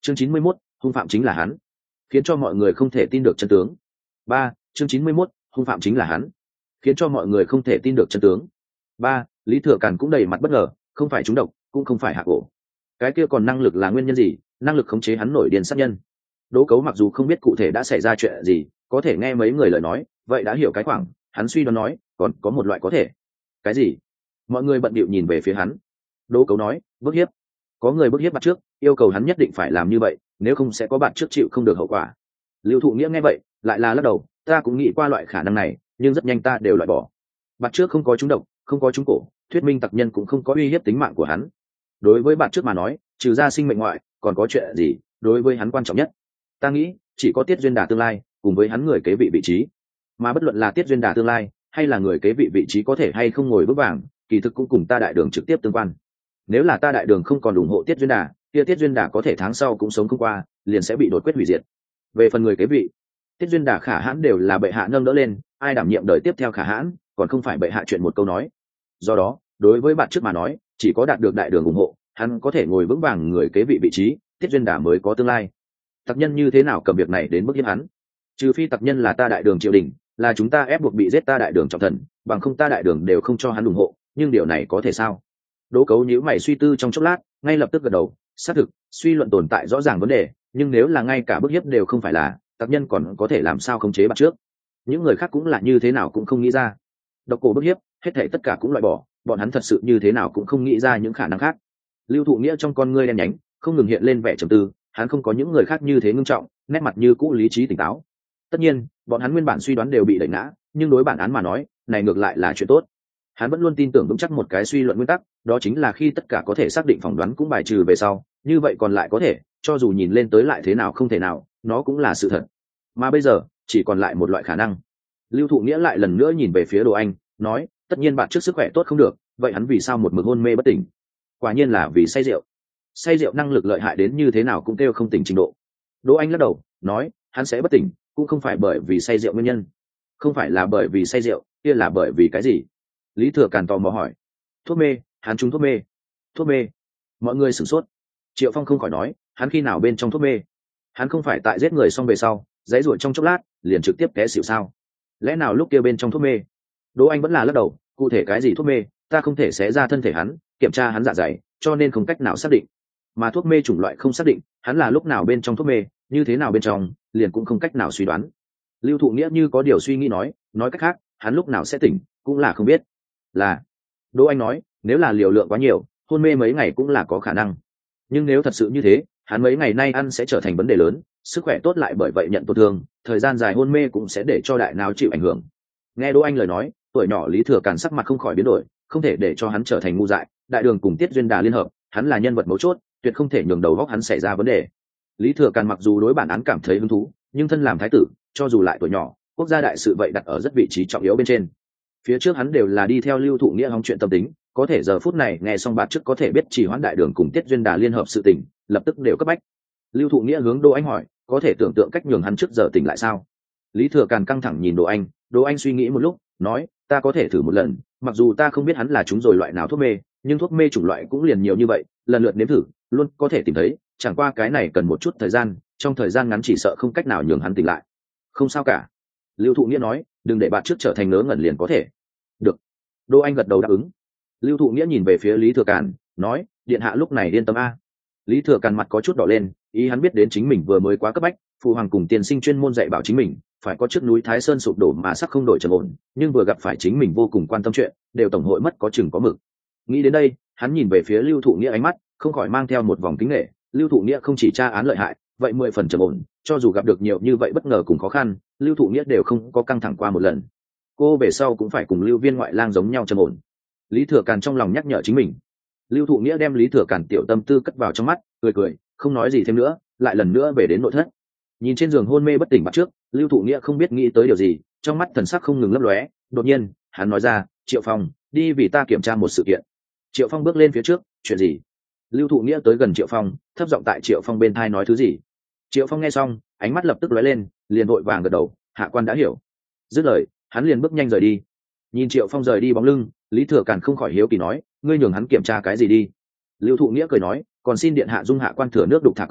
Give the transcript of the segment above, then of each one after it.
Chương 91, hung phạm chính là hắn, khiến cho mọi người không thể tin được chân tướng. 3. Chương 91, hung phạm chính là hắn, khiến cho mọi người không thể tin được chân tướng. 3. Lý Thừa Càn cũng đầy mặt bất ngờ, không phải trúng độc, cũng không phải hạ cổ. Cái kia còn năng lực là nguyên nhân gì? Năng lực khống chế hắn nổi điên sát nhân. Đỗ Cấu mặc dù không biết cụ thể đã xảy ra chuyện gì, có thể nghe mấy người lời nói, vậy đã hiểu cái khoảng, hắn suy đoán nói, còn có một loại có thể. Cái gì? Mọi người bận bịu nhìn về phía hắn. Đỗ Cấu nói, bức hiếp. Có người bức hiếp bắt trước, yêu cầu hắn nhất định phải làm như vậy, nếu không sẽ có bạn trước chịu không được hậu quả. Lưu Thụ Nghĩa nghe vậy, lại là lắc đầu, ta cũng nghĩ qua loại khả năng này, nhưng rất nhanh ta đều loại bỏ. Bắt trước không có trúng độc, không có trúng cổ, thuyết minh tặc nhân cũng không có uy hiếp tính mạng của hắn. Đối với bạn trước mà nói, trừ ra sinh mệnh ngoại, còn có chuyện gì đối với hắn quan trọng nhất? Ta nghĩ chỉ có Tiết Duyên Đà tương lai cùng với hắn người kế vị vị trí, mà bất luận là Tiết Duyên Đà tương lai hay là người kế vị vị trí có thể hay không ngồi vững vàng, kỳ thực cũng cùng ta đại đường trực tiếp tương quan. Nếu là ta đại đường không còn ủng hộ Tiết Duyên Đà, kia Tiết Duyên Đà có thể tháng sau cũng sống không qua, liền sẽ bị đột quyết hủy diệt. Về phần người kế vị, Tiết Duyên Đà Khả Hãn đều là bệ hạ nâng đỡ lên, ai đảm nhiệm đời tiếp theo Khả Hãn, còn không phải bệ hạ chuyện một câu nói. Do đó, đối với bạn trước mà nói, chỉ có đạt được đại đường ủng hộ, hắn có thể ngồi vững vàng người kế vị vị trí, Tiết Duyên Đà mới có tương lai. Tặc nhân như thế nào cầm việc này đến bức hiếp hắn? Trừ phi tặc nhân là ta đại đường triều đình, là chúng ta ép buộc bị giết ta đại đường trọng thần, bằng không ta đại đường đều không cho hắn ủng hộ, nhưng điều này có thể sao? Đỗ Cấu nhíu mày suy tư trong chốc lát, ngay lập tức gật đầu, xác thực, suy luận tồn tại rõ ràng vấn đề, nhưng nếu là ngay cả bức hiếp đều không phải là, tặc nhân còn có thể làm sao khống chế bắt trước? Những người khác cũng là như thế nào cũng không nghĩ ra. Độc cổ bức hiếp, hết thảy tất cả cũng loại bỏ, bọn hắn thật sự như thế nào cũng không nghĩ ra những khả năng khác. Lưu Thụ Nghĩa trong con ngươi đen nhánh, không ngừng hiện lên vẻ trầm tư, hắn không có những người khác như thế ngưng trọng, nét mặt như cũ lý trí tỉnh táo. Tất nhiên, bọn hắn nguyên bản suy đoán đều bị đẩy ngã, nhưng đối bản án mà nói, này ngược lại là chuyện tốt. Hắn vẫn luôn tin tưởng vững chắc một cái suy luận nguyên tắc, đó chính là khi tất cả có thể xác định phỏng đoán cũng bài trừ về sau, như vậy còn lại có thể, cho dù nhìn lên tới lại thế nào không thể nào, nó cũng là sự thật. Mà bây giờ, chỉ còn lại một loại khả năng. Lưu Thụ Nghĩa lại lần nữa nhìn về phía Đồ Anh, nói, tất nhiên bạn trước sức khỏe tốt không được, vậy hắn vì sao một mực hôn mê bất tỉnh? Quả nhiên là vì say rượu. Say rượu năng lực lợi hại đến như thế nào cũng kêu không tỉnh trình độ. Đỗ Anh lắc đầu, nói, hắn sẽ bất tỉnh, cũng không phải bởi vì say rượu nguyên nhân. Không phải là bởi vì say rượu, kia là bởi vì cái gì? Lý Thừa Càn tò mò hỏi. Thuốc mê, hắn trúng thuốc mê. Thuốc mê? Mọi người sửng sốt. Triệu Phong không khỏi nói, hắn khi nào bên trong thuốc mê? Hắn không phải tại giết người xong về sau, giãy giụa trong chốc lát, liền trực tiếp té xỉu sao? Lẽ nào lúc kia bên trong thuốc mê? Đỗ Anh vẫn là lắc đầu, cụ thể cái gì thuốc mê, ta không thể xé ra thân thể hắn, kiểm tra hắn dạ dày, cho nên không cách nào xác định. Mà thuốc mê chủng loại không xác định, hắn là lúc nào bên trong thuốc mê, như thế nào bên trong, liền cũng không cách nào suy đoán. Lưu Thụ Nghĩa như có điều suy nghĩ nói cách khác, hắn lúc nào sẽ tỉnh, cũng là không biết. Là, Đỗ Anh nói, nếu là liều lượng quá nhiều, hôn mê mấy ngày cũng là có khả năng. Nhưng nếu thật sự như thế, hắn mấy ngày nay ăn sẽ trở thành vấn đề lớn, sức khỏe tốt lại bởi vậy nhận tổn thương, thời gian dài hôn mê cũng sẽ để cho đại não chịu ảnh hưởng. Nghe Đỗ Anh lời nói, tuổi nhỏ Lý Thừa Càn sắc mặt không khỏi biến đổi, không thể để cho hắn trở thành ngu dại, đại đường cùng Tiết Duyên Đà liên hợp, hắn là nhân vật mấu chốt, tuyệt không thể nhường đầu góc hắn xảy ra vấn đề. Lý Thừa Càn mặc dù đối bản án cảm thấy hứng thú, nhưng thân làm thái tử, cho dù lại tuổi nhỏ, quốc gia đại sự vậy đặt ở rất vị trí trọng yếu bên trên. Phía trước hắn đều là đi theo Lưu Thụ Nghĩa hóng chuyện tâm tính, có thể giờ phút này nghe xong bạt trước có thể biết chỉ hoãn đại đường cùng Tiết Duyên Đà liên hợp sự tình, lập tức đều cấp bách. Lưu Thụ Nghĩa hướng Đỗ Anh hỏi, có thể tưởng tượng cách nhường hắn trước giờ tỉnh lại sao? Lý Thừa Càn căng thẳng nhìn Đỗ Anh suy nghĩ một lúc, nói, ta có thể thử một lần, mặc dù ta không biết hắn là trúng rồi loại nào thuốc mê, nhưng thuốc mê chủng loại cũng liền nhiều như vậy, lần lượt nếm thử, luôn có thể tìm thấy, chẳng qua cái này cần một chút thời gian, trong thời gian ngắn chỉ sợ không cách nào nhường hắn tỉnh lại. Không sao cả. Lưu Thụ Nghĩa nói, đừng để bạn trước trở thành ngớ ngẩn liền có thể. Được. Đỗ Anh gật đầu đáp ứng. Lưu Thụ Nghĩa nhìn về phía Lý Thừa Càn, nói, điện hạ lúc này yên tâm a. Lý Thừa Càn mặt có chút đỏ lên, ý hắn biết đến chính mình vừa mới quá cấp bách, phụ hoàng cùng tiên sinh chuyên môn dạy bảo chính mình, phải có trước núi Thái Sơn sụp đổ mà sắc không đổi trầm ổn, nhưng vừa gặp phải chính mình vô cùng quan tâm chuyện, đều tổng hội mất có chừng có mực. Nghĩ đến đây, hắn nhìn về phía Lưu Thụ Nghĩa ánh mắt không khỏi mang theo một vòng kính nể. Lưu Thụ Nghĩa không chỉ tra án lợi hại, vậy 10 phần trầm ổn, cho dù gặp được nhiều như vậy bất ngờ cùng khó khăn, Lưu Thụ Nghĩa đều không có căng thẳng qua một lần. Cô về sau cũng phải cùng Lưu Viên ngoại lang giống nhau trầm ổn. Lý Thừa Càn trong lòng nhắc nhở chính mình. Lưu Thụ Nghĩa đem Lý Thừa Càn tiểu tâm tư cất vào trong mắt, cười, không nói gì thêm nữa, lại lần nữa về đến nội thất. Nhìn trên giường hôn mê bất tỉnh bắt trước, Lưu Thụ Nghĩa không biết nghĩ tới điều gì, trong mắt thần sắc không ngừng lấp lóe. Đột nhiên, hắn nói ra, Triệu Phong, đi vì ta kiểm tra một sự kiện. Triệu Phong bước lên phía trước, chuyện gì? Lưu Thụ Nghĩa tới gần Triệu Phong, thấp giọng tại Triệu Phong bên tai nói thứ gì. Triệu Phong nghe xong, ánh mắt lập tức lóe lên, liền vội vàng gật đầu, hạ quan đã hiểu. Dứt lời, hắn liền bước nhanh rời đi. Nhìn Triệu Phong rời đi bóng lưng, Lý Thừa Càn không khỏi hiếu kỳ nói, ngươi nhường hắn kiểm tra cái gì đi? Lưu Thụ Nghĩa cười nói, còn xin điện hạ dung hạ quan thừa nước đục thả câu,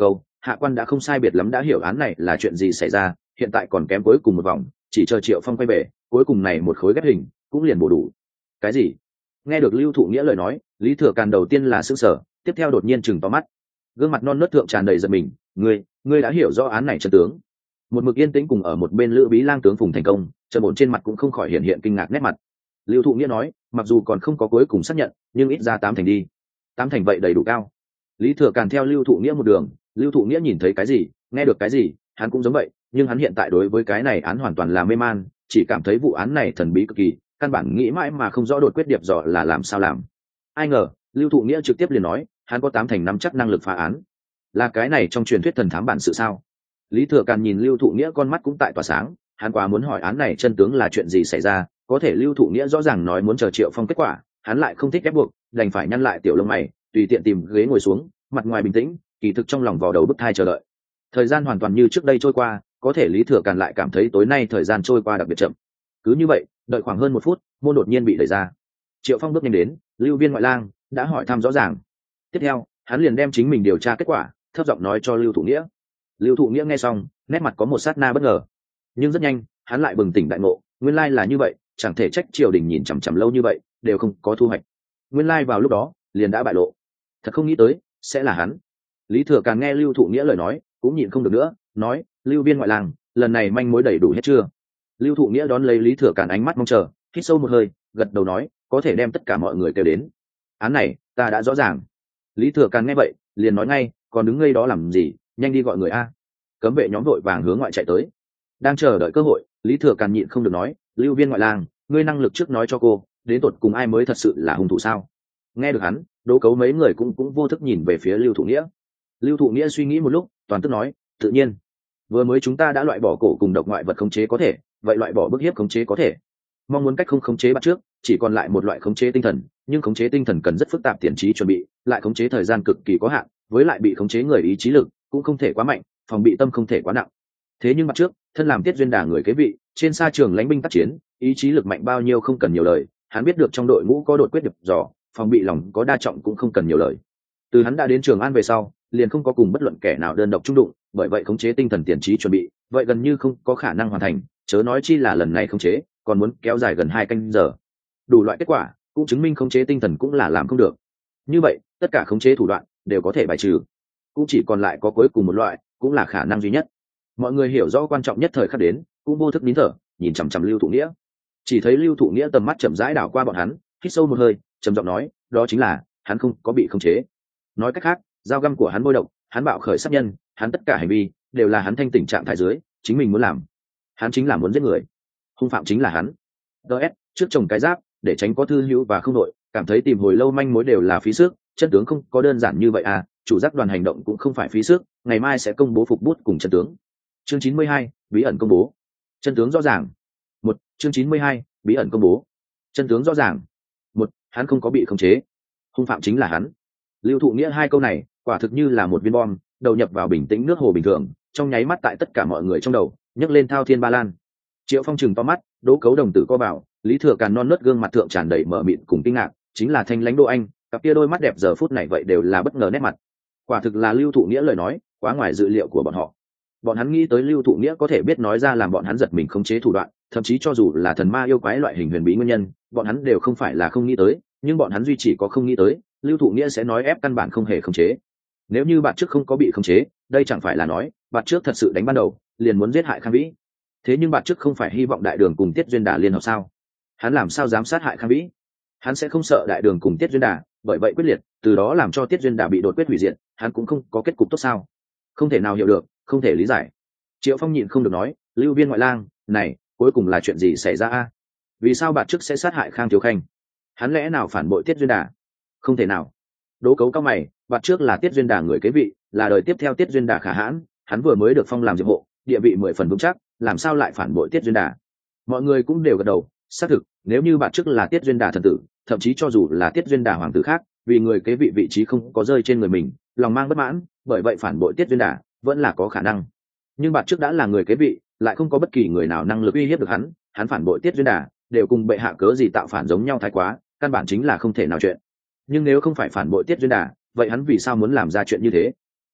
hạ quan đã không sai biệt lắm đã hiểu án này là chuyện gì xảy ra, hiện tại còn kém cuối cùng một vòng, chỉ chờ Triệu Phong quay về, cuối cùng này một khối ghép hình cũng liền bổ đủ. Cái gì? Nghe được Lưu Thụ Nghĩa lời nói, Lý Thừa Càn đầu tiên là sửng sở, tiếp theo đột nhiên chừng to mắt, gương mặt non nớt thượng tràn đầy giận mình. Ngươi đã hiểu rõ án này chân tướng? Một mực yên tĩnh cùng ở một bên Lữ Bí Lang tướng Phùng Thành Công, trần bổn trên mặt cũng không khỏi hiện kinh ngạc nét mặt. Lưu Thụ Nghĩa nói, mặc dù còn không có cuối cùng xác nhận, nhưng ít ra 8 thành đi. 8 thành vậy đầy đủ cao. Lý Thừa Càn theo Lưu Thụ Nghĩa một đường, Lưu Thụ Nghĩa nhìn thấy cái gì, nghe được cái gì, hắn cũng giống vậy, nhưng hắn hiện tại đối với cái này án hoàn toàn là mê man, chỉ cảm thấy vụ án này thần bí cực kỳ, căn bản nghĩ mãi mà không rõ đột quyết điệp dò là làm sao làm. Ai ngờ, Lưu Thụ Nghĩa trực tiếp liền nói, hắn có 8 thành nắm chắc năng lực phá án. Là cái này trong truyền thuyết thần thám bản sự sao? Lý Thừa Càn nhìn Lưu Thụ Nghĩa con mắt cũng tại tỏa sáng, hắn quá muốn hỏi án này chân tướng là chuyện gì xảy ra, có thể Lưu Thụ Nghĩa rõ ràng nói muốn chờ Triệu Phong kết quả, hắn lại không thích ép buộc, đành phải nhăn lại tiểu lông mày, tùy tiện tìm ghế ngồi xuống, mặt ngoài bình tĩnh, kỳ thực trong lòng vào đầu bức thai chờ đợi. Thời gian hoàn toàn như trước đây trôi qua, có thể Lý Thừa Càn lại cảm thấy tối nay thời gian trôi qua đặc biệt chậm. Cứ như vậy, đợi khoảng hơn 1 phút, môn đột nhiên bị đẩy ra. Triệu Phong bước nhanh đến, Lưu Viên ngoại lang đã hỏi thăm rõ ràng. Tiếp theo, hắn liền đem chính mình điều tra kết quả, thấp giọng nói cho Lưu Thụ Nghĩa. Lưu Thụ Nghĩa nghe xong, nét mặt có một sát na bất ngờ, nhưng rất nhanh, hắn lại bừng tỉnh đại ngộ, nguyên lai là như vậy, chẳng thể trách triều đình nhìn chằm chằm lâu như vậy, đều không có thu hoạch. Nguyên lai vào lúc đó, liền đã bại lộ. Thật không nghĩ tới, sẽ là hắn. Lý Thừa Càn nghe Lưu Thụ Nghĩa lời nói, cũng nhịn không được nữa, nói, Lưu Viên ngoại lang, lần này manh mối đầy đủ hết chưa? Lưu Thụ Nghĩa đón lấy Lý Thừa Càn ánh mắt mong chờ, hít sâu một hơi, gật đầu nói, có thể đem tất cả mọi người kêu đến. Án này, ta đã rõ ràng. Lý Thừa Càn nghe vậy, liền nói ngay, còn đứng ngây đó làm gì, nhanh đi gọi người a. Cấm vệ nhóm vội vàng hướng ngoại chạy tới. Đang chờ đợi cơ hội, Lý Thừa Càn nhịn không được nói, Lưu Viên ngoại lang, ngươi năng lực trước nói cho cô, đến tột cùng ai mới thật sự là hung thủ sao? Nghe được hắn, Đỗ Cấu mấy người cũng vô thức nhìn về phía Lưu Thụ Nghĩa. Lưu Thụ Nghĩa suy nghĩ một lúc, toàn tức nói, tự nhiên, vừa mới chúng ta đã loại bỏ cổ cùng độc ngoại vật khống chế có thể, vậy loại bỏ bức hiếp khống chế có thể. Mong muốn cách không khống chế bắt trước, chỉ còn lại một loại khống chế tinh thần, nhưng khống chế tinh thần cần rất phức tạp tiền trí chuẩn bị, lại khống chế thời gian cực kỳ có hạn, với lại bị khống chế người ý chí lực cũng không thể quá mạnh, phòng bị tâm không thể quá nặng. Thế nhưng bắt trước, thân làm Tiết Duyên Đả người kế vị, trên sa trường lãnh binh tác chiến, ý chí lực mạnh bao nhiêu không cần nhiều lời, hắn biết được trong đội ngũ có đột quyết điệp dò, phòng bị lòng có đa trọng cũng không cần nhiều lời. Từ hắn đã đến Trường An về sau, liền không có cùng bất luận kẻ nào đơn độc chung đụng, bởi vậy khống chế tinh thần tiền trí chuẩn bị, vậy gần như không có khả năng hoàn thành, chớ nói chi là lần này khống chế, còn muốn kéo dài gần 2 canh giờ. Đủ loại kết quả, cũng chứng minh khống chế tinh thần cũng là làm không được. Như vậy, tất cả khống chế thủ đoạn đều có thể bài trừ, cũng chỉ còn lại có cuối cùng một loại, cũng là khả năng duy nhất. Mọi người hiểu rõ quan trọng nhất thời khắc đến, cũng vô thức nín thở, nhìn chằm chằm Lưu Thụ Nghĩa. Chỉ thấy Lưu Thụ Nghĩa tầm mắt chậm rãi đảo qua bọn hắn, hít sâu một hơi, trầm giọng nói, đó chính là hắn không có bị khống chế. Nói cách khác, dao găm của hắn bôi độc, hắn bạo khởi sát nhân, hắn tất cả hành vi đều là hắn thanh tỉnh trạng thái dưới chính mình muốn làm. Hắn chính là muốn giết người, hung phạm chính là hắn. DS, trước trồng cái giáp, để tránh có thư hữu và không đội cảm thấy tìm hồi lâu manh mối đều là phí sức, chân tướng không có đơn giản như vậy à, chủ giác đoàn hành động cũng không phải phí sức, ngày mai sẽ công bố phục bút cùng chân tướng. Chương 92, bí ẩn công bố. Chân tướng rõ ràng. Chương 92, bí ẩn công bố. Chân tướng rõ ràng. Hắn không có bị khống chế, hung phạm chính là hắn. Lưu Thụ Nghĩa 2 câu này, quả thực như là một viên bom, đầu nhập vào bình tĩnh nước hồ bình thường, trong nháy mắt tại tất cả mọi người trong đầu, nhấc lên thao thiên ba lan. Triệu Phong trừng to mắt, Đỗ Cấu đồng tử co vào, Lý Thừa Càn non nớt gương mặt thượng tràn đầy mở mịt cùng kinh ngạc, chính là Thanh Lãnh Đỗ Anh, cặp kia đôi mắt đẹp giờ phút này vậy đều là bất ngờ nét mặt. Quả thực là Lưu Thụ Nghĩa lời nói, quá ngoài dự liệu của bọn họ. Bọn hắn nghĩ tới Lưu Thụ Nghĩa có thể biết nói ra làm bọn hắn giật mình khống chế thủ đoạn, thậm chí cho dù là thần ma yêu quái loại hình huyền bí nguyên nhân, bọn hắn đều không phải là không nghĩ tới, nhưng bọn hắn duy chỉ có không nghĩ tới, Lưu Thụ Nghĩa sẽ nói ép căn bản không hề khống chế. Nếu như bạn trước không có bị khống chế, đây chẳng phải là nói, bạn trước thật sự đánh ban đầu, liền muốn giết hại Khang Vĩ. Thế nhưng bạn trước không phải hy vọng Đại Đường cùng Tiết Duyên Đả liên hợp sao? Hắn làm sao dám sát hại Khang Vĩ? Hắn sẽ không sợ Đại Đường cùng Tiết Duyên Đả, bởi vậy quyết liệt, từ đó làm cho Tiết Duyên Đả bị đột quyết hủy diệt, hắn cũng không có kết cục tốt sao? Không thể nào hiểu được, không thể lý giải. Triệu Phong nhịn không được nói, Lưu Viên ngoại lang, này, cuối cùng là chuyện gì xảy ra a? Vì sao bạn trước sẽ sát hại Khang Thiếu Khanh? Hắn lẽ nào phản bội Tiết Duyên Đả? Không thể nào. Đố Cấu cao mày, bạn trước là Tiết Duyên Đả người kế vị, là đời tiếp theo Tiết Duyên Đả Khả Hãn, hắn vừa mới được phong làm diệp hộ, địa vị 10 phần vững chắc, làm sao lại phản bội Tiết Duyên Đả? Mọi người cũng đều gật đầu, xác thực, nếu như bạn trước là Tiết Duyên Đả thần tử, thậm chí cho dù là Tiết Duyên Đả hoàng tử khác, vì người kế vị vị trí không có rơi trên người mình, lòng mang bất mãn, bởi vậy phản bội Tiết Duyên Đả vẫn là có khả năng. Nhưng bạn trước đã là người kế vị, lại không có bất kỳ người nào năng lực uy hiếp được hắn phản bội Tiết Duyên Đả, đều cùng bệ hạ cớ gì tạo phản giống nhau thái quá, căn bản chính là không thể nào chuyện. Nhưng nếu không phải phản bội Tiết Duyên Đả, vậy hắn vì sao muốn làm ra chuyện như thế?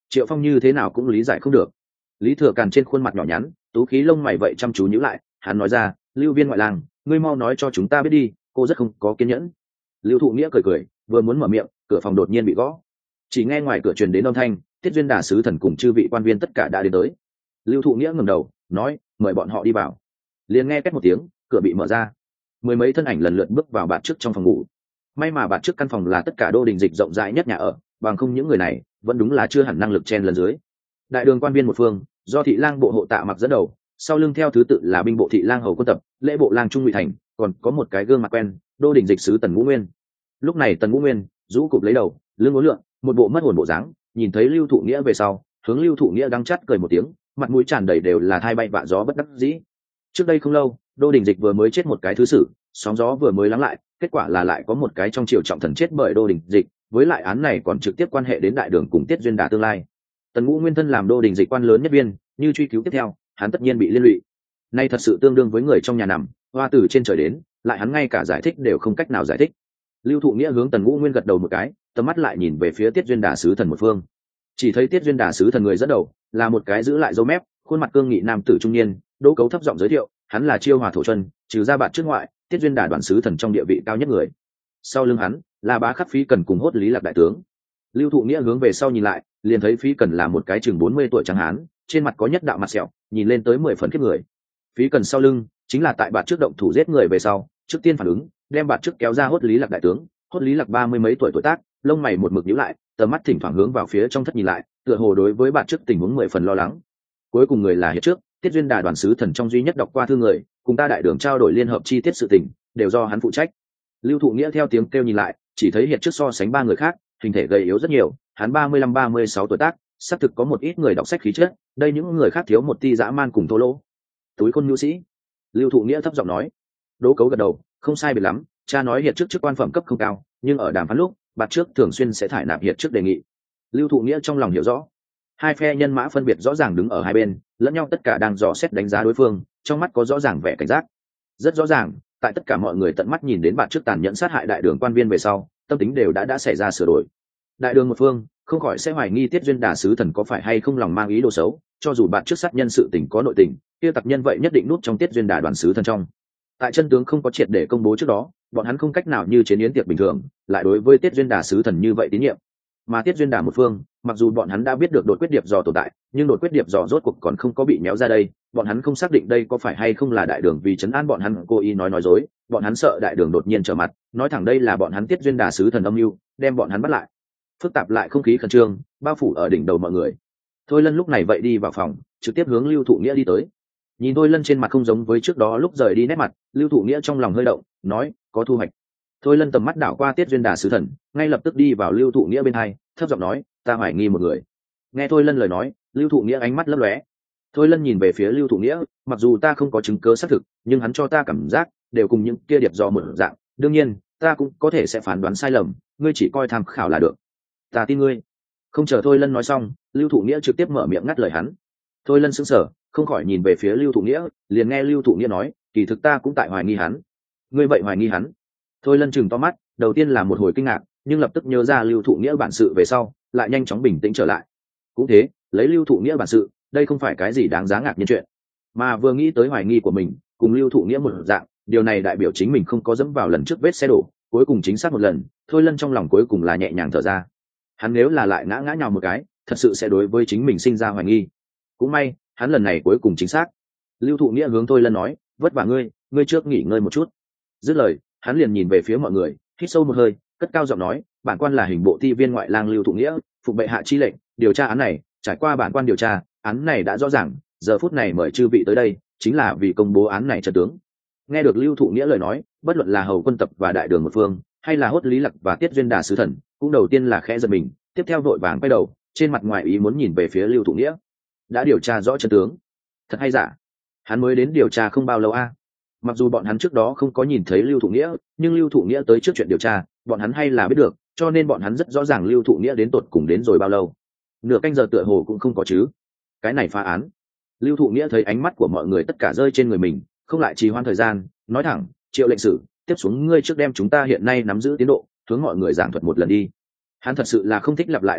Triệu Phong như thế nào cũng lý giải không được. Lý Thừa Càn trên khuôn mặt nhỏ nhắn, tú khí lông mày vậy chăm chú nhíu lại, hắn nói ra, Lưu Viên ngoại lang, ngươi mau nói cho chúng ta biết đi, cô rất không có kiên nhẫn. Lưu Thụ Nghĩa cười cười, vừa muốn mở miệng, cửa phòng đột nhiên bị gõ. Chỉ nghe ngoài cửa truyền đến âm thanh, Tiết Duyên Đà sứ thần cùng chư vị quan viên tất cả đã đến tới. Lưu Thụ Nghĩa ngẩng đầu, nói, mời bọn họ đi vào. Liền nghe két một tiếng, cửa bị mở ra. Mười mấy thân ảnh lần lượt bước vào bạt trước trong phòng ngủ. May mà bạt trước căn phòng là tất cả đô đình dịch rộng rãi nhất nhà ở, bằng không những người này vẫn đúng là chưa hẳn năng lực chen lần dưới. Đại đường quan viên một phương, do thị lang bộ hộ Tạ Mặc dẫn đầu, sau lưng theo thứ tự là binh bộ thị lang Hầu Quân Tập, lễ bộ lang Trung Ngụy Thành, còn có một cái gương mặt quen, đô đình dịch sứ Tần Ngũ Nguyên. Lúc này Tần Ngũ Nguyên rũ cụp lấy đầu, lưng uốn lượn, một bộ mất hồn bộ dáng, nhìn thấy Lưu Thụ Nghĩa về sau, hướng Lưu Thụ Nghĩa đắng chát cười một tiếng, mặt mũi tràn đầy đều là thai bay vạ gió bất đắc dĩ. Trước đây không lâu, đô đình dịch vừa mới chết một cái thứ sử, sóng gió vừa mới lắng lại, kết quả là lại có một cái trong triều trọng thần chết bởi đô đình dịch, với lại án này còn trực tiếp quan hệ đến đại đường cùng Tiết Duyên Đà tương lai. Tần Ngũ Nguyên thân làm đô đình dịch quan lớn nhất viên, như truy cứu tiếp theo, hắn tất nhiên bị liên lụy. Nay thật sự tương đương với người trong nhà nằm, hoa từ trên trời đến, lại hắn ngay cả giải thích đều không cách nào giải thích. Lưu Thụ Nghĩa hướng Tần Ngũ Nguyên gật đầu một cái, tầm mắt lại nhìn về phía Tiết Duyên Đà sứ thần một phương. Chỉ thấy Tiết Duyên Đà sứ thần người dẫn đầu, là một cái giữ lại râu mép, khuôn mặt cương nghị nam tử trung niên, Đỗ Cấu thấp giọng giới thiệu, hắn là Chiêu Hòa thổ chân, trừ ra bạn trước ngoại, Tiết Duyên Đà đoàn sứ thần trong địa vị cao nhất người. Sau lưng hắn là Bá Khắc Phí Cần cùng Hốt Lý Lạc đại tướng. Lưu Thụ Nghĩa hướng về sau nhìn lại, liền thấy Phí Cần là một cái chừng 40 tuổi trắng hán, trên mặt có nhất đạo mặt sẹo, nhìn lên tới 10 phần kiếp người. Phí Cần sau lưng chính là tại bạn trước động thủ giết người về sau, trước tiên phản ứng, đem bạn trước kéo ra Hốt Lý Lạc đại tướng. Hốt Lý Lạc 30 mấy tuổi tuổi tác, lông mày một mực nhíu lại, tầm mắt thỉnh thoảng hướng vào phía trong thất nhìn lại, tựa hồ đối với bạn trước tình huống 10 phần lo lắng. Cuối cùng người là Hiệp trước, Tiết Duyên Đà đoàn sứ thần trong duy nhất đọc qua thư người, cùng ta đại đường trao đổi liên hợp chi tiết sự tình, đều do hắn phụ trách. Lưu Thụ Nghĩa theo tiếng kêu nhìn lại, chỉ thấy Hiệp trước so sánh ba người khác, hình thể gầy yếu rất nhiều, hắn 35-36 tuổi tác, xác thực có một ít người đọc sách khí chất, đây những người khác thiếu một ti dã man cùng thô lỗ. Túi khôn nhu sĩ. Lưu Thụ Nghĩa thấp giọng nói. Đỗ Cấu gật đầu, không sai biệt lắm, cha nói Hiệp trước chức quan phẩm cấp không cao, nhưng ở đàm phán lúc, bạt trước thường xuyên sẽ thải nạp Hiệp trước đề nghị. Lưu Thụ Nghĩa trong lòng hiểu rõ, hai phe nhân mã phân biệt rõ ràng đứng ở hai bên, lẫn nhau tất cả đang dò xét đánh giá đối phương, trong mắt có rõ ràng vẻ cảnh giác. Rất rõ ràng, tại tất cả mọi người tận mắt nhìn đến bạt trước tàn nhẫn sát hại đại đường quan viên về sau, tâm tính đều đã xảy ra sửa đổi. Đại đường một phương không khỏi sẽ hoài nghi Tiết Duyên Đà sứ thần có phải hay không lòng mang ý đồ xấu, cho dù bạt trước sát nhân sự tình có nội tình, kia tặc nhân vậy nhất định núp trong Tiết Duyên Đà đoàn sứ thần trong. Tại chân tướng không có triệt để công bố trước đó, bọn hắn không cách nào như chiến yến tiệc bình thường, lại đối với Tiết Duyên Đà sứ thần như vậy tín nhiệm. Mà Tiết Duyên Đà một phương, mặc dù bọn hắn đã biết được đột quyết điệp dò tồn tại, nhưng đột quyết điệp dò rốt cuộc còn không có bị méo ra đây, bọn hắn không xác định đây có phải hay không là đại đường vì trấn an bọn hắn cố ý nói dối, bọn hắn sợ đại đường đột nhiên trở mặt, nói thẳng đây là bọn hắn Tiết Duyên Đà sứ thần âm mưu, đem bọn hắn bắt lại. Phức tạp lại không khí khẩn trương, bao phủ ở đỉnh đầu mọi người. Thôi Lân lúc này vậy đi vào phòng, trực tiếp hướng Lưu Thụ Nghĩa đi tới. Nhìn Thôi Lân trên mặt không giống với trước đó lúc rời đi nét mặt, Lưu Thụ Nghĩa trong lòng hơi động, nói, có thu hoạch. Thôi Lân tầm mắt đảo qua Tiết Duyên Đà sứ thần, ngay lập tức đi vào Lưu Thụ Nghĩa bên hai, thấp giọng nói, ta hoài nghi một người. Nghe Thôi Lân lời nói, Lưu Thụ Nghĩa ánh mắt lấp lóe. Thôi Lân nhìn về phía Lưu Thụ Nghĩa, mặc dù ta không có chứng cứ xác thực, nhưng hắn cho ta cảm giác đều cùng những kia điệp dò một dạng, đương nhiên, ta cũng có thể sẽ phán đoán sai lầm, ngươi chỉ coi tham khảo là được. Ta tin ngươi. Không chờ Thôi Lân nói xong, Lưu Thụ Nghĩa trực tiếp mở miệng ngắt lời hắn. Thôi Lân sững sờ, không khỏi nhìn về phía Lưu Thụ Nghĩa, liền nghe Lưu Thụ Nghĩa nói, kỳ thực ta cũng tại hoài nghi hắn. Ngươi vậy hoài nghi hắn? Thôi Lân chừng to mắt, đầu tiên là một hồi kinh ngạc, nhưng lập tức nhớ ra Lưu Thụ Nghĩa bản sự về sau, lại nhanh chóng bình tĩnh trở lại. Cũng thế, lấy Lưu Thụ Nghĩa bản sự, đây không phải cái gì đáng giá ngạc nhiên chuyện. Mà vừa nghĩ tới hoài nghi của mình, cùng Lưu Thụ Nghĩa một dạng, điều này đại biểu chính mình không có dẫm vào lần trước vết xe đổ, cuối cùng chính xác một lần, Thôi Lân trong lòng cuối cùng là nhẹ nhàng thở ra. Hắn nếu là lại ngã nhào một cái, thật sự sẽ đối với chính mình sinh ra hoài nghi. Cũng may, hắn lần này cuối cùng chính xác. Lưu Thụ Nghĩa hướng Thôi Lân nói, vất vả ngươi trước nghỉ ngơi một chút. Dứt lời, hắn liền nhìn về phía mọi người, hít sâu một hơi, cất cao giọng nói, bản quan là hình bộ ti viên ngoại lang Lưu Thụ Nghĩa, phục bệ hạ chi lệnh điều tra án này. Trải qua bản quan điều tra, án này đã rõ ràng, giờ phút này mời chư vị tới đây chính là vì công bố án này trận tướng. Nghe được Lưu Thụ Nghĩa lời nói, bất luận là Hầu Quân Tập và đại đường một phương, hay là Hốt Lý Lặc và Tiết Duyên Đà sứ thần, cũng đầu tiên là khẽ giật mình, tiếp theo vội vàng quay đầu, trên mặt ngoài ý muốn nhìn về phía Lưu Thụ Nghĩa. Đã điều tra rõ trận tướng? Thật hay giả? Hắn mới đến điều tra không bao lâu a. Mặc dù bọn hắn trước đó không có nhìn thấy Lưu Thụ Nghĩa, nhưng Lưu Thụ Nghĩa tới trước chuyện điều tra, bọn hắn hay là biết được, cho nên bọn hắn rất rõ ràng Lưu Thụ Nghĩa đến tột cùng đến rồi bao lâu. Nửa canh giờ tựa hồ cũng không có chứ. Cái này phá án. Lưu Thụ Nghĩa thấy ánh mắt của mọi người tất cả rơi trên người mình, không lại trì hoãn thời gian, nói thẳng, Triệu lệnh sử, tiếp xuống ngươi trước đem chúng ta hiện nay nắm giữ tiến độ hướng mọi người giảng thuật một lần đi. Hắn thật sự là không thích lặp lại đã nói,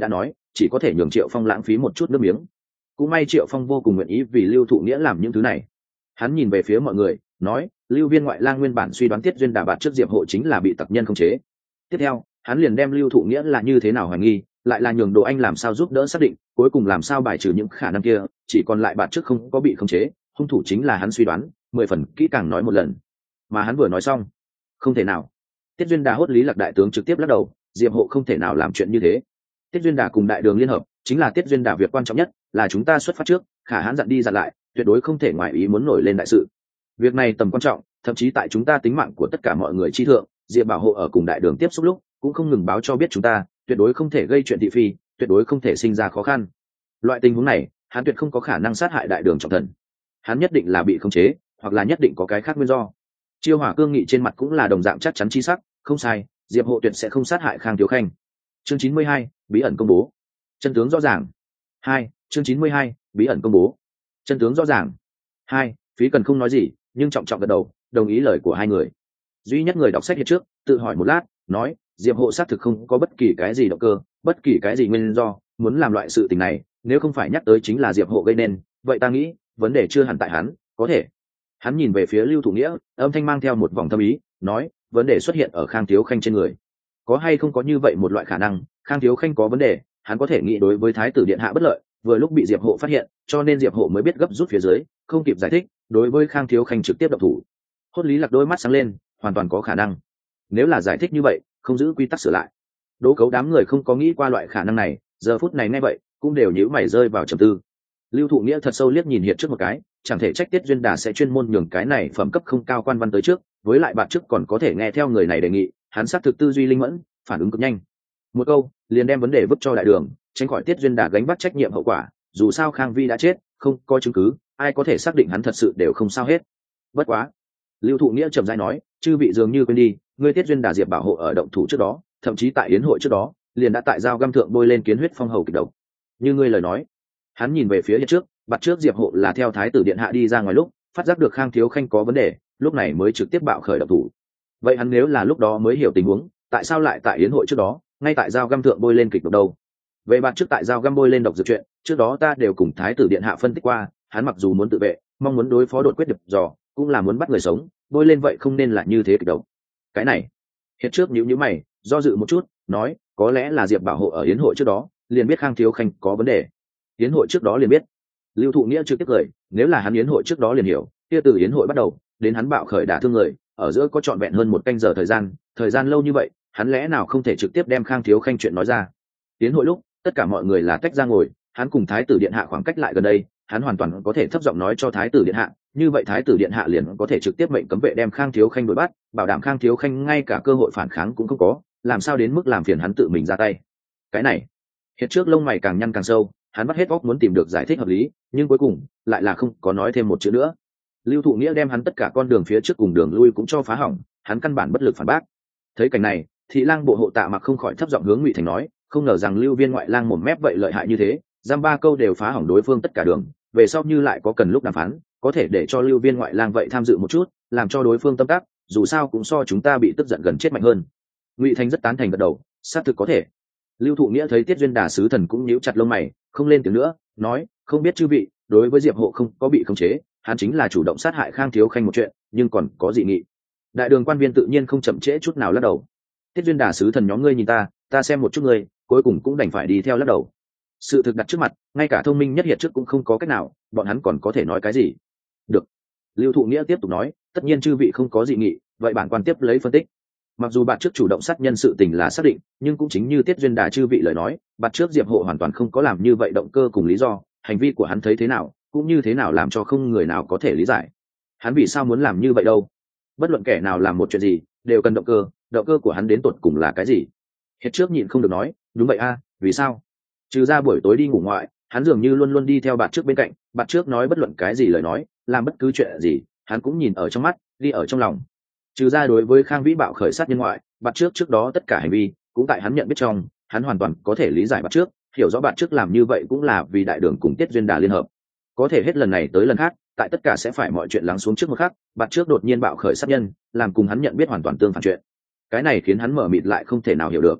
chỉ có thể nhường Triệu Phong lãng phí một chút nước miếng. Cũng may Triệu Phong vô cùng nguyện ý vì Lưu Thụ Nghĩa làm những thứ này. Hắn nhìn về phía mọi người nói, Lưu Viên ngoại lang nguyên bản suy đoán Tiết Duyên Đà bạt trước Diệp Hộ chính là bị tặc nhân khống chế. Tiếp theo hắn liền đem Lưu Thụ Nghĩa là như thế nào hoài nghi, lại là nhường Đỗ Anh làm sao giúp đỡ xác định, cuối cùng làm sao bài trừ những khả năng kia, chỉ còn lại bạt trước không có bị khống chế, hung thủ chính là hắn suy đoán, 10 phần kỹ càng nói một lần. Mà hắn vừa nói xong, không thể nào. Tiết Duyên Đà hốt Lý Lạc đại tướng trực tiếp lắc đầu, Diệp Hộ không thể nào làm chuyện như thế. Tiết Duyên Đà cùng đại đường liên hợp, chính là Tiết Duyên Đà việc quan trọng nhất, là chúng ta xuất phát trước, khả hãn dặn đi dặn lại, tuyệt đối không thể ngoại ý muốn nổi lên đại sự. Việc này tầm quan trọng, thậm chí tại chúng ta tính mạng của tất cả mọi người chi thượng, Diệp Bảo Hộ ở cùng đại đường tiếp xúc lúc, cũng không ngừng báo cho biết chúng ta, tuyệt đối không thể gây chuyện thị phi, tuyệt đối không thể sinh ra khó khăn. Loại tình huống này, hắn tuyệt không có khả năng sát hại đại đường trọng thần. Hắn nhất định là bị khống chế, hoặc là nhất định có cái khác nguyên do. Chiêu Hỏa cương nghị trên mặt cũng là đồng dạng chắc chắn chi sắc, không sai, Diệp Hộ tuyệt sẽ không sát hại Khang Thiếu Khanh. Chương 92, bí ẩn công bố. Chân tướng rõ ràng. 2, chương 92, bí ẩn công bố. Chân tướng rõ ràng. 2, Phí Cần không nói gì, nhưng trọng trọng gật đầu, đồng ý lời của hai người. Duy nhất người đọc sách hiện trước, tự hỏi một lát, nói, Diệp Hộ xác thực không có bất kỳ cái gì động cơ, bất kỳ cái gì nguyên do, muốn làm loại sự tình này, nếu không phải nhắc tới chính là Diệp Hộ gây nên, vậy ta nghĩ, vấn đề chưa hẳn tại hắn, có thể. Hắn nhìn về phía Lưu Thụ Nghĩa, âm thanh mang theo một vòng thâm ý, nói, vấn đề xuất hiện ở Khang Thiếu Khanh trên người. Có hay không có như vậy một loại khả năng, Khang Thiếu Khanh có vấn đề, hắn có thể nghĩ đối với Thái tử điện hạ bất lợi, vừa lúc bị Diệp Hộ phát hiện, cho nên Diệp Hộ mới biết gấp rút phía dưới, không kịp giải thích, đối với Khang Thiếu Khanh trực tiếp động thủ. Hốt Lý Lạc đôi mắt sáng lên, hoàn toàn có khả năng. Nếu là giải thích như vậy, không giữ quy tắc sửa lại. Đỗ Cấu đám người không có nghĩ qua loại khả năng này, giờ phút này nghe vậy, cũng đều nhíu mày rơi vào trầm tư. Lưu Thụ Nghĩa thật sâu liếc nhìn Hiệt trước một cái, chẳng thể trách Tiết Duyên Đà sẽ chuyên môn nhường cái này phẩm cấp không cao quan văn tới trước, với lại bạn trước còn có thể nghe theo người này đề nghị, hắn xác thực tư duy linh mẫn, phản ứng cực nhanh. Một câu, liền đem vấn đề vứt cho đại đường, tránh khỏi Tiết Duyên Đà gánh vác trách nhiệm hậu quả, dù sao Khang Vi đã chết, không có chứng cứ, ai có thể xác định hắn thật sự đều không sao hết. Bất quá, Lưu Thụ Nghĩa trầm rãi nói, chư vị dường như quên đi, ngươi Tiết Duyên Đà Diệp Bảo Hộ ở động thủ trước đó, thậm chí tại yến hội trước đó, liền đã tại giao găm thượng bôi lên kiến huyết phong hầu kịch độc. Như ngươi lời nói. Hắn nhìn về phía Hiệt trước, bắt trước Diệp Hộ là theo Thái tử điện hạ đi ra ngoài lúc, phát giác được Khang Thiếu Khanh có vấn đề, lúc này mới trực tiếp bạo khởi động thủ. Vậy hắn nếu là lúc đó mới hiểu tình huống, tại sao lại tại yến hội trước đó, ngay tại giao găm thượng bôi lên kịch độc đâu? Về bắt trước tại giao găm bôi lên độc dược chuyện, trước đó ta đều cùng Thái tử điện hạ phân tích qua, hắn mặc dù muốn tự vệ, mong muốn đối phó đột quyết đập dò, cũng là muốn bắt người sống, bôi lên vậy không nên là như thế kịch độc. Cái này, Hiệt trước nhíu mày, do dự một chút, nói, có lẽ là Diệp Bảo Hộ ở yến hội trước đó, liền biết Khang Thiếu Khanh có vấn đề. Yến hội trước đó liền biết. Lưu Thụ Nghĩa trực tiếp cười, nếu là hắn yến hội trước đó liền hiểu, kia từ yến hội bắt đầu, đến hắn bạo khởi đả thương người, ở giữa có trọn vẹn hơn 1 canh giờ thời gian lâu như vậy, hắn lẽ nào không thể trực tiếp đem Khang Thiếu Khanh chuyện nói ra? Yến hội lúc, tất cả mọi người là tách ra ngồi, hắn cùng Thái tử điện hạ khoảng cách lại gần đây, hắn hoàn toàn có thể thấp giọng nói cho Thái tử điện hạ, như vậy Thái tử điện hạ liền có thể trực tiếp mệnh cấm vệ đem Khang Thiếu Khanh đuổi bắt, bảo đảm Khang Thiếu Khanh ngay cả cơ hội phản kháng cũng không có, làm sao đến mức làm phiền hắn tự mình ra tay. Cái này, Hiệt trước lông mày càng nhăn càng sâu, hắn vắt hết óc muốn tìm được giải thích hợp lý, nhưng cuối cùng lại là không có nói thêm một chữ nữa. Lưu Thụ Nghĩa đem hắn tất cả con đường phía trước cùng đường lui cũng cho phá hỏng, hắn căn bản bất lực phản bác. Thấy cảnh này, Thị Lang bộ hộ Tạ Mặc không khỏi thấp giọng hướng Ngụy Thành nói, không ngờ rằng Lưu Viên ngoại lang mồm mép vậy lợi hại như thế, giam 3 câu đều phá hỏng đối phương tất cả đường, về sau như lại có cần lúc đàm phán, có thể để cho Lưu Viên ngoại lang vậy tham dự một chút, làm cho đối phương tâm tác, dù sao cũng so chúng ta bị tức giận gần chết mạnh hơn. Ngụy Thành rất tán thành gật đầu, xác thực có thể. Lưu Thụ Nghĩa thấy Tiết Duyên Đà sứ thần cũng nhíu chặt lông mày, không lên tiếng nữa, nói, không biết chư vị, đối với Diệp Hộ không có bị khống chế, hắn chính là chủ động sát hại Khang Thiếu Khanh một chuyện, nhưng còn có dị nghị. Đại đường quan viên tự nhiên không chậm trễ chút nào lắc đầu. Tiết Duyên Đà sứ thần nhóm ngươi nhìn ta xem một chút ngươi, cuối cùng cũng đành phải đi theo lắc đầu. Sự thực đặt trước mặt, ngay cả thông minh nhất Hiệt trước cũng không có cách nào, bọn hắn còn có thể nói cái gì? Được. Lưu Thụ Nghĩa tiếp tục nói, tất nhiên chư vị không có dị nghị, vậy bản quan tiếp lấy phân tích. Mặc dù bạn trước chủ động sát nhân sự tình là xác định, nhưng cũng chính như Tiết Duyên Đà chư vị lời nói, bạn trước Diệp Hộ hoàn toàn không có làm như vậy động cơ cùng lý do, hành vi của hắn thấy thế nào, cũng như thế nào làm cho không người nào có thể lý giải. Hắn vì sao muốn làm như vậy đâu? Bất luận kẻ nào làm một chuyện gì, đều cần động cơ của hắn đến tột cùng là cái gì? Hiệt trước nhịn không được nói, đúng vậy a, vì sao? Trừ ra buổi tối đi ngủ ngoại, hắn dường như luôn luôn đi theo bạn trước bên cạnh, bạn trước nói bất luận cái gì lời nói, làm bất cứ chuyện gì, hắn cũng nhìn ở trong mắt, đi ở trong lòng. Trừ ra đối với Khang Vĩ bạo khởi sát nhân ngoại, bạn trước đó tất cả hành vi cũng tại hắn nhận biết trong, hắn hoàn toàn có thể lý giải bạn trước, hiểu rõ bạn trước làm như vậy cũng là vì đại đường cùng Tiết Duyên Đà liên hợp. Có thể hết lần này tới lần khác, tại tất cả sẽ phải mọi chuyện lắng xuống trước một khắc, bạn trước đột nhiên bạo khởi sát nhân, làm cùng hắn nhận biết hoàn toàn tương phản chuyện. Cái này khiến hắn mở mịt lại không thể nào hiểu được.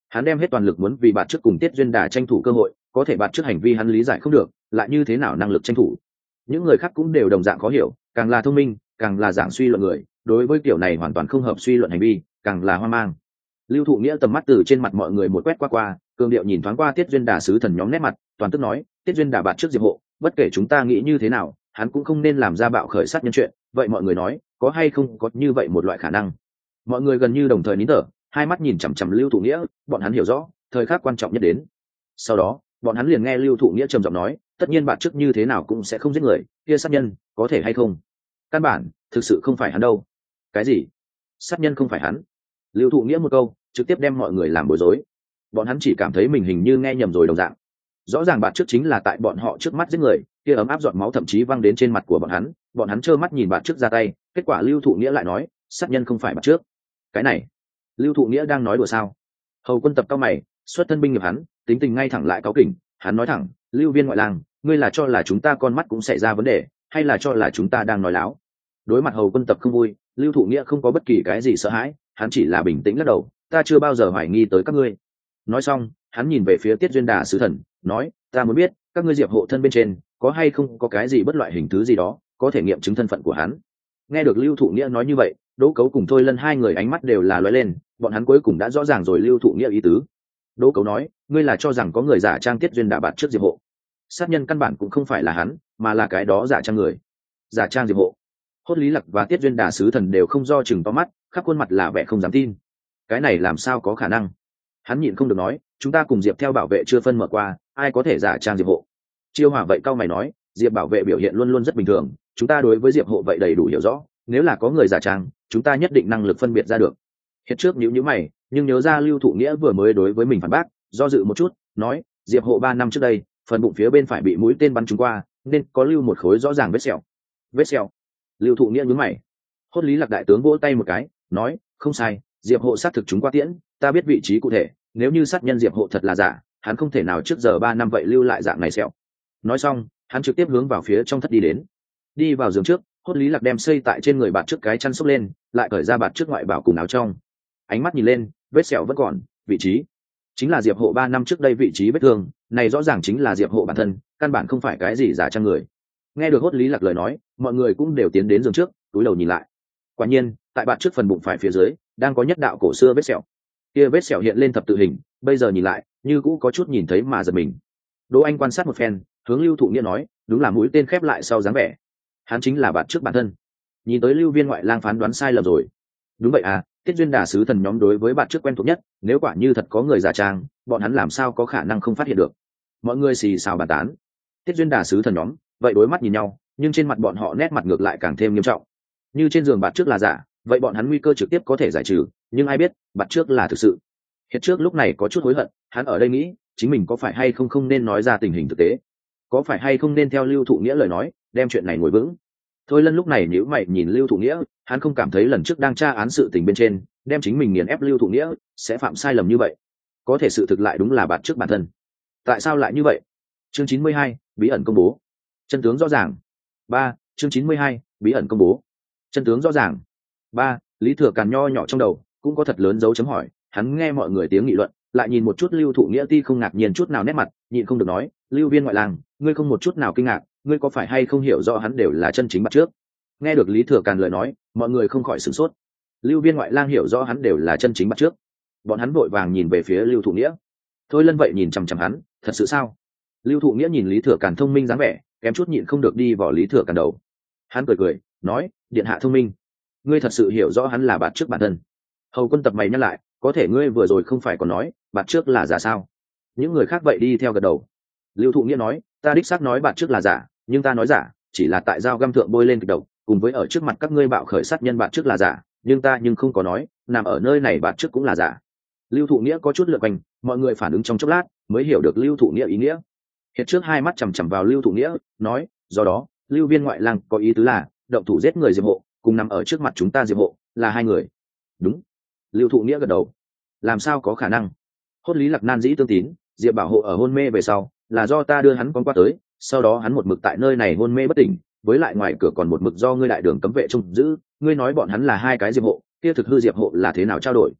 Hắn đem hết toàn lực muốn vì bạn trước cùng Tiết Duyên Đà tranh thủ cơ hội, có thể bạn trước hành vi hắn lý giải không được, lại như thế nào năng lực tranh thủ. Những người khác cũng đều đồng dạng khó hiểu, càng là thông minh càng là giảng suy luận người, đối với kiểu này hoàn toàn không hợp suy luận hành vi càng là hoang mang. Lưu Thụ Nghĩa tầm mắt từ trên mặt mọi người một quét qua, cường điệu nhìn thoáng qua Tiết Duyên Đà sứ thần nhóm nét mặt, toàn tức nói, Tiết Duyên Đà bạn trước Diệp Hộ, bất kể chúng ta nghĩ như thế nào, hắn cũng không nên làm ra bạo khởi sát nhân chuyện, vậy mọi người nói, có hay không có như vậy một loại khả năng? Mọi người gần như đồng thời nín thở, hai mắt nhìn chằm chằm Lưu Thụ Nghĩa, bọn hắn hiểu rõ, thời khắc quan trọng nhất đến. Sau đó, bọn hắn liền nghe Lưu Thụ Nghĩa trầm giọng nói, tất nhiên bạn trước như thế nào cũng sẽ không giết người, kia sát nhân, có thể hay không? Căn bản, thực sự không phải hắn đâu. Cái gì? Sát nhân không phải hắn? Lưu Thụ Nghĩa một câu, trực tiếp đem mọi người làm bối rối. Bọn hắn chỉ cảm thấy mình hình như nghe nhầm rồi đồng dạng. Rõ ràng bạn trước chính là tại bọn họ trước mắt giết người, kia ấm áp giọt máu thậm chí văng đến trên mặt của bọn hắn trơ mắt nhìn bạn trước ra tay, kết quả Lưu Thụ Nghĩa lại nói, sát nhân không phải bạn trước. Cái này, Lưu Thụ Nghĩa đang nói đùa sao? Hầu Quân Tập cao mày, xuất thân binh nghiệp hắn, tính tình ngay thẳng lại cáu kỉnh, hắn nói thẳng, Lưu Viên ngoại lang, ngươi là cho là chúng ta con mắt cũng xảy ra vấn đề, hay là cho là chúng ta đang nói láo? Đối mặt Hầu Quân Tập không vui, Lưu Thụ Nghĩa không có bất kỳ cái gì sợ hãi, hắn chỉ là bình tĩnh lắc đầu, ta chưa bao giờ hoài nghi tới các ngươi. Nói xong, hắn nhìn về phía Tiết Duyên Đà sứ thần, nói, ta muốn biết, các ngươi Diệp Hộ thân bên trên có hay không có cái gì bất loại hình thứ gì đó có thể nghiệm chứng thân phận của hắn. Nghe được Lưu Thụ Nghĩa nói như vậy, Đỗ Cấu cùng Thôi Lân hai người ánh mắt đều là lóe lên, bọn hắn cuối cùng đã rõ ràng rồi Lưu Thụ Nghĩa ý tứ. Đỗ Cấu nói, ngươi là cho rằng có người giả trang Tiết Duyên Đà bạt trước Diệp Hộ. Sát nhân căn bản cũng không phải là hắn, mà là cái đó giả trang người. Giả trang Diệp Hộ. Hốt Lý Lặc và Tiết Duyên Đà sứ thần đều không do chừng to mắt, khắp khuôn mặt là vẻ không dám tin. Cái này làm sao có khả năng? Hắn nhịn không được nói, chúng ta cùng Diệp theo bảo vệ chưa phân mở qua, ai có thể giả trang Diệp Hộ? Chiêu Hòa vậy cao mày nói, Diệp bảo vệ biểu hiện luôn luôn rất bình thường, chúng ta đối với Diệp Hộ vậy đầy đủ hiểu rõ, nếu là có người giả trang, chúng ta nhất định năng lực phân biệt ra được. Hiện trước nhíu mày, nhưng nhớ ra Lưu Thụ Nghĩa vừa mới đối với mình phản bác, do dự một chút, nói, Diệp Hộ 3 năm trước đây, phần bụng phía bên phải bị mũi tên bắn trúng qua, nên có lưu một khối rõ ràng vết sẹo. Vết sẹo? Lưu Thụ Nghĩa nhướng mày. Hốt Lý Lạc đại tướng vỗ tay một cái, nói, không sai, Diệp Hộ xác thực chúng qua tiễn, ta biết vị trí cụ thể, nếu như sát nhân Diệp Hộ thật là giả, hắn không thể nào trước giờ 3 năm vậy lưu lại dạng này sẹo. Nói xong, hắn trực tiếp hướng vào phía trong thất đi đến. Đi vào giường trước, Hốt Lý Lạc đem xây tại trên người bạt trước cái chăn xốc lên, lại cởi ra bạt trước ngoại bảo cùng áo trong. Ánh mắt nhìn lên, vết sẹo vẫn còn, vị trí chính là Diệp Hộ 3 năm trước đây vị trí vết thương, này rõ ràng chính là Diệp Hộ bản thân, căn bản không phải cái gì giả trang người. Nghe được Hốt Lý Lạc lời nói, mọi người cũng đều tiến đến giường trước, cúi đầu nhìn lại. Quả nhiên, tại bạt trước phần bụng phải phía dưới, đang có nhất đạo cổ xưa vết sẹo. Kia vết sẹo hiện lên thập tự hình, bây giờ nhìn lại, như cũ có chút nhìn thấy mà giật mình. Đỗ Anh quan sát một phen, hướng Lưu Thụ Nghĩa nói, đúng là mũi tên khép lại sau dáng vẻ. Hắn chính là bạt trước bản thân. Nhìn tới Lưu Viên ngoại lang phán đoán sai lầm rồi. Đúng vậy à, Tiết Duyên Đà sứ thần nhóm đối với bạt trước quen thuộc nhất, nếu quả như thật có người giả trang, bọn hắn làm sao có khả năng không phát hiện được. Mọi người xì xào bàn tán. Tiết Duyên Đà sứ thần nhóm, vậy đối mắt nhìn nhau, nhưng trên mặt bọn họ nét mặt ngược lại càng thêm nghiêm trọng. Như trên giường bạt trước là giả, vậy bọn hắn nguy cơ trực tiếp có thể giải trừ, nhưng ai biết, bạt trước là thực sự. Hiện trước lúc này có chút hối hận, hắn ở đây nghĩ, chính mình có phải hay không nên nói ra tình hình thực tế, có phải hay không nên theo Lưu Thụ Nghĩa lời nói, đem chuyện này ngồi vững. Thôi Lân lúc này nhíu mày nhìn Lưu Thụ Nghĩa, hắn không cảm thấy lần trước đang tra án sự tình bên trên, đem chính mình nghiền ép Lưu Thụ Nghĩa sẽ phạm sai lầm như vậy. Có thể sự thực lại đúng là bạt trước bản thân. Tại sao lại như vậy? Chương 92, bí ẩn công bố. Chân tướng rõ ràng. 3, chương 92, bí ẩn công bố. Chân tướng rõ ràng. 3, Lý Thừa Càn nho nhỏ trong đầu, cũng có thật lớn dấu chấm hỏi, hắn nghe mọi người tiếng nghị luận, lại nhìn một chút Lưu Thụ Nghĩa ti không ngạc nhiên chút nào nét mặt, nhịn không được nói, Lưu Viên ngoại lang, ngươi không một chút nào kinh ngạc, ngươi có phải hay không hiểu rõ hắn đều là chân chính bắt trước? Nghe được Lý Thừa Càn lời nói, mọi người không khỏi sửng sốt. Lưu Viên ngoại lang hiểu rõ hắn đều là chân chính bắt trước. Bọn hắn vội vàng nhìn về phía Lưu Thụ Nghĩa. Thôi Lân vậy nhìn chằm chằm hắn, thật sự sao? Lưu Thụ Nghĩa nhìn Lý Thừa Càn thông minh dáng vẻ, kém chút nhịn không được đi vào Lý Thừa Càn đầu. Hắn cười, nói, điện hạ thông minh, ngươi thật sự hiểu rõ hắn là bắt trước bản thân. Hầu Quân Tập mày nhắc lại, có thể ngươi vừa rồi không phải còn nói, bắt trước là giả sao? Những người khác vậy đi theo gật đầu. Lưu Thụ Nghĩa nói, ta đích xác nói bắt trước là giả, nhưng ta nói giả chỉ là tại dao găm thượng bôi lên kịch độc, cùng với ở trước mặt các ngươi bạo khởi sát nhân bắt trước là giả, nhưng ta không có nói nằm ở nơi này bắt trước cũng là giả. Lưu Thụ Nghĩa có chút lượn quanh, mọi người phản ứng trong chốc lát mới hiểu được Lưu Thụ Nghĩa ý nghĩa. Hiện trước hai mắt chằm chằm vào Lưu Thụ Nghĩa, nói, do đó Lưu Viên ngoại lang có ý tứ là động thủ giết người Diệp Hộ cùng nằm ở trước mặt chúng ta Diệp Hộ là hai người. Đúng. Lưu Thụ Nghĩa gật đầu. Làm sao có khả năng? Hốt Lý Lạc nan dĩ tương tín, Diệp Bảo Hộ ở hôn mê về sau, là do ta đưa hắn con qua tới, sau đó hắn một mực tại nơi này hôn mê bất tỉnh, với lại ngoài cửa còn một mực do ngươi đại đường cấm vệ trông giữ, ngươi nói bọn hắn là hai cái Diệp Hộ, kia thực hư Diệp Hộ là thế nào trao đổi?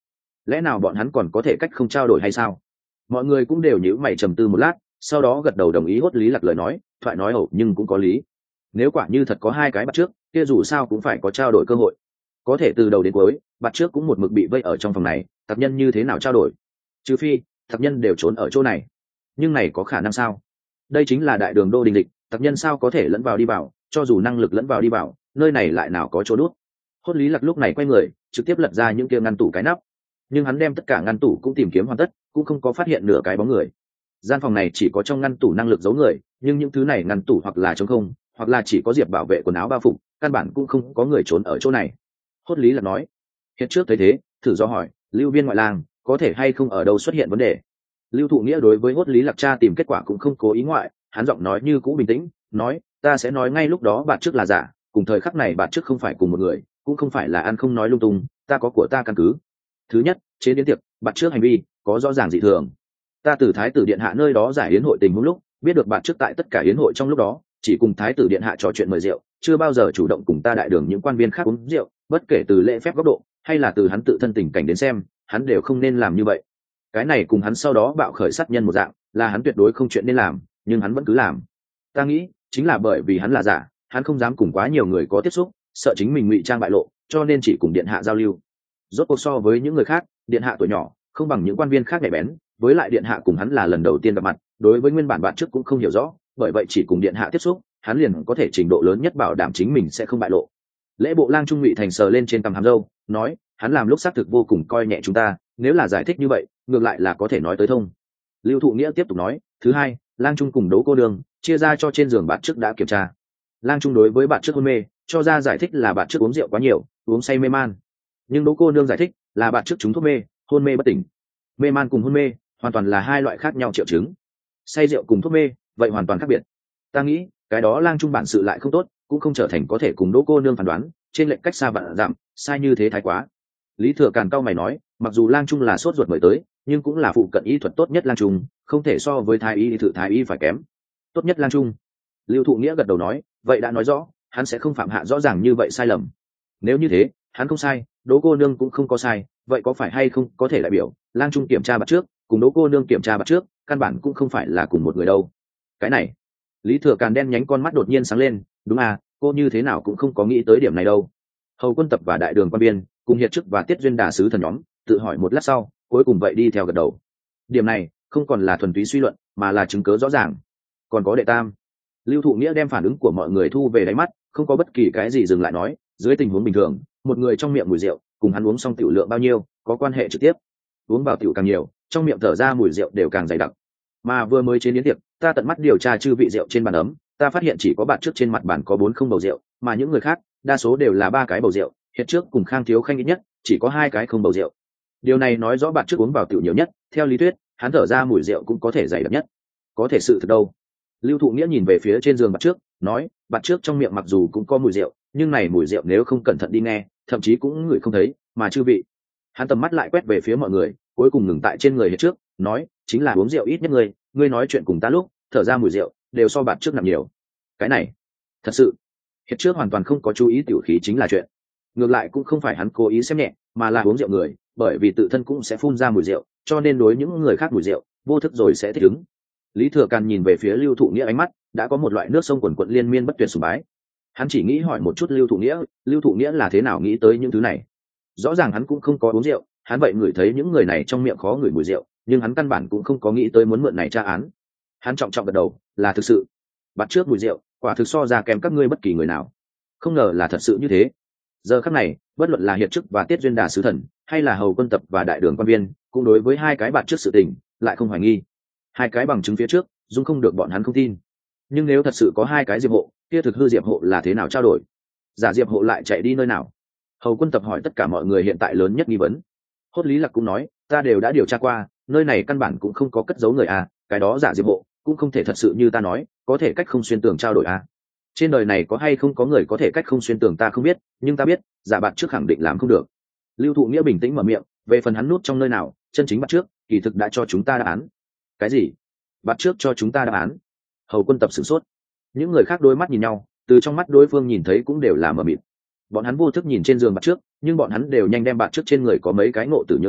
lẽ nào bọn hắn còn có thể cách không trao đổi hay sao? Mọi người cũng đều nhíu mày trầm tư một lát, sau đó gật đầu đồng ý Hốt Lý Lạc lời nói, thoại nói ẩu nhưng cũng có lý. Nếu quả như thật có hai cái bắt trước, kia dù sao cũng phải có trao đổi cơ hội. Có thể từ đầu đến cuối, bắt trước cũng một mực bị vây ở trong phòng này, tập nhân như thế nào trao đổi? Trừ phi tập nhân đều trốn ở chỗ này. Nhưng này có khả năng sao? Đây chính là đại đường đô đình địch, tập nhân sao có thể lẫn vào đi vào, cho dù năng lực lẫn vào đi vào, nơi này lại nào có chỗ đốt. Hốt Lý Lạc lúc này quay người, trực tiếp lật ra những kia ngăn tủ cái nắp, nhưng hắn đem tất cả ngăn tủ cũng tìm kiếm hoàn tất, cũng không có phát hiện nửa cái bóng người. Gian phòng này chỉ có trong ngăn tủ năng lực giấu người, nhưng những thứ này ngăn tủ hoặc là trống không, hoặc là chỉ có diệp bảo vệ quần áo bao phục, căn bản cũng không có người trốn ở chỗ này. Hốt Lý Lạc nói. Hiện trước thấy thế, thử do hỏi, Lưu Viên ngoại lang có thể hay không ở đâu xuất hiện vấn đề? Lưu Thụ Nghĩa đối với Hốt Lý Lạc tra tìm kết quả cũng không cố ý ngoại, hắn giọng nói như cũ bình tĩnh, nói, ta sẽ nói ngay lúc đó bạn trước là giả, cùng thời khắc này bạn trước không phải cùng một người, cũng không phải là ăn không nói lung tung, ta có của ta căn cứ. Thứ nhất, trên đến tiệc, bạn trước hành vi có rõ ràng dị thường. Ta từ thái tử điện hạ nơi đó giải yến hội tình huống lúc, biết được bạn trước tại tất cả yến hội trong lúc đó, chỉ cùng thái tử điện hạ trò chuyện mời rượu, chưa bao giờ chủ động cùng ta đại đường những quan viên khác uống rượu, bất kể từ lễ phép góc độ, hay là từ hắn tự thân tình cảnh đến xem, hắn đều không nên làm như vậy. Cái này cùng hắn sau đó bạo khởi sát nhân một dạng, là hắn tuyệt đối không chuyện nên làm, nhưng hắn vẫn cứ làm. Ta nghĩ, chính là bởi vì hắn là giả, hắn không dám cùng quá nhiều người có tiếp xúc, sợ chính mình ngụy trang bại lộ, cho nên chỉ cùng điện hạ giao lưu. Rốt cuộc so với những người khác, điện hạ tuổi nhỏ, không bằng những quan viên khác nhạy bén, với lại điện hạ cùng hắn là lần đầu tiên gặp mặt, đối với nguyên bản bạn trước cũng không hiểu rõ, bởi vậy chỉ cùng điện hạ tiếp xúc, hắn liền có thể trình độ lớn nhất bảo đảm chính mình sẽ không bại lộ. Lễ bộ lang Trung Ngụy Thành sờ lên trên cằm hàm râu, nói, hắn làm lúc xác thực vô cùng coi nhẹ chúng ta, nếu là giải thích như vậy, ngược lại là có thể nói tới thông. Lưu Thụ Nghĩa tiếp tục nói, thứ hai, lang Trung cùng Đỗ cô nương chia ra cho trên giường bạn trước đã kiểm tra. Lang Trung đối với bạn trước hôn mê, cho ra giải thích là bạn trước uống rượu quá nhiều, uống say mê man. Nhưng Đỗ cô nương giải thích là bạn trước chúng thuốc mê, hôn mê bất tỉnh. Mê man cùng hôn mê hoàn toàn là hai loại khác nhau triệu chứng. Say rượu cùng thuốc mê, vậy hoàn toàn khác biệt. Ta nghĩ, cái đó lang Trung bản sự lại không tốt, cũng không trở thành có thể cùng Đỗ cô nương phán đoán, trên lệnh cách xa vạn dặm, sai như thế thái quá. Lý Thừa Càn cau mày nói, mặc dù lang Trung là sốt ruột mời tới, nhưng cũng là phụ cận y thuật tốt nhất lang Trung, không thể so với thái y thử thái y phải kém. Tốt nhất lang Trung. Lưu Thụ Nghĩa gật đầu nói, vậy đã nói rõ, hắn sẽ không phạm hạ rõ ràng như vậy sai lầm. Nếu như thế, hắn không sai, Đỗ cô nương cũng không có sai, vậy có phải hay không có thể đại biểu lang Trung kiểm tra bạt trước, cùng Đỗ cô nương kiểm tra bạt trước, căn bản cũng không phải là cùng một người đâu. Cái này, Lý Thừa Càn đen nhánh con mắt đột nhiên sáng lên, đúng à, cô như thế nào cũng không có nghĩ tới điểm này đâu. Hầu Quân Tập và đại đường quan biên cùng hiệt chức và tiết duyên đà sứ thần nhóm tự hỏi một lát sau, cuối cùng vậy đi theo gật đầu. Điểm này không còn là thuần túy suy luận, mà là chứng cớ rõ ràng. Còn có đệ tam. Lưu Thụ Nghĩa đem phản ứng của mọi người thu về đáy mắt, không có bất kỳ cái gì dừng lại nói, dưới tình huống bình thường, một người trong miệng mùi rượu, cùng hắn uống xong tiểu lượng bao nhiêu, có quan hệ trực tiếp. Uống vào tiểu càng nhiều, trong miệng thở ra mùi rượu đều càng dày đặc. Mà vừa mới chế biến tiệc, ta tận mắt điều tra chư vị rượu trên bàn ấm, ta phát hiện chỉ có bạn trước trên mặt bàn có 4 không bầu rượu, mà những người khác, đa số đều là 3 cái bầu rượu, hiện trước cùng Khang Thiếu Khanh ít nhất, chỉ có 2 cái không bầu rượu. Điều này nói rõ bạn trước uống vào tiểu nhiều nhất, theo lý thuyết, hắn thở ra mùi rượu cũng có thể dày đặc nhất. Có thể sự thật đâu? Lưu Thụ Nghĩa nhìn về phía trên giường bạn trước, nói, bạn trước trong miệng mặc dù cũng có mùi rượu, nhưng này mùi rượu nếu không cẩn thận đi nghe, thậm chí cũng ngửi không thấy, mà chư vị. Hắn tầm mắt lại quét về phía mọi người, cuối cùng ngừng tại trên người hiện trước, nói, chính là uống rượu ít nhất ngươi nói chuyện cùng ta lúc, thở ra mùi rượu, đều so bạn trước nặng nhiều. Cái này, thật sự, hiện trước hoàn toàn không có chú ý tiểu khí chính là chuyện. Ngược lại cũng không phải hắn cố ý xem nhẹ, mà là uống rượu người, bởi vì tự thân cũng sẽ phun ra mùi rượu, cho nên đối những người khác mùi rượu, vô thức rồi sẽ thích ứng. Lý Thừa Càn nhìn về phía Lưu Thụ Nghĩa ánh mắt đã có một loại nước sông quần quận liên miên bất tuyệt sùng bái. Hắn chỉ nghĩ hỏi một chút Lưu Thụ Nghĩa là thế nào nghĩ tới những thứ này. Rõ ràng hắn cũng không có uống rượu, hắn vậy ngửi thấy những người này trong miệng khó ngửi mùi rượu, nhưng hắn căn bản cũng không có nghĩ tới muốn mượn này tra án. Hắn trọng trọng gật đầu, là thực sự. Bắt trước mùi rượu, quả thực so ra kém các ngươi bất kỳ người nào. Không ngờ là thật sự như thế. Giờ khắc này, bất luận là hiệp chức và tiết duyên đà sứ thần, hay là Hầu Quân Tập và đại đường quan viên, cũng đối với hai cái bạn trước sự tình, lại không hoài nghi. Hai cái bằng chứng phía trước, dung không được bọn hắn không tin. Nhưng nếu thật sự có hai cái diệp hộ, kia thực hư diệp hộ là thế nào trao đổi? Giả diệp hộ lại chạy đi nơi nào? Hầu Quân Tập hỏi tất cả mọi người hiện tại lớn nhất nghi vấn. Hốt Lý Lạc cũng nói, ta đều đã điều tra qua, nơi này căn bản cũng không có cất giấu người à, cái đó giả diệp hộ cũng không thể thật sự như ta nói, có thể cách không xuyên tường trao đổi à. Trên đời này có hay không có người có thể cách không xuyên tường ta không biết, nhưng ta biết, giả bạn trước khẳng định làm không được. Lưu Thụ Nghĩa bình tĩnh mở miệng, về phần hắn nút trong nơi nào, chân chính bạn trước, kỳ thực đã cho chúng ta đáp án. Cái gì? Bạn trước cho chúng ta đáp án? Hầu Quân Tập sửng sốt. Những người khác đôi mắt nhìn nhau, từ trong mắt đối phương nhìn thấy cũng đều là mờ mịt. Bọn hắn vô thức nhìn trên giường bạn trước, nhưng bọn hắn đều nhanh đem bạn trước trên người có mấy cái ngộ tử nhớ kỹ,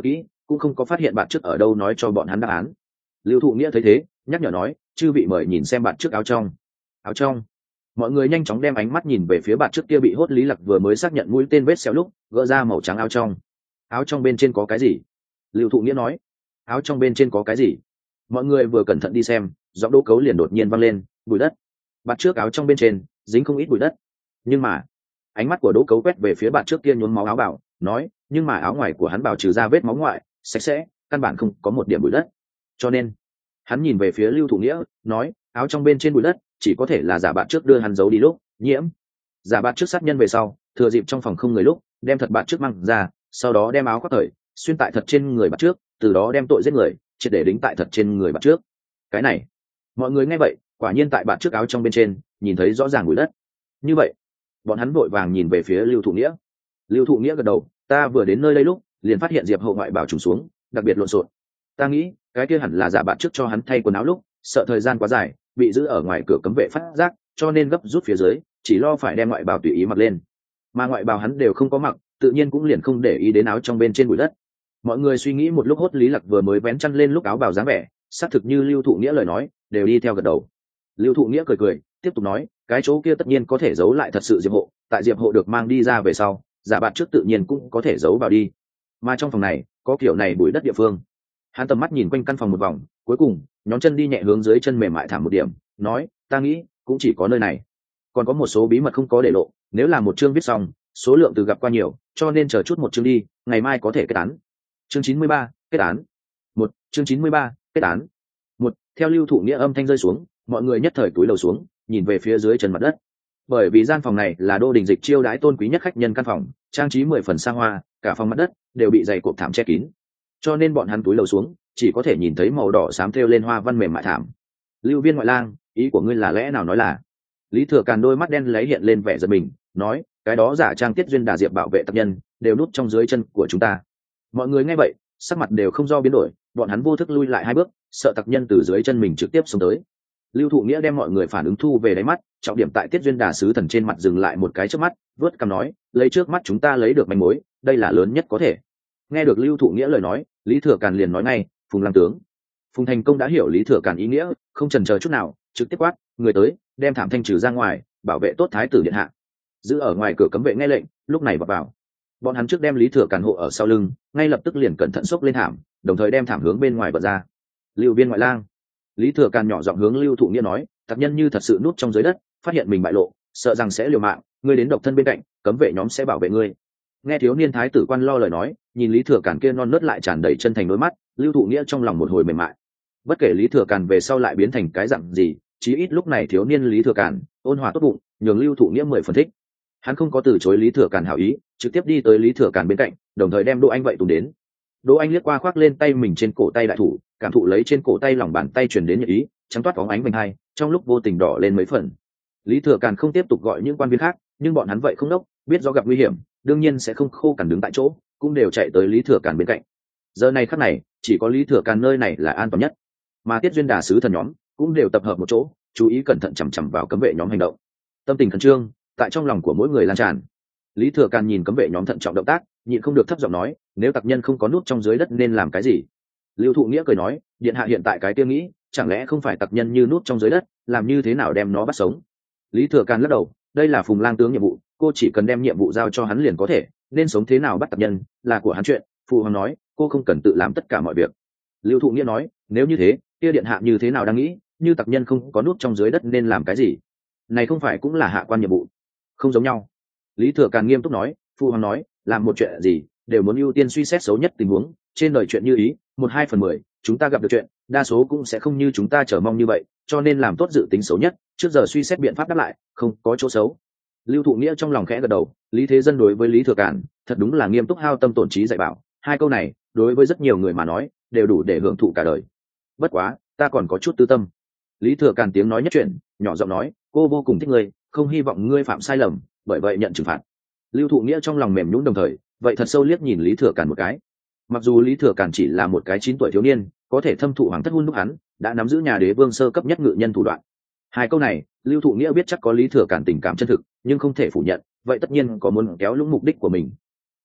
cũng không có phát hiện bạn trước ở đâu nói cho bọn hắn đáp án. Lưu Thụ Nghĩa thấy thế nhắc nhở nói, chư vị mời nhìn xem bạn trước áo trong. Áo trong. Mọi người nhanh chóng đem ánh mắt nhìn về phía bạn trước kia bị hốt Lý Lặc vừa mới xác nhận mũi tên vết xéo lúc gỡ ra màu trắng áo trong. Áo trong bên trên có cái gì? Lưu Thụ Nghĩa nói. Áo trong bên trên có cái gì? Mọi người vừa cẩn thận đi xem, giọng Đỗ Cấu liền đột nhiên văng lên, bụi đất. Bạn trước áo trong bên trên dính không ít bụi đất, nhưng mà ánh mắt của Đỗ Cấu quét về phía bạn trước kia nhuốm máu áo bảo, nói, nhưng mà áo ngoài của hắn bảo trừ ra vết máu ngoại, sạch sẽ, căn bản không có một điểm bụi đất. Cho nên, hắn nhìn về phía Lưu Thụ Nghĩa, nói, áo trong bên trên bụi đất, chỉ có thể là giả bạn trước đưa hắn giấu đi lúc nhiễm. Giả bạn trước sát nhân về sau, thừa dịp trong phòng không người lúc, đem thật bạn trước mang ra, sau đó đem áo khoác thời, xuyên tại thật trên người bạn trước, từ đó đem tội giết người, triệt để đính tại thật trên người bạn trước. Cái này, mọi người nghe vậy, quả nhiên tại bạn trước áo trong bên trên, nhìn thấy rõ ràng bụi đất. Như vậy, bọn hắn vội vàng nhìn về phía Lưu Thụ Nghĩa. Lưu Thụ Nghĩa gật đầu, ta vừa đến nơi đây lúc liền phát hiện Diệp Hậu ngoại bảo trùng xuống, đặc biệt lộn xộn. Ta nghĩ cái kia hẳn là giả bạn trước cho hắn thay quần áo lúc sợ thời gian quá dài bị giữ ở ngoài cửa cấm vệ phát giác, cho nên gấp rút phía dưới, chỉ lo phải đem ngoại bào tùy ý mặc lên, mà ngoại bào hắn đều không có mặc, tự nhiên cũng liền không để ý đến áo trong bên trên bụi đất. Mọi người suy nghĩ một lúc, hốt Lý Lặc vừa mới vén chăn lên lúc áo bào dáng vẻ xác thực như Lưu Thụ Nghĩa lời nói, đều đi theo gật đầu. Lưu Thụ Nghĩa cười cười tiếp tục nói, cái chỗ kia tất nhiên có thể giấu lại thật sự Diệp Hộ, tại Diệp Hộ được mang đi ra về sau, giả bạn trước tự nhiên cũng có thể giấu vào đi, mà trong phòng này có kiểu này bụi đất địa phương. Hắn tầm mắt nhìn quanh căn phòng một vòng, cuối cùng nhón chân đi nhẹ hướng dưới chân mềm mại thảm một điểm, nói, ta nghĩ cũng chỉ có nơi này, còn có một số bí mật không có để lộ, nếu là một chương viết xong, số lượng từ gặp qua nhiều, cho nên chờ chút một chương đi, ngày mai có thể kết án. Chương 93, kết án. Một, chương 93, kết án. Một, theo Lưu Thụ Nghĩa âm thanh rơi xuống, mọi người nhất thời cúi đầu xuống, nhìn về phía dưới chân mặt đất. Bởi vì gian phòng này là Đô Đình Dịch chiêu đãi tôn quý nhất khách nhân căn phòng, trang trí 10 phần xa hoa, cả phòng mặt đất đều bị dày cộp thảm che kín, cho nên bọn hắn cúi đầu xuống, chỉ có thể nhìn thấy màu đỏ xám thêu lên hoa văn mềm mại thảm. Lưu Viên ngoại lang, ý của ngươi là lẽ nào nói là? Lý Thừa Càn đôi mắt đen lấy hiện lên vẻ giận mình, nói, cái đó giả trang Tiết Duyên Đà Diệp bảo vệ tập nhân đều núp trong dưới chân của chúng ta. Mọi người nghe vậy, sắc mặt đều không do biến đổi, bọn hắn vô thức lui lại hai bước, sợ tặc nhân từ dưới chân mình trực tiếp xông tới. Lưu Thụ Nghĩa đem mọi người phản ứng thu về đáy mắt, trọng điểm tại Tiết Duyên Đà sứ thần trên mặt dừng lại một cái trước mắt, vớt cằm nói, lấy trước mắt chúng ta lấy được manh mối, đây là lớn nhất có thể. Nghe được Lưu Thụ Nghĩa lời nói, Lý Thừa Càn liền nói ngay, Phùng Lang tướng. Phùng Thành Công đã hiểu Lý Thừa Càn ý nghĩa, không chần chờ chút nào, trực tiếp quát, người tới, đem thảm thanh trừ ra ngoài, bảo vệ tốt thái tử điện hạ. Giữ ở ngoài cửa cấm vệ nghe lệnh, lúc này vào. Bọn hắn trước đem Lý Thừa Càn hộ ở sau lưng, ngay lập tức liền cẩn thận xốc lên thảm, đồng thời đem thảm hướng bên ngoài bật ra. Lưu Viên ngoại lang. Lý Thừa Càn nhỏ giọng hướng Lưu Thụ Nghĩa nói, tặc nhân như thật sự núp trong dưới đất, phát hiện mình bại lộ, sợ rằng sẽ liều mạng, ngươi đến độc thân bên cạnh, cấm vệ nhóm sẽ bảo vệ ngươi. Nghe thiếu niên thái tử quan lo lời nói, nhìn Lý Thừa Càn kia non nớt lại tràn đầy chân thành đôi mắt, Lưu Thụ Nghĩa trong lòng một hồi mềm mại. Bất kể Lý Thừa Càn về sau lại biến thành cái dạng gì, chí ít lúc này thiếu niên Lý Thừa Càn ôn hòa tốt bụng, nhường Lưu Thụ Nghĩa 10 phần thích. Hắn không có từ chối Lý Thừa Càn hảo ý, trực tiếp đi tới Lý Thừa Càn bên cạnh, đồng thời đem Đỗ Anh vậy tùng đến. Đỗ Anh liếc qua khoác lên tay mình trên cổ tay đại thủ, cảm thụ lấy trên cổ tay lòng bàn tay truyền đến nhiệt ý, trắng toát bóng ánh vành hai, trong lúc vô tình đỏ lên mấy phần. Lý Thừa Càn không tiếp tục gọi những quan viên khác, nhưng bọn hắn vậy không đốc, biết do gặp nguy hiểm, đương nhiên sẽ không khô cằn đứng tại chỗ, cũng đều chạy tới Lý Thừa Càn bên cạnh. Giờ này khắc này, chỉ có Lý Thừa Càn nơi này là an toàn nhất, mà Tiết Duyên Đà sứ thần nhóm cũng đều tập hợp một chỗ, chú ý cẩn thận chằm chằm vào cấm vệ nhóm hành động. Tâm tình khẩn trương tại trong lòng của mỗi người lan tràn. Lý Thừa Càn nhìn cấm vệ nhóm thận trọng động tác, nhịn không được thấp giọng nói, nếu tặc nhân không có nút trong dưới đất nên làm cái gì? Lưu Thụ Nghĩa cười nói, điện hạ hiện tại cái tiêu nghĩ, chẳng lẽ không phải tặc nhân như nút trong dưới đất, làm như thế nào đem nó bắt sống? Lý Thừa Càn lắc đầu, đây là Phùng Lang tướng nhiệm vụ, cô chỉ cần đem nhiệm vụ giao cho hắn liền có thể, nên sống thế nào bắt tặc nhân là của hắn chuyện. Phụ hoàng nói, cô không cần tự làm tất cả mọi việc. Lưu Thụ Nghĩa nói, nếu như thế, kia điện hạ như thế nào đang nghĩ, như tặc nhân không có nút trong dưới đất nên làm cái gì? Này không phải cũng là hạ quan nhiệm vụ? Không giống nhau. Lý Thừa Càn nghiêm túc nói, phụ hoàng nói, làm một chuyện gì đều muốn ưu tiên suy xét xấu nhất tình huống, trên đời chuyện như ý, 1/2/10, chúng ta gặp được chuyện, đa số cũng sẽ không như chúng ta chờ mong như vậy, cho nên làm tốt dự tính xấu nhất, trước giờ suy xét biện pháp đáp lại, không có chỗ xấu. Lưu Thụ Nghĩa trong lòng khẽ gật đầu, Lý Thế Dân đối với Lý Thừa Càn, thật đúng là nghiêm túc hao tâm tổn trí dạy bảo, hai câu này, đối với rất nhiều người mà nói, đều đủ để hưởng thụ cả đời. Bất quá, ta còn có chút tư tâm. Lý Thừa Càn tiếng nói nhất chuyện, nhỏ giọng nói, cô vô cùng thích ngươi, không hy vọng ngươi phạm sai lầm, bởi vậy nhận trừng phạt. Lưu Thụ Nghĩa trong lòng mềm nhũn, đồng thời vậy thật sâu liếc nhìn Lý Thừa Càn một cái. Mặc dù Lý Thừa Càn chỉ là một cái 9 tuổi thiếu niên, có thể thâm thụ hoàng thất hun đúc hắn, đã nắm giữ nhà đế vương sơ cấp nhất ngự nhân thủ đoạn. Hai câu này, Lưu Thụ Nghĩa biết chắc có Lý Thừa Càn tình cảm chân thực, nhưng không thể phủ nhận, vậy tất nhiên có muốn kéo lũng mục đích của mình.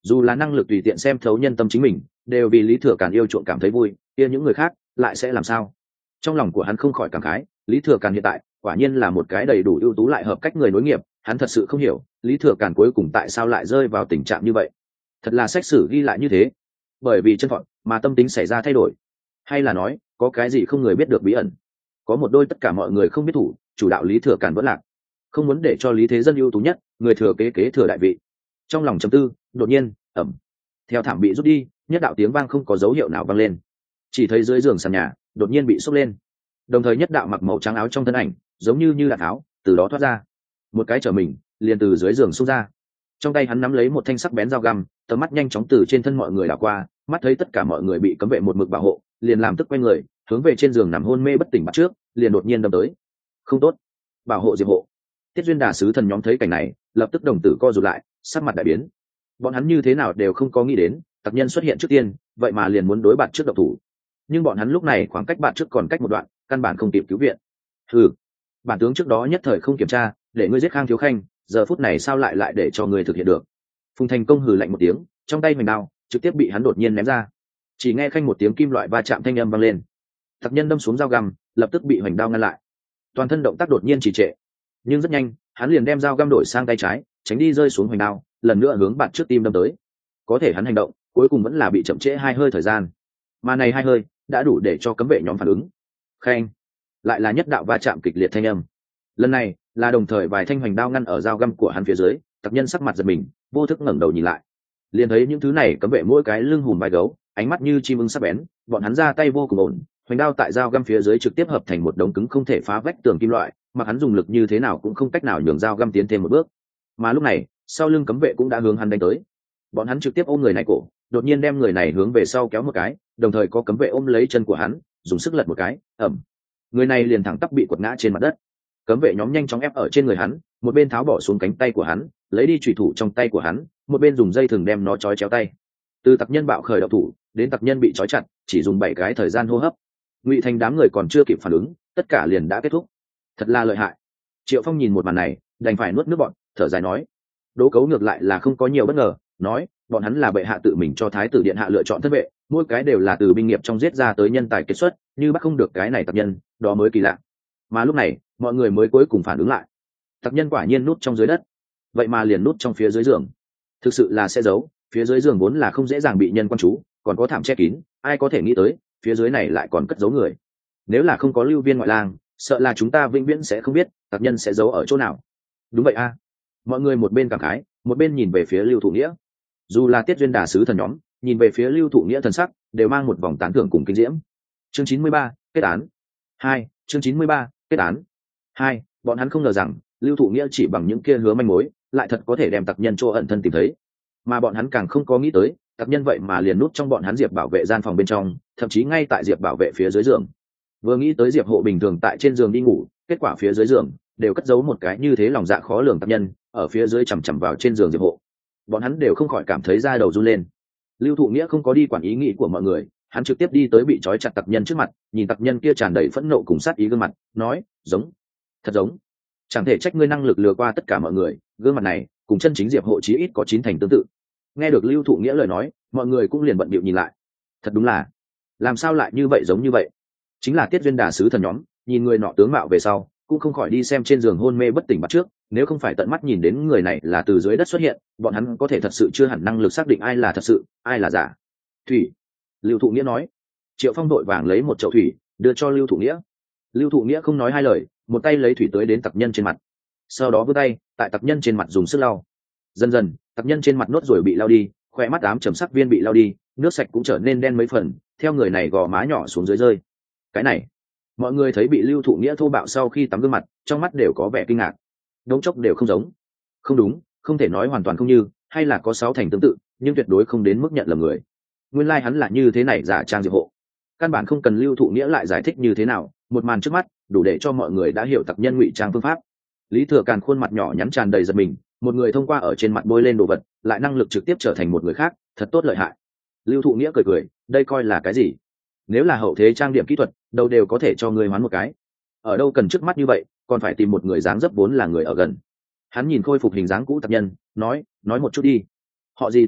dù là năng lực tùy tiện xem thấu nhân tâm chính mình đều vì lý thừa càn yêu chuộng cảm thấy vui, kia những người khác lại sẽ làm sao? Trong lòng của hắn không khỏi cảm khái, lý thừa càn hiện tại quả nhiên là một cái đầy đủ ưu tú lại hợp cách người nối nghiệp. Hắn thật sự không hiểu lý thừa càn cuối cùng tại sao lại rơi vào tình trạng như vậy. Thật là sách sử ghi lại như thế, bởi vì chân phận mà tâm tính xảy ra thay đổi, hay là nói có cái gì không người biết được bí ẩn? Có một đôi tất cả mọi người không biết thủ, chủ đạo lý thừa càn vẫn lạc, không muốn để cho lý thế dân ưu tú nhất người thừa kế thừa đại vị. Trong lòng trầm tư, đột nhiên ẩm, theo thảm bị rút đi, nhất đạo tiếng vang không có dấu hiệu nào vang lên, chỉ thấy dưới giường sàn nhà đột nhiên bị xốc lên, đồng thời nhất đạo mặc màu trắng áo trong thân ảnh giống như đạn tháo từ đó thoát ra, một cái trở mình liền từ dưới giường xông ra. Trong tay hắn nắm lấy một thanh sắc bén dao găm, tầm mắt nhanh chóng từ trên thân mọi người đảo qua, mắt thấy tất cả mọi người bị cấm vệ một mực bảo hộ, liền làm tức quay người hướng về trên giường nằm hôn mê bất tỉnh bắt trước, liền đột nhiên đâm tới. Không tốt, bảo hộ Diệp Hộ. Tiết duyên đà sứ thần nhóm thấy cảnh này lập tức đồng tử co rụt lại, sắc mặt đại biến. Bọn hắn như thế nào đều không có nghĩ đến tặc nhân xuất hiện trước tiên, vậy mà liền muốn đối bạn trước độc thủ. Nhưng bọn hắn lúc này khoảng cách bạn trước còn cách một đoạn, căn bản không kịp cứu viện. Ừ, bản tướng trước đó nhất thời không kiểm tra, để ngươi giết Khang Thiếu Khanh, giờ phút này sao lại để cho ngươi thực hiện được? Phùng Thành Công hừ lạnh một tiếng, trong tay mình đao trực tiếp bị hắn đột nhiên ném ra. Chỉ nghe khanh một tiếng kim loại va chạm thanh âm vang lên, tặc nhân đâm xuống dao găm lập tức bị hoành đao ngăn lại, toàn thân động tác đột nhiên trì trệ. Nhưng rất nhanh hắn liền đem dao găm đổi sang tay trái, tránh đi rơi xuống hoành đao, lần nữa hướng bạn trước tim đâm tới. Có thể hắn hành động cuối cùng vẫn là bị chậm trễ 2 hơi thời gian, mà này 2 hơi đã đủ để cho cấm vệ nhóm phản ứng. Khanh lại là nhất đạo va chạm kịch liệt thanh âm, lần này là đồng thời vài thanh hoành đao ngăn ở dao găm của hắn phía dưới. Tặc nhân sắc mặt giật mình, vô thức ngẩng đầu nhìn lại, liền thấy những thứ này cấm vệ mỗi cái lưng hùm vai gấu, ánh mắt như chim ưng sắc bén, bọn hắn ra tay vô cùng ổn, hoành đao tại dao găm phía dưới trực tiếp hợp thành một đống cứng không thể phá vách tường kim loại, mà hắn dùng lực như thế nào cũng không cách nào nhường dao găm tiến thêm một bước. Mà lúc này sau lưng cấm vệ cũng đã hướng hắn đánh tới, bọn hắn trực tiếp ôm người này cổ, đột nhiên đem người này hướng về sau kéo một cái, đồng thời có cấm vệ ôm lấy chân của hắn, dùng sức lật một cái, ẩm, người này liền thẳng tắp bị quật ngã trên mặt đất. Cấm vệ nhóm nhanh chóng ép ở trên người hắn, một bên tháo bỏ xuống cánh tay của hắn, lấy đi chủy thủ trong tay của hắn, một bên dùng dây thừng đem nó trói chéo tay. Từ tặc nhân bạo khởi động thủ đến tặc nhân bị trói chặt chỉ dùng 7 cái thời gian hô hấp. Ngụy Thành đám người còn chưa kịp phản ứng, tất cả liền đã kết thúc. Thật là lợi hại. Triệu Phong nhìn một màn này đành phải nuốt nước bọt, thở dài nói. Đỗ Cấu ngược lại là không có nhiều bất ngờ, nói bọn hắn là bệ hạ tự mình cho thái tử điện hạ lựa chọn thân vệ, mỗi cái đều là từ binh nghiệp trong giết ra tới nhân tài kiệt xuất, như bắt không được cái này tặc nhân đó mới kỳ lạ. Mà lúc này mọi người mới cuối cùng phản ứng lại, tặc nhân quả nhiên núp trong dưới đất, vậy mà liền núp trong phía dưới giường. Thực sự là sẽ giấu, phía dưới giường vốn là không dễ dàng bị nhân quan trú, còn có thảm che kín, ai có thể nghĩ tới phía dưới này lại còn cất giấu người. Nếu là không có Lưu Viên ngoại lang, sợ là chúng ta vĩnh viễn sẽ không biết tặc nhân sẽ giấu ở chỗ nào. Đúng vậy a. Mọi người một bên cảm khái, một bên nhìn về phía Lưu Thụ Nghĩa. Dù là Tiết duyên đà sứ thần nhóm nhìn về phía Lưu Thụ Nghĩa thần sắc đều mang một vòng tán thưởng cùng kinh diễm. Chương 93, kết án 2. Chương 93, kết án 2. Bọn hắn không ngờ rằng Lưu Thụ Nghĩa chỉ bằng những kia hứa manh mối lại thật có thể đem tặc nhân chỗ ẩn thân tìm thấy, mà bọn hắn càng không có nghĩ tới tặc nhân vậy mà liền nút trong bọn hắn Diệp bảo vệ gian phòng bên trong, thậm chí ngay tại Diệp bảo vệ phía dưới giường. Vừa nghĩ tới Diệp Hộ bình thường tại trên giường đi ngủ, kết quả phía dưới giường đều cất giấu một cái như thế lòng dạ khó lường tặc nhân ở phía dưới chằm chằm vào trên giường Diệp Hộ, bọn hắn đều không khỏi cảm thấy da đầu run lên. Lưu Thụ Nghĩa không có đi quản ý nghĩ của mọi người, hắn trực tiếp đi tới bị trói chặt tặc nhân trước mặt, nhìn tặc nhân kia tràn đầy phẫn nộ cùng sát ý gương mặt, nói, giống, thật giống, chẳng thể trách ngươi năng lực lừa qua tất cả mọi người, gương mặt này cùng chân chính Diệp Hộ chí ít có 9 thành tương tự. Nghe được Lưu Thụ Nghĩa lời nói, mọi người cũng liền bận bịu nhìn lại. Thật đúng là, làm sao lại như vậy giống như vậy? Chính là Tiết duyên đà sứ thần nhóm, nhìn người nọ tướng mạo về sau, cũng không khỏi đi xem trên giường hôn mê bất tỉnh bắt trước, nếu không phải tận mắt nhìn đến người này là từ dưới đất xuất hiện, bọn hắn có thể thật sự chưa hẳn năng lực xác định ai là thật sự, ai là giả. Thủy, Lưu Thụ Nghĩa nói. Triệu Phong đội vàng lấy một chậu thủy đưa cho Lưu Thụ Nghĩa. Lưu Thụ Nghĩa không nói hai lời, một tay lấy thủy tới đến tặc nhân trên mặt, sau đó vươn tay tại tặc nhân trên mặt dùng sức lau. Dần dần tặc nhân trên mặt nốt ruồi bị lau đi, khoe mắt ám trầm sắc viên bị lau đi, nước sạch cũng trở nên đen mấy phần, theo người này gò má nhỏ xuống dưới rơi. Cái này, mọi người thấy bị Lưu Thụ Nghĩa thô bạo sau khi tắm gương mặt, trong mắt đều có vẻ kinh ngạc. Đống chốc đều không giống. Không đúng, không thể nói hoàn toàn không như, hay là có 6 thành tương tự, nhưng tuyệt đối không đến mức nhận lầm người. Nguyên lai hắn là như thế này giả trang Diệp Hộ. Căn bản không cần Lưu Thụ Nghĩa lại giải thích như thế nào, một màn trước mắt đủ để cho mọi người đã hiểu tặc nhân ngụy trang phương pháp. Lý Thừa Càn khuôn mặt nhỏ nhắn tràn đầy giật mình, một người thông qua ở trên mặt bôi lên đồ vật, lại năng lực trực tiếp trở thành một người khác, thật tốt lợi hại. Lưu Thụ Nghĩa cười cười, đây coi là cái gì? Nếu là hậu thế trang điểm kỹ thuật, đâu đều có thể cho ngươi hoán một cái. Ở đâu cần trước mắt như vậy, còn phải tìm một người dáng dấp vốn là người ở gần. Hắn nhìn khôi phục hình dáng cũ tặc nhân, nói một chút đi. Họ gì tên gì,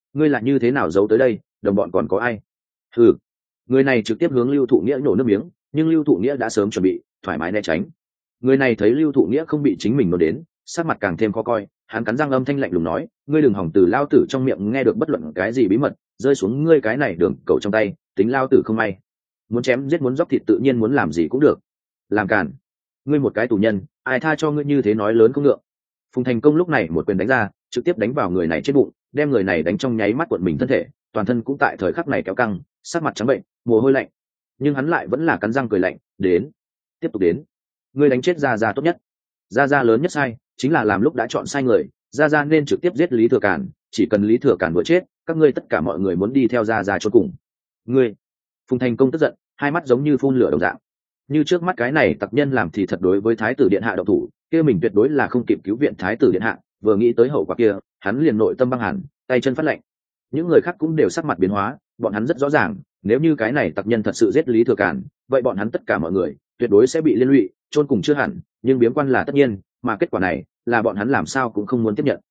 ngươi là như thế nào giấu tới đây, đồng bọn còn có ai? Ừ, người này trực tiếp hướng Lưu Thụ Nghĩa nổ nước miếng, nhưng Lưu Thụ Nghĩa đã sớm chuẩn bị thoải mái né tránh. Người này thấy Lưu Thụ Nghĩa không bị chính mình nổ đến, sắc mặt càng thêm khó coi, hắn cắn răng âm thanh lạnh lùng nói, ngươi đừng hỏng từ lao tử trong miệng nghe được bất luận cái gì bí mật rơi xuống ngươi cái này đường cầu trong tay, tính lao tử không may. Muốn chém giết muốn dóc thịt tự nhiên muốn làm gì cũng được. Làm cản, ngươi một cái tù nhân, ai tha cho ngươi như thế nói lớn không ngượng. Phùng Thành Công lúc này một quyền đánh ra, trực tiếp đánh vào người này trên bụng, đem người này đánh trong nháy mắt cuộn mình thân thể, toàn thân cũng tại thời khắc này kéo căng, sắc mặt trắng bệnh, mồ hôi lạnh. Nhưng hắn lại vẫn là cắn răng cười lạnh, đến, tiếp tục đến. Ngươi đánh chết Gia Gia tốt nhất. Gia Gia lớn nhất sai chính là làm lúc đã chọn sai người, Gia Gia nên trực tiếp giết Lý Thừa Càn, chỉ cần Lý Thừa Càn vừa chết, các ngươi tất cả mọi người muốn đi theo Gia Gia chôn cùng. Ngươi, Phùng Thành Công tức giận, hai mắt giống như phun lửa đồng dạng. Như trước mắt cái này tặc nhân làm thì thật đối với Thái tử điện hạ động thủ, kia mình tuyệt đối là không kịp cứu viện Thái tử điện hạ, vừa nghĩ tới hậu quả kia, hắn liền nội tâm băng hẳn, tay chân phát lạnh. Những người khác cũng đều sắc mặt biến hóa, bọn hắn rất rõ ràng, nếu như cái này tặc nhân thật sự giết Lý Thừa Càn, vậy bọn hắn tất cả mọi người tuyệt đối sẽ bị liên lụy, chôn cùng chưa hẳn, nhưng biếm quan là tất nhiên, mà kết quả này là bọn hắn làm sao cũng không muốn tiếp nhận.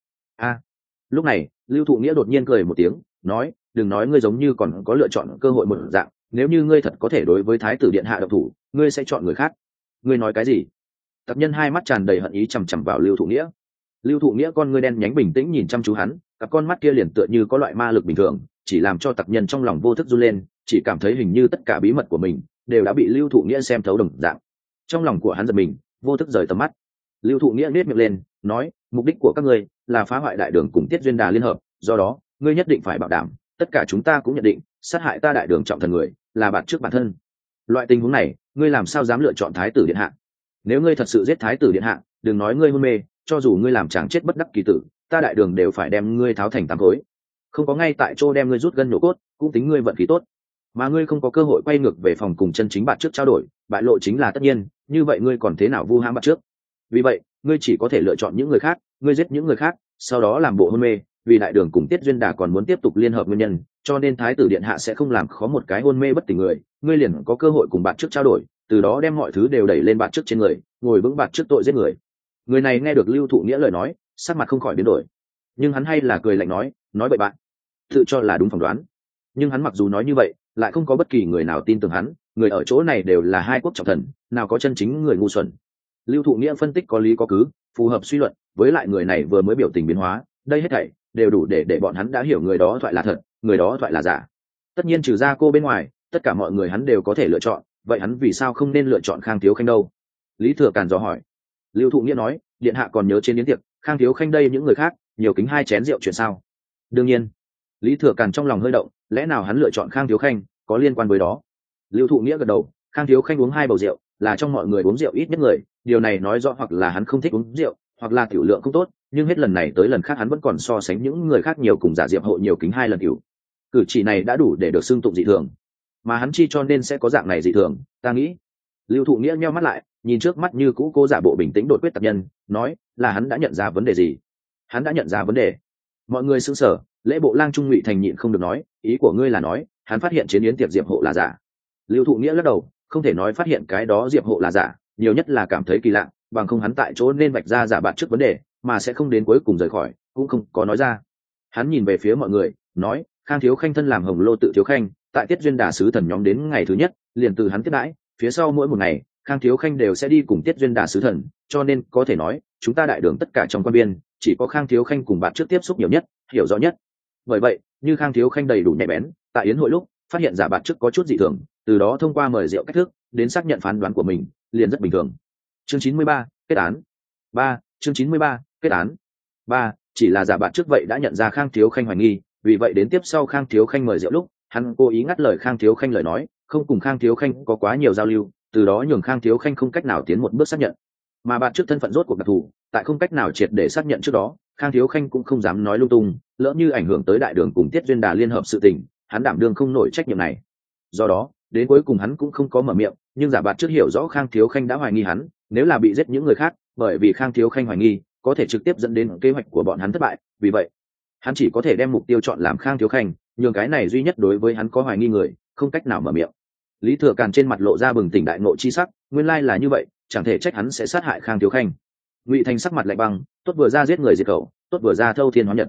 Lúc này, Lưu Thụ Nghĩa đột nhiên cười một tiếng, nói, đừng nói ngươi giống như còn có lựa chọn cơ hội một dạng, nếu như ngươi thật có thể đối với Thái tử điện hạ động thủ, ngươi sẽ chọn người khác. Ngươi nói cái gì? Tập nhân hai mắt tràn đầy hận ý chằm chằm vào Lưu Thụ Nghĩa. Lưu Thụ Nghĩa con ngươi đen nhánh bình tĩnh nhìn chăm chú hắn, cặp con mắt kia liền tựa như có loại ma lực bình thường, chỉ làm cho tặc nhân trong lòng vô thức run lên, chỉ cảm thấy hình như tất cả bí mật của mình đều đã bị Lưu Thụ Nghĩa xem thấu đồng dạng. Trong lòng của hắn giật mình, vô thức rời tầm mắt. Lưu Thụ Nghĩa nhếch miệng lên, nói, mục đích của các ngươi là phá hoại đại đường cùng Tiết Duyên Đà liên hợp, do đó, ngươi nhất định phải bảo đảm, tất cả chúng ta cũng nhận định, sát hại ta đại đường trọng thần người là bạn trước bản thân. Loại tình huống này, ngươi làm sao dám lựa chọn Thái tử điện hạ? Nếu ngươi thật sự giết Thái tử điện hạ, đừng nói ngươi hôn mê, cho dù ngươi làm chàng chết bất đắc kỳ tử, ta đại đường đều phải đem ngươi tháo thành tám khối. Không có ngay tại chỗ đem ngươi rút gân nhổ cốt, cũng tính ngươi vận khí tốt. Mà ngươi không có cơ hội quay ngược về phòng cùng chân chính bạn trước trao đổi, bại lộ chính là tất nhiên, như vậy ngươi còn thế nào vu hãm bạn trước? Vì vậy, ngươi chỉ có thể lựa chọn những người khác, ngươi giết những người khác, sau đó làm bộ hôn mê, vì đại đường cùng Tiết Duyên Đà còn muốn tiếp tục liên hợp nguyên nhân, cho nên Thái tử điện hạ sẽ không làm khó một cái hôn mê bất tỉnh người, ngươi liền có cơ hội cùng bạn trước trao đổi, từ đó đem mọi thứ đều đẩy lên bạn trước trên người, ngồi vững bạn trước tội giết người. Người này nghe được Lưu Thụ Nghĩa lời nói, sắc mặt không khỏi biến đổi, nhưng hắn hay là cười lạnh nói bậy bạn, tự cho là đúng phỏng đoán. Nhưng hắn mặc dù nói như vậy, lại không có bất kỳ người nào tin tưởng hắn, người ở chỗ này đều là hai quốc trọng thần, nào có chân chính người ngu xuẩn. Lưu Thụ Nghĩa phân tích có lý có cứ, phù hợp suy luận, với lại người này vừa mới biểu tình biến hóa, đây hết thảy đều đủ để bọn hắn đã hiểu người đó thoại là thật, người đó thoại là giả. Tất nhiên trừ ra cô bên ngoài, tất cả mọi người hắn đều có thể lựa chọn, vậy hắn vì sao không nên lựa chọn Khang Thiếu Khanh đâu? Lý Thừa Càn dò hỏi. Lưu Thụ Nghĩa nói, điện hạ còn nhớ trên yến tiệc, Khang Thiếu Khanh đây những người khác, nhiều kính 2 chén rượu chuyện sao? Đương nhiên. Lý Thừa Càn trong lòng hơi động, lẽ nào hắn lựa chọn Khang Thiếu Khanh có liên quan với đó? Lưu Thụ Nghĩa gật đầu, Khang Thiếu Khanh uống 2 bầu rượu, là trong mọi người uống rượu ít nhất người, điều này nói rõ hoặc là hắn không thích uống rượu, hoặc là tiểu lượng không tốt, nhưng hết lần này tới lần khác hắn vẫn còn so sánh những người khác nhiều cùng giả diệp hộ nhiều kính 2 lần tiểu. Cử chỉ này đã đủ để được xưng tụng dị thường, mà hắn chi cho nên sẽ có dạng này dị thường, ta nghĩ. Lưu Thụ Nghĩa nheo mắt lại, nhìn trước mắt như cũ cô giả bộ bình tĩnh đột quyết tập nhân, nói, là hắn đã nhận ra vấn đề gì? Hắn đã nhận ra vấn đề. Mọi người sững sờ, lễ bộ lang Trung Ngụy Thành nhịn không được nói, ý của ngươi là nói, hắn phát hiện chiến yến tiệc diệp hộ là giả? Lưu Thụ Nghĩa lắc đầu, không thể nói phát hiện cái đó diệp hộ là giả, nhiều nhất là cảm thấy kỳ lạ, bằng không hắn tại chỗ nên vạch ra giả bạn trước vấn đề, mà sẽ không đến cuối cùng rời khỏi, cũng không có nói ra. Hắn nhìn về phía mọi người, nói, Khang Thiếu Khanh thân làm Hồng Lô tự Thiếu Khanh, tại Tiết Duyên Đà sứ thần nhóm đến ngày thứ nhất, liền từ hắn tiếp đãi, phía sau mỗi một ngày, Khang Thiếu Khanh đều sẽ đi cùng Tiết Duyên Đà sứ thần, cho nên có thể nói, chúng ta đại đường tất cả trong quan biên, chỉ có Khang Thiếu Khanh cùng bạn trước tiếp xúc nhiều nhất, hiểu rõ nhất. Bởi vậy, như Khang Thiếu Khanh đầy đủ nhạy bén, tại yến hội lúc phát hiện giả bạn trước có chút dị thường, từ đó thông qua mời rượu cách thức đến xác nhận phán đoán của mình, liền rất bình thường. Chương 93, kết án. 3. Chương 93, kết án. 3. Chỉ là giả bạn trước vậy đã nhận ra Khang Thiếu Khanh hoài nghi, vì vậy đến tiếp sau Khang Thiếu Khanh mời rượu lúc, hắn cố ý ngắt lời Khang Thiếu Khanh lời nói, không cùng Khang Thiếu Khanh có quá nhiều giao lưu, từ đó nhường Khang Thiếu Khanh không cách nào tiến một bước xác nhận. Mà bạn trước thân phận rốt cuộc đặc thù, tại không cách nào triệt để xác nhận trước đó, Khang Thiếu Khanh cũng không dám nói lung tung, lỡ như ảnh hưởng tới đại đường cùng Tiết Duyên Đà liên hợp sự tình, hắn đảm đương không nổi trách nhiệm này. Do đó, đến cuối cùng hắn cũng không có mở miệng, nhưng giả bạn trước hiểu rõ Khang Thiếu Khanh đã hoài nghi hắn, nếu là bị giết những người khác, bởi vì Khang Thiếu Khanh hoài nghi, có thể trực tiếp dẫn đến kế hoạch của bọn hắn thất bại, vì vậy, hắn chỉ có thể đem mục tiêu chọn làm Khang Thiếu Khanh, nhường cái này duy nhất đối với hắn có hoài nghi người, không cách nào mở miệng. Lý Thừa Càn trên mặt lộ ra bừng tỉnh đại ngộ chi sắc, nguyên lai là như vậy, chẳng thể trách hắn sẽ sát hại Khang Thiếu Khanh. Ngụy Thành sắc mặt lạnh băng, tốt vừa ra giết người diệt khẩu, tốt vừa ra thâu thiên hóa nhật.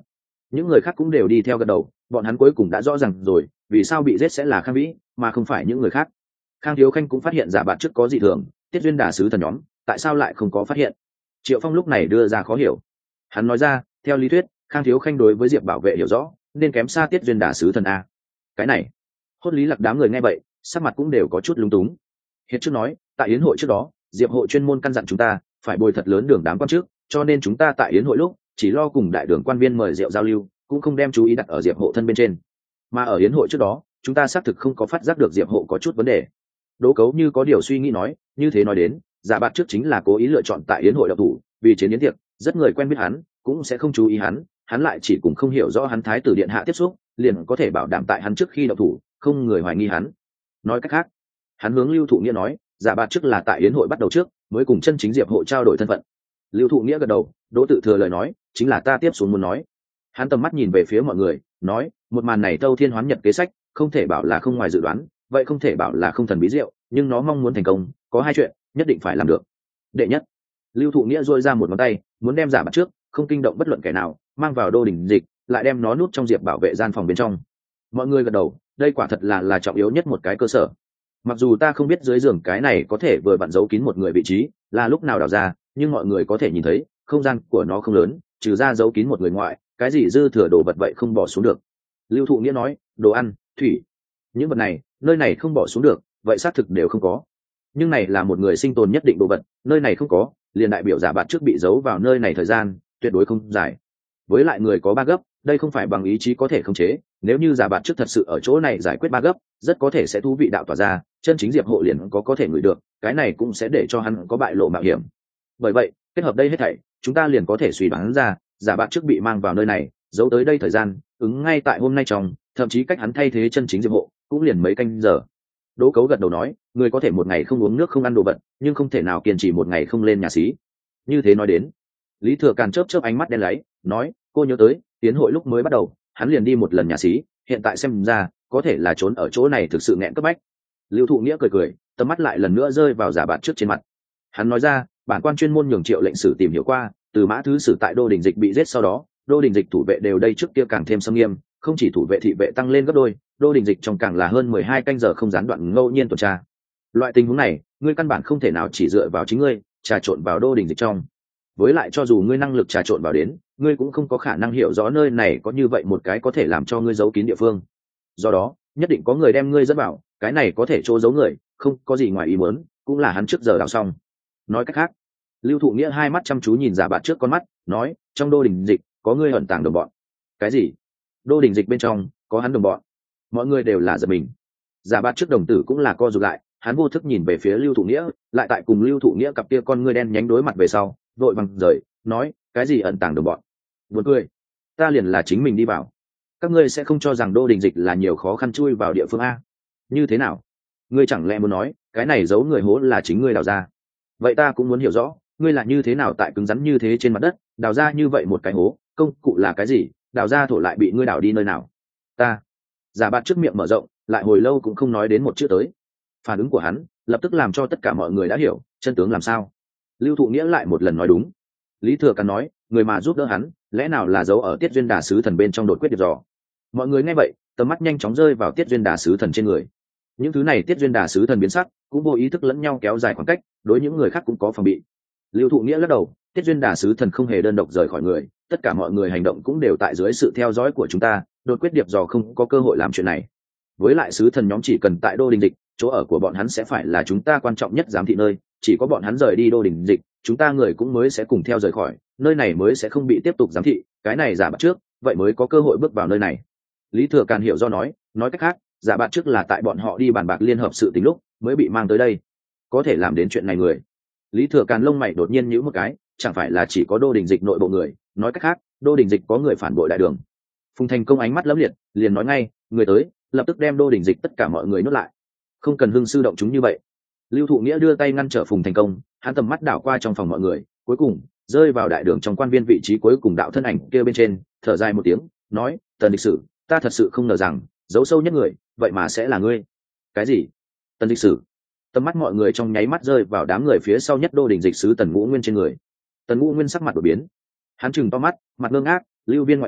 Những người khác cũng đều đi theo gật đầu, bọn hắn cuối cùng đã rõ ràng rồi vì sao bị giết sẽ là Khang Vĩ mà không phải những người khác. Khang Thiếu Khanh cũng phát hiện giả bạn trước có dị thường, Tiết Duyên Đà sứ thần nhóm tại sao lại không có phát hiện? Triệu Phong lúc này đưa ra khó hiểu. Hắn nói ra, theo lý thuyết Khang Thiếu Khanh đối với Diệp Bảo Vệ hiểu rõ, nên kém xa Tiết Duyên Đà sứ thần a. Cái này, Hốt Lý Lạc đám người nghe vậy sắc mặt cũng đều có chút lúng túng. Hiệt trước nói, tại yến hội trước đó Diệp hộ chuyên môn căn dặn chúng ta phải bồi thật lớn đường đám quan trước, cho nên chúng ta tại yến hội lúc chỉ lo cùng đại đường quan viên mời rượu giao lưu, cũng không đem chú ý đặt ở Diệp hộ thân bên trên. Mà ở yến hội trước đó chúng ta xác thực không có phát giác được Diệp hộ có chút vấn đề. Đỗ Cấu như có điều suy nghĩ nói, như thế nói đến giả bạt trước chính là cố ý lựa chọn tại yến hội độc thủ, vì chiến yến tiệc rất người quen biết hắn cũng sẽ không chú ý hắn lại chỉ cùng không hiểu rõ hắn thái tử điện hạ tiếp xúc, liền có thể bảo đảm tại hắn trước khi độc thủ không người hoài nghi hắn. Nói cách khác, hắn hướng Lưu Thụ Nghĩa nói, giả bạt trước là tại yến hội bắt đầu trước mới cùng chân chính Diệp hộ trao đổi thân phận. Lưu Thụ Nghĩa gật đầu, Đỗ Tự Thừa lời nói chính là ta tiếp xuống muốn nói. Hắn tầm mắt nhìn về phía mọi người nói, một màn này Tâu Thiên Hoán Nhật kế sách không thể bảo là không ngoài dự đoán, vậy không thể bảo là không thần bí diệu, nhưng nó mong muốn thành công có hai chuyện nhất định phải làm được. Đệ nhất, Lưu Thụ Nghĩa dôi ra một ngón tay muốn đem giả bạt trước không kinh động bất luận kẻ nào mang vào Đô Đình Dịch, lại đem nó nút trong Diệp Bảo Vệ gian phòng bên trong. Mọi người gật đầu, đây quả thật là trọng yếu nhất một cái cơ sở. Mặc dù ta không biết dưới giường cái này có thể vừa vặn giấu kín một người vị trí là lúc nào đào ra, nhưng mọi người có thể nhìn thấy không gian của nó không lớn, trừ ra giấu kín một người ngoại, cái gì dư thừa đồ vật vậy không bỏ xuống được. Lưu Thụ Nghĩa nói, đồ ăn, thủy, những vật này nơi này không bỏ xuống được, vậy xác thực đều không có. Nhưng này là một người sinh tồn nhất định đồ vật, nơi này không có, liền đại biểu giả bạt trước bị giấu vào nơi này thời gian tuyệt đối không dài. Với lại người có ba gấp, đây không phải bằng ý chí có thể khống chế, nếu như giả bạt trước thật sự ở chỗ này giải quyết ba gấp, rất có thể sẽ thú vị đạo tỏa ra, chân chính Diệp hộ liền có thể ngửi được, cái này cũng sẽ để cho hắn có bại lộ mạo hiểm. Bởi vậy kết hợp đây hết thảy, chúng ta liền có thể suy đoán ra giả bạt trước bị mang vào nơi này giấu tới đây thời gian ứng ngay tại hôm nay trong, thậm chí cách hắn thay thế chân chính Diệp hộ cũng liền mấy canh giờ. Đỗ Cấu gật đầu nói, người có thể một ngày không uống nước không ăn đồ vật, nhưng không thể nào kiên trì một ngày không lên nhà xí. Như thế nói đến, Lý Thừa Càn chớp ánh mắt đen láy nói, cô nhớ tới tiến hội lúc mới bắt đầu hắn liền đi một lần nhà xí, hiện tại xem ra có thể là trốn ở chỗ này thực sự nghẹn cấp bách. Lưu Thụ Nghĩa cười, tầm mắt lại lần nữa rơi vào giả bạt trước trên mặt. Hắn nói ra, bản quan chuyên môn nhường Triệu lệnh sử tìm hiểu qua, từ Mã Thứ Sử tại Đô Đình Dịch bị giết sau đó, Đô Đình Dịch thủ vệ đều đây trước kia càng thêm xâm nghiêm, không chỉ thủ vệ thị vệ tăng lên gấp đôi, Đô Đình Dịch trong càng là hơn 12 canh giờ không gián đoạn ngẫu nhiên tuần tra. Loại tình huống này, ngươi căn bản không thể nào chỉ dựa vào chính ngươi trà trộn vào Đô Đình Dịch trong. Với lại cho dù ngươi năng lực trà trộn vào đến, ngươi cũng không có khả năng hiểu rõ nơi này có như vậy một cái có thể làm cho ngươi giấu kín địa phương. Do đó, nhất định có người đem ngươi dẫn vào, cái này có thể chỗ giấu người, không có gì ngoài ý muốn, cũng là hắn trước giờ đào xong. Nói cách khác, Lưu Thụ Nghĩa hai mắt chăm chú nhìn giả bạt trước con mắt, nói, trong Đô Đình Dịch có ngươi ẩn tàng đồng bọn. Cái gì? Đô Đình Dịch bên trong có hắn đồng bọn? Mọi người đều là giật mình. Giả bạt trước đồng tử cũng là co rụt lại, hắn vô thức nhìn về phía Lưu Thụ Nghĩa, lại tại cùng Lưu Thụ Nghĩa cặp kia con ngươi đen nhánh đối mặt về sau, vội vàng rời, nói, cái gì ẩn tàng đồng bọn? Buồn cười, ta liền là chính mình đi vào. Các ngươi sẽ không cho rằng Đô Đình Dịch là nhiều khó khăn chui vào địa phương a? Như thế nào? Ngươi chẳng lẽ muốn nói cái này giấu người hố là chính ngươi đào ra? Vậy ta cũng muốn hiểu rõ, ngươi là như thế nào tại cứng rắn như thế trên mặt đất đào ra như vậy một cái hố, công cụ là cái gì, đào ra thổ lại bị ngươi đào đi nơi nào? Ta. Giả bạt trước miệng mở rộng, lại hồi lâu cũng không nói đến một chữ tới. Phản ứng của hắn lập tức làm cho tất cả mọi người đã hiểu chân tướng làm sao. Lưu Thụ Nghĩa lại một lần nói đúng. Lý Thừa Càn nói, người mà giúp đỡ hắn lẽ nào là giấu ở Tiết Duyên Đà sứ thần bên trong đột quyết điệp dò. Mọi người nghe vậy tầm mắt nhanh chóng rơi vào Tiết Duyên Đà sứ thần trên người. Những thứ này Tiết Duyên Đà sứ thần biến sắc, cũng vô ý thức lẫn nhau kéo dài khoảng cách, đối những người khác cũng có phòng bị. Lưu Thụ Nghĩa lắc đầu, Tiết Duyên Đà sứ thần không hề đơn độc rời khỏi người, tất cả mọi người hành động cũng đều tại dưới sự theo dõi của chúng ta, đột quyết điệp dò không có cơ hội làm chuyện này. Với lại sứ thần nhóm chỉ cần tại Đô Đình Dịch, chỗ ở của bọn hắn sẽ phải là chúng ta quan trọng nhất giám thị nơi, chỉ có bọn hắn rời đi Đô Đình Dịch, chúng ta người cũng mới sẽ cùng theo rời khỏi, nơi này mới sẽ không bị tiếp tục giám thị, cái này giả bạt trước, vậy mới có cơ hội bước vào nơi này. Lý Thừa Càn hiểu do nói cách khác, giả bạt trước là tại bọn họ đi bàn bạc liên hợp sự tình lúc mới bị mang tới đây. Có thể làm đến chuyện này người. Lý Thừa Càn lông mày đột nhiên nhíu một cái, chẳng phải là chỉ có Đô Đình Dịch nội bộ người, nói cách khác, Đô Đình Dịch có người phản bội đại đường. Phùng Thành Công ánh mắt lấm liệt, liền nói ngay, người tới, lập tức đem Đô Đình Dịch tất cả mọi người nuốt lại. Không cần hưng sư động chúng như vậy. Lưu Thụ Nghĩa đưa tay ngăn trở Phùng Thành Công, hắn tầm mắt đảo qua trong phòng mọi người, cuối cùng rơi vào đại đường trong quan viên vị trí cuối cùng đạo thân ảnh kia bên trên, thở dài một tiếng, nói, Tần lịch sử, ta thật sự không ngờ rằng giấu sâu nhất người vậy mà sẽ là ngươi. Cái gì? Tần lịch sử? Tầm mắt mọi người trong nháy mắt rơi vào đám người phía sau nhất Đô Đình Dịch sứ Tần Ngũ Nguyên trên người. Tần Ngũ Nguyên sắc mặt đổi biến, hắn trừng to mắt, mặt ngơ ngác, Lưu Viên ngoại lang,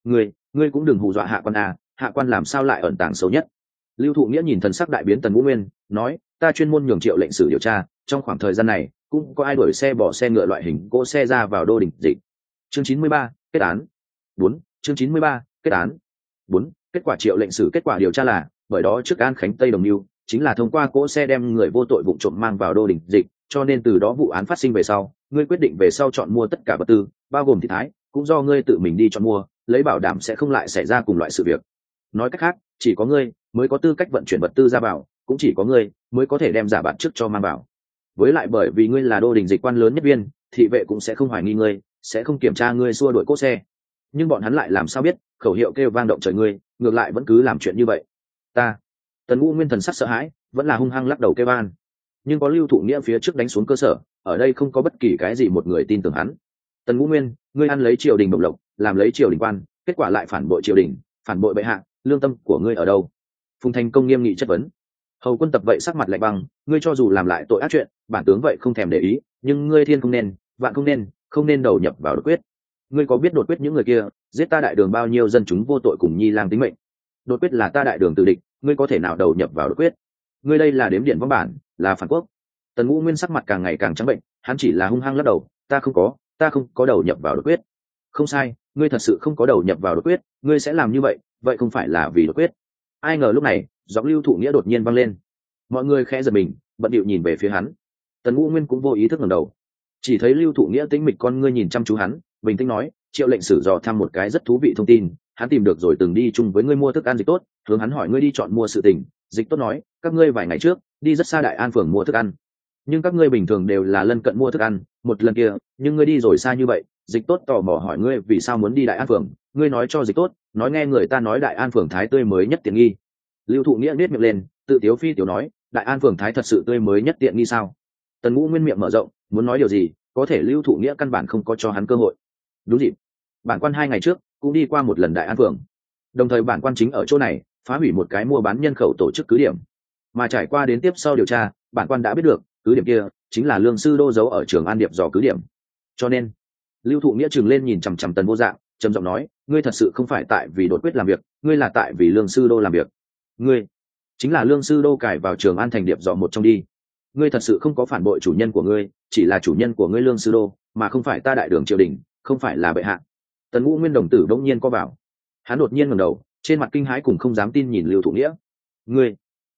Ngươi cũng đừng hù dọa hạ quan à, hạ quan làm sao lại ẩn tàng xấu nhất. Lưu Thụ Nghĩa nhìn thần sắc đại biến Tần Ngũ Nguyên, nói, ta chuyên môn nhường Triệu lệnh sử điều tra, trong khoảng thời gian này cũng có ai đuổi xe bỏ xe ngựa loại hình cỗ xe ra vào đô đình dịch. Chương 93, kết án. 4. Chương 93, kết án. 4. Kết quả Triệu lệnh sử kết quả điều tra là, bởi đó trước An Khánh Tây đồng mưu chính là thông qua cỗ xe đem người vô tội vụ trộm mang vào đô đình dịch, cho nên từ đó vụ án phát sinh về sau, ngươi quyết định về sau chọn mua tất cả vật tư, bao gồm thị thái, cũng do ngươi tự mình đi chọn mua, lấy bảo đảm sẽ không lại xảy ra cùng loại sự việc. Nói cách khác, chỉ có ngươi mới có tư cách vận chuyển vật tư ra vào, cũng chỉ có ngươi mới có thể đem giả bản trước cho mang vào. Với lại bởi vì ngươi là đô đình dịch quan lớn nhất viên, thị vệ cũng sẽ không hoài nghi ngươi, sẽ không kiểm tra ngươi xua đuổi cỗ xe. Nhưng bọn hắn lại làm sao biết, khẩu hiệu kêu vang động trời ngươi, ngược lại vẫn cứ làm chuyện như vậy. Ta. Tần Ngũ Nguyên thần sắc sợ hãi, vẫn là hung hăng lắc đầu kêu van. Nhưng có Lưu Thụ Nghĩa phía trước đánh xuống cơ sở, ở đây không có bất kỳ cái gì một người tin tưởng hắn. Tần Ngũ Nguyên, ngươi ăn lấy triều đình bổng lộc, làm lấy triều đình quan, kết quả lại phản bội triều đình, phản bội bệ hạ, lương tâm của ngươi ở đâu? Phùng Thành Công nghiêm nghị chất vấn. Hầu Quân Tập vậy sắc mặt lạnh băng, ngươi cho dù làm lại tội ác chuyện, bản tướng vậy không thèm để ý, nhưng ngươi thiên không nên, vạn không nên đầu nhập vào đột quyết. Ngươi có biết đột quyết những người kia giết ta đại đường bao nhiêu dân chúng vô tội cùng nhi lang tính mệnh? Đột quyết là ta đại đường tự địch, ngươi có thể nào đầu nhập vào đột quyết? Ngươi đây là đếm điện võng bản, là phản quốc. Tần Ngũ Nguyên sắc mặt càng ngày càng trắng bệnh, hắn chỉ là hung hăng lắc đầu, ta không có đầu nhập vào đột quyết. Không sai, ngươi thật sự không có đầu nhập vào đột quyết, ngươi sẽ làm như vậy không phải là vì đột quyết. Ai ngờ lúc này giọng Lưu Thụ Nghĩa đột nhiên vang lên, mọi người khẽ giật mình, bận điệu nhìn về phía hắn. Tần Ngũ Nguyên cũng vô ý thức ngẩng đầu, chỉ thấy Lưu Thụ Nghĩa tĩnh mịch con ngươi nhìn chăm chú hắn, bình tĩnh nói, Triệu lệnh sử dò thăm một cái rất thú vị thông tin, hắn tìm được rồi từng đi chung với ngươi mua thức ăn Dịch Tốt, hướng hắn hỏi ngươi đi chọn mua sự tình. Dịch Tốt nói, các ngươi vài ngày trước đi rất xa Đại An phường mua thức ăn, nhưng các ngươi bình thường đều là lân cận mua thức ăn, một lần kia nhưng ngươi đi rồi xa như vậy. Dịch Tốt tò mò hỏi ngươi vì sao muốn đi Đại An phường, ngươi nói cho Dịch Tốt, nói nghe người ta nói Đại An phường thái tươi mới nhất tiện nghi. Lưu Thụ Nghĩa nhếch miệng lên, tự tiếu phi tiểu nói, Đại An phường thái thật sự tươi mới nhất tiện nghi sao? Tần Ngũ Nguyên miệng mở rộng, muốn nói điều gì, có thể Lưu Thụ Nghĩa căn bản không có cho hắn cơ hội. Đúng dịp, bản quan 2 ngày trước cũng đi qua một lần Đại An phường, đồng thời bản quan chính ở chỗ này phá hủy một cái mua bán nhân khẩu tổ chức cứ điểm, mà trải qua đến tiếp sau điều tra, bản quan đã biết được cứ điểm kia chính là Lương Sư Đô giấu ở Trường An Điệp dò cứ điểm. Cho nên Lưu Thụ Nghĩa trừng lên nhìn chằm chằm Tần Vô Dạng, trầm giọng nói, ngươi thật sự không phải tại vì đột quyết làm việc, ngươi là tại vì Lương Sư Đô làm việc. Ngươi chính là Lương Sư Đô cải vào Trường An thành Điệp dò một trong đi. Ngươi thật sự không có phản bội chủ nhân của ngươi, chỉ là chủ nhân của ngươi Lương Sư Đô, mà không phải ta đại đường triều đình, không phải là bệ hạ. Tần Ngũ Nguyên đồng tử đống nhiên co vào, hắn đột nhiên ngẩng đầu, trên mặt kinh hãi cùng không dám tin nhìn Lưu Thụ Nghĩa. Ngươi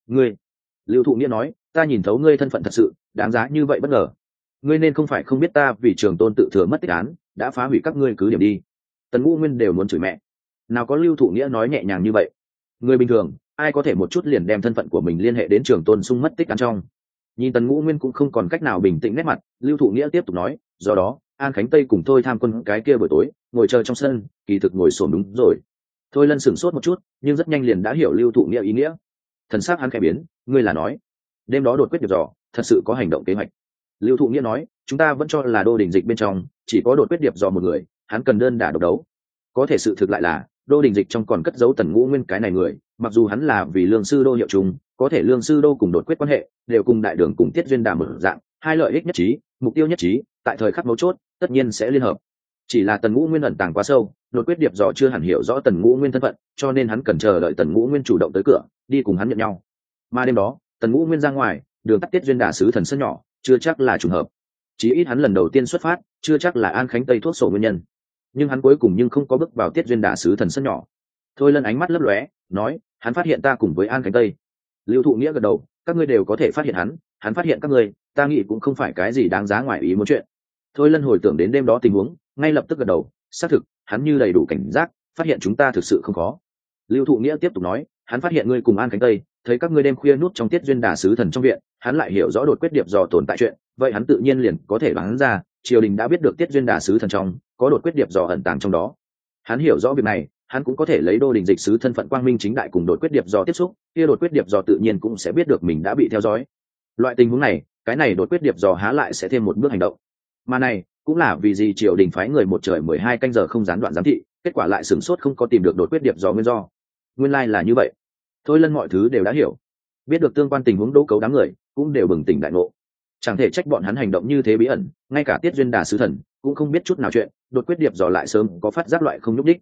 Lưu Thụ Nghĩa nói, ta nhìn thấu ngươi thân phận thật sự, đáng giá như vậy bất ngờ. Ngươi nên không phải không biết ta vì Trường Tôn tự thừa mất tích án, đã phá hủy các ngươi cứ điểm đi. Tần Ngũ Nguyên đều muốn chửi mẹ, nào có Lưu Thụ Nghĩa nói nhẹ nhàng như vậy. Người bình thường ai có thể một chút liền đem thân phận của mình liên hệ đến Trường Tôn sung mất tích án trong. Nhìn Tần Ngũ Nguyên cũng không còn cách nào bình tĩnh nét mặt, Lưu Thụ Nghĩa tiếp tục nói, do đó An Khánh Tây cùng Thôi Tham Quân cái kia buổi tối ngồi chờ trong sân, kỳ thực ngồi xổm đúng rồi. Thôi Lân sửng sốt một chút, nhưng rất nhanh liền đã hiểu Lưu Thụ Nghĩa ý nghĩa. Thần sắc hắn khẽ biến, ngươi là nói đêm đó đột quyết điệp dò thật sự có hành động kế hoạch? Lưu Thụ Nghĩa nói, chúng ta vẫn cho là đô đình dịch bên trong chỉ có đột quyết điệp dò một người, hắn cần đơn đả độc đấu. Có thể sự thực lại là đô đình dịch trong còn cất giấu Tần Ngũ Nguyên cái này người, mặc dù hắn là vì Lương Sư Đô hiệu chung, có thể Lương Sư Đô cùng đột quyết quan hệ đều cùng đại đường cùng Tiết Duyên Đàm một dạng, hai lợi ích nhất trí, mục tiêu nhất trí, tại thời khắc mấu chốt tất nhiên sẽ liên hợp. Chỉ là Tần Ngũ Nguyên ẩn tàng quá sâu, đột quyết điệp dò chưa hẳn hiểu rõ Tần Ngũ Nguyên thân phận, cho nên hắn cần chờ đợi Tần Ngũ Nguyên chủ động tới cửa, đi cùng hắn nhận nhau. Mà đêm đó Tần Ngũ Nguyên ra ngoài đường tắt Tiết Duyên Đà sứ thần sân nhỏ, chưa chắc là trùng hợp. Chí ít hắn lần đầu tiên xuất phát, chưa chắc là An Khánh Tây thuốc sổ nguyên nhân. Nhưng hắn cuối cùng không có bước vào Tiết Duyên Đà sứ thần sân nhỏ. Thôi Lân ánh mắt lấp lóe, nói, hắn phát hiện ta cùng với An Khánh Tây. Lưu Thụ Nghĩa gật đầu, các ngươi đều có thể phát hiện hắn phát hiện các ngươi, ta nghĩ cũng không phải cái gì đáng giá ngoài ý muốn chuyện. Thôi Lân hồi tưởng đến đêm đó tình huống, ngay lập tức gật đầu, xác thực, hắn như đầy đủ cảnh giác, phát hiện chúng ta thực sự không khó. Lưu Thụ Nghĩa tiếp tục nói, hắn phát hiện ngươi cùng An Khánh Tây, thấy các ngươi đêm khuya nút trong Tiết Duyên Đà sứ thần trong viện, hắn lại hiểu rõ đột quyết điệp dò tồn tại chuyện, vậy hắn tự nhiên liền có thể đoán ra, triều đình đã biết được Tiết Duyên Đà sứ thần trong có đột quyết điệp dò ẩn tàng trong đó. Hắn hiểu rõ việc này, hắn cũng có thể lấy đô đình dịch sứ thân phận quang minh chính đại cùng đột quyết điệp dò tiếp xúc, kia đột quyết điệp dò tự nhiên cũng sẽ biết được mình đã bị theo dõi. Loại tình huống này, cái này đột quyết điệp dò há lại sẽ thêm một bước hành động. Mà này cũng là vì gì triều đình phái người một trời 12 canh giờ không gián đoạn giám thị, kết quả lại sửng sốt không có tìm được đột quyết điệp dò nguyên do. Nguyên lai là như vậy. Thôi Lân mọi thứ đều đã hiểu, biết được tương quan tình huống đố cấu đám người cũng đều bừng tỉnh đại ngộ. Chẳng thể trách bọn hắn hành động như thế bí ẩn, ngay cả Tiết Duyên Đà sứ thần cũng không biết chút nào chuyện, đột quyết điệp dò lại sớm có phát giác loại không nhúc đích.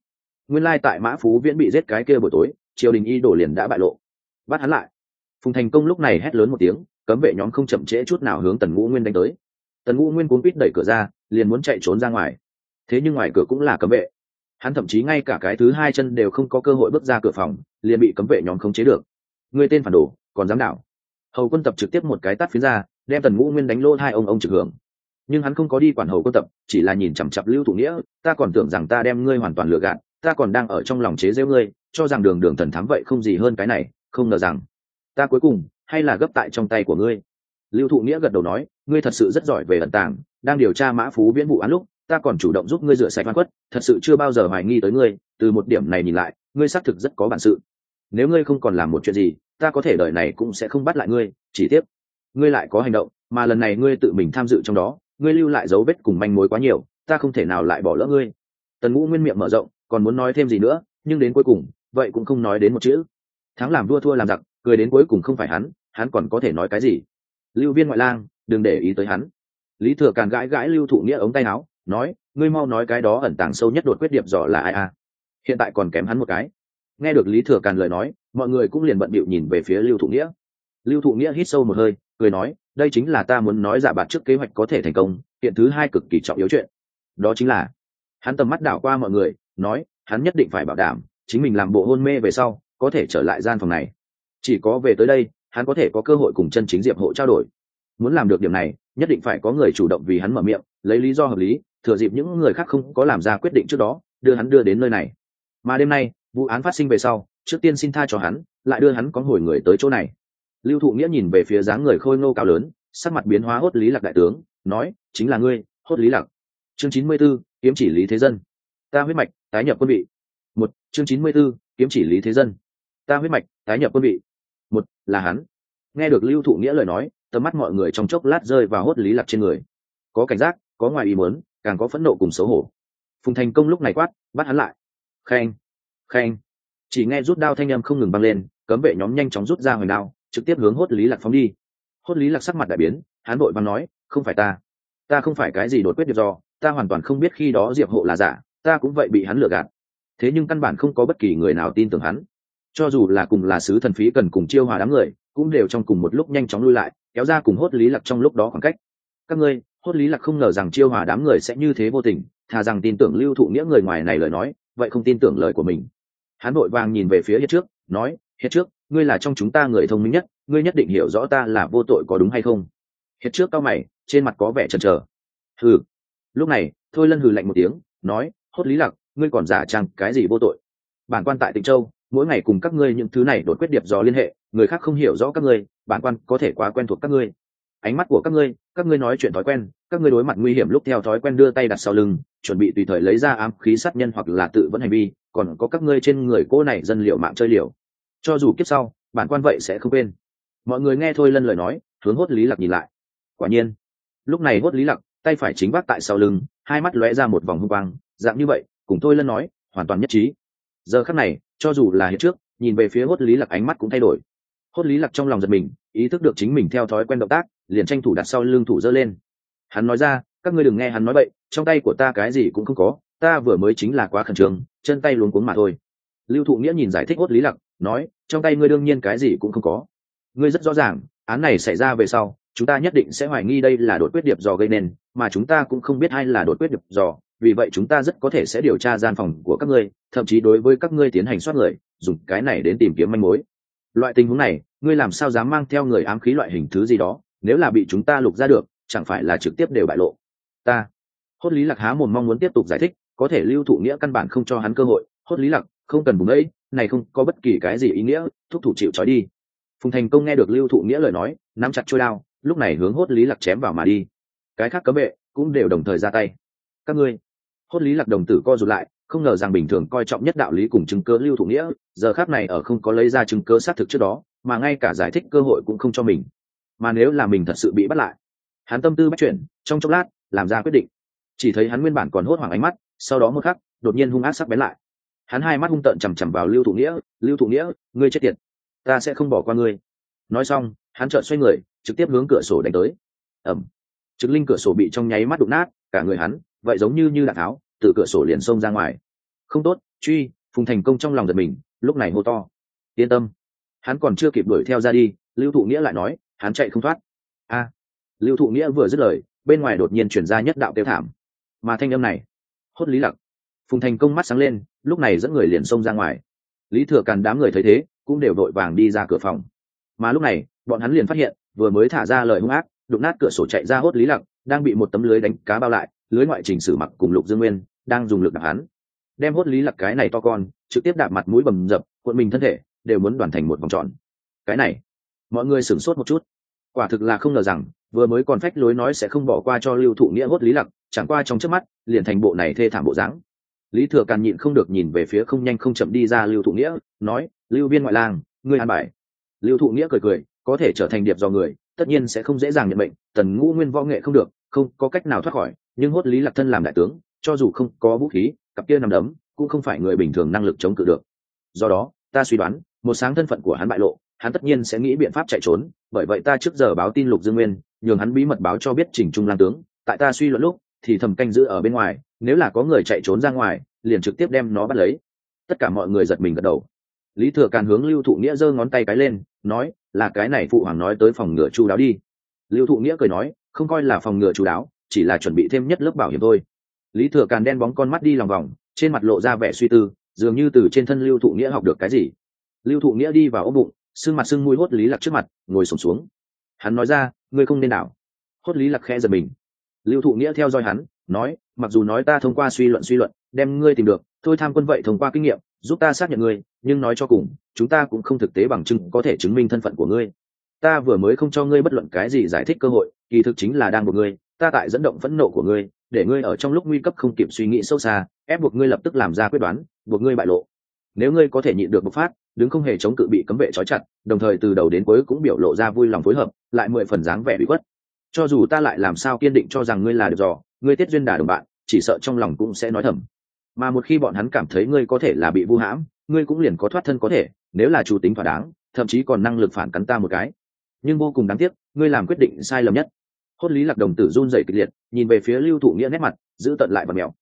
nguyên lai tại Mã Phú Viễn bị giết cái kia buổi tối, triều đình y đổ liền đã bại lộ. Bắt hắn lại. Phùng Thành Công lúc này hét lớn một tiếng, cấm vệ nhóm không chậm trễ chút nào hướng Tần Ngũ Nguyên đánh tới. Tần Ngũ Nguyên cuống quýt đẩy cửa ra, liền muốn chạy trốn ra ngoài. Thế nhưng ngoài cửa cũng là cấm vệ. Hắn thậm chí ngay cả cái thứ hai chân đều không có cơ hội bước ra cửa phòng, liền bị cấm vệ nhóm khống chế được. Người tên phản đồ, còn dám đảo. Hầu Quân Tập trực tiếp một cái tát phía ra, đem Tần Ngũ Nguyên đánh lỗ hai ông trực hưởng. Nhưng hắn không có đi quản Hầu Quân Tập, chỉ là nhìn chằm chằm Lưu Thủ Nghĩa, ta còn tưởng rằng ta đem ngươi hoàn toàn lừa gạt, ta còn đang ở trong lòng chế giễu ngươi, cho rằng đường đường thần thám vậy không gì hơn cái này, không ngờ rằng ta cuối cùng hay là gấp tại trong tay của ngươi. Lưu Thụ Nghĩa gật đầu nói, ngươi thật sự rất giỏi về ẩn tàng, đang điều tra Mã Phú Viễn vụ án lúc, ta còn chủ động giúp ngươi rửa sạch oan khuất, thật sự chưa bao giờ hoài nghi tới ngươi, từ một điểm này nhìn lại, ngươi xác thực rất có bản sự. Nếu ngươi không còn làm một chuyện gì, ta có thể đời này cũng sẽ không bắt lại ngươi, chỉ tiếp ngươi lại có hành động, mà lần này ngươi tự mình tham dự trong đó, ngươi lưu lại dấu vết cùng manh mối quá nhiều, ta không thể nào lại bỏ lỡ ngươi. Tần Ngũ Nguyên miệng mở rộng, còn muốn nói thêm gì nữa, nhưng đến cuối cùng, vậy cũng không nói đến một chữ. Thắng làm vua thua làm giặc, cười đến cuối cùng không phải hắn còn có thể nói cái gì? Lưu Viên ngoại lang, đừng để ý tới hắn. Lý Thừa Càn gãi gãi Lưu Thụ Nghĩa ống tay áo, nói, ngươi mau nói cái đó ẩn tàng sâu nhất đột quyết điệp dò là ai à? Hiện tại còn kém hắn một cái. Nghe được Lý Thừa Càn lời nói, mọi người cũng liền bận bịu nhìn về phía Lưu Thụ Nghĩa. Lưu Thụ Nghĩa hít sâu một hơi, cười nói, đây chính là ta muốn nói giả bạt trước kế hoạch có thể thành công, hiện thứ hai cực kỳ trọng yếu chuyện. Đó chính là, hắn tầm mắt đảo qua mọi người, nói, hắn nhất định phải bảo đảm, chính mình làm bộ hôn mê về sau, có thể trở lại gian phòng này. Chỉ có về tới đây, hắn có thể có cơ hội cùng chân chính Diệp Hộ trao đổi. Muốn làm được điểm này, nhất định phải có người chủ động vì hắn mở miệng, lấy lý do hợp lý, thừa dịp những người khác không có làm ra quyết định trước đó, đưa hắn đưa đến nơi này. Mà đêm nay, vụ án phát sinh về sau, trước tiên xin tha cho hắn, lại đưa hắn có hồi người tới chỗ này. Lưu Thụ Nghĩa nhìn về phía dáng người khôi ngô cao lớn, sắc mặt biến hóa Hốt Lý Lạc đại tướng, nói, chính là ngươi, Hốt Lý Lạc. Chương 94, kiếm chỉ Lý Thế Dân. Ta huyết mạch, tái nhập quân vị. Một, chương 94, kiếm chỉ Lý Thế Dân. Ta huyết mạch, tái nhập quân vị. Một, là hắn. Nghe được Lưu Thụ Nghĩa lời nói, tầm mắt mọi người trong chốc lát rơi vào Hốt Lý Lạc trên người. Có cảnh giác, có ngoài ý muốn, càng có phẫn nộ cùng xấu hổ. Phùng Thành Công lúc này quát, bắt hắn lại. Khen, khen. Chỉ nghe rút đao thanh âm không ngừng vang lên, cấm vệ nhóm nhanh chóng rút ra hồi đao, trực tiếp hướng Hốt Lý Lạc phóng đi. Hốt Lý Lạc sắc mặt đại biến, hắn vội vàng nói, không phải ta không phải cái gì đột quyết điệp do, ta hoàn toàn không biết khi đó Diệp Hộ là giả, ta cũng vậy bị hắn lừa gạt. Thế nhưng căn bản không có bất kỳ người nào tin tưởng hắn. Cho dù là cùng là sứ thần phí cần cùng Chiêu Hòa đám người, cũng đều trong cùng một lúc nhanh chóng lui lại, kéo ra cùng Hốt Lý Lạc trong lúc đó khoảng cách. Các ngươi, Hốt Lý Lạc không ngờ rằng Chiêu Hòa đám người sẽ như thế vô tình, thà rằng tin tưởng Lưu Thụ Nghĩa người ngoài này lời nói, vậy không tin tưởng lời của mình. Hắn vội vàng nhìn về phía Hiết Trước, nói, Hiết Trước, ngươi là trong chúng ta người thông minh nhất, ngươi nhất định hiểu rõ ta là vô tội có đúng hay không? Hiết Trước cau mày, trên mặt có vẻ chần chờ. Hừ. Lúc này, Thôi Lân hừ lạnh một tiếng, nói, Hốt Lý Lạc, ngươi còn giả trang cái gì vô tội? Bản quan tại Tịnh Châu, mỗi ngày cùng các ngươi những thứ này đột quyết điệp dò liên hệ, người khác không hiểu rõ các ngươi, bản quan có thể quá quen thuộc các ngươi. Ánh mắt của các ngươi nói chuyện thói quen, các ngươi đối mặt nguy hiểm lúc theo thói quen đưa tay đặt sau lưng, chuẩn bị tùy thời lấy ra ám khí sát nhân hoặc là tự vẫn hành vi, còn có các ngươi trên người cô này dân liệu mạng chơi liều. Cho dù kiếp sau, bản quan vậy sẽ không quên. Mọi người nghe Thôi Lân lời nói, hướng Hốt Lý Lạc nhìn lại. Quả nhiên, lúc này Hốt Lý Lạc tay phải chính vác tại sau lưng, hai mắt lóe ra một vòng hung quang, dạng như vậy, cùng Thôi Lân nói, hoàn toàn nhất trí. Giờ khắc này, cho dù là hiện trước, nhìn về phía Hốt Lý Lạc ánh mắt cũng thay đổi. Hốt Lý Lạc trong lòng giật mình, ý thức được chính mình theo thói quen động tác, liền tranh thủ đặt sau lưng thủ giơ lên. Hắn nói ra, các ngươi đừng nghe hắn nói bậy, trong tay của ta cái gì cũng không có, ta vừa mới chính là quá khẩn trương, chân tay luống cuống mà thôi. Lưu Thụ Nghĩa nhìn giải thích Hốt Lý Lạc, nói, trong tay ngươi đương nhiên cái gì cũng không có. Ngươi rất rõ ràng, án này xảy ra về sau, chúng ta nhất định sẽ hoài nghi đây là đột quyết điệp dò gây nên, mà chúng ta cũng không biết ai là đột quyết điệp dò, vì vậy chúng ta rất có thể sẽ điều tra gian phòng của các ngươi, thậm chí đối với các ngươi tiến hành soát người, dùng cái này đến tìm kiếm manh mối. Loại tình huống này, ngươi làm sao dám mang theo người ám khí loại hình thứ gì đó, nếu là bị chúng ta lục ra được, chẳng phải là trực tiếp đều bại lộ. Hốt Lý Lạc há mồm mong muốn tiếp tục giải thích, có thể Lưu Thụ Nghĩa căn bản không cho hắn cơ hội. Hốt Lý Lạc, không cần bùng ấy, này không có bất kỳ cái gì ý nghĩa, thúc thủ chịu trói đi. Phùng Thành Công nghe được Lưu Thụ Nghĩa lời nói, nắm chặt chuôi đao, lúc này hướng Hốt Lý Lạc chém vào mà đi. Cái khác cấm vệ cũng đều đồng thời ra tay. Các ngươi, Hốt Lý Lạc đồng tử co rụt lại, không ngờ rằng bình thường coi trọng nhất đạo lý cùng chứng cứ Lưu Thụ Nghĩa, giờ khắc này ở không có lấy ra chứng cứ xác thực trước đó, mà ngay cả giải thích cơ hội cũng không cho mình. Mà nếu là mình thật sự bị bắt lại, hắn tâm tư bắt chuyển, trong chốc lát làm ra quyết định. Chỉ thấy hắn nguyên bản còn hốt hoảng ánh mắt, sau đó một khắc, đột nhiên hung ác sắc bén lại. Hắn hai mắt hung tợn chằm chằm vào Lưu Thụ Nghĩa, "Lưu Thụ Nghĩa, ngươi chết tiệt, ta sẽ không bỏ qua ngươi." Nói xong, hắn chợt xoay người, trực tiếp hướng cửa sổ đánh tới. Ầm. Trực linh cửa sổ bị trong nháy mắt đụng nát, cả người hắn, vậy giống như đạn tháo, từ cửa sổ liền xông ra ngoài. Không tốt, truy. Phùng Thành Công trong lòng giật mình, lúc này hô to: yên tâm. Hắn còn chưa kịp đuổi theo ra đi, Lưu Thụ Nghĩa lại nói: hắn chạy không thoát. A. Lưu Thụ Nghĩa vừa dứt lời, bên ngoài đột nhiên chuyển ra nhất đạo kêu thảm. Mà thanh âm này, hốt Lý Lặc. Phùng Thành Công mắt sáng lên, lúc này dẫn người liền xông ra ngoài. Lý Thừa Càn đám người thấy thế, cũng đều vội vàng đi ra cửa phòng. Mà lúc này, bọn hắn liền phát hiện, vừa mới thả ra lời hung ác, đụng nát cửa sổ chạy ra hốt Lý Lặc, đang bị một tấm lưới đánh cá bao lại, lưới ngoại Trình Sử Mặc cùng Lục Dương Nguyên đang dùng lực đạp hắn, đem hốt Lý Lặc cái này to con, trực tiếp đạp mặt mũi bầm dập, cuộn mình thân thể, đều muốn đoàn thành một vòng tròn. Cái này, mọi người sửng sốt một chút. Quả thực là không ngờ rằng, vừa mới còn phách lối nói sẽ không bỏ qua cho Lưu Thụ Nghĩa hốt Lý Lặc, chẳng qua trong chớp mắt, liền thành bộ này thê thảm bộ dáng. Lý Thừa Càn nhịn không được nhìn về phía không nhanh không chậm đi ra Lưu Thụ Nghĩa, nói: Lưu Viên ngoại lang, ngươi an bài. Lưu Thụ Nghĩa cười cười, có thể trở thành điệp do người, tất nhiên sẽ không dễ dàng nhận mệnh. Tần Ngũ Nguyên võ nghệ không được, không có cách nào thoát khỏi, nhưng hốt Lý Lặc thân làm đại tướng, cho dù không có vũ khí, cặp kia nằm đấm cũng không phải người bình thường năng lực chống cự được. Do đó, ta suy đoán, một sáng thân phận của hắn bại lộ, hắn tất nhiên sẽ nghĩ biện pháp chạy trốn. Bởi vậy ta trước giờ báo tin Lục Dương Nguyên, nhường hắn bí mật báo cho biết Trình Trung lang tướng. Tại ta suy luận lúc, thì thầm canh giữ ở bên ngoài, nếu là có người chạy trốn ra ngoài, liền trực tiếp đem nó bắt lấy. Tất cả mọi người giật mình gật đầu. Lý Thừa Càn hướng Lưu Thụ Nghĩa giơ ngón tay cái lên, nói: là cái này phụ hoàng nói tới phòng ngừa chu đáo đi. Lưu Thụ Nghĩa cười nói: không coi là phòng ngừa chu đáo, chỉ là chuẩn bị thêm nhất lớp bảo hiểm thôi. Lý Thừa Càn đen bóng con mắt đi lòng vòng, trên mặt lộ ra vẻ suy tư, dường như từ trên thân Lưu Thụ Nghĩa học được cái gì. Lưu Thụ Nghĩa đi vào ôm bụng, sưng mặt sưng mũi hốt Lý Lặc trước mặt, ngồi xổm xuống. Hắn nói ra: ngươi không nên đảo. Hốt Lý Lặc khẽ giật mình. Lưu Thụ Nghĩa theo dõi hắn, nói: mặc dù nói ta thông qua suy luận đem ngươi tìm được, thôi tham quân vậy thông qua kinh nghiệm giúp ta xác nhận ngươi, nhưng nói cho cùng, chúng ta cũng không thực tế bằng chứng có thể chứng minh thân phận của ngươi. Ta vừa mới không cho ngươi bất luận cái gì giải thích cơ hội, kỳ thực chính là đang buộc ngươi, ta tại dẫn động phẫn nộ của ngươi, để ngươi ở trong lúc nguy cấp không kịp suy nghĩ sâu xa, ép buộc ngươi lập tức làm ra quyết đoán, buộc ngươi bại lộ. Nếu ngươi có thể nhịn được bộc phát, đứng không hề chống cự bị cấm vệ trói chặt, đồng thời từ đầu đến cuối cũng biểu lộ ra vui lòng phối hợp, lại 10 phần dáng vẻ bị khuất. Cho dù ta lại làm sao kiên định cho rằng ngươi là được dò, ngươi Tiết Duyên Đà đồng bạn, chỉ sợ trong lòng cũng sẽ nói thầm. Mà một khi bọn hắn cảm thấy ngươi có thể là bị vu hãm, ngươi cũng liền có thoát thân có thể, nếu là chủ tính thỏa đáng, thậm chí còn năng lực phản cắn ta một cái. Nhưng vô cùng đáng tiếc, ngươi làm quyết định sai lầm nhất. Hốt Lý Lặc đồng tử run rẩy kịch liệt, nhìn về phía Lưu Thụ Nghĩa nét mặt giữ tận lại và mèo.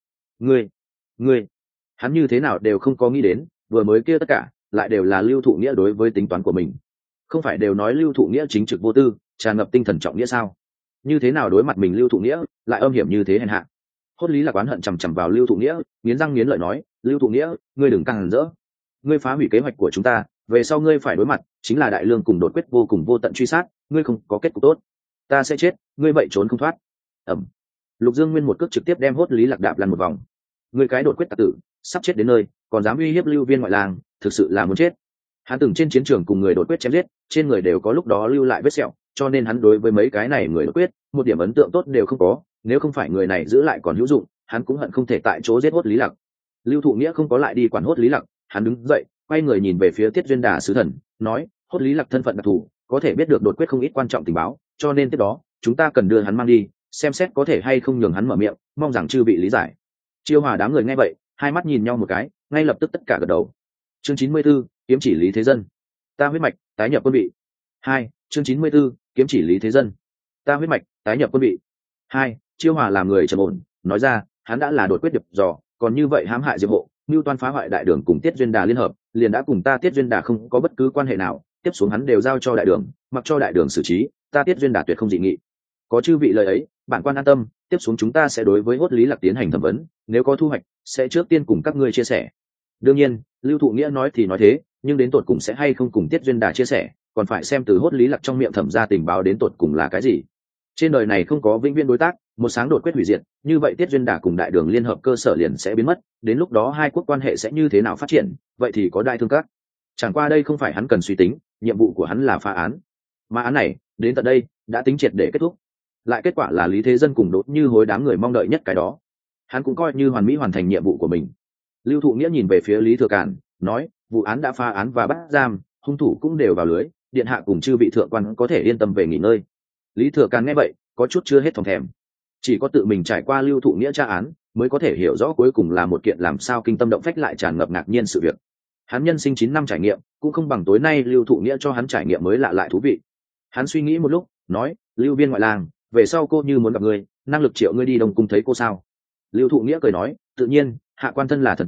Ngươi, hắn như thế nào đều không có nghĩ đến, vừa mới kia tất cả lại đều là Lưu Thụ Nghĩa đối với tính toán của mình. Không phải đều nói Lưu Thụ Nghĩa chính trực vô tư, tràn ngập tinh thần trọng nghĩa sao? Như thế nào đối mặt mình Lưu Thụ Nghĩa lại âm hiểm như thế hèn hạ? Hốt Lý Lặc oán hận chằm chằm vào Lưu Thụ Nghĩa, nghiến răng nghiến lợi nói: Lưu Thụ Nghĩa, ngươi đừng căng hẳn rỡ, ngươi phá hủy kế hoạch của chúng ta, về sau ngươi phải đối mặt chính là đại lương cùng đột quyết vô cùng vô tận truy sát, ngươi không có kết cục tốt, ta sẽ chết, ngươi vậy trốn không thoát. Ẩm. Lục Dương Nguyên một cước trực tiếp đem Hốt Lý Lặc đạp lăn một vòng. Ngươi cái đột quyết tặc tử, sắp chết đến nơi, còn dám uy hiếp Lưu Viên ngoại lang, thực sự là muốn chết. Hắn từng trên chiến trường cùng người đột quyết chém giết, trên người đều có lúc đó lưu lại vết sẹo, cho nên hắn đối với mấy cái này người đột quyết một điểm ấn tượng tốt đều không có, nếu không phải người này giữ lại còn hữu dụng, hắn cũng hận không thể tại chỗ giết Hốt Lý Lặc. Lưu Thụ Nghĩa không có lại đi quản Hốt Lý Lặc, hắn đứng dậy, quay người nhìn về phía Tiết Duyên Đà sứ thần, nói: Hốt Lý Lặc thân phận đặc thù, có thể biết được đột quyết không ít quan trọng tình báo, cho nên tiếp đó chúng ta cần đưa hắn mang đi, xem xét có thể hay không nhường hắn mở miệng, mong rằng chư vị lý giải. Chiêu Hòa đám người nghe vậy, hai mắt nhìn nhau một cái, ngay lập tức tất cả gật đầu. Chương 94, kiếm chỉ Lý Thế Dân. Ta huyết mạch, tái nhập quân vị. 2. Chương 94, kiếm chỉ Lý Thế Dân. Ta huyết mạch, tái nhập quân vị. 2. Chiêu Hòa làm người trầm ổn, nói ra, hắn đã là đột quyết điệp dò, còn như vậy hãm hại Diệp Hộ, mưu toan phá hoại đại đường cùng Tiết Duyên Đà liên hợp, liền đã cùng ta Tiết Duyên Đà không có bất cứ quan hệ nào, tiếp xuống hắn đều giao cho đại đường, mặc cho đại đường xử trí, ta Tiết Duyên Đà tuyệt không dị nghị. Có chư vị lời ấy, bản quan an tâm, tiếp xuống chúng ta sẽ đối với Hốt Lý Lặc tiến hành thẩm vấn, nếu có thu hoạch, sẽ trước tiên cùng các ngươi chia sẻ. Đương nhiên, Lưu Thụ Nghĩa nói thì nói thế, nhưng đến tột cùng sẽ hay không cùng Tiết Duyên Đà chia sẻ, còn phải xem từ Hốt Lý Lặc trong miệng thẩm ra tình báo đến tột cùng là cái gì. Trên đời này không có vĩnh viễn đối tác, một sáng đột quyết hủy diệt, như vậy Tiết Duyên Đà cùng đại đường liên hợp cơ sở liền sẽ biến mất, đến lúc đó hai quốc quan hệ sẽ như thế nào phát triển, vậy thì có đại thương các. Chẳng qua đây không phải hắn cần suy tính, nhiệm vụ của hắn là phá án. Mà án này, đến tận đây, đã tính triệt để kết thúc. Lại kết quả là Lý Thế Dân cùng Đỗ Như Hối đám người mong đợi nhất cái đó. Hắn cũng coi như hoàn mỹ hoàn thành nhiệm vụ của mình. Lưu Thụ Nghĩa nhìn về phía Lý Thừa Càn, nói: vụ án đã phá án và bắt giam, hung thủ cũng đều vào lưới, điện hạ cùng chư vị thượng quan có thể yên tâm về nghỉ ngơi. Lý Thừa Càn nghe vậy, có chút chưa hết phòng thèm. Chỉ có tự mình trải qua Lưu Thụ Nghĩa tra án, mới có thể hiểu rõ cuối cùng là một kiện làm sao kinh tâm động phách lại tràn ngập ngạc nhiên sự việc. Hắn nhân sinh 9 năm trải nghiệm, cũng không bằng tối nay Lưu Thụ Nghĩa cho hắn trải nghiệm mới lạ lại thú vị. Hắn suy nghĩ một lúc, nói: Lưu Viên ngoại lang, về sau cô như muốn gặp ngươi, năng lực triệu ngươi đi Đông Cung thấy cô sao? Lưu Thụ Nghĩa cười nói: tự nhiên, hạ quan thân là thần tử,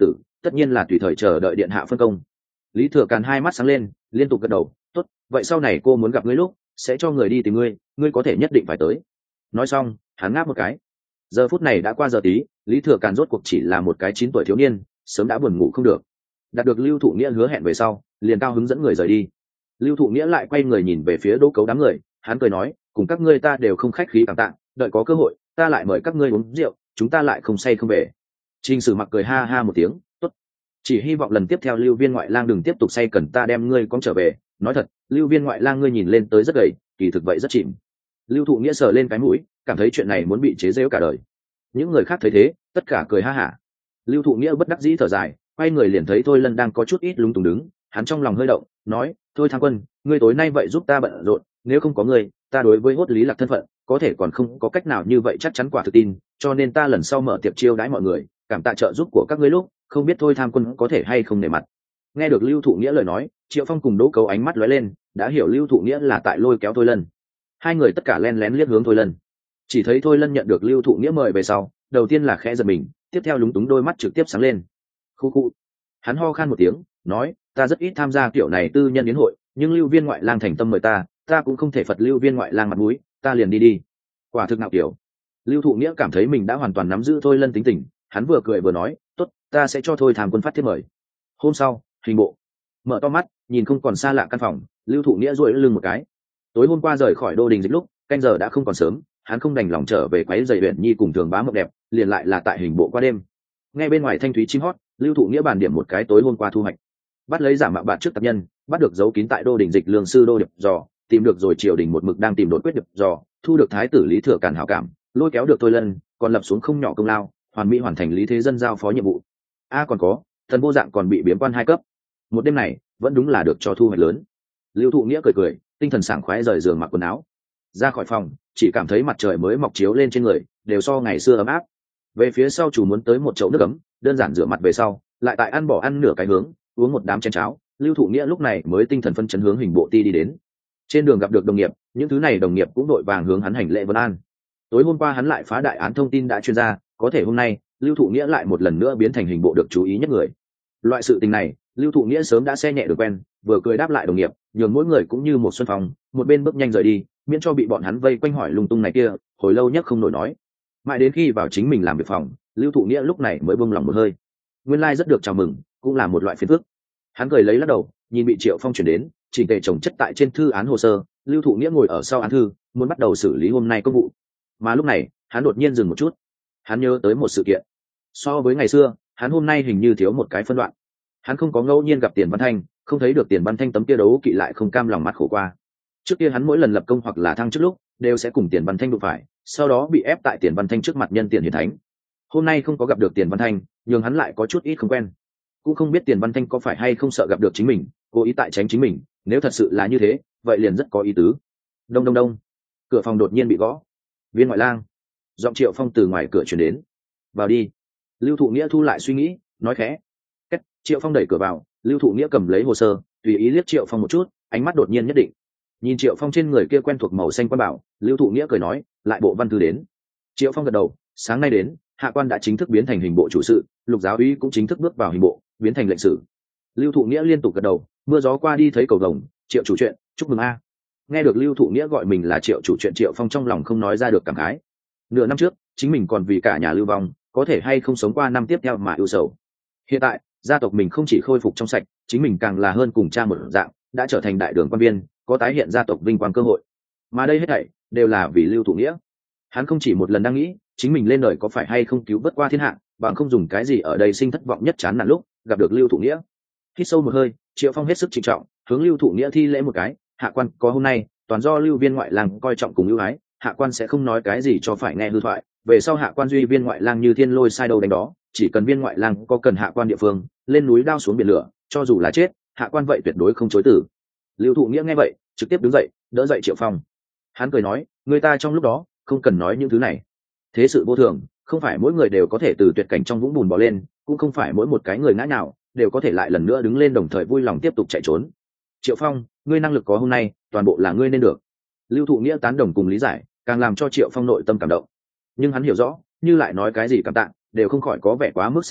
tất nhiên là tùy thời chờ đợi điện hạ phân công. Lý Thừa Càn hai mắt sáng lên, liên tục gật đầu, tốt, vậy sau này cô muốn gặp ngươi lúc sẽ cho người đi tìm ngươi, ngươi có thể nhất định phải tới. Nói xong hắn ngáp một cái. Giờ phút này đã qua giờ tí, Lý Thừa Càn rốt cuộc chỉ là một cái 9 tuổi thiếu niên, sớm đã buồn ngủ không được. Đạt được Lưu Thụ Nghĩa hứa hẹn về sau, liền cao hứng dẫn người rời đi. Lưu Thụ Nghĩa lại quay người nhìn về phía Đỗ Cấu đám người, hắn cười nói, cùng các ngươi ta đều không khách khí cảm tạ, đợi có cơ hội ta lại mời các ngươi uống rượu, chúng ta lại không say không về. Trình Sử Mặc cười ha ha một tiếng, tốt, chỉ hy vọng lần tiếp theo Lưu Viên ngoại lang đừng tiếp tục say, cần ta đem ngươi cõng trở về. Nói thật, Lưu Viên ngoại lang ngươi nhìn lên tới rất gầy, kỳ thực vậy rất chìm. Lưu Thụ Nghĩa sờ lên cái mũi, cảm thấy chuyện này muốn bị chế giễu cả đời. Những người khác thấy thế, tất cả cười ha hả. Lưu Thụ Nghĩa bất đắc dĩ thở dài, quay người liền thấy Thôi Lân đang có chút ít lúng túng đứng, hắn trong lòng hơi động, nói, thôi Tham Quân, ngươi tối nay vậy giúp ta bận rộn, nếu không có ngươi, ta đối với Hốt Lý Lạc thân phận có thể còn không có cách nào như vậy chắc chắn quả thực tin, cho nên ta lần sau mở tiệc chiêu đãi mọi người, cảm tạ trợ giúp của các ngươi lúc, không biết thôi Tham Quân có thể hay không nể mặt. Nghe được Lưu Thụ Nghĩa lời nói, Triệu Phong cùng Đỗ Cấu ánh mắt lóe lên, đã hiểu Lưu Thụ Nghĩa là tại lôi kéo Thôi Lân. Hai người tất cả lén lén liếc hướng Thôi Lân. Chỉ thấy Thôi Lân nhận được Lưu Thụ Nghĩa mời về sau, đầu tiên là khẽ giật mình, tiếp theo lúng túng đôi mắt trực tiếp sáng lên. Khu khu. Hắn ho khan một tiếng, nói, ta rất ít tham gia kiểu này tư nhân yến hội, nhưng Lưu Viên ngoại lang thành tâm mời ta cũng không thể phật Lưu Viên ngoại lang mặt mũi, ta liền đi. Quả thực nào kiểu. Lưu Thụ Nghĩa cảm thấy mình đã hoàn toàn nắm giữ Thôi Lân tính tình, hắn vừa cười vừa nói, tốt, ta sẽ cho Thôi Tham Quân phát thiếp mời. Hôm sau, hình bộ. Mở to mắt, nhìn không còn xa lạ căn phòng, Lưu Thụ Nghĩa duỗi lưng một cái. Tối hôm qua rời khỏi Đô Đình Dịch lúc, canh giờ đã không còn sớm, hắn không đành lòng trở về quấy rầy Uyển Nhi cùng Thường Bá Mộng đẹp, liền lại là tại hình bộ qua đêm. Ngay bên ngoài thanh thúy chim hót, Lưu Thụ Nghĩa bàn điểm một cái tối hôm qua thu hoạch. Bắt lấy giả mạo bạn trước tập nhân, bắt được giấu kín tại Đô Đình Dịch lương sư Đô Điệp Dò, tìm được rồi triều đình một mực đang tìm đột quyết Điệp Dò, thu được thái tử Lý Thừa Càn hảo cảm, lôi kéo được Thôi Lân, còn lập xuống không nhỏ công lao, hoàn mỹ hoàn thành Lý Thế Dân giao phó nhiệm vụ. Còn có, Thần Vô Dạng còn bị biếm quan 2 cấp. Một đêm này, vẫn đúng là được cho thu hoạch lớn. Lưu Thụ Nghĩa cười cười, tinh thần sảng khoái rời giường mặc quần áo. Ra khỏi phòng, chỉ cảm thấy mặt trời mới mọc chiếu lên trên người, đều so ngày xưa ấm áp. Về phía sau chủ muốn tới một chậu nước ấm, đơn giản rửa mặt về sau, lại tại ăn bỏ ăn nửa cái hướng, uống một đám chén cháo. Lưu Thụ Nghĩa lúc này mới tinh thần phân chấn hướng hình bộ ti đi đến. Trên đường gặp được đồng nghiệp, những thứ này đồng nghiệp cũng đội vàng hướng hắn hành lễ vân an. Tối hôm qua hắn lại phá đại án thông tin đã chuyên ra, có thể hôm nay Lưu Thụ Nghĩa lại một lần nữa biến thành hình bộ được chú ý nhất người. Loại sự tình này, Lưu Thụ Nghĩa sớm đã xe nhẹ được quen, vừa cười đáp lại đồng nghiệp, nhường mỗi người cũng như một xuân phong, một bên bước nhanh rời đi, miễn cho bị bọn hắn vây quanh hỏi lung tung này kia, hồi lâu nhất không nổi nói. Mãi đến khi vào chính mình làm việc phòng, Lưu Thụ Nghĩa lúc này mới buông lòng một hơi. Nguyên lai rất được chào mừng, cũng là một loại phiền phức. Hắn cười lấy lắc đầu, nhìn bị Triệu Phong chuyển đến, chỉnh tề chồng chất tại trên thư án hồ sơ, Lưu Thụ Nghĩa ngồi ở sau án thư, muốn bắt đầu xử lý hôm nay công vụ. Mà lúc này, hắn đột nhiên dừng một chút. Hắn nhớ tới một sự kiện. So với ngày xưa, hắn hôm nay hình như thiếu một cái phân đoạn. Hắn không có ngẫu nhiên gặp Tiền Văn Thanh, không thấy được Tiền Văn Thanh tấm kia đấu kỵ lại không cam lòng mắt khổ qua. Trước kia hắn mỗi lần lập công hoặc là thăng chức lúc, đều sẽ cùng Tiền Văn Thanh đụng phải, sau đó bị ép tại Tiền Văn Thanh trước mặt nhân tiền hiển thánh. Hôm nay không có gặp được Tiền Văn Thanh, nhường hắn lại có chút ít không quen. Cũng không biết Tiền Văn Thanh có phải hay không sợ gặp được chính mình, cố ý tại tránh chính mình, nếu thật sự là như thế, vậy liền rất có ý tứ. Đông đông đông. Cửa phòng đột nhiên bị gõ. Viên ngoại lang. Giọng Triệu Phong từ ngoài cửa truyền đến. Vào đi. Lưu Thụ Nghĩa thu lại suy nghĩ, nói khẽ. Cách, Triệu Phong đẩy cửa vào, Lưu Thụ Nghĩa cầm lấy hồ sơ, tùy ý liếc Triệu Phong một chút, ánh mắt đột nhiên nhất định. Nhìn Triệu Phong trên người kia quen thuộc màu xanh quan bảo, Lưu Thụ Nghĩa cười nói, lại bộ văn thư đến. Triệu Phong gật đầu, sáng nay đến, hạ quan đã chính thức biến thành hình bộ chủ sự, Lục giáo úy cũng chính thức bước vào hình bộ, biến thành lệnh sử. Lưu Thụ Nghĩa liên tục gật đầu, mưa gió qua đi thấy cầu vồng, Triệu chủ chuyện, chúc mừng a. Nghe được Lưu Thụ Nghĩa gọi mình là Triệu chủ chuyện, Triệu Phong trong lòng không nói ra được cảm khái. Nửa năm trước, chính mình còn vì cả nhà lưu vong, có thể hay không sống qua năm tiếp theo mà ưu sầu. Hiện tại, gia tộc mình không chỉ khôi phục trong sạch, chính mình càng là hơn cùng cha một dạng, đã trở thành đại đường quan viên, có tái hiện gia tộc vinh quang cơ hội. Mà đây hết thảy đều là vì Lưu Thụ Nghĩa. Hắn không chỉ một lần đang nghĩ, chính mình lên đời có phải hay không cứu vớt qua thiên hạ, bằng không dùng cái gì ở đây sinh thất vọng nhất chán nản lúc gặp được Lưu Thụ Nghĩa. Hít sâu một hơi, Triệu Phong hết sức trịnh trọng, hướng Lưu Thụ Nghĩa thi lễ một cái, hạ quan có hôm nay, toàn do Lưu Viên ngoại lang coi trọng cùng ưu ái, hạ quan sẽ không nói cái gì cho phải nghe hư thoại, về sau hạ quan duy Viên ngoại lang như thiên lôi sai đâu đánh đó, chỉ cần Viên ngoại lang có cần hạ quan địa phương, lên núi đao xuống biển lửa, cho dù là chết, hạ quan vậy tuyệt đối không chối từ. Lưu Thụ Nghĩa nghe vậy, trực tiếp đứng dậy, đỡ dậy Triệu Phong. Hắn cười nói, người ta trong lúc đó không cần nói những thứ này. Thế sự vô thường, không phải mỗi người đều có thể từ tuyệt cảnh trong vũng bùn bò lên, cũng không phải mỗi một cái người ngã nào đều có thể lại lần nữa đứng lên đồng thời vui lòng tiếp tục chạy trốn. Triệu Phong, ngươi năng lực có hôm nay, toàn bộ là ngươi nên được. Lưu Thụ Nghĩa tán đồng cùng lý giải, càng làm cho Triệu Phong nội tâm cảm động. Nhưng hắn hiểu rõ, như lại nói cái gì cảm tạ, đều không khỏi có vẻ quá mức xa lạ,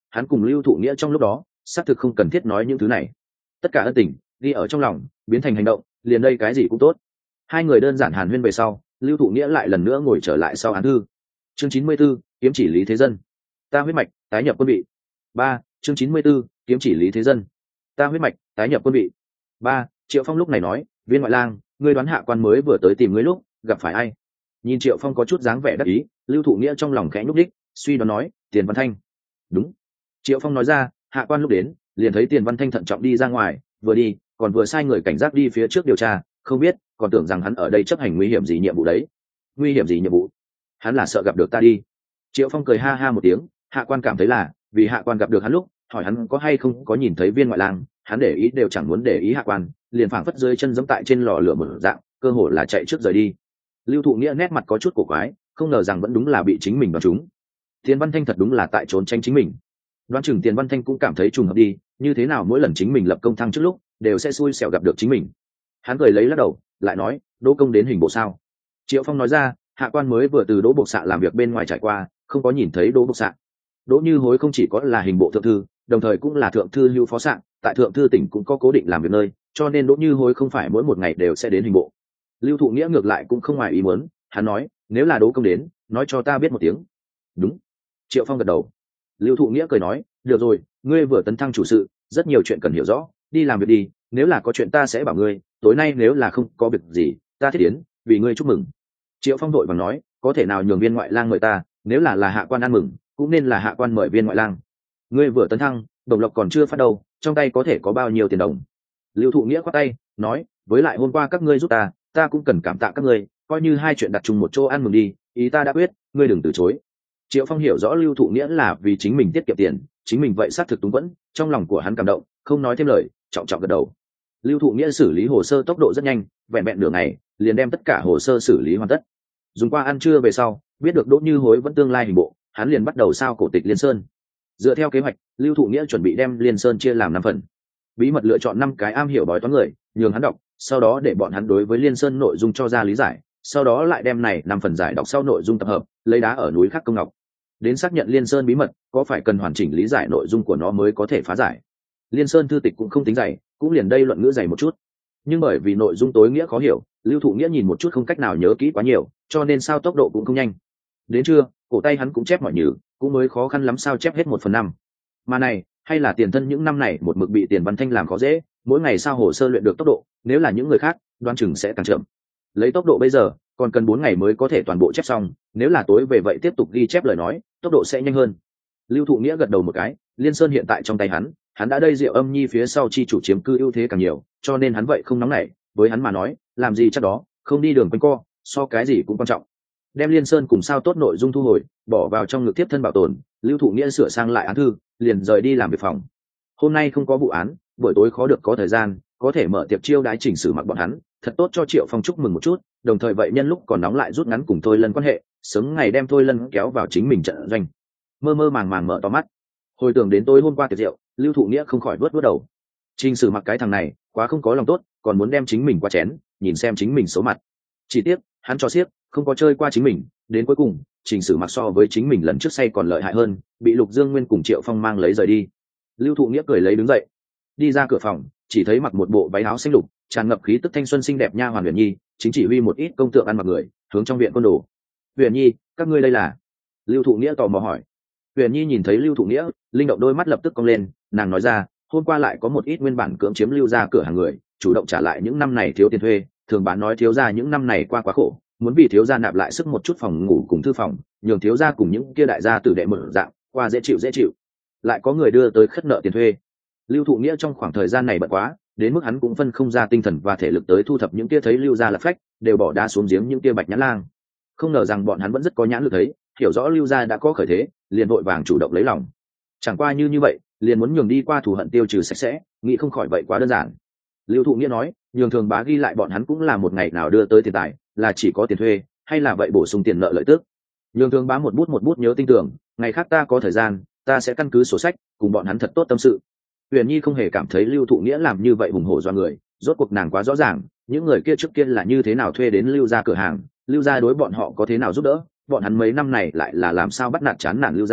hắn cùng Lưu Thụ Nghĩa trong lúc đó xác thực không cần thiết nói những thứ này, tất cả ân tình ghi ở trong lòng biến thành hành động, liền đây cái gì cũng tốt. Hai người đơn giản hàn huyên về sau, Lưu Thụ Nghĩa lại lần nữa ngồi trở lại sau án thư. Chương 94, kiếm chỉ Lý Thế Dân. Ta huyết mạch tái nhập quân bị. 3. Chương 94, kiếm chỉ Lý Thế Dân. Ta huyết mạch tái nhập quân bị. 3. Triệu Phong lúc này nói, Viên ngoại lang, ngươi đoán hạ quan mới vừa tới tìm ngươi lúc gặp phải ai? Nhìn Triệu Phong có chút dáng vẻ đắc ý, Lưu Thụ Nghĩa trong lòng khẽ nhúc đích, suy đoán nói, Tiền Văn Thanh. Đúng. Triệu Phong nói ra, hạ quan lúc đến liền thấy Tiền Văn Thanh thận trọng đi ra ngoài, vừa đi còn vừa sai người cảnh giác đi phía trước điều tra, không biết còn tưởng rằng hắn ở đây chấp hành nguy hiểm gì nhiệm vụ đấy. Nguy hiểm gì nhiệm vụ? Hắn là sợ gặp được ta đi. Triệu Phong cười ha ha một tiếng, hạ quan cảm thấy là vì hạ quan gặp được hắn lúc hỏi hắn có hay không có nhìn thấy Viên ngoại lang, hắn để ý đều chẳng muốn để ý hạ quan, liền phảng phất dưới chân giẫm tại trên lò lửa một dạng, cơ hồ là chạy trước rời đi. Lưu Thụ Nghĩa nét mặt có chút cổ quái, không ngờ rằng vẫn đúng là bị chính mình đoán trúng. Tiền Văn Thanh thật đúng là tại trốn tránh chính mình. Đoán chừng Tiền Văn Thanh cũng cảm thấy trùng hợp đi, như thế nào mỗi lần chính mình lập công thăng trước lúc đều sẽ xui xẻo gặp được chính mình. Hắn cười lấy lắc đầu, lại nói, Đỗ công đến hình bộ sao? Triệu Phong nói ra, hạ quan mới vừa từ Đỗ Bộc Xạ làm việc bên ngoài trải qua, không có nhìn thấy Đỗ Bộc Xạ. Đỗ Như Hối không chỉ có là hình bộ thượng thư, đồng thời cũng là thượng thư hưu phó sạn, tại thượng thư tỉnh cũng có cố định làm việc nơi, cho nên Đỗ Như Hối không phải mỗi một ngày đều sẽ đến hình bộ. Lưu Thụ Nghĩa ngược lại cũng không ngoài ý muốn, hắn nói, nếu là Đỗ công đến, nói cho ta biết một tiếng. Đúng. Triệu Phong gật đầu. Lưu Thụ Nghĩa cười nói, được rồi, ngươi vừa tấn thăng chủ sự, rất nhiều chuyện cần hiểu rõ, đi làm việc đi, nếu là có chuyện ta sẽ bảo ngươi, tối nay nếu là không có việc gì, ta thiết yến vì ngươi chúc mừng. Triệu Phong đội vàng nói, có thể nào nhường Viên ngoại lang mời ta, nếu là hạ quan ăn mừng, cũng nên là hạ quan mời Viên ngoại lang. Ngươi vừa tấn thăng, đồng lộc còn chưa phát đâu, trong tay có thể có bao nhiêu tiền đồng? Lưu Thụ Nghĩa khoát tay nói, với lại hôm qua các ngươi giúp ta cũng cần cảm tạ các ngươi, coi như hai chuyện đặt chung một chỗ ăn mừng đi, ý ta đã quyết, ngươi đừng từ chối. Triệu Phong hiểu rõ Lưu Thụ Nghĩa là vì chính mình tiết kiệm tiền, chính mình vậy xác thực túng quẫn, trong lòng của hắn cảm động, không nói thêm lời, trọng trọng gật đầu. Lưu Thụ Nghĩa xử lý hồ sơ tốc độ rất nhanh, vẹn vẹn nửa ngày liền đem tất cả hồ sơ xử lý hoàn tất. Dùng qua ăn trưa về sau, biết được Đỗ Như Hối vẫn tương lai hình bộ, hắn liền bắt đầu sao cổ tịch Liên Sơn. Dựa theo kế hoạch, Lưu Thụ Nghĩa chuẩn bị đem Liên Sơn chia làm 5 phần, bí mật lựa chọn 5 cái am hiểu bói toán người, nhường hắn đọc, sau đó để bọn hắn đối với Liên Sơn nội dung cho ra lý giải, sau đó lại đem này 5 phần giải đọc sau nội dung tập hợp, lấy đá ở núi Khắc Công Ngọc. Đến xác nhận Liên Sơn bí mật, có phải cần hoàn chỉnh lý giải nội dung của nó mới có thể phá giải. Liên Sơn thư tịch cũng không tính dày, cũng liền đây luận ngữ dày một chút. Nhưng bởi vì nội dung tối nghĩa khó hiểu, Lưu Thụ Nghĩa nhìn một chút không cách nào nhớ kỹ quá nhiều, cho nên sao tốc độ cũng không nhanh. Đến trưa, cổ tay hắn cũng chép mọi nhừ, cũng mới khó khăn lắm sao chép hết 1/5. Mà này, hay là tiền thân những năm này một mực bị Tiền Văn Thanh làm khó dễ, mỗi ngày sao hồ sơ luyện được tốc độ, nếu là những người khác, đoán chừng sẽ càng chậm. Lấy tốc độ bây giờ, còn cần 4 ngày mới có thể toàn bộ chép xong, nếu là tối về vậy tiếp tục ghi chép lời nói, tốc độ sẽ nhanh hơn. Lưu Thụ Nghĩa gật đầu một cái, Liên Sơn hiện tại trong tay hắn đã đây Diệu Âm Nhi phía sau chi chủ chiếm cư ưu thế càng nhiều, cho nên hắn vậy không nóng nảy, với hắn mà nói, làm gì chắc đó, không đi đường quanh co, so cái gì cũng quan trọng. Đem Liên Sơn cùng sao tốt nội dung thu hồi, bỏ vào trong ngực tiếp thân bảo tồn, Lưu Thụ Nghĩa sửa sang lại án thư, liền rời đi làm việc phòng. Hôm nay không có vụ án, buổi tối khó được có thời gian, có thể mở tiệc chiêu đãi chỉnh xử mặc bọn hắn, thật tốt cho Triệu Phong chúc mừng một chút, đồng thời vậy nhân lúc còn nóng lại rút ngắn cùng Thôi Lân quan hệ, sớm ngày đem Thôi Lân kéo vào chính mình trận doanh. Mơ mơ màng màng mở to mắt, hồi tưởng đến tối hôm qua tiệc rượu, Lưu Thụ Nghĩa không khỏi vớt đầu. Trình Sử Mặc cái thằng này, quá không có lòng tốt, còn muốn đem chính mình qua chén, nhìn xem chính mình số mặt. Chỉ tiếc, hắn cho xiếc, không có chơi qua chính mình, đến cuối cùng, Trình Sử Mặc so với chính mình lần trước say còn lợi hại hơn, bị Lục Dương Nguyên cùng Triệu Phong mang lấy rời đi. Lưu Thụ Nghĩa cười lấy đứng dậy, đi ra cửa phòng, chỉ thấy mặc một bộ váy áo xanh lục, tràn ngập khí tức thanh xuân xinh đẹp nha hoàn Huyền Nhi, chính chỉ huy một ít công tượng ăn mặc người, hướng trong viện côn đồ. Huyền Nhi, các ngươi đây là? Lưu Thụ Nghĩa tò mò hỏi. Huyền Nhi nhìn thấy Lưu Thụ Nghĩa, linh động đôi mắt lập tức cong lên, nàng nói ra, hôm qua lại có một ít nguyên bản cưỡng chiếm Lưu gia cửa hàng người, chủ động trả lại những năm này thiếu tiền thuê, thường bán nói thiếu gia những năm này qua quá khổ, muốn vì thiếu gia nạp lại sức một chút phòng ngủ cùng thư phòng, nhường thiếu gia cùng những kia đại gia tử đệ mở dạng, qua dễ chịu. Lại có người đưa tới khất nợ tiền thuê. Lưu Thụ Nghĩa trong khoảng thời gian này bận quá, đến mức hắn cũng phân không ra tinh thần và thể lực tới thu thập những kia thấy Lưu gia là phách, đều bỏ đá xuống giếng những kia bạch nhãn lang. Không ngờ rằng bọn hắn vẫn rất có nhãn lực thấy, hiểu rõ Lưu gia đã có khởi thế, liền vội vàng chủ động lấy lòng. Chẳng qua như vậy, liền muốn nhường đi qua thù hận tiêu trừ sạch sẽ, nghĩ không khỏi vậy quá đơn giản. Lưu Thụ Nghĩa nói, nhường Thường Bá ghi lại bọn hắn cũng là một ngày nào đưa tới tiền tài, là chỉ có tiền thuê, hay là vậy bổ sung tiền nợ lợi tức. Nhường Thường Bá một bút nhớ tin tưởng, ngày khác ta có thời gian, ta sẽ căn cứ sổ sách, cùng bọn hắn thật tốt tâm sự. Huyền Nhi không hề cảm thấy Lưu Thụ Nghĩa làm như vậy hùng hổ do người, rốt cuộc nàng quá rõ ràng, những người kia trước kia là như thế nào thuê đến Lưu gia cửa hàng, Lưu gia đối bọn họ có thế nào giúp đỡ, bọn hắn mấy năm này lại là làm sao bắt nạt chán nản Lưu gia,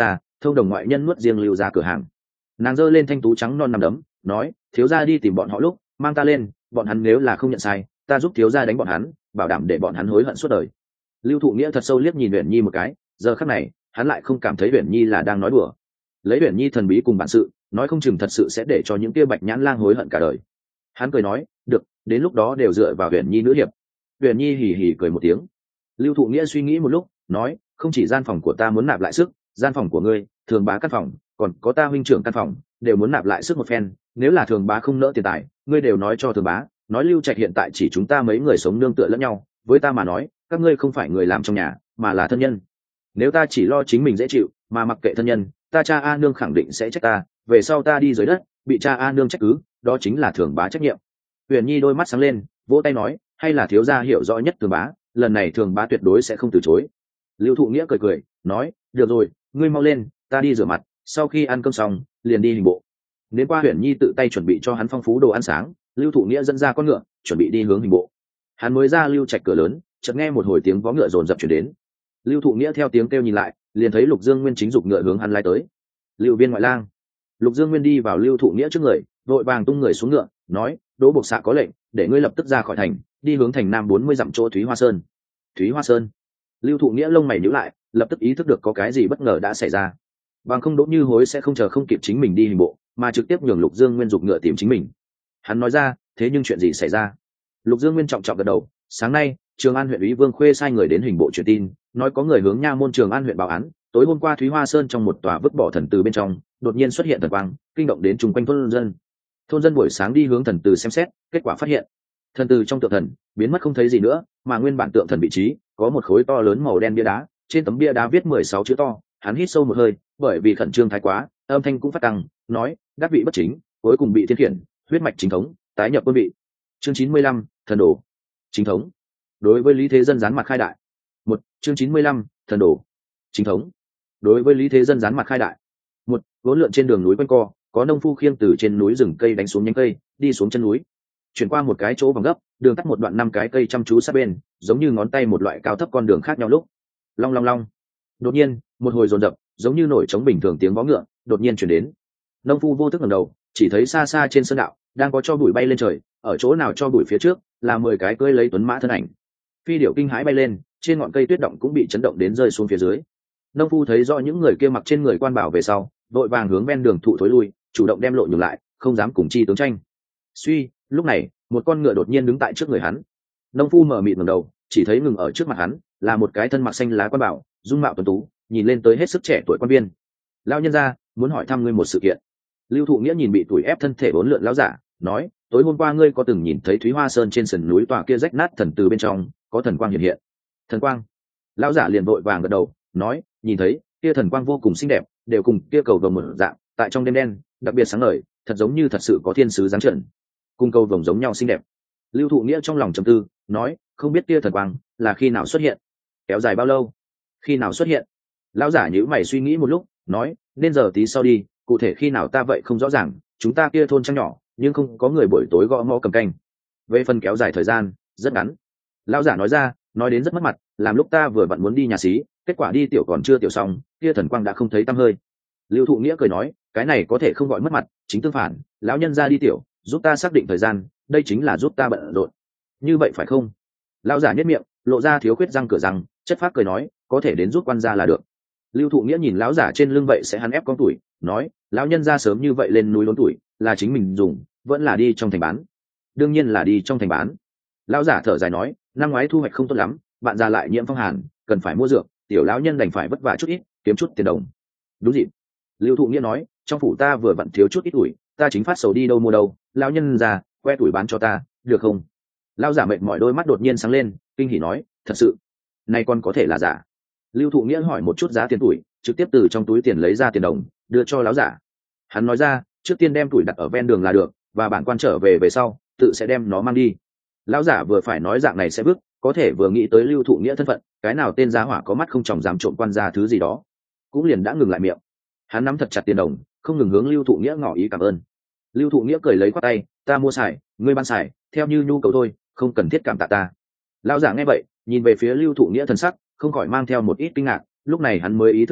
thông đồng ngoại nhân nuốt riêng lưu ra cửa hàng. Nàng giơ lên thanh tú trắng non nằm đấm, nói: thiếu gia đi tìm bọn họ lúc mang ta lên, bọn hắn nếu là không nhận sai, ta giúp thiếu gia đánh bọn hắn, bảo đảm để bọn hắn hối hận suốt đời. Lưu Thụ Nghĩa thật sâu liếc nhìn Uyển Nhi một cái, giờ khắc này hắn lại không cảm thấy Uyển Nhi là đang nói đùa. Lấy Uyển Nhi thần bí cùng bản sự, nói không chừng thật sự sẽ để cho những kia bạch nhãn lang hối hận cả đời. Hắn cười nói: được, đến lúc đó đều dựa vào Uyển Nhi nữ hiệp. Uyển Nhi hì hì cười một tiếng. Lưu Thụ Nghĩa suy nghĩ một lúc, nói: không chỉ gian phòng của ta muốn nạp lại sức, gian phòng của ngươi, Thường Bá căn phòng, còn có ta huynh trưởng căn phòng, đều muốn nạp lại sức một phen. Nếu là Thường Bá không nỡ tiền tài, ngươi đều nói cho Thường Bá, nói Lưu Trạch hiện tại chỉ chúng ta mấy người sống nương tựa lẫn nhau, với ta mà nói, các ngươi không phải người làm trong nhà, mà là thân nhân. Nếu ta chỉ lo chính mình dễ chịu, mà mặc kệ thân nhân, ta cha A nương khẳng định sẽ trách ta, về sau ta đi dưới đất, bị cha A nương trách cứ, đó chính là Thường Bá trách nhiệm. Huyền Nhi đôi mắt sáng lên, vỗ tay nói: hay là thiếu gia hiểu rõ nhất Thường Bá, lần này Thường Bá tuyệt đối sẽ không từ chối. Lưu Thụ Nghĩa cười cười, nói: được rồi, ngươi mau lên, ta đi rửa mặt, sau khi ăn cơm xong, liền đi hình bộ. Đến qua Huyền Nhi tự tay chuẩn bị cho hắn phong phú đồ ăn sáng, Lưu Thụ Nghĩa dẫn ra con ngựa, chuẩn bị đi hướng hình bộ. Hắn mới ra Lưu Trạch cửa lớn, chợt nghe một hồi tiếng vó ngựa rồn rập chuyển đến. Lưu Thụ Nghĩa theo tiếng kêu nhìn lại, liền thấy Lục Dương Nguyên chính giục ngựa hướng hắn lái tới. Lưu Viên ngoại lang. Lục Dương Nguyên đi vào Lưu Thụ Nghĩa trước người, vội vàng tung người xuống ngựa, nói: Đỗ Bộc Xạ có lệnh, để ngươi lập tức ra khỏi thành, đi hướng thành nam 40 dặm chỗ Thúy Hoa Sơn. Thúy Hoa Sơn. Lưu Thụ Nghĩa lông mày nhíu lại, lập tức ý thức được có cái gì bất ngờ đã xảy ra. Bằng không Đỗ Như Hối sẽ không chờ không kịp chính mình đi hình bộ, mà trực tiếp nhường Lục Dương Nguyên giục ngựa tìm chính mình. Hắn nói ra: thế nhưng chuyện gì xảy ra? Lục Dương Nguyên trọng trọng gật đầu: sáng nay Trường An huyện ủy Vương Khuê sai người đến hình bộ truyền tin, nói có người hướng nha môn Trường An huyện báo án, tối hôm qua Thúy Hoa Sơn trong một tòa vứt bỏ thần từ bên trong đột nhiên xuất hiện thần quang, kinh động đến chung quanh thôn dân. Thôn dân buổi sáng đi hướng thần từ xem xét, kết quả phát hiện thần từ trong tượng thần biến mất không thấy gì nữa, mà nguyên bản tượng thần vị trí có một khối to lớn màu đen bia đá, trên tấm bia đá viết 16 chữ to. Hắn hít sâu một hơi, bởi vì khẩn trương thái quá, âm thanh cũng phát tăng, nói: đắc vị bất chính, cuối cùng bị thiên khiển, huyết mạch chính thống, tái nhập quân vị. Chương 95, thần đồ. Chính thống. Đối với Lý Thế Dân gián mặt khai đại. Chương 95, thần đồ. Chính thống. Đối với Lý Thế Dân gián mặt khai đại. Vốn lượn trên đường núi quanh co, có nông phu khiêng từ trên núi rừng cây đánh xuống nhánh cây, đi xuống chân núi, chuyển qua một cái chỗ vòng gấp, đường tắt một đoạn 5 cái cây chăm chú sát bên, giống như ngón tay một loại cao thấp con đường khác nhau lúc. Long long long. Đột nhiên, một hồi dồn dập, giống như nổi trống bình thường tiếng vó ngựa đột nhiên chuyển đến. Nông phu vô thức ngẩng đầu, chỉ thấy xa xa trên sơn đạo đang có cho bụi bay lên trời, ở chỗ nào cho bụi phía trước là 10 cái cưỡi lấy tuấn mã thân ảnh. Phi điểu kinh hãi bay lên, trên ngọn cây tuyết động cũng bị chấn động đến rơi xuống phía dưới. Nông phu thấy rõ những người kia mặc trên người quan bảo về sau, vội vàng hướng ven đường thụ thối lui, chủ động đem lộ nhường lại, không dám cùng chi tướng tranh. Suy, lúc này một con ngựa đột nhiên đứng tại trước người hắn. Nông phu mở mịt ngẩng đầu, chỉ thấy ngừng ở trước mặt hắn là một cái thân mặc xanh lá quan bảo, dung mạo tuấn tú, nhìn lên tới hết sức trẻ tuổi quan viên. Lão nhân gia, muốn hỏi thăm ngươi một sự kiện. Lưu Thụ Nghĩa nhìn bị tuổi ép thân thể bốn lượn lão giả, nói: tối hôm qua ngươi có từng nhìn thấy Thúy Hoa Sơn trên sườn núi tòa kia rách nát thần từ bên trong có thần quang hiện hiện? Thần quang? Lão giả liền vội vàng gật đầu, nói: nhìn thấy, kia thần quang vô cùng xinh đẹp, đều cùng kia cầu vồng một dạng, tại trong đêm đen đặc biệt sáng ngời, thật giống như thật sự có thiên sứ giáng trần, cùng cầu vồng giống nhau xinh đẹp. Lưu Thụ Nghĩa trong lòng trầm tư, nói: không biết kia thần quang là khi nào xuất hiện, kéo dài bao lâu, khi nào xuất hiện? Lão giả nhíu mày suy nghĩ một lúc, nói: nên giờ tí sau đi, cụ thể khi nào ta vậy không rõ ràng, chúng ta kia thôn trăng nhỏ, nhưng không có người buổi tối gõ mõ cầm canh. Về phần kéo dài thời gian, rất ngắn. Lão giả nói ra, nói đến rất mất mặt, làm lúc ta vừa vặn muốn đi nhà xí, kết quả đi tiểu còn chưa tiểu xong, kia thần quang đã không thấy tăm hơi. Lưu Thụ Nghĩa cười nói: cái này có thể không gọi mất mặt, chính tương phản, lão nhân ra đi tiểu, giúp ta xác định thời gian, đây chính là giúp ta bận rộn. Như vậy phải không? Lão giả nhếch miệng, lộ ra thiếu khuyết răng cửa răng, chất phác cười nói: có thể đến giúp quan gia là được. Lưu Thụ Nghĩa nhìn lão giả trên lưng vậy sẽ hắn ép con tuổi, nói: lão nhân ra sớm như vậy lên núi lớn tuổi, là chính mình dùng, vẫn là đi trong thành bán? Đương nhiên là đi trong thành bán. Lão giả thở dài nói: năm ngoái thu hoạch không tốt lắm, bạn già lại nhiễm phong hàn, cần phải mua dược, tiểu lão nhân đành phải vất vả chút ít, kiếm chút tiền đồng. Đúng dịp. Lưu Thụ Nghĩa nói: trong phủ ta vừa vặn thiếu chút ít tuổi, ta chính phát sầu đi đâu mua đâu, lão nhân già, que tuổi bán cho ta, được không? Lão giả mệt mỏi đôi mắt đột nhiên sáng lên, kinh hỉ nói: thật sự? Này còn có thể là giả? Lưu Thụ Nghĩa hỏi một chút giá tiền tuổi, trực tiếp từ trong túi tiền lấy ra tiền đồng, đưa cho lão giả. Hắn nói ra: trước tiên đem tuổi đặt ở ven đường là được, và bản quan trở về sau, tự sẽ đem nó mang đi. Lão giả vừa phải nói dạng này sẽ bước, có thể vừa nghĩ tới Lưu Thụ Nghĩa thân phận, cái nào tên giá hỏa có mắt không tròng dám trộm quan gia thứ gì đó, cũng liền đã ngừng lại miệng. Hắn nắm thật chặt tiền đồng, không ngừng hướng Lưu Thụ Nghĩa ngỏ ý cảm ơn. Lưu Thụ Nghĩa cười lấy khoát tay: ta mua xài, ngươi bán xài, theo như nhu cầu thôi, không cần thiết cảm tạ ta. Lão giả nghe vậy, nhìn về phía Lưu Thụ Nghĩa thần sắc không khỏi mang theo một ít kinh ngạc, lúc này hắn mới ý thức được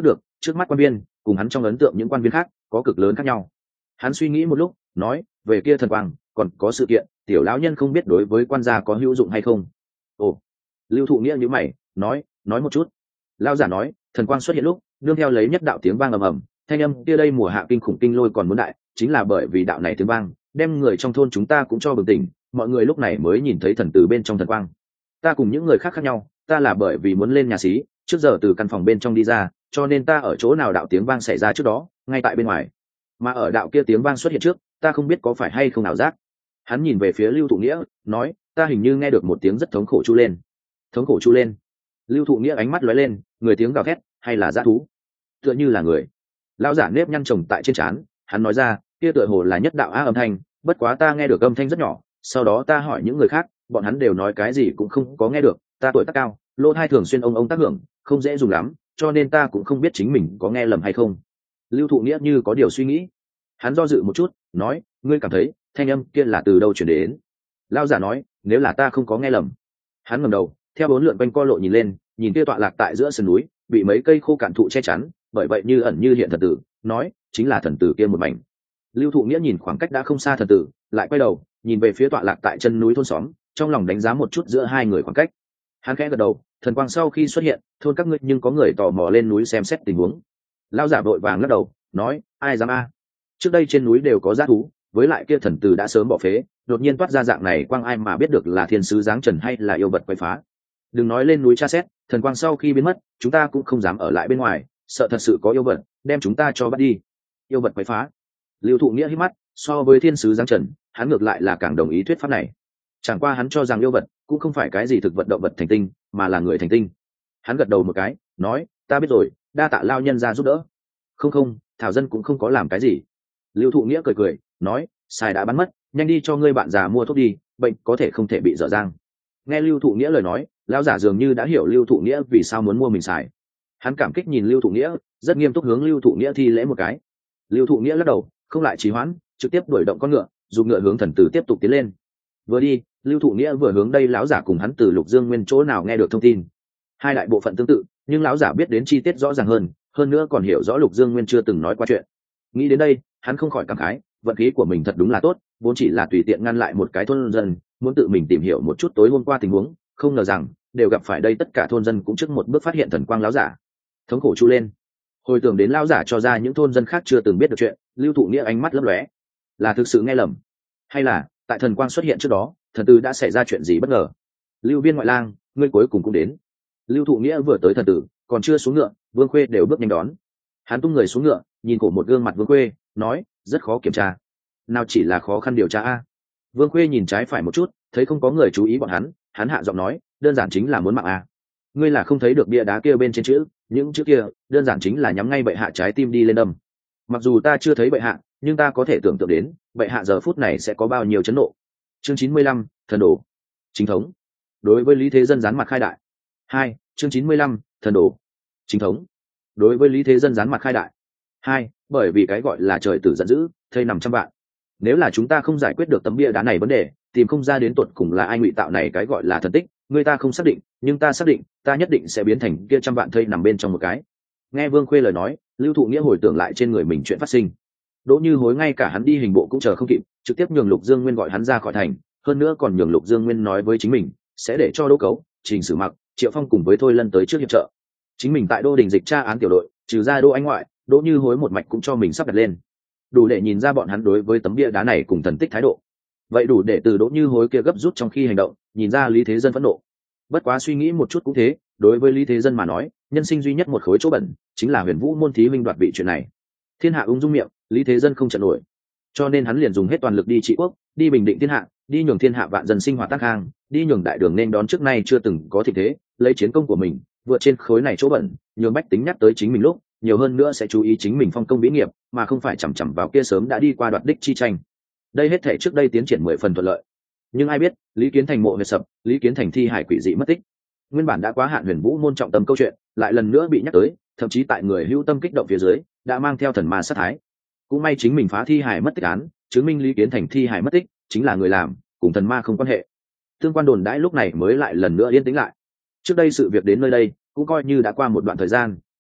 trước mắt quan viên cùng hắn trong ấn tượng những quan viên khác có cực lớn khác nhau. Hắn suy nghĩ một lúc nói, về kia thần quang còn có sự kiện, tiểu lão nhân không biết đối với quan gia có hữu dụng hay không. Ồ. Lưu Thụ Nghĩa nhíu mày nói một chút. Lão giả nói, thần quang xuất hiện lúc nương theo lấy nhất đạo tiếng vang ầm ầm, thanh âm kia đây mùa hạ kinh khủng kinh lôi còn muốn đại, chính là bởi vì đạo này tiếng vang đem người trong thôn chúng ta cũng cho bừng tỉnh, mọi người lúc này mới nhìn thấy thần từ bên trong thần quang. Ta cùng những người khác khác nhau, ta là bởi vì muốn lên nhà xí, trước giờ từ căn phòng bên trong đi ra, cho nên ta ở chỗ nào đạo tiếng vang xảy ra trước đó, ngay tại bên ngoài. Mà ở đạo kia tiếng vang xuất hiện trước, ta không biết có phải hay không ảo giác. Hắn nhìn về phía Lưu Thụ Nghĩa nói, ta hình như nghe được một tiếng rất thống khổ chu lên. Thống khổ chu lên. Lưu Thụ Nghĩa ánh mắt lóe lên, người tiếng gào thét hay là dã thú? Tựa như là người. Lão giả nếp nhăn chồng tại trên trán, hắn nói ra, kia tựa hồ là nhất đạo á âm thanh, bất quá ta nghe được âm thanh rất nhỏ, sau đó ta hỏi những người khác, bọn hắn đều nói cái gì cũng không có nghe được, ta tuổi tác cao, lỗ tai thường xuyên ông tác hưởng, không dễ dùng lắm, cho nên ta cũng không biết chính mình có nghe lầm hay không. Lưu Thụ Nghĩa như có điều suy nghĩ, hắn do dự một chút nói, ngươi cảm thấy thanh âm kia là từ đâu truyền đến? Lão giả nói, nếu là ta không có nghe lầm. Hắn ngẩng đầu theo bốn lượn quanh co lộ nhìn lên, nhìn kia tọa lạc tại giữa sườn núi bị mấy cây khô cạn thụ che chắn, bởi vậy như ẩn như hiện thần tử, nói chính là thần tử kia một mảnh. Lưu Thụ Nghĩa nhìn khoảng cách đã không xa thần tử, lại quay đầu nhìn về phía tọa lạc tại chân núi thôn xóm, trong lòng đánh giá một chút giữa hai người khoảng cách. Hắn khẽ gật đầu, thần quang sau khi xuất hiện, thôn các ngươi nhưng có người tò mò lên núi xem xét tình huống. Lão giả vội vàng lắc đầu nói, ai dám a? Trước đây trên núi đều có dã thú, với lại kia thần tử đã sớm bỏ phế, đột nhiên toát ra dạng này quang ai mà biết được là thiên sứ giáng trần hay là yêu vật quấy phá. Đừng nói lên núi tra xét, thần quang sau khi biến mất, chúng ta cũng không dám ở lại bên ngoài, sợ thật sự có yêu vật đem chúng ta cho bắt đi. Yêu vật quấy phá. Lưu Thụ Nghĩa hít mắt, so với thiên sứ giáng trần, hắn ngược lại là càng đồng ý thuyết pháp này. Chẳng qua hắn cho rằng yêu vật cũng không phải cái gì thực vật động vật thành tinh, mà là người thành tinh. Hắn gật đầu một cái nói, ta biết rồi, đa tạ lao nhân ra giúp đỡ. Không, thảo dân cũng không có làm cái gì. Lưu Thụ Nghĩa cười cười nói, xài đã bắn mất, nhanh đi cho ngươi bạn già mua thuốc đi, bệnh có thể không thể bị dở dang. Nghe Lưu Thụ Nghĩa lời nói, lão giả dường như đã hiểu Lưu Thụ Nghĩa vì sao muốn mua mình xài. Hắn cảm kích nhìn Lưu Thụ Nghĩa, rất nghiêm túc hướng Lưu Thụ Nghĩa thi lễ một cái. Lưu Thụ Nghĩa lắc đầu không lại trì hoãn, trực tiếp đuổi động con ngựa, dùng ngựa hướng thần tử tiếp tục tiến lên. Vừa đi, Lưu Thụ Nghĩa vừa hướng đây lão giả cùng hắn từ Lục Dương Nguyên chỗ nào nghe được thông tin. Hai đại bộ phận tương tự, nhưng lão giả biết đến chi tiết rõ ràng hơn nữa còn hiểu rõ Lục Dương Nguyên chưa từng nói qua chuyện. Nghĩ đến đây, hắn không khỏi cảm khái, vận khí của mình thật đúng là tốt, vốn chỉ là tùy tiện ngăn lại một cái thôn dân, muốn tự mình tìm hiểu một chút tối hôm qua tình huống, không ngờ rằng đều gặp phải đây tất cả thôn dân cũng trước một bước phát hiện thần quang lão giả. Thống khổ chu lên. Hồi tưởng đến lão giả cho ra những thôn dân khác chưa từng biết được chuyện, Lưu Thụ Nghĩa ánh mắt lấp lóe. Là thực sự nghe lầm, hay là tại thần quang xuất hiện trước đó, thần tử đã xảy ra chuyện gì bất ngờ? Lưu Viên ngoại lang, ngươi cuối cùng cũng đến. Lưu Thụ Nghĩa vừa tới thần tử, còn chưa xuống ngựa, Vương Khuê đều bước nhanh đón. Hắn tung người xuống ngựa, nhìn cổ một gương mặt Vương Khuê, nói, rất khó kiểm tra. Nào chỉ là khó khăn điều tra a. Vương Khuê nhìn trái phải một chút, thấy không có người chú ý bọn hắn hạ giọng nói, đơn giản chính là muốn mạng a. Ngươi là không thấy được bia đá kia bên trên chữ, những chữ kia đơn giản chính là nhắm ngay bệ hạ trái tim đi lên đâm. Mặc dù ta chưa thấy bệ hạ, nhưng ta có thể tưởng tượng đến bệ hạ giờ phút này sẽ có bao nhiêu chấn nộ. Chương 95, thần đồ. Chính thống. Đối với Lý Thế Dân gián mặt khai đại. 2. Chương 95, thần đồ. Chính thống. Đối với Lý Thế Dân gián mặt khai đại. 2. Bởi vì cái gọi là trời tử giận dữ, thây nằm trăm vạn. Nếu là chúng ta không giải quyết được tấm bia đá này vấn đề, tìm không ra đến tuột cùng là ai ngụy tạo này cái gọi là thần tích, người ta không xác định, nhưng ta xác định, ta nhất định sẽ biến thành kia trăm vạn thây nằm bên trong một cái. Nghe Vương Khuê lời nói, Lưu Thụ Nghĩa hồi tưởng lại trên người mình chuyện phát sinh. Đỗ Như Hối ngay cả hắn đi hình bộ cũng chờ không kịp, trực tiếp nhường Lục Dương Nguyên gọi hắn ra khỏi thành, hơn nữa còn nhường Lục Dương Nguyên nói với chính mình sẽ để cho Đỗ Cấu, Trình Sử Mặc, Triệu Phong cùng với Thôi Lân tới trước hiệp trợ. Chính mình tại Đô Đình dịch tra án tiểu đội, trừ ra Đỗ Anh ngoại, Đỗ Như Hối một mạch cũng cho mình sắp đặt lên. Đủ để nhìn ra bọn hắn đối với tấm bia đá này cùng thần tích thái độ. Vậy đủ để từ Đỗ Như Hối kia gấp rút trong khi hành động, nhìn ra Lý Thế Dân phẫn nộ. Bất quá suy nghĩ một chút cũng thế, đối với Lý Thế Dân mà nói, nhân sinh duy nhất một khối chỗ bẩn, chính là Huyền Vũ môn thí huynh đoạt vị chuyện này. Thiên hạ ung dung miệng, Lý Thế Dân không chặn nổi. Cho nên hắn liền dùng hết toàn lực đi trị quốc, đi bình định thiên hạ, đi nhường thiên hạ vạn dân sinh hoạt tác hàng, đi nhường đại đường nên đón trước nay chưa từng có thịnh thế, lấy chiến công của mình, vượt trên khối này chỗ bẩn, nhường bách tính nhắc tới chính mình lúc, nhiều hơn nữa sẽ chú ý chính mình phong công vĩ nghiệp, mà không phải chằm chằm vào kia sớm đã đi qua đoạt đích chi tranh. Đây hết thể trước đây tiến triển 10 phần thuận lợi. Nhưng ai biết, Lý Kiến Thành mộ huyệt sập, Lý Kiến Thành thi hải quỷ dị mất tích. Nguyên bản đã quá hạn Huyền Vũ môn trọng tâm câu chuyện, lại lần nữa bị nhắc tới, thậm chí tại người hữu tâm kích động phía dưới, đã mang theo thần ma sát thái. Cũng may chính mình phá thi hải mất tích án, chứng minh Lý Kiến Thành thi hải mất tích chính là người làm, cùng thần ma không quan hệ. Tương quan đồn đãi lúc này mới lại lần nữa yên tĩnh lại. Trước đây sự việc đến nơi đây, cũng coi như đã qua một đoạn thời gian,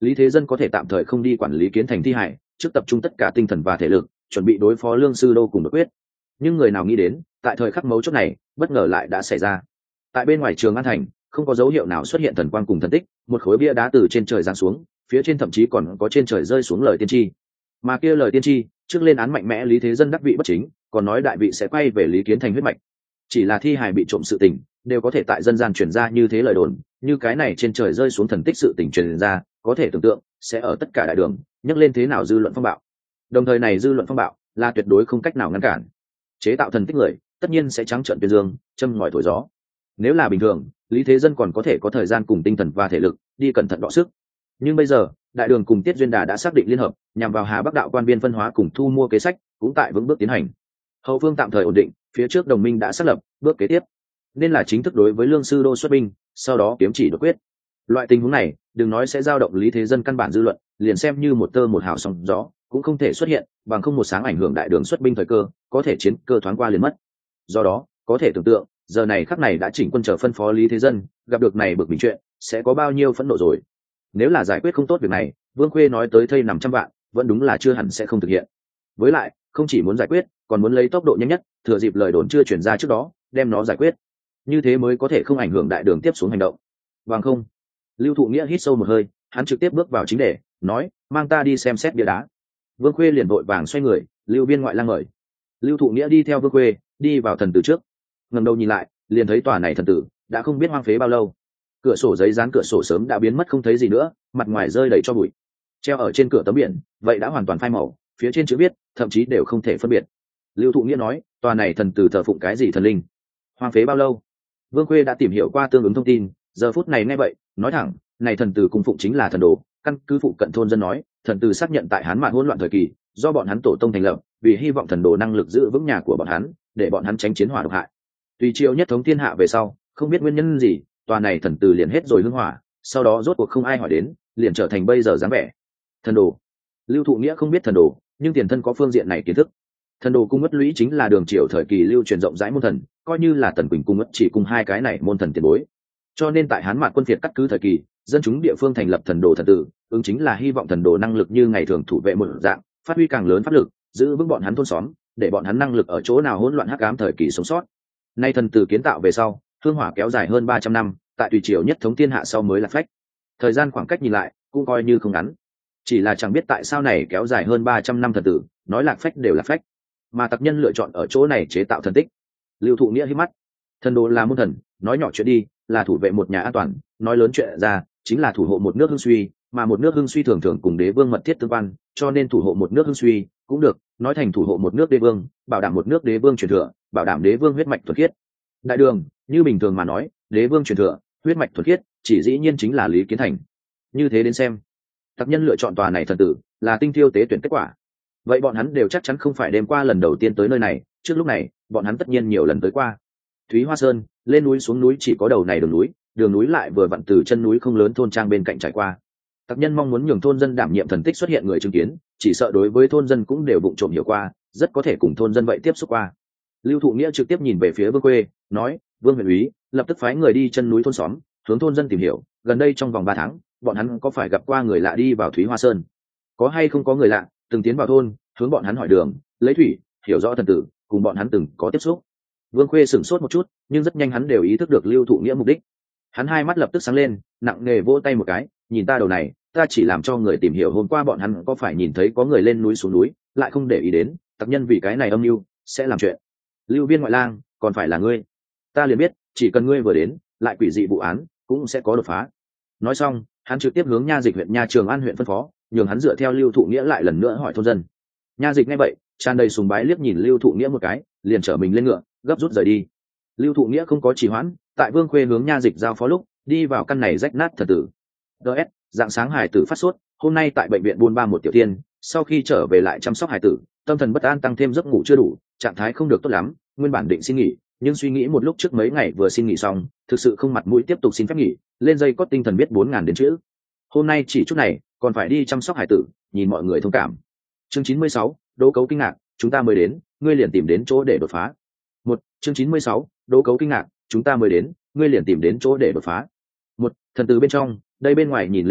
Lý Thế Dân có thể tạm thời không đi quản lý Kiến Thành thi hải, trước tập trung tất cả tinh thần và thể lực chuẩn bị đối phó Lương Sư Đô cùng Đột Quyết. Nhưng người nào nghĩ đến tại thời khắc mấu chốt này bất ngờ lại đã xảy ra. Tại bên ngoài Trường An thành không có dấu hiệu nào xuất hiện thần quang cùng thần tích, một khối bia đá từ trên trời giáng xuống, phía trên thậm chí còn có trên trời rơi xuống lời tiên tri. Mà kia lời tiên tri trước lên án mạnh mẽ Lý Thế Dân đắc vị bất chính, còn nói đại vị sẽ quay về Lý Kiến Thành huyết mạch. Chỉ là thi hài bị trộm sự tình đều có thể tại dân gian truyền ra như thế lời đồn, như cái này trên trời rơi xuống thần tích sự tình truyền ra, có thể tưởng tượng sẽ ở tất cả đại đường nhấc lên thế nào dư luận phong bạo. Đồng thời này dư luận phong bạo là tuyệt đối không cách nào ngăn cản. Chế tạo thần tích người tất nhiên sẽ trắng trợn tuyên dương, châm ngòi thổi gió. Nếu là bình thường, Lý Thế Dân còn có thể có thời gian cùng tinh thần và thể lực đi cẩn thận đọ sức. Nhưng bây giờ đại đường cùng Tiết Duyên Đà đã xác định liên hợp nhằm vào Hà Bắc đạo quan viên phân hóa cùng thu mua kế sách cũng tại vững bước tiến hành. Hậu phương tạm thời ổn định, phía trước đồng minh đã xác lập, bước kế tiếp nên là chính thức đối với Lương Sư Đô xuất binh, sau đó kiếm chỉ Đột Quyết. Loại tình huống này đừng nói sẽ dao động Lý Thế Dân căn bản dư luận, liền xem như một tơ một hào sóng gió cũng không thể xuất hiện, bằng không một sáng ảnh hưởng đại đường xuất binh thời cơ, có thể chiến cơ thoáng qua liền mất. Do đó có thể tưởng tượng giờ này khắc này đã chỉnh quân chờ phân phó Lý Thế Dân gặp được này bực mình chuyện sẽ có bao nhiêu phẫn nộ rồi. Nếu là giải quyết không tốt việc này, Vương Khuê nói tới thây 500 vạn vẫn đúng là chưa hẳn sẽ không thực hiện. Với lại không chỉ muốn giải quyết, còn muốn lấy tốc độ nhanh nhất, thừa dịp lời đồn chưa chuyển ra trước đó đem nó giải quyết, như thế mới có thể không ảnh hưởng đại đường tiếp xuống hành động. Bằng không. Lưu Thụ Nghĩa hít sâu một hơi, hắn trực tiếp bước vào chính đề, nói: mang ta đi xem xét bia đá. Vương Khuê liền vội vàng xoay người, Lưu Viên ngoại lang mời. Lưu Thụ Nghĩa đi theo Vương Khuê đi vào thần tử trước, ngẩng đầu nhìn lại liền thấy tòa này thần tử đã không biết hoang phế bao lâu. Cửa sổ giấy dán cửa sổ sớm đã biến mất không thấy gì nữa, mặt ngoài rơi đầy cho bụi. Treo ở trên cửa tấm biển vậy đã hoàn toàn phai màu, phía trên chữ viết thậm chí đều không thể phân biệt. Lưu Thụ Nghĩa nói: tòa này thần tử thờ phụng cái gì thần linh? Hoang phế bao lâu? Vương Khuê đã tìm hiểu qua tương ứng thông tin, giờ phút này nghe vậy nói thẳng: này thần tử cung phụng chính là thần đồ, căn cứ phụ cận thôn dân nói, thần tử xác nhận tại Hán Mạn hỗn loạn thời kỳ do bọn hắn tổ tông thành lập, vì hy vọng thần đồ năng lực giữ vững nhà của bọn hắn, để bọn hắn tránh chiến hỏa độc hại. Tùy triều nhất thống thiên hạ về sau, không biết nguyên nhân gì, tòa này thần tử liền hết rồi hương hỏa, sau đó rốt cuộc không ai hỏi đến, liền trở thành bây giờ dáng vẻ. Thần đồ. Lưu Thụ Nghĩa không biết thần đồ, nhưng tiền thân có phương diện này kiến thức. Thần đồ cung Ất Lũy chính là đường triều thời kỳ lưu truyền rộng rãi môn thần, coi như là Tần Quỳnh cung Ất Chỉ cung hai cái này môn thần tiền bối. Cho nên tại Hán Mạn quân phiệt cắt cứ thời kỳ, dân chúng địa phương thành lập thần đồ thần tử, ứng chính là hy vọng thần đồ năng lực như ngày thường thủ vệ một dạng, phát huy càng lớn pháp lực, giữ vững bọn hắn thôn xóm, để bọn hắn năng lực ở chỗ nào hỗn loạn hắc ám thời kỳ sống sót. Nay thần tử kiến tạo về sau, hương hỏa kéo dài hơn 300 năm, tại tùy triều nhất thống thiên hạ sau mới là phách. Thời gian khoảng cách nhìn lại cũng coi như không ngắn. Chỉ là chẳng biết tại sao này kéo dài hơn 300 năm thần tử, nói lạc phách đều là phách, mà tặc nhân lựa chọn ở chỗ này chế tạo thần tích. Lưu Thụ Nghĩa hí mắt. Thần đồ là môn thần, nói nhỏ chuyện đi là thủ vệ một nhà an toàn, nói lớn chuyện ra chính là thủ hộ một nước hưng suy, mà một nước hưng suy thường thường cùng đế vương mật thiết tương quan, cho nên thủ hộ một nước hưng suy cũng được nói thành thủ hộ một nước đế vương, bảo đảm một nước đế vương truyền thừa, bảo đảm đế vương huyết mạch thuần khiết. Đại đường như bình thường mà nói, đế vương truyền thừa, huyết mạch thuần khiết chỉ dĩ nhiên chính là Lý Kiến Thành. Như thế đến xem, tặc nhân lựa chọn tòa này thần tử là tinh thiêu tế tuyển kết quả. Vậy bọn hắn đều chắc chắn không phải đêm qua lần đầu tiên tới nơi này, trước lúc này bọn hắn tất nhiên nhiều lần tới qua. Thúy Hoa Sơn, lên núi xuống núi chỉ có đầu này đường núi lại vừa vặn từ chân núi không lớn thôn trang bên cạnh trải qua. Tặc nhân mong muốn nhường thôn dân đảm nhiệm thần tích xuất hiện người chứng kiến, chỉ sợ đối với thôn dân cũng đều vụng trộm hiểu qua, rất có thể cùng thôn dân vậy tiếp xúc qua. Lưu Thụ Nghĩa trực tiếp nhìn về phía Vương Khuê, nói: Vương huyện úy lập tức phái người đi chân núi thôn xóm, hướng thôn dân tìm hiểu, gần đây trong vòng 3 tháng, bọn hắn có phải gặp qua người lạ đi vào Thúy Hoa Sơn? Có hay không có người lạ từng tiến vào thôn, hướng bọn hắn hỏi đường, lấy thủy, hiểu rõ thần tử, cùng bọn hắn từng có tiếp xúc. Vương Khuê sửng sốt một chút, nhưng rất nhanh hắn đều ý thức được Lưu Thụ Nghĩa mục đích. Hắn hai mắt lập tức sáng lên, nặng nề vỗ tay một cái: nhìn ta đầu này, ta chỉ làm cho người tìm hiểu hôm qua bọn hắn có phải nhìn thấy có người lên núi xuống núi, lại không để ý đến tặc nhân vì cái này âm mưu sẽ làm chuyện. Lưu Viên ngoại lang, còn phải là ngươi, ta liền biết chỉ cần ngươi vừa đến, lại quỷ dị vụ án cũng sẽ có đột phá. Nói xong, hắn trực tiếp hướng Nha Dịch huyện Nha Trường An huyện phân phó, nhường hắn dựa theo Lưu Thụ Nghĩa lại lần nữa hỏi thôn dân. Nha Dịch nghe vậy tràn đầy sùng bái liếc nhìn Lưu Thụ Nghĩa một cái, liền trở mình lên ngựa gấp rút rời đi. Lưu Thụ Nghĩa không có trì hoãn, tại Vương Khuê hướng Nha Dịch giao phó lúc đi vào căn này rách nát thần tử. DS, dạng sáng hải tử phát sốt, hôm nay tại bệnh viện buôn ba một tiểu tiên, sau khi trở về lại chăm sóc hải tử, tâm thần bất an tăng thêm giấc ngủ chưa đủ, trạng thái không được tốt lắm, nguyên bản định xin nghỉ, nhưng suy nghĩ một lúc trước mấy ngày vừa xin nghỉ xong, thực sự không mặt mũi tiếp tục xin phép nghỉ, lên dây cót tinh thần biết 4000 đến chữ. Hôm nay chỉ chút này, còn phải đi chăm sóc hải tử, nhìn mọi người thông cảm. Chương 96, đố cấu kinh ngạc, chúng ta mới đến, ngươi liền tìm đến chỗ để đột phá. Chương 96, đố cấu kinh ngạc, chúng ta mới đến, ngươi liền tìm đến chỗ để đột phá. Thần tử bên trong, đây bên ngoài nhìn lên tới,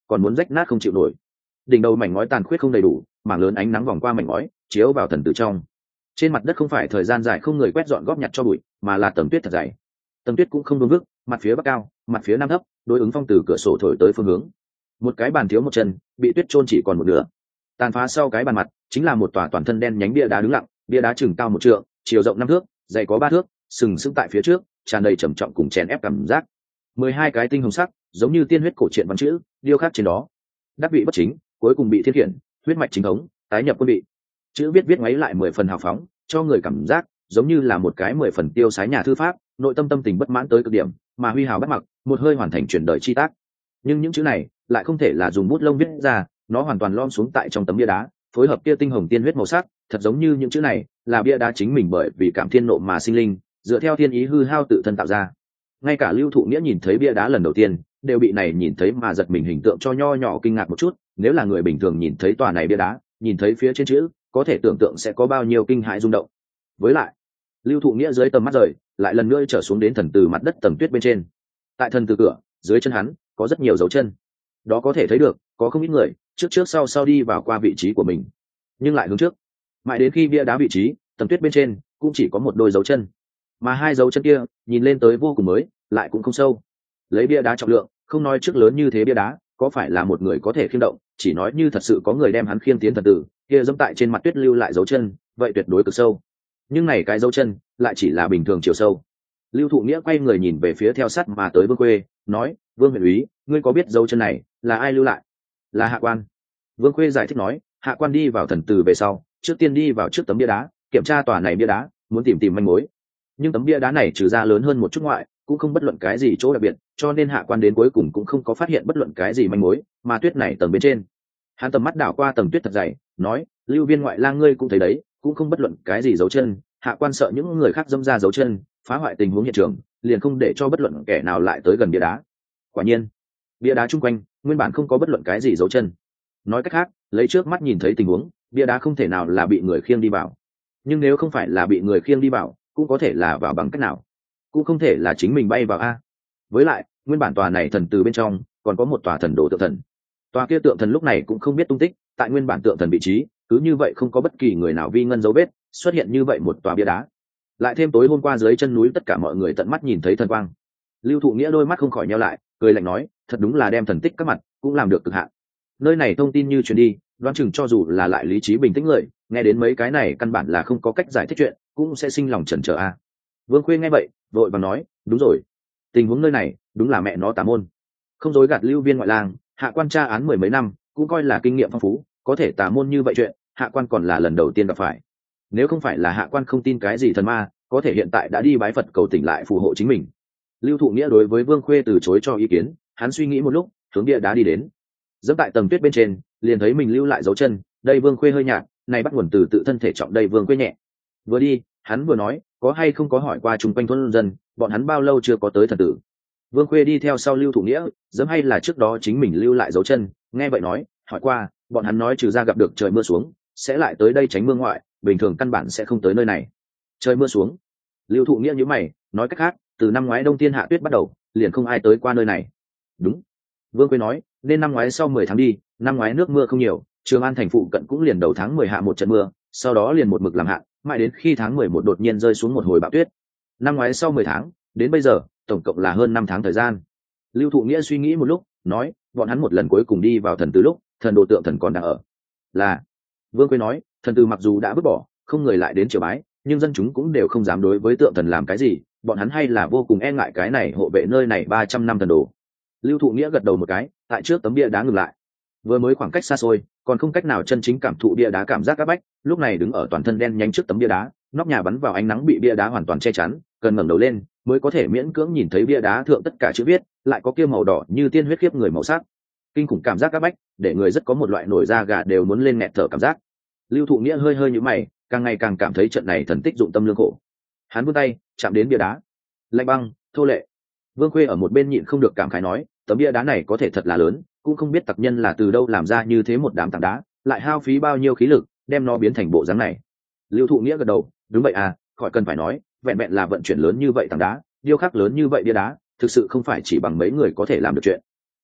còn muốn rách nát không chịu nổi. Đỉnh đầu mảnh ngói tàn khuyết không đầy đủ, mảng lớn ánh nắng vòng qua mảnh ngói chiếu vào thần tử trong. Trên mặt đất không phải thời gian dài không người quét dọn góp nhặt cho bụi, mà là tầng tuyết thật dày. Tầng tuyết cũng không vương vức, mặt phía bắc cao, mặt phía nam thấp, đối ứng phong từ cửa sổ thổi tới phương hướng. Một cái bàn thiếu một chân, bị tuyết chôn chỉ còn một nửa. Tàn phá sau cái bàn mặt chính là một tòa toàn thân đen nhánh bia đá đứng lặng, bia đá chừng cao 1 trượng, chiều rộng 5 thước, dày có 3 thước, sừng sững tại phía trước, tràn đầy trầm trọng cùng chèn ép cảm giác. 12 cái tinh hồng sắc, giống như tiên huyết cổ truyện văn chữ, điêu khắc trên đó. Đắc vị bất chính, cuối cùng bị thiên khiển, huyết mạch chính thống, tái nhập quân bị. Chữ viết ngoáy lại 10 phần hào phóng, cho người cảm giác giống như là một cái 10 phần tiêu sái nhà thư pháp, nội tâm tâm tình bất mãn tới cực điểm, mà huy hào bắt mặc, một hơi hoàn thành chuyển đời chi tác. Nhưng những chữ này lại không thể là dùng bút lông viết ra, nó hoàn toàn lom xuống tại trong tấm bia đá, phối hợp kia tinh hồng tiên huyết màu sắc, thật giống như những chữ này là bia đá chính mình bởi vì cảm thiên nộ mà sinh linh, dựa theo thiên ý hư hao tự thân tạo ra. Ngay cả Lưu Thụ Nghĩa nhìn thấy bia đá lần đầu tiên, đều bị này nhìn thấy mà giật mình hình tượng cho nho nhỏ kinh ngạc một chút. Nếu là người bình thường nhìn thấy tòa này bia đá, nhìn thấy phía trên chữ, có thể tưởng tượng sẽ có bao nhiêu kinh hãi rung động. Với lại, Lưu Thụ Nghĩa dưới tầm mắt rời, lại lần nữa trở xuống đến thần từ mặt đất tầng tuyết bên trên. Tại thần từ cửa, dưới chân hắn có rất nhiều dấu chân. Đó có thể thấy được, có không ít người trước trước sau sau đi vào qua vị trí của mình, nhưng lại hướng trước. Mãi đến khi bia đá vị trí, tầng tuyết bên trên cũng chỉ có một đôi dấu chân, mà hai dấu chân kia nhìn lên tới vô cùng mới, lại cũng không sâu. Lấy bia đá trọng lượng, không nói trước lớn như thế bia đá, có phải là một người có thể khiêng động, chỉ nói như thật sự có người đem hắn khiêng tiến thần tử, kia dẫm tại trên mặt tuyết lưu lại dấu chân, vậy tuyệt đối cực sâu. Nhưng này cái dấu chân lại chỉ là bình thường chiều sâu. Lưu Thụ Nghĩa quay người nhìn về phía theo sát mà tới Vương Khuê, nói: Vương huyện úy, ngươi có biết dấu chân này là ai lưu lại? Là Hạ Quan. Vương Khuê giải thích nói: Hạ Quan đi vào thần tử về sau, trước tiên đi vào trước tấm bia đá, kiểm tra tòa này bia đá, muốn tìm manh mối. Nhưng tấm bia đá này trừ ra lớn hơn một chút ngoại, cũng không bất luận cái gì chỗ đặc biệt, cho nên Hạ Quan đến cuối cùng cũng không có phát hiện bất luận cái gì manh mối. Mà tuyết này tầng bên trên, hắn tầm mắt đảo qua tầng tuyết thật dày, nói: Lưu Viên ngoại lang, ngươi cũng thấy đấy, cũng không bất luận cái gì dấu chân. Hạ Quan sợ những người khác dẫm ra dấu chân, phá hoại tình huống hiện trường, liền không để cho bất luận kẻ nào lại tới gần bia đá. Quả nhiên, bia đá chung quanh nguyên bản không có bất luận cái gì dấu chân. Nói cách khác, lấy trước mắt nhìn thấy tình huống, bia đá không thể nào là bị người khiêng đi vào. Nhưng nếu không phải là bị người khiêng đi vào, cũng có thể là vào bằng cách nào, cũng không thể là chính mình bay vào a. Với lại, nguyên bản tòa này thần từ bên trong còn có một tòa thần đồ tượng thần. Tòa kia tượng thần lúc này cũng không biết tung tích, tại nguyên bản tượng thần vị trí, cứ như vậy không có bất kỳ người nào vi ngân dấu vết, xuất hiện như vậy một tòa bia đá. Lại thêm tối hôm qua dưới chân núi tất cả mọi người tận mắt nhìn thấy thần quang. Lưu Thụ Nghĩa đôi mắt không khỏi nheo lại, cười lạnh nói: thật đúng là đem thần tích các mặt cũng làm được cực hạn. Nơi này thông tin như truyền đi, đoán chừng cho dù là lại lý trí bình tĩnh người, nghe đến mấy cái này căn bản là không có cách giải thích chuyện, cũng sẽ sinh lòng chần chờ a. Vương Khuê nghe vậy, vội vàng nói: đúng rồi, tình huống nơi này đúng là mẹ nó tà môn. Không dối gạt Lưu Viên ngoại lang, Hạ Quan tra án 10 mấy năm, cũng coi là kinh nghiệm phong phú, có thể tà môn như vậy chuyện, Hạ Quan còn là lần đầu tiên gặp phải. Nếu không phải là Hạ Quan không tin cái gì thần ma, có thể hiện tại đã đi bái Phật cầu tỉnh lại phù hộ chính mình. Lưu Thụ Nghĩa đối với Vương Khuê từ chối cho ý kiến, hắn suy nghĩ một lúc, hướng bia đá đi đến. Dẫm tại tầng tuyết bên trên, liền thấy mình lưu lại dấu chân. Đây Vương Khuê hơi nhạt, này bắt nguồn từ tự thân thể trọng. Đây Vương Khuê nhẹ. Vừa đi, hắn vừa nói: có hay không có hỏi qua chung quanh thôn dân, bọn hắn bao lâu chưa có tới thần tử? Vương Khuê đi theo sau Lưu Thụ Nghĩa, dẫm hay là trước đó chính mình lưu lại dấu chân. Nghe vậy nói: hỏi qua, bọn hắn nói trừ ra gặp được trời mưa xuống, sẽ lại tới đây tránh mưa ngoại, bình thường căn bản sẽ không tới nơi này. Trời mưa xuống. Lưu Thụ Nghĩa nhíu mày, nói cách khác, từ năm ngoái đông thiên hạ tuyết bắt đầu, liền không ai tới qua nơi này. Đúng. Vương Quế nói: nên năm ngoái sau 10 tháng đi, năm ngoái nước mưa không nhiều, Trường An thành phụ cận cũng liền đầu tháng 10 hạ một trận mưa, sau đó liền một mực làm hạn, mãi đến khi tháng 11 đột nhiên rơi xuống một hồi bão tuyết. Năm ngoái sau 10 tháng, đến bây giờ, tổng cộng là hơn 5 tháng thời gian. Lưu Thụ Nghĩa suy nghĩ một lúc, nói: bọn hắn một lần cuối cùng đi vào thần từ lúc, thần đồ tượng thần còn đang ở. Là. Vương Quế nói: thần từ mặc dù đã vứt bỏ, không người lại đến triều bái, nhưng dân chúng cũng đều không dám đối với tượng thần làm cái gì, bọn hắn hay là vô cùng e ngại cái này hộ vệ nơi này 300 năm thần đồ. Lưu Thụ Nghĩa gật đầu một cái, tại trước tấm bia đá ngừng lại. Vừa mới khoảng cách xa xôi, còn không cách nào chân chính cảm thụ bia đá cảm giác áp bách, lúc này đứng ở toàn thân đen nhánh trước tấm bia đá, nóc nhà bắn vào ánh nắng bị bia đá hoàn toàn che chắn, cần ngẩng đầu lên mới có thể miễn cưỡng nhìn thấy bia đá thượng tất cả chữ viết, lại có kia màu đỏ như tiên huyết khiếp người màu sắc. Kinh khủng cảm giác áp bách, để người rất có một loại nổi da gà đều muốn lên nghẹt thở cảm giác. Lưu Thụ Nghĩa hơi hơi nhíu mày, càng ngày càng cảm thấy trận này thần tích dụng tâm lương khổ. Hắn vươn tay chạm đến bia đá, lạnh băng thô lệ. Vương Khuê ở một bên nhịn không được cảm khái nói: tấm bia đá này có thể thật là lớn, cũng không biết tặc nhân là từ đâu làm ra như thế một đám tảng đá, lại hao phí bao nhiêu khí lực đem nó biến thành bộ dáng này. Lưu Thụ Nghĩa gật đầu: đúng vậy à, khỏi cần phải nói, vẹn vẹn là vận chuyển lớn như vậy tảng đá, điêu khắc lớn như vậy bia đá, thực sự không phải chỉ bằng mấy người có thể làm được chuyện.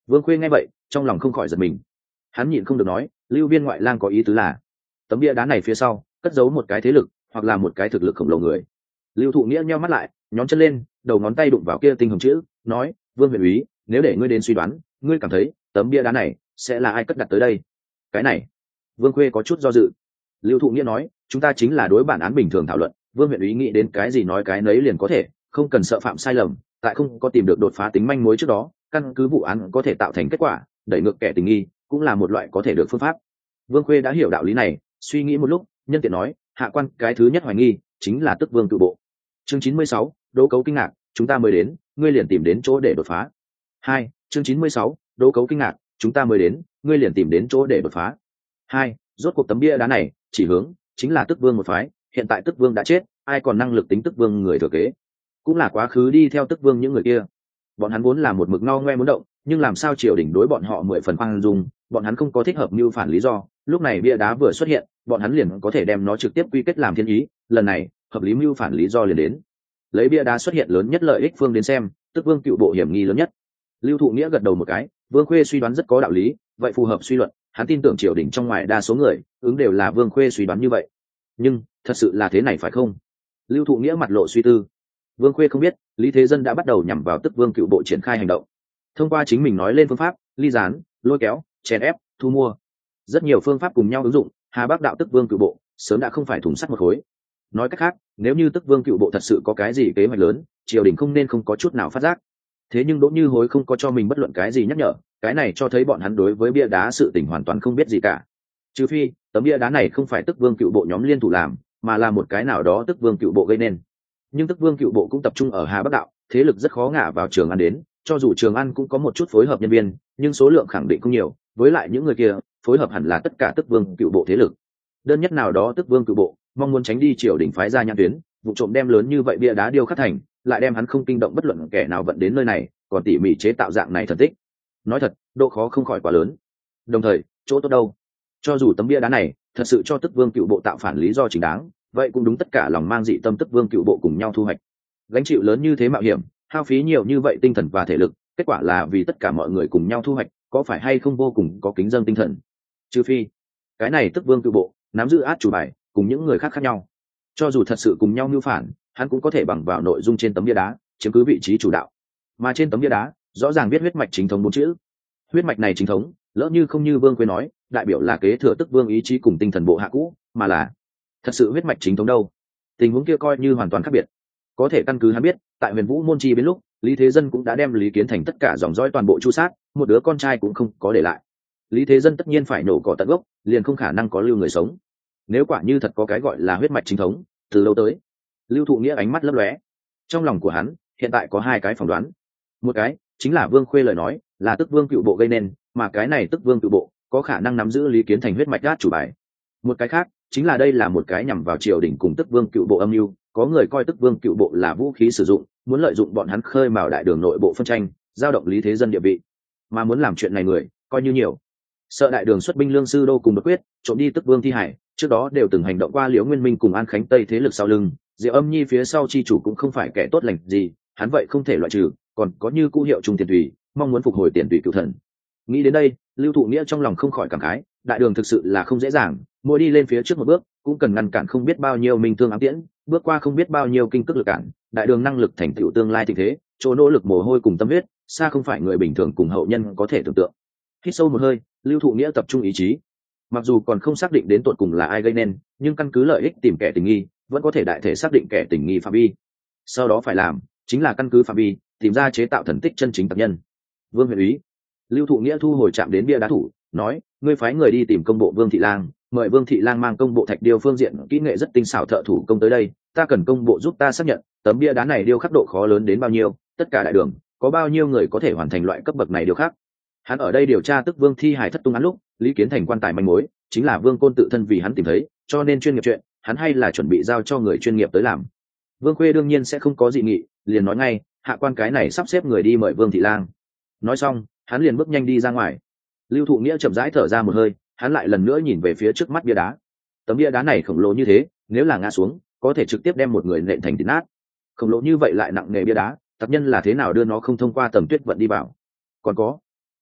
Vương Khuê nghe vậy trong lòng không khỏi giật mình. Hắn nhịn không được nói, Lưu Viên ngoại lang có ý tứ là tấm bia đá này phía sau cất giấu một cái thế lực hoặc là một cái thực lực khổng lồ người. Lưu Thụ Nghĩa nheo mắt lại, nhón chân lên, đầu ngón tay đụng vào kia tinh hồng chữ, nói, Vương huyện úy, nếu để ngươi đến suy đoán, ngươi cảm thấy tấm bia đá này sẽ là ai cất đặt tới đây? Cái này, Vương Khuê có chút do dự. Lưu Thụ Nghĩa nói, chúng ta chính là đối bản án bình thường thảo luận, Vương huyện úy nghĩ đến cái gì nói cái nấy liền có thể, không cần sợ phạm sai lầm, tại không có tìm được đột phá tính manh mối trước đó, căn cứ vụ án có thể tạo thành kết quả, đẩy ngược kẻ tình nghi, cũng là một loại có thể được phương pháp. Vương Khuê đã hiểu đạo lý này, suy nghĩ một lúc, nhân tiện nói, hạ quan cái thứ nhất hoài nghi chính là Tức Vương Cự Bộ. Chương 96, đố cấu kinh ngạc, chúng ta mới đến, ngươi liền tìm đến chỗ để đột phá. 2. Chương 96, đố cấu kinh ngạc, chúng ta mới đến, ngươi liền tìm đến chỗ để đột phá. 2. Rốt cuộc tấm bia đá này chỉ hướng chính là Tức Vương một phái, hiện tại Tức Vương đã chết, ai còn năng lực tính Tức Vương người thừa kế? Cũng là quá khứ đi theo Tức Vương những người kia. Bọn hắn vốn là một mực ngao ngoe muốn động, nhưng làm sao triều đình đối bọn họ 10 phần khoan dung, bọn hắn không có thích hợp mưu phản lý do, lúc này bia đá vừa xuất hiện, bọn hắn liền có thể đem nó trực tiếp quy kết làm thiên ý, lần này hợp lý mưu phản lý do liền đến. Lấy bia đá xuất hiện lớn nhất lợi ích phương đến xem, Tức Vương Cựu Bộ hiểm nghi lớn nhất. Lưu Thụ Nghĩa gật đầu một cái, Vương Khuê suy đoán rất có đạo lý, vậy phù hợp suy luận, hắn tin tưởng triều đình trong ngoài đa số người ứng đều là Vương Khuê suy đoán như vậy. Nhưng thật sự là thế này phải không? Lưu Thụ Nghĩa mặt lộ suy tư. Vương Khuê không biết, Lý Thế Dân đã bắt đầu nhằm vào Tức Vương Cựu Bộ triển khai hành động. Thông qua chính mình nói lên phương pháp, ly gián, lôi kéo, chèn ép, thu mua, rất nhiều phương pháp cùng nhau ứng dụng, Hà Bắc đạo Tức Vương Cựu Bộ sớm đã không phải thùng sắt một khối. Nói cách khác, nếu như Tức Vương Cựu Bộ thật sự có cái gì kế hoạch lớn, triều đình không nên không có chút nào phát giác. Thế nhưng Đỗ Như Hối không có cho mình bất luận cái gì nhắc nhở, cái này cho thấy bọn hắn đối với bia đá sự tình hoàn toàn không biết gì cả. Trừ phi tấm bia đá này không phải Tức Vương Cựu Bộ nhóm liên thủ làm, mà là một cái nào đó Tức Vương Cựu Bộ gây nên. Nhưng Tức Vương Cựu Bộ cũng tập trung ở Hà Bắc đạo, thế lực rất khó ngả vào Trường An đến, cho dù Trường An cũng có một chút phối hợp nhân viên, nhưng số lượng khẳng định không nhiều, với lại những người kia phối hợp hẳn là tất cả Tức Vương Cựu Bộ thế lực. Đơn nhất nào đó Tức Vương Cựu Bộ mong muốn tránh đi triều đình phái ra nhãn tuyến, vụ trộm đem lớn như vậy bia đá điêu khắc thành, lại đem hắn không kinh động bất luận kẻ nào vận đến nơi này, còn tỉ mỉ chế tạo dạng này thần tích. Nói thật, độ khó không khỏi quá lớn. Đồng thời, chỗ tốt đâu? Cho dù tấm bia đá này thật sự cho Tức Vương Cựu Bộ tạo phản lý do chính đáng, vậy cũng đúng tất cả lòng mang dị tâm Tức Vương Cựu Bộ cùng nhau thu hoạch. Gánh chịu lớn như thế mạo hiểm, hao phí nhiều như vậy tinh thần và thể lực, kết quả là vì tất cả mọi người cùng nhau thu hoạch, có phải hay không vô cùng có kính dâng tinh thần? Trừ phi cái này Tức Vương Cựu Bộ nắm giữ át chủ bài cùng những người khác khác nhau, cho dù thật sự cùng nhau mưu phản, hắn cũng có thể bằng vào nội dung trên tấm bia đá chiếm cứ vị trí chủ đạo. Mà trên tấm bia đá rõ ràng viết huyết mạch chính thống 4 chữ. Huyết mạch này chính thống, lỡ như không như Vương Quế nói, đại biểu là kế thừa Tức Vương ý chí cùng tinh thần bộ hạ cũ, mà là thật sự huyết mạch chính thống đâu. Tình huống kia coi như hoàn toàn khác biệt. Có thể căn cứ hắn biết, tại Huyền Vũ môn chi bên lúc, Lý Thế Dân cũng đã đem Lý Kiến Thành tất cả dòng dõi toàn bộ chu sát, một đứa con trai cũng không có để lại. Lý Thế Dân tất nhiên phải nổ cỏ tận gốc, liền không khả năng có lưu người sống. Nếu quả như thật có cái gọi là huyết mạch chính thống, từ lâu tới. Lưu Thụ Nghĩa ánh mắt lấp lóe. Trong lòng của hắn hiện tại có 2 cái phỏng đoán. Một cái chính là Vương Khuê lời nói, là Tức Vương Cựu Bộ gây nên, mà cái này Tức Vương Cựu Bộ có khả năng nắm giữ Lý Kiến Thành huyết mạch át chủ bài. Một cái khác chính là đây là một cái nhằm vào triều đình cùng Tức Vương Cựu Bộ âm mưu, có người coi Tức Vương Cựu Bộ là vũ khí sử dụng, muốn lợi dụng bọn hắn khơi mào đại đường nội bộ phân tranh, giao động Lý Thế Dân địa vị. Mà muốn làm chuyện này người coi như nhiều, sợ đại đường xuất binh lương sư đô cùng đột quyết trộm đi Tức Vương thi hải, trước đó đều từng hành động qua Liễu Nguyên Minh cùng An Khánh Tây thế lực sau lưng, Diệu Âm Nhi phía sau chi chủ cũng không phải kẻ tốt lành gì, hắn vậy không thể loại trừ, còn có như cũ hiệu Trung Tiền Thủy, mong muốn phục hồi Tiền Thủy cựu thần. Nghĩ đến đây, Lưu Thụ Nghĩa trong lòng không khỏi cảm khái, đại đường thực sự là không dễ dàng, mỗi đi lên phía trước một bước cũng cần ngăn cản không biết bao nhiêu minh thương ám tiễn, bước qua không biết bao nhiêu kinh cức lực cản, đại đường năng lực thành tựu tương lai tình thế, chỗ nỗ lực mồ hôi cùng tâm huyết, xa không phải người bình thường cùng hậu nhân có thể tưởng tượng. Hít sâu một hơi, Lưu Thụ Nghĩa tập trung ý chí. Mặc dù còn không xác định đến tột cùng là ai gây nên, nhưng căn cứ lợi ích tìm kẻ tình nghi, vẫn có thể đại thể xác định kẻ tình nghi phạm vi. Sau đó phải làm chính là căn cứ phạm vi tìm ra chế tạo thần tích chân chính tập nhân. Vương huyện úy. Lưu Thụ Nghĩa thu hồi chạm đến bia đá thủ, nói, ngươi phái người đi tìm công bộ Vương Thị Lang, mời Vương Thị Lang mang công bộ thạch điêu phương diện kỹ nghệ rất tinh xảo thợ thủ công tới đây, ta cần công bộ giúp ta xác nhận tấm bia đá này điêu khắc độ khó lớn đến bao nhiêu, tất cả đại đường có bao nhiêu người có thể hoàn thành loại cấp bậc này điêu khắc. Hắn ở đây điều tra Tức Vương thi hài thất tung án lúc, Lý Kiến Thành quan tài manh mối chính là Vương Côn tự thân vì hắn tìm thấy, cho nên chuyên nghiệp chuyện hắn hay là chuẩn bị giao cho người chuyên nghiệp tới làm. Vương Khuê đương nhiên sẽ không có dị nghị, liền nói ngay, hạ quan cái này sắp xếp người đi mời Vương Thị Lang. Nói xong hắn liền bước nhanh đi ra ngoài. Lưu Thụ Nghĩa chậm rãi thở ra một hơi, hắn lại lần nữa nhìn về phía trước mắt bia đá. Tấm bia đá này khổng lồ như thế, nếu là ngã xuống có thể trực tiếp đem một người nện thành thịt nát. Khổng lồ như vậy lại nặng nề bia đá, tập nhân là thế nào đưa nó không thông qua tầm tuyết vận đi vào? Còn có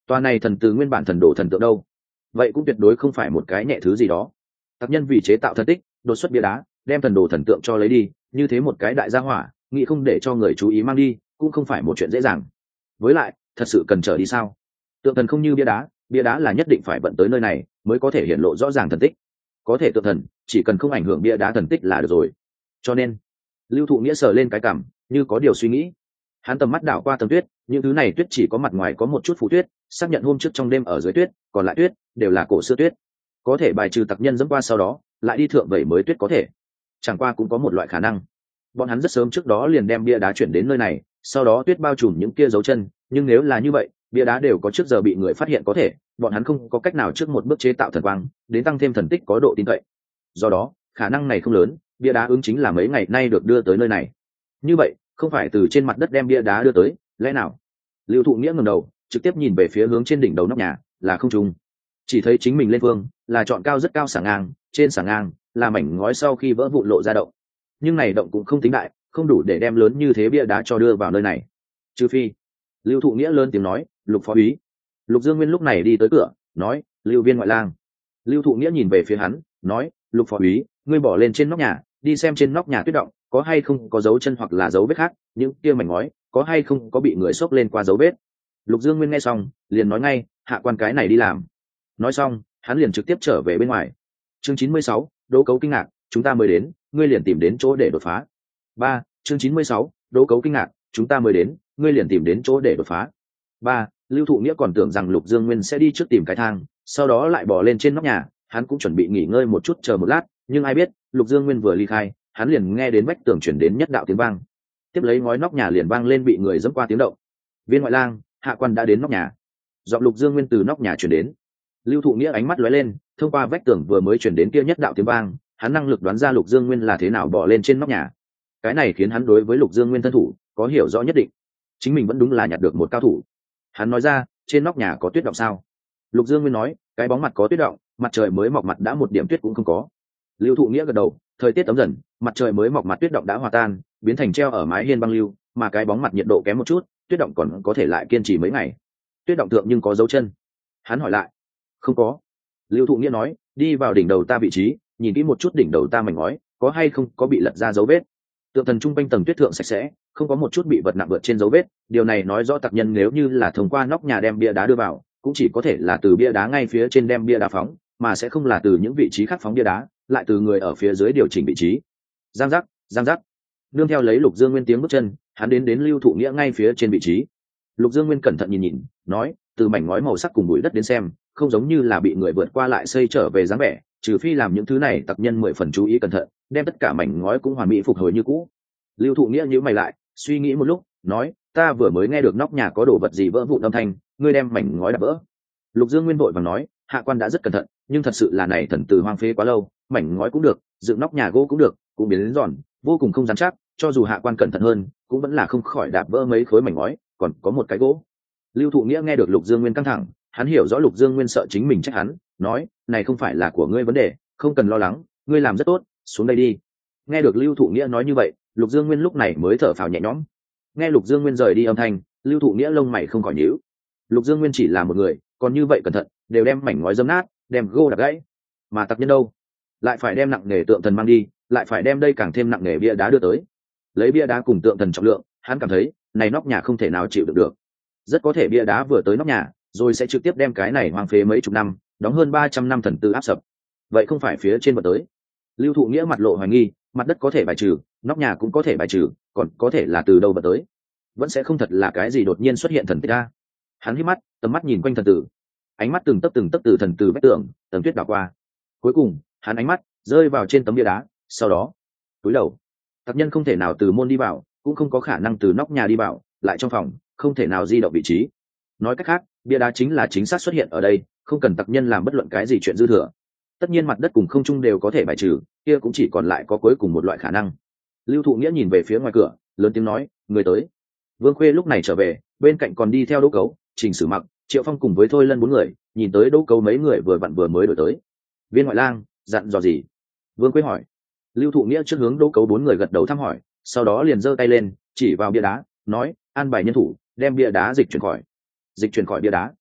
Toa này thần từ nguyên bản thần đồ thần tượng đâu, vậy cũng tuyệt đối không phải một cái nhẹ thứ gì đó. Tác nhân vì chế tạo thần tích đột xuất bia đá, đem thần đồ thần tượng cho lấy đi, như thế một cái đại gia hỏa nghĩ không để cho người chú ý mang đi cũng không phải một chuyện dễ dàng. Với lại thật sự cần trở đi sao? Tượng thần không như bia đá là nhất định phải vận tới nơi này mới có thể hiện lộ rõ ràng thần tích. Có thể tượng thần chỉ cần không ảnh hưởng bia đá thần tích là được rồi. Cho nên Lưu Thụ Nghĩa sờ lên cái cằm, như có điều suy nghĩ. Hắn tầm mắt đảo qua tầng tuyết, những thứ này tuyết chỉ có mặt ngoài có một chút phủ tuyết, xác nhận hôm trước trong đêm ở dưới tuyết, còn lại tuyết đều là cổ xưa tuyết. Có thể bài trừ tặc nhân dẫm qua sau đó, lại đi thượng vẩy mới tuyết có thể. Chẳng qua cũng có một loại khả năng, bọn hắn rất sớm trước đó liền đem bia đá chuyển đến nơi này, sau đó tuyết bao trùm những kia dấu chân, nhưng nếu là như vậy, bia đá đều có trước giờ bị người phát hiện có thể, bọn hắn không có cách nào trước một bước chế tạo thần quang, đến tăng thêm thần tích có độ tin cậy. Do đó, khả năng này không lớn, bia đá ứng chính là mấy ngày nay được đưa tới nơi này. Như vậy, không phải từ trên mặt đất đem bia đá đưa tới, lẽ nào? Lưu Thụ Nghĩa ngẩng đầu, trực tiếp nhìn về phía hướng trên đỉnh đầu nóc nhà, là không trung. Chỉ thấy chính mình lên phương, là chọn cao rất cao sảng ngang, trên sảng ngang là mảnh ngói sau khi vỡ vụn lộ ra động. Nhưng này động cũng không tính đại, không đủ để đem lớn như thế bia đá cho đưa vào nơi này. Trừ phi, Lưu Thụ Nghĩa lớn tiếng nói, Lục phó úy. Lục Dương Nguyên lúc này đi tới cửa, nói, Lưu Viên ngoại lang. Lưu Thụ Nghĩa nhìn về phía hắn, nói, Lục phó úy, ngươi bỏ lên trên nóc nhà, đi xem trên nóc nhà tuyết động có hay không có dấu chân hoặc là dấu vết khác, những kia mảnh ngói có hay không có bị người xốc lên qua dấu vết. Lục Dương Nguyên nghe xong liền nói ngay, hạ quan cái này đi làm. Nói xong hắn liền trực tiếp trở về bên ngoài. Chương 96, Đỗ Cấu kinh ngạc, chúng ta mới đến, ngươi liền tìm đến chỗ để đột phá. 3. Chương 96, Đỗ Cấu kinh ngạc, chúng ta mới đến, ngươi liền tìm đến chỗ để đột phá. 3. Lưu Thụ Nghĩa còn tưởng rằng Lục Dương Nguyên sẽ đi trước tìm cái thang, sau đó lại bỏ lên trên nóc nhà, hắn cũng chuẩn bị nghỉ ngơi một chút chờ một lát, nhưng ai biết Lục Dương Nguyên vừa ly khai, hắn liền nghe đến vách tường chuyển đến nhất đạo tiếng vang, tiếp lấy ngói nóc nhà liền vang lên bị người dẫm qua tiếng động. Viên ngoại lang, hạ quan đã đến nóc nhà. Giọng Lục Dương Nguyên từ nóc nhà chuyển đến. Lưu Thụ Nghĩa ánh mắt lóe lên, thông qua vách tường vừa mới chuyển đến kia nhất đạo tiếng vang, hắn năng lực đoán ra Lục Dương Nguyên là thế nào bỏ lên trên nóc nhà. Cái này khiến hắn đối với Lục Dương Nguyên thân thủ có hiểu rõ nhất định, chính mình vẫn đúng là nhặt được một cao thủ. Hắn nói ra, trên nóc nhà có tuyết động sao? Lục Dương Nguyên nói, cái bóng mặt có tuyết động, mặt trời mới mọc mặt đã một điểm tuyết cũng không có. Lưu Thụ Nghĩa gật đầu, thời tiết ấm dần, mặt trời mới mọc mặt tuyết động đã hòa tan, biến thành treo ở mái hiên băng lưu, mà cái bóng mặt nhiệt độ kém một chút, tuyết động còn có thể lại kiên trì mấy ngày. Tuyết động thượng nhưng có dấu chân. Hắn hỏi lại. Không có. Lưu Thụ Nghĩa nói, đi vào đỉnh đầu ta vị trí, nhìn kỹ một chút đỉnh đầu ta mảnh ngói, có hay không có bị lật ra dấu vết. Tượng thần trung quanh tầng tuyết thượng sạch sẽ, không có một chút bị vật nặng vượt trên dấu vết, điều này nói rõ tặc nhân nếu như là thông qua nóc nhà đem bia đá đưa vào, cũng chỉ có thể là từ bia đá ngay phía trên đem bia đá phóng, mà sẽ không là từ những vị trí khác phóng bia đá, lại từ người ở phía dưới điều chỉnh vị trí. Giang giác, giang giác. Nương theo lấy Lục Dương Nguyên tiếng bước chân, hắn đến Lưu Thụ Nghĩa ngay phía trên vị trí. Lục Dương Nguyên cẩn thận nhìn, nói, từ mảnh ngói màu sắc cùng bụi đất đến xem, không giống như là bị người vượt qua lại xây trở về dáng vẻ, trừ phi làm những thứ này tặc nhân 10 phần chú ý cẩn thận, đem tất cả mảnh ngói cũng hoàn mỹ phục hồi như cũ. Lưu Thụ Nghĩa nhíu mày lại, suy nghĩ một lúc, nói, ta vừa mới nghe được nóc nhà có đồ vật gì vỡ vụn âm thanh, ngươi đem mảnh ngói đập vỡ. Lục Dương Nguyên vội vàng nói, hạ quan đã rất cẩn thận, nhưng thật sự là này thần từ hoang phế quá lâu, mảnh ngói cũng được, dựng nóc nhà gỗ cũng được, cũng biến đến giòn, vô cùng không rắn chắc, cho dù hạ quan cẩn thận hơn, cũng vẫn là không khỏi đạp vỡ mấy khối mảnh ngói, còn có một cái gỗ. Lưu Thụ Nghĩa nghe được Lục Dương Nguyên căng thẳng, hắn hiểu rõ Lục Dương Nguyên sợ chính mình trách hắn, nói, này không phải là của ngươi vấn đề, không cần lo lắng, ngươi làm rất tốt, xuống đây đi. Nghe được Lưu Thụ Nghĩa nói như vậy, Lục Dương Nguyên lúc này mới thở phào nhẹ nhõm. Nghe Lục Dương Nguyên rời đi âm thanh, Lưu Thụ Nghĩa lông mày không khỏi nhíu. Lục Dương Nguyên chỉ là một người, còn như vậy cẩn thận, đều đem mảnh ngói dẫm nát, đem gỗ đập gãy, mà tặc nhân đâu, lại phải đem nặng nghề tượng thần mang đi, lại phải đem đây càng thêm nặng nghề bia đá đưa tới. Lấy bia đá cùng tượng thần trọng lượng, hắn cảm thấy này nóc nhà không thể nào chịu được. Rất có thể bia đá vừa tới nóc nhà, rồi sẽ trực tiếp đem cái này hoang phế mấy chục năm, đóng hơn 300 năm thần tư áp sập. Vậy không phải phía trên vật tới. Lưu Thụ Nghĩa mặt lộ hoài nghi, mặt đất có thể bài trừ, nóc nhà cũng có thể bài trừ, còn có thể là từ đâu vật tới. Vẫn sẽ không thật là cái gì đột nhiên xuất hiện thần tích a. Hắn hít mắt, tầm mắt nhìn quanh thần tử, ánh mắt từng tấc từ thần tử vách tường tầng tuyết đảo qua. Cuối cùng hắn ánh mắt rơi vào trên tấm bia đá, sau đó cúi đầu. Tặc nhân không thể nào từ môn đi vào, cũng không có khả năng từ nóc nhà đi vào, lại trong phòng không thể nào di động vị trí. Nói cách khác, bia đá chính là chính xác xuất hiện ở đây, không cần tặc nhân làm bất luận cái gì chuyện dư thừa. Tất nhiên mặt đất cùng không trung đều có thể bài trừ, kia cũng chỉ còn lại có cuối cùng một loại khả năng. Lưu Thụ Nghĩa nhìn về phía ngoài cửa, lớn tiếng nói, người tới. Vương Khuê lúc này trở về, bên cạnh còn đi theo Đỗ Cấu, Trình Sử Mặc, Triệu Phong cùng với Thôi Lân 4 người, nhìn tới Đỗ Cấu mấy người vừa vặn vừa mới đổi tới. Viên ngoại lang, dặn dò gì? Vương Khuê hỏi. Lưu Thụ Nghĩa trước hướng Đỗ Cấu 4 người gật đầu thăm hỏi, sau đó liền giơ tay lên, chỉ vào bia đá, nói, an bài nhân thủ, đem bia đá dịch chuyển khỏi bia đá.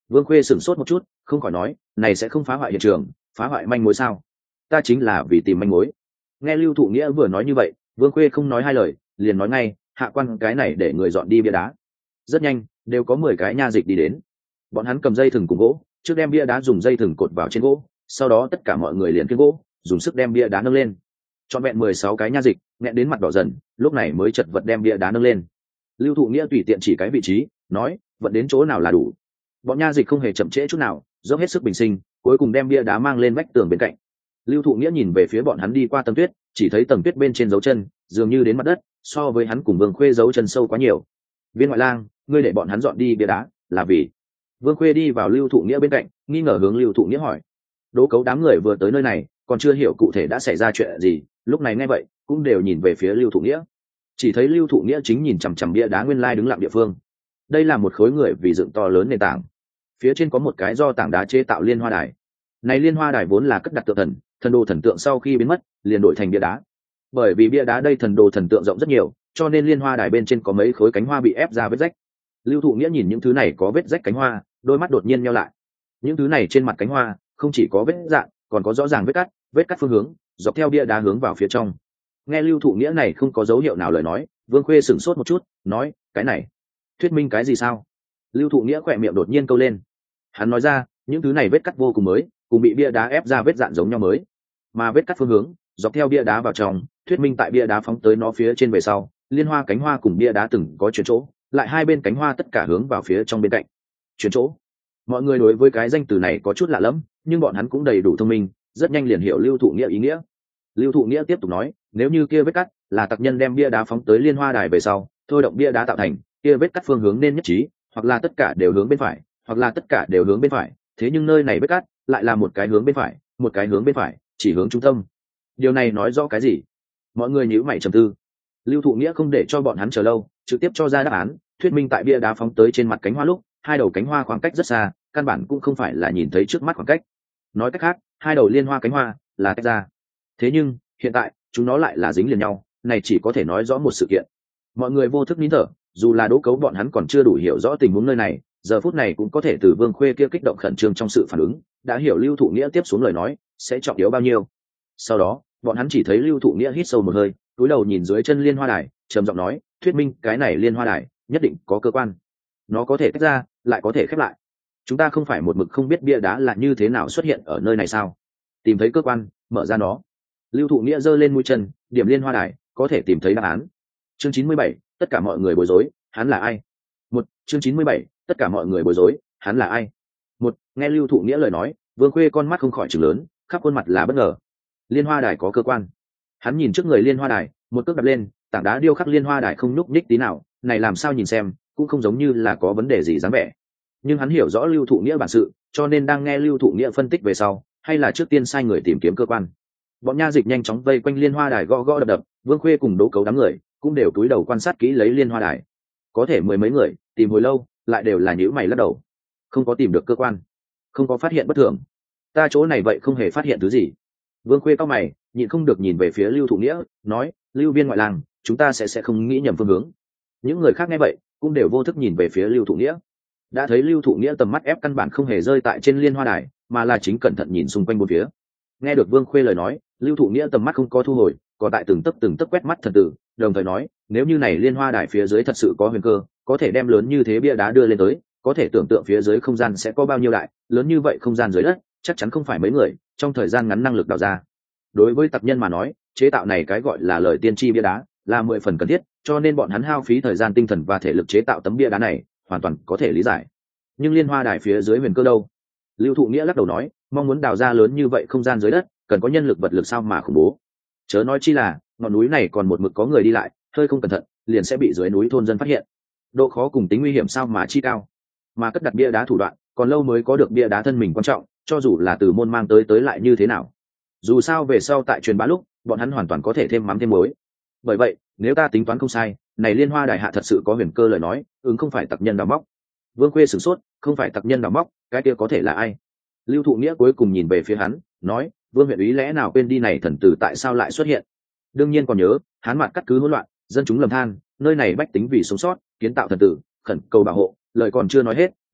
Vương Khuê sửng sốt một chút, không khỏi nói, này sẽ không phá hoại hiện trường, phá hoại manh mối sao? Ta chính là vì tìm manh mối. Nghe Lưu Thụ Nghĩa vừa nói như vậy, Vương Khuê không nói hai lời, liền nói ngay, hạ quan cái này để người dọn đi bia đá. Rất nhanh, đều có 10 cái nha dịch đi đến. Bọn hắn cầm dây thừng cùng gỗ, trước đem bia đá dùng dây thừng cột vào trên gỗ, sau đó tất cả mọi người liền cái gỗ, dùng sức đem bia đá nâng lên. Trọn vẹn 16 cái nha dịch, nghẹn đến mặt đỏ dần, lúc này mới chật vật đem bia đá nâng lên. Lưu Thụ Nghĩa tùy tiện chỉ cái vị trí, nói, vận đến chỗ nào là đủ. Bọn nha dịch không hề chậm trễ chút nào, dốc hết sức bình sinh, cuối cùng đem bia đá mang lên vách tường bên cạnh. Lưu Thụ Nghĩa nhìn về phía bọn hắn đi qua tầng tuyết, chỉ thấy tầng tuyết bên trên dấu chân dường như đến mặt đất, so với hắn cùng Vương Khuê dấu chân sâu quá nhiều. Viên ngoại lang, ngươi để bọn hắn dọn đi bia đá là vì? Vương Khuê đi vào Lưu Thụ Nghĩa bên cạnh, nghi ngờ hướng Lưu Thụ Nghĩa hỏi. Đố Cấu đám người vừa tới nơi này, còn chưa hiểu cụ thể đã xảy ra chuyện gì, lúc này nghe vậy cũng đều nhìn về phía Lưu Thụ Nghĩa. Chỉ thấy Lưu Thụ Nghĩa chính nhìn chằm chằm bia đá nguyên lai đứng lặng địa phương. Đây là một khối người vì dựng to lớn nền tảng, phía trên có một cái do tảng đá chế tạo liên hoa đài. Này liên hoa đài vốn là cất đặt tượng thần đồ thần tượng, sau khi biến mất liền đổi thành bia đá. Bởi vì bia đá đây thần đồ thần tượng rộng rất nhiều, cho nên liên hoa đài bên trên có mấy khối cánh hoa bị ép ra vết rách. Lưu Thụ Nghĩa nhìn những thứ này có vết rách cánh hoa, đôi mắt đột nhiên nheo lại. Những thứ này trên mặt cánh hoa không chỉ có vết dạn, còn có rõ ràng vết cắt phương hướng dọc theo bia đá hướng vào phía trong. Nghe Lưu Thụ Nghĩa này không có dấu hiệu nào lời nói, Vương Khuê sửng sốt một chút, nói, cái này thuyết minh cái gì sao? Lưu Thụ Nghĩa khỏe miệng đột nhiên câu lên. Hắn nói ra, những thứ này vết cắt vô cùng mới, cùng bị bia đá ép ra vết dạn giống nhau mới, mà vết cắt phương hướng dọc theo bia đá vào trong, thuyết minh tại bia đá phóng tới nó phía trên về sau, liên hoa cánh hoa cùng bia đá từng có chuyển chỗ, lại hai bên cánh hoa tất cả hướng vào phía trong bên cạnh. Chuyển chỗ. Mọi người đối với cái danh từ này có chút lạ lẫm, nhưng bọn hắn cũng đầy đủ thông minh, rất nhanh liền hiểu Lưu Thụ Nghĩa ý nghĩa. Lưu Thụ Nghĩa tiếp tục nói, nếu như kia vết cắt là tặc nhân đem bia đá phóng tới liên hoa đài về sau, thôi động bia đá tạo thành, kia vết cắt phương hướng nên nhất trí, hoặc là tất cả đều hướng bên phải, hoặc là tất cả đều hướng bên phải, thế nhưng nơi này vết cắt lại là một cái hướng bên phải, một cái hướng bên phải, chỉ hướng trung tâm. Điều này nói rõ cái gì? Mọi người nhíu mày trầm tư. Lưu Thụ Nghĩa không để cho bọn hắn chờ lâu, trực tiếp cho ra đáp án, thuyết minh tại bia đá phóng tới trên mặt cánh hoa lúc, hai đầu cánh hoa khoảng cách rất xa, căn bản cũng không phải là nhìn thấy trước mắt khoảng cách. Nói cách khác, hai đầu liên hoa cánh hoa là tách ra. Thế nhưng, hiện tại, chúng nó lại là dính liền nhau, này chỉ có thể nói rõ một sự kiện. Mọi người vô thức nín thở, dù là Đỗ Cấu bọn hắn còn chưa đủ hiểu rõ tình huống nơi này, giờ phút này cũng có thể từ Vương Khuê kia kích động khẩn trương trong sự phản ứng, đã hiểu Lưu Thụ Nghĩa tiếp xuống lời nói sẽ trọng yếu bao nhiêu. Sau đó, bọn hắn chỉ thấy Lưu Thụ Nghĩa hít sâu một hơi, cúi đầu nhìn dưới chân liên hoa đài, trầm giọng nói, thuyết minh cái này liên hoa đài nhất định có cơ quan. Nó có thể tách ra, lại có thể khép lại. Chúng ta không phải một mực không biết bia đá là như thế nào xuất hiện ở nơi này sao? Tìm thấy cơ quan, mở ra nó. Lưu Thụ Nghĩa giơ lên mũi chân, điểm liên hoa đài, có thể tìm thấy đáp án. Chương 97, tất cả mọi người bối rối, hắn là ai? Chương 97, tất cả mọi người bối rối, hắn là ai? Nghe Lưu Thụ Nghĩa lời nói, Vương Khuê con mắt không khỏi trừng lớn, khắp khuôn mặt là bất ngờ. Liên hoa đài có cơ quan. Hắn nhìn trước người liên hoa đài, một cước đạp lên, tảng đá điêu khắc liên hoa đài không nhúc nhích tí nào, này làm sao nhìn xem cũng không giống như là có vấn đề gì dáng vẻ. Nhưng hắn hiểu rõ Lưu Thụ Nghĩa bản sự, cho nên đang nghe Lưu Thụ Nghĩa phân tích về sau, hay là trước tiên sai người tìm kiếm cơ quan. Bọn nha dịch nhanh chóng vây quanh liên hoa đài gõ gõ đập đập, Vương Khuê cùng Đỗ Cấu đám người cũng đều cúi đầu quan sát kỹ lấy liên hoa đài. Có thể mười mấy người tìm hồi lâu, lại đều là nhíu mày lắc đầu, không có tìm được cơ quan, không có phát hiện bất thường. Ta chỗ này vậy không hề phát hiện thứ gì. Vương Khuê cau mày, nhịn không được nhìn về phía Lưu Thụ Nghĩa, nói, Lưu viên ngoại lang, chúng ta sẽ không nghĩ nhầm phương hướng. Những người khác nghe vậy cũng đều vô thức nhìn về phía Lưu Thụ Nghĩa. Đã thấy Lưu Thụ Nghĩa tầm mắt ép căn bản không hề rơi tại trên liên hoa đài, mà là chính cẩn thận nhìn xung quanh bốn phía. Nghe được Vương Khuê lời nói, Lưu Thụ Nghĩa tầm mắt không có thu hồi, còn tại từng tấc quét mắt thần tử, đồng thời nói, nếu như này liên hoa đài phía dưới thật sự có huyền cơ, có thể đem lớn như thế bia đá đưa lên tới, có thể tưởng tượng phía dưới không gian sẽ có bao nhiêu đại, lớn như vậy không gian dưới đất, chắc chắn không phải mấy người trong thời gian ngắn năng lực đào ra. Đối với tặc nhân mà nói, chế tạo này cái gọi là lời tiên tri bia đá là 10 phần cần thiết, cho nên bọn hắn hao phí thời gian tinh thần và thể lực chế tạo tấm bia đá này, hoàn toàn có thể lý giải. Nhưng liên hoa đài phía dưới huyền cơ đâu? Lưu Thụ Nghĩa lắc đầu nói, mong muốn đào ra lớn như vậy không gian dưới đất, cần có nhân lực vật lực sao mà khủng bố. Chớ nói chi là ngọn núi này còn một mực có người đi lại, hơi không cẩn thận liền sẽ bị dưới núi thôn dân phát hiện. Độ khó cùng tính nguy hiểm sao mà chi cao. Mà cất đặt bia đá thủ đoạn còn lâu mới có được bia đá thân mình quan trọng, cho dù là từ môn mang tới lại như thế nào. Dù sao về sau tại truyền bá lúc, bọn hắn hoàn toàn có thể thêm mắm thêm muối. Bởi vậy, nếu ta tính toán không sai, này liên hoa đài hạ thật sự có huyền cơ lời nói, ứng không phải tặc nhân đào móc. Vương Khuê sửng sốt, không phải tặc nhân đào móc, cái kia có thể là ai? Lưu Thụ Nghĩa cuối cùng nhìn về phía hắn, nói, Vương huyện úy lẽ nào quên đi này thần tử tại sao lại xuất hiện? Đương nhiên còn nhớ, Hán Mạt cắt cứ hỗn loạn, dân chúng lầm than, nơi này bách tính vì sống sót, kiến tạo thần tử, khẩn cầu bảo hộ, lời còn chưa nói hết,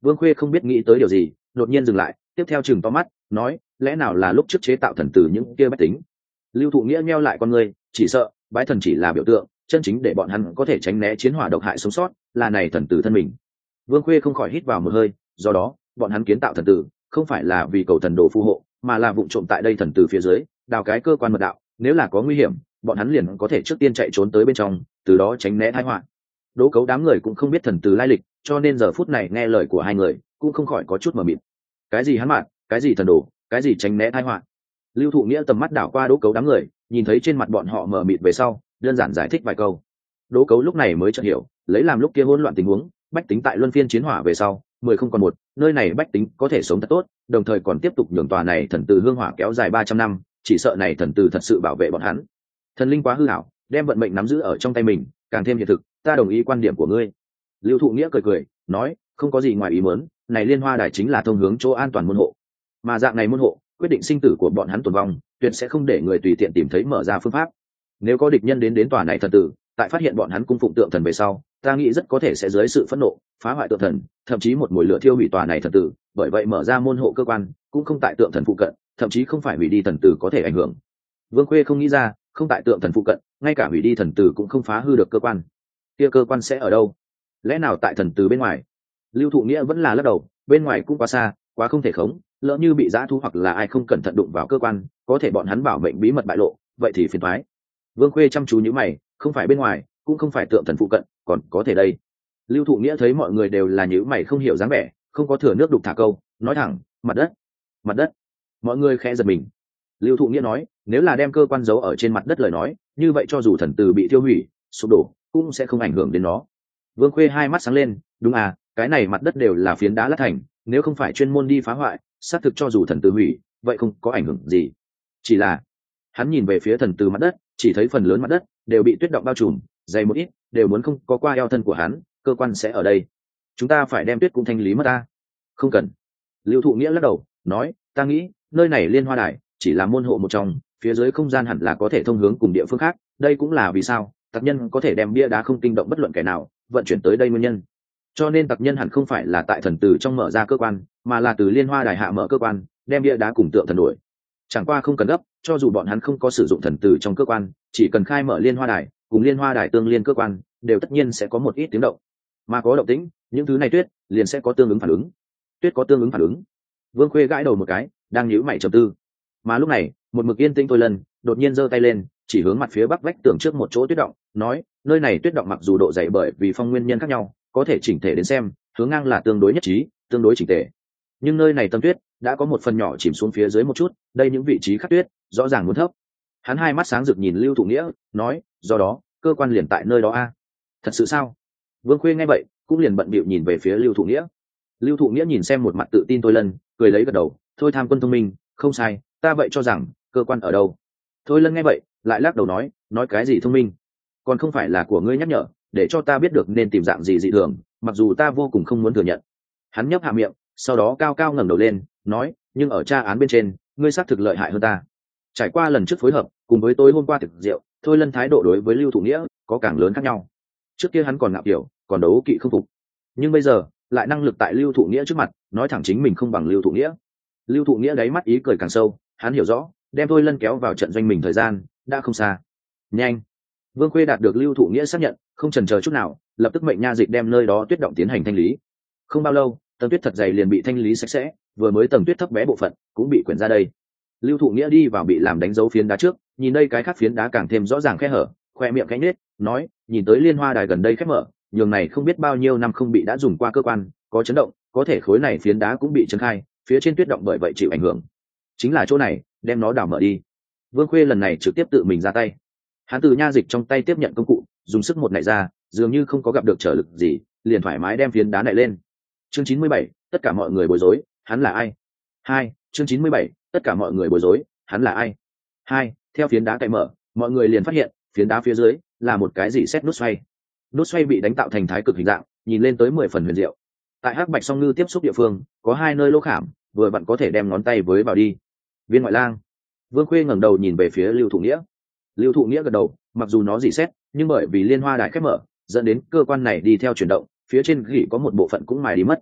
Vương Khuê không biết nghĩ tới điều gì, đột nhiên dừng lại, tiếp theo chừng to mắt, nói, lẽ nào là lúc trước chế tạo thần tử những kia bách tính? Lưu Thụ Nghĩa nheo lại con người, chỉ sợ bái thần chỉ là biểu tượng, chân chính để bọn hắn có thể tránh né chiến hỏa độc hại sống sót, là này thần tử thân mình. Vương Khuê không khỏi hít vào một hơi, do đó, bọn hắn kiến tạo thần tử, không phải là vì cầu thần đồ phù hộ, mà là vụng trộm tại đây thần tử phía dưới, đào cái cơ quan mật đạo, nếu là có nguy hiểm, bọn hắn liền có thể trước tiên chạy trốn tới bên trong, từ đó tránh né tai họa. Đỗ Cấu đám người cũng không biết thần tử lai lịch, cho nên giờ phút này nghe lời của hai người, cũng không khỏi có chút mờ mịt. Cái gì hắn mạn, cái gì thần đồ, cái gì tránh né tai họa. Lưu Thụ Nghĩa tầm mắt đảo qua Đỗ Cấu đám người, nhìn thấy trên mặt bọn họ mờ mịt về sau, đơn giản giải thích vài câu. Đỗ Cấu lúc này mới chợt hiểu, lấy làm lúc kia hỗn loạn tình huống, bách tính tại luân phiên chiến hỏa về sau, 10 không còn một, nơi này bách tính có thể sống thật tốt, đồng thời còn tiếp tục nhường tòa này thần tử hương hỏa kéo dài 300 năm, chỉ sợ này thần tử thật sự bảo vệ bọn hắn. Thần linh quá hư ảo, đem vận mệnh nắm giữ ở trong tay mình, càng thêm hiện thực, ta đồng ý quan điểm của ngươi. Lưu Thụ Nghĩa cười cười, nói, không có gì ngoài ý muốn, này Liên Hoa Đài chính là thông hướng chỗ an toàn môn hộ, mà dạng này môn hộ quyết định sinh tử của bọn hắn tồn vong, tuyệt sẽ không để người tùy tiện tìm thấy mở ra phương pháp. Nếu có địch nhân đến tòa này thần tử, tại phát hiện bọn hắn cung phụng tượng thần về sau, ta nghĩ rất có thể sẽ dưới sự phẫn nộ phá hoại tượng thần, thậm chí một mùi lửa thiêu hủy tòa này thần tử, bởi vậy mở ra môn hộ cơ quan cũng không tại tượng thần phụ cận, thậm chí không phải hủy đi thần tử có thể ảnh hưởng. Vương Khuê không nghĩ ra, không tại tượng thần phụ cận, ngay cả hủy đi thần tử cũng không phá hư được cơ quan. Kia cơ quan sẽ ở đâu? Lẽ nào tại thần tử bên ngoài? Lưu Thụ Nghĩa vẫn là lắc đầu, bên ngoài cũng quá xa, quá không thể khống, lỡ như bị dã thú hoặc là ai không cẩn thận đụng vào cơ quan, có thể bọn hắn bảo mệnh bí mật bại lộ, vậy thì phiền toái. Vương Khuê chăm chú nhíu mày, không phải bên ngoài, cũng không phải tượng thần phụ cận, còn có thể đây. Lưu Thụ Nghĩa thấy mọi người đều là nhíu mày không hiểu dáng vẻ, không có thừa nước đục thả câu, nói thẳng, mặt đất, mặt đất. Mọi người khẽ giật mình. Lưu Thụ Nghĩa nói, nếu là đem cơ quan giấu ở trên mặt đất lời nói, như vậy cho dù thần tử bị tiêu hủy, sụp đổ, cũng sẽ không ảnh hưởng đến nó. Vương Khuê hai mắt sáng lên, đúng à, cái này mặt đất đều là phiến đá lát thành, nếu không phải chuyên môn đi phá hoại, xác thực cho dù thần tử hủy, vậy không có ảnh hưởng gì. Chỉ là, hắn nhìn về phía thần tử mặt đất, chỉ thấy phần lớn mặt đất đều bị tuyết động bao trùm, dày một ít, đều muốn không có qua eo thân của hắn, cơ quan sẽ ở đây. Chúng ta phải đem tuyết cũng thanh lý mất ta. Không cần. Lưu Thụ Nghĩa lắc đầu, nói, ta nghĩ, nơi này Liên Hoa Đài chỉ là môn hộ một trong, phía dưới không gian hẳn là có thể thông hướng cùng địa phương khác, đây cũng là vì sao tặc nhân có thể đem bia đá không kinh động bất luận kẻ nào vận chuyển tới đây nguyên nhân. Cho nên tặc nhân hẳn không phải là tại thần tử trong mở ra cơ quan, mà là từ Liên Hoa Đài hạ mở cơ quan, đem bia đá cùng tượng thần đổi. Chẳng qua không cần gấp, cho dù bọn hắn không có sử dụng thần tử trong cơ quan, chỉ cần khai mở Liên Hoa Đài cùng Liên Hoa Đài tương liên cơ quan, đều tất nhiên sẽ có một ít tiếng động. Mà có động tĩnh, những thứ này tuyết liền sẽ có tương ứng phản ứng. Tuyết có tương ứng phản ứng. Vương Khuê gãi đầu một cái, đang nhíu mày trầm tư. Mà lúc này, một mực yên tĩnh Thôi Lân đột nhiên giơ tay lên, chỉ hướng mặt phía bắc vách tường trước một chỗ tuyết động, nói, nơi này tuyết động mặc dù độ dày bởi vì phong nguyên nhân khác nhau, có thể chỉnh thể đến xem, hướng ngang là tương đối nhất trí, tương đối chỉnh thể. Nhưng nơi này tâm tuyết đã có một phần nhỏ chìm xuống phía dưới một chút, đây những vị trí khắc tuyết rõ ràng muốn thấp. Hắn hai mắt sáng rực nhìn Lưu Thụ Nghĩa, nói, do đó, cơ quan liền tại nơi đó a. Thật sự sao? Vương Khuê nghe vậy, cũng liền bận bịu nhìn về phía Lưu Thụ Nghĩa. Lưu Thụ Nghĩa nhìn xem một mặt tự tin Thôi Lân, cười lấy gật đầu, thôi tham quân thông minh, không sai, ta vậy cho rằng cơ quan ở đâu. Thôi Lân nghe vậy, lại lắc đầu nói cái gì thông minh, còn không phải là của ngươi nhắc nhở, để cho ta biết được nên tìm dạng gì dị thường, mặc dù ta vô cùng không muốn thừa nhận. Hắn nhấp hạ miệng, sau đó cao cao ngẩng đầu lên, nói, nhưng ở tra án bên trên, ngươi xác thực lợi hại hơn ta. Trải qua lần trước phối hợp, cùng với tối hôm qua thực rượu, Thôi Lân thái độ đối với Lưu Thụ Nghĩa có càng lớn khác nhau. Trước kia hắn còn ngạo kiểu, còn đấu kỵ không phục, nhưng bây giờ lại năng lực tại Lưu Thụ Nghĩa trước mặt nói thẳng chính mình không bằng Lưu Thụ Nghĩa. Lưu Thụ Nghĩa đáy mắt ý cười càng sâu, hắn hiểu rõ, đem Thôi Lân kéo vào trận doanh mình thời gian đã không xa. Nhanh. Vương Khuê đạt được Lưu Thụ Nghĩa xác nhận, không chần chờ chút nào, lập tức mệnh nha dịch đem nơi đó tuyết động tiến hành thanh lý. Không bao lâu, tầng tuyết thật dày liền bị thanh lý sạch sẽ, vừa mới tầng tuyết thấp bé bộ phận cũng bị quyển ra đây. Lưu Thụ Nghĩa đi vào bị làm đánh dấu phiến đá trước, nhìn đây cái khác phiến đá càng thêm rõ ràng khe hở, khoe miệng cánh nết, nói, nhìn tới Liên Hoa Đài gần đây khép mở, nhường này không biết bao nhiêu năm không bị đã dùng qua cơ quan, có chấn động, có thể khối này phiến đá cũng bị chấn khai, phía trên tuyết động bởi vậy chịu ảnh hưởng. Chính là chỗ này, đem nó đào mở đi. Vương Khuê lần này trực tiếp tự mình ra tay. Hắn từ nha dịch trong tay tiếp nhận công cụ, dùng sức một nảy ra, dường như không có gặp được trở lực gì, liền thoải mái đem phiến đá này lên. Chương 97, tất cả mọi người bối rối, hắn là ai? 2, chương 97, tất cả mọi người bối rối, hắn là ai? 2, theo phiến đá cậy mở, mọi người liền phát hiện, phiến đá phía dưới là một cái gì xét nút xoay. Nút xoay bị đánh tạo thành thái cực hình dạng, nhìn lên tới 10 phần huyền diệu. Tại hắc bạch song ngư tiếp xúc địa phương, có hai nơi lỗ khảm, vừa vặn có thể đem ngón tay với vào đi. Viên ngoại lang. Vương Khuê ngẩng đầu nhìn về phía Lưu Thụ Nghĩa. Lưu Thụ Nghĩa gật đầu, mặc dù nó dị xét, nhưng bởi vì Liên Hoa Đài khép mở, dẫn đến cơ quan này đi theo chuyển động, phía trên gỉ có một bộ phận cũng mài đi mất.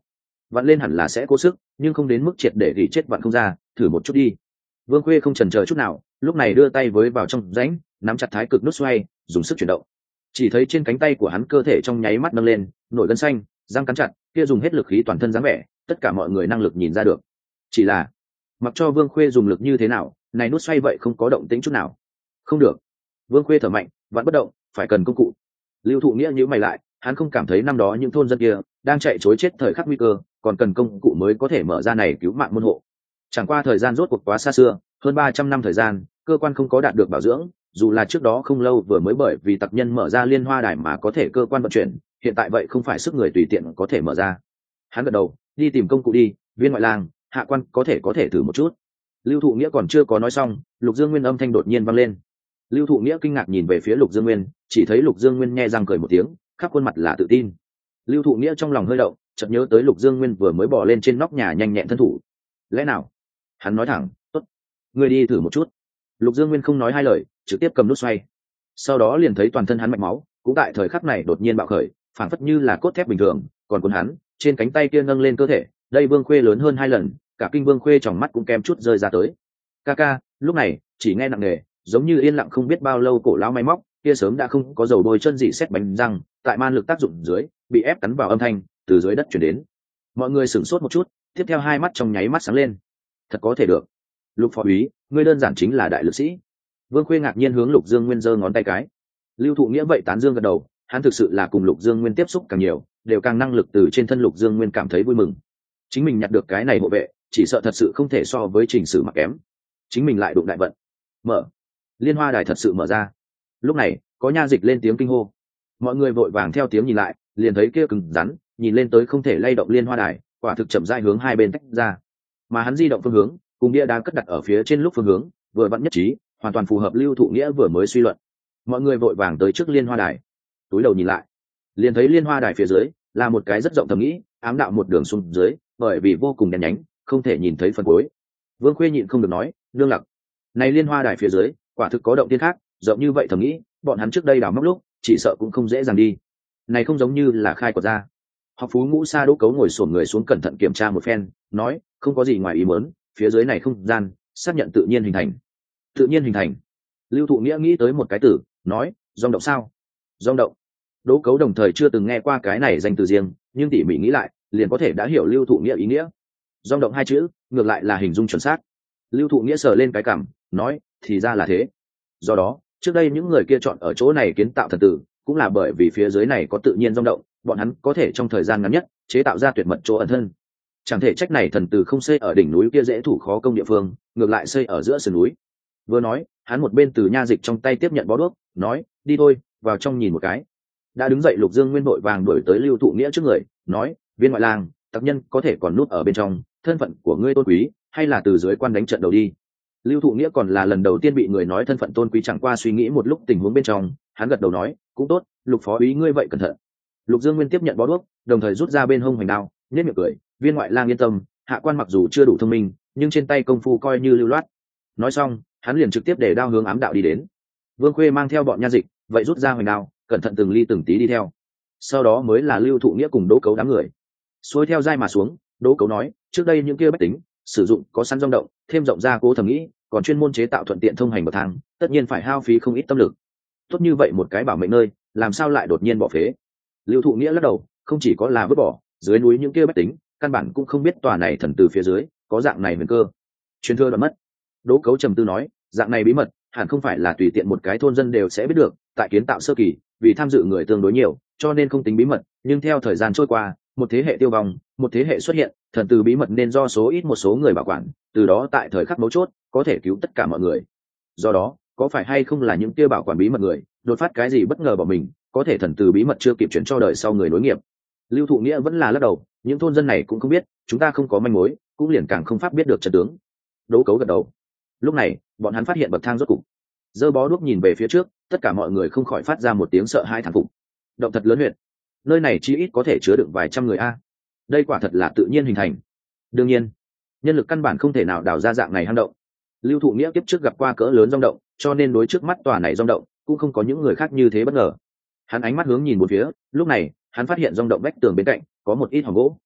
vặn lên hẳn là sẽ cố sức nhưng không đến mức triệt để gỉ chết vặn không ra, thử một chút đi. Vương Khuê không chần chờ chút nào, lúc này đưa tay với vào trong rãnh, nắm chặt thái cực nút xoay, dùng sức chuyển động. Chỉ thấy trên cánh tay của hắn cơ thể trong nháy mắt nâng lên, nổi gân xanh, răng cắn chặt, kia dùng hết lực khí toàn thân dáng vẻ, tất cả mọi người năng lực nhìn ra được. Chỉ là, mặc cho Vương Khuê dùng lực như thế nào, này nút xoay vậy không có động tĩnh chút nào. Không được. Vương Khuê thở mạnh, vẫn bất động, phải cần công cụ. Lưu Thụ Nghĩa nhíu mày lại, hắn không cảm thấy năm đó những thôn dân kia đang chạy trối chết thời khắc nguy cơ, còn cần công cụ mới có thể mở ra này cứu mạng môn hộ. Chẳng qua thời gian rốt cuộc quá xa xưa, hơn 300 năm thời gian, cơ quan không có đạt được bảo dưỡng, dù là trước đó không lâu vừa mới bởi vì tặc nhân mở ra liên hoa đài mà có thể cơ quan vận chuyển, hiện tại vậy không phải sức người tùy tiện có thể mở ra. Hắn gật đầu, đi tìm công cụ đi, Viên ngoại lang, hạ quan có thể thử một chút. Lưu Thụ Nghĩa còn chưa có nói xong, Lục Dương Nguyên âm thanh đột nhiên vang lên. Lưu Thụ Nghĩa kinh ngạc nhìn về phía Lục Dương Nguyên, chỉ thấy Lục Dương Nguyên nhe răng cười một tiếng, khắp khuôn mặt là tự tin. Lưu Thụ Nghĩa trong lòng hơi động, chợt nhớ tới Lục Dương Nguyên vừa mới bò lên trên nóc nhà nhanh nhẹn thân thủ. Lẽ nào? Hắn nói thẳng, tốt, ngươi đi thử một chút. Lục Dương Nguyên không nói hai lời, trực tiếp cầm nút xoay. Sau đó liền thấy toàn thân hắn mạch máu cũng tại thời khắc này đột nhiên bạo khởi, phảng phất như là cốt thép bình thường, còn cuốn hắn trên cánh tay kia nâng lên cơ thể, đây Vương Khuê lớn hơn 2 lần, cả kinh Vương Khuê trong mắt cũng kém chút rơi ra tới. Ca, lúc này chỉ nghe nặng nề, giống như yên lặng không biết bao lâu cổ lão máy móc kia sớm đã không có dầu bôi chân dị xét bánh răng, tại man lực tác dụng dưới bị ép cắn vào âm thanh từ dưới đất chuyển đến. Mọi người sửng sốt một chút, tiếp theo hai mắt trong nháy mắt sáng lên. Thật có thể được. Lục phó úy, ngươi đơn giản chính là đại lực sĩ. Vương Khuê ngạc nhiên hướng Lục Dương Nguyên giơ ngón tay cái. Lưu Thụ Nghĩa vậy tán dương gật đầu, hắn thực sự là cùng Lục Dương Nguyên tiếp xúc càng nhiều, đều càng năng lực từ trên thân Lục Dương Nguyên cảm thấy vui mừng. Chính mình nhặt được cái này hộ vệ, chỉ sợ thật sự không thể so với Trình Sử Mặc kém. Chính mình lại đụng đại vận. Mở. Liên hoa đài thật sự mở ra. Lúc này, có nha dịch lên tiếng kinh hô. Mọi người vội vàng theo tiếng nhìn lại, liền thấy kia cứng rắn, nhìn lên tới không thể lay động liên hoa đài, quả thực chậm rãi hướng hai bên tách ra. Mà hắn di động phương hướng, cùng bia đá cất đặt ở phía trên lúc phương hướng, vừa vặn nhất trí, hoàn toàn phù hợp Lưu Thụ Nghĩa vừa mới suy luận. Mọi người vội vàng tới trước liên hoa đài, túi đầu nhìn lại, liền thấy liên hoa đài phía dưới là một cái rất rộng thầm nghĩ, ám đạo một đường xuống dưới, bởi vì vô cùng đen nhánh, không thể nhìn thấy phần cuối. Vương Khuê nhịn không được nói, nương lặc, này liên hoa đài phía dưới, quả thực có động thiên khác, rộng như vậy thầm nghĩ, bọn hắn trước đây đào móc lúc, chỉ sợ cũng không dễ dàng đi. Này không giống như là khai quật ra. Học phú Ngũ Sa Đỗ Cấu ngồi xổm người xuống cẩn thận kiểm tra một phen, nói, không có gì ngoài ý muốn, phía dưới này không gian, xác nhận tự nhiên hình thành. Tự nhiên hình thành. Lưu Thụ Nghĩa nghĩ tới một cái từ, nói, dòng động sao? Dòng động. Đỗ Cấu đồng thời chưa từng nghe qua cái này danh từ riêng, nhưng tỉ mỉ nghĩ lại, liền có thể đã hiểu Lưu Thụ Nghĩa ý nghĩa. Dòng động hai chữ, ngược lại là hình dung chuẩn xác. Lưu Thụ Nghĩa sờ lên cái cằm, nói, thì ra là thế. Do đó, trước đây những người kia chọn ở chỗ này kiến tạo thần tử, cũng là bởi vì phía dưới này có tự nhiên dòng động, bọn hắn có thể trong thời gian ngắn nhất chế tạo ra tuyệt mật chỗ ẩn thân. Chẳng thể trách này thần tử không xây ở đỉnh núi kia dễ thủ khó công địa phương, ngược lại xây ở giữa sườn núi. Vừa nói, hắn một bên từ nha dịch trong tay tiếp nhận bó đuốc, nói, đi thôi, vào trong nhìn một cái. Đã đứng dậy Lục Dương Nguyên vội vàng đuổi tới Lưu Thụ Nghĩa trước người, nói, Viên ngoại lang, tặc nhân có thể còn núp ở bên trong, thân phận của ngươi tôn quý, hay là từ dưới quan đánh trận đầu đi. Lưu Thụ Nghĩa còn là lần đầu tiên bị người nói thân phận tôn quý, chẳng qua suy nghĩ một lúc tình huống bên trong, hắn gật đầu nói, cũng tốt, Lục phó úy ngươi vậy cẩn thận. Lục Dương Nguyên tiếp nhận bó đuốc, đồng thời rút ra bên hông hoành đao, nhếch miệng cười, Viên ngoại lang yên tâm, hạ quan mặc dù chưa đủ thông minh, nhưng trên tay công phu coi như lưu loát. Nói xong, hắn liền trực tiếp để đao hướng ám đạo đi đến. Vương Khuê mang theo bọn nha dịch, vậy rút ra hoành đao, cẩn thận từng ly từng tí đi theo. Sau đó mới là Lưu Thụ Nghĩa cùng Đỗ Cấu đám người. Xuôi theo dai mà xuống, Đỗ Cấu nói, trước đây những kia bách tính sử dụng có sẵn rong động, thêm rộng ra cố thẩm nghĩ, còn chuyên môn chế tạo thuận tiện thông hành bậc thang, tất nhiên phải hao phí không ít tâm lực. Tốt như vậy một cái bảo mệnh nơi, làm sao lại đột nhiên bỏ phế? Lưu Thụ Nghĩa lắc đầu, không chỉ có là vứt bỏ, dưới núi những kia bách tính, căn bản cũng không biết tòa này thần từ phía dưới có dạng này huyền cơ. Truyền thừa đoạn mất. Đỗ Cấu trầm tư nói, dạng này bí mật, hẳn không phải là tùy tiện một cái thôn dân đều sẽ biết được, tại kiến tạo sơ kỳ, vì tham dự người tương đối nhiều, cho nên không tính bí mật, nhưng theo thời gian trôi qua, một thế hệ tiêu vong, một thế hệ xuất hiện, thần từ bí mật nên do số ít một số người bảo quản, từ đó tại thời khắc mấu chốt, có thể cứu tất cả mọi người. Do đó, có phải hay không là những kia bảo quản bí mật người, đột phát cái gì bất ngờ bỏ mình, có thể thần từ bí mật chưa kịp chuyển cho đời sau người nối nghiệp. Lưu Thụ Nghĩa vẫn là lắc đầu, những thôn dân này cũng không biết, chúng ta không có manh mối, cũng liền càng không pháp biết được trận tướng. Đỗ Cấu gật đầu. Lúc này, bọn hắn phát hiện bậc thang rốt cục. Giơ bó đuốc nhìn về phía trước, tất cả mọi người không khỏi phát ra một tiếng sợ hãi thán phục. Động thật lớn huyện, nơi này chí ít có thể chứa đựng vài trăm người a. Đây quả thật là tự nhiên hình thành. Đương nhiên, nhân lực căn bản không thể nào đào ra dạng này hang động. Lưu Thụ Nghĩa kiếp trước gặp qua cỡ lớn rong động, cho nên đối trước mắt tòa này rong động cũng không có những người khác như thế bất ngờ. Hắn ánh mắt hướng nhìn một phía, lúc này hắn phát hiện rong động vách tường bên cạnh có một ít hòm gỗ.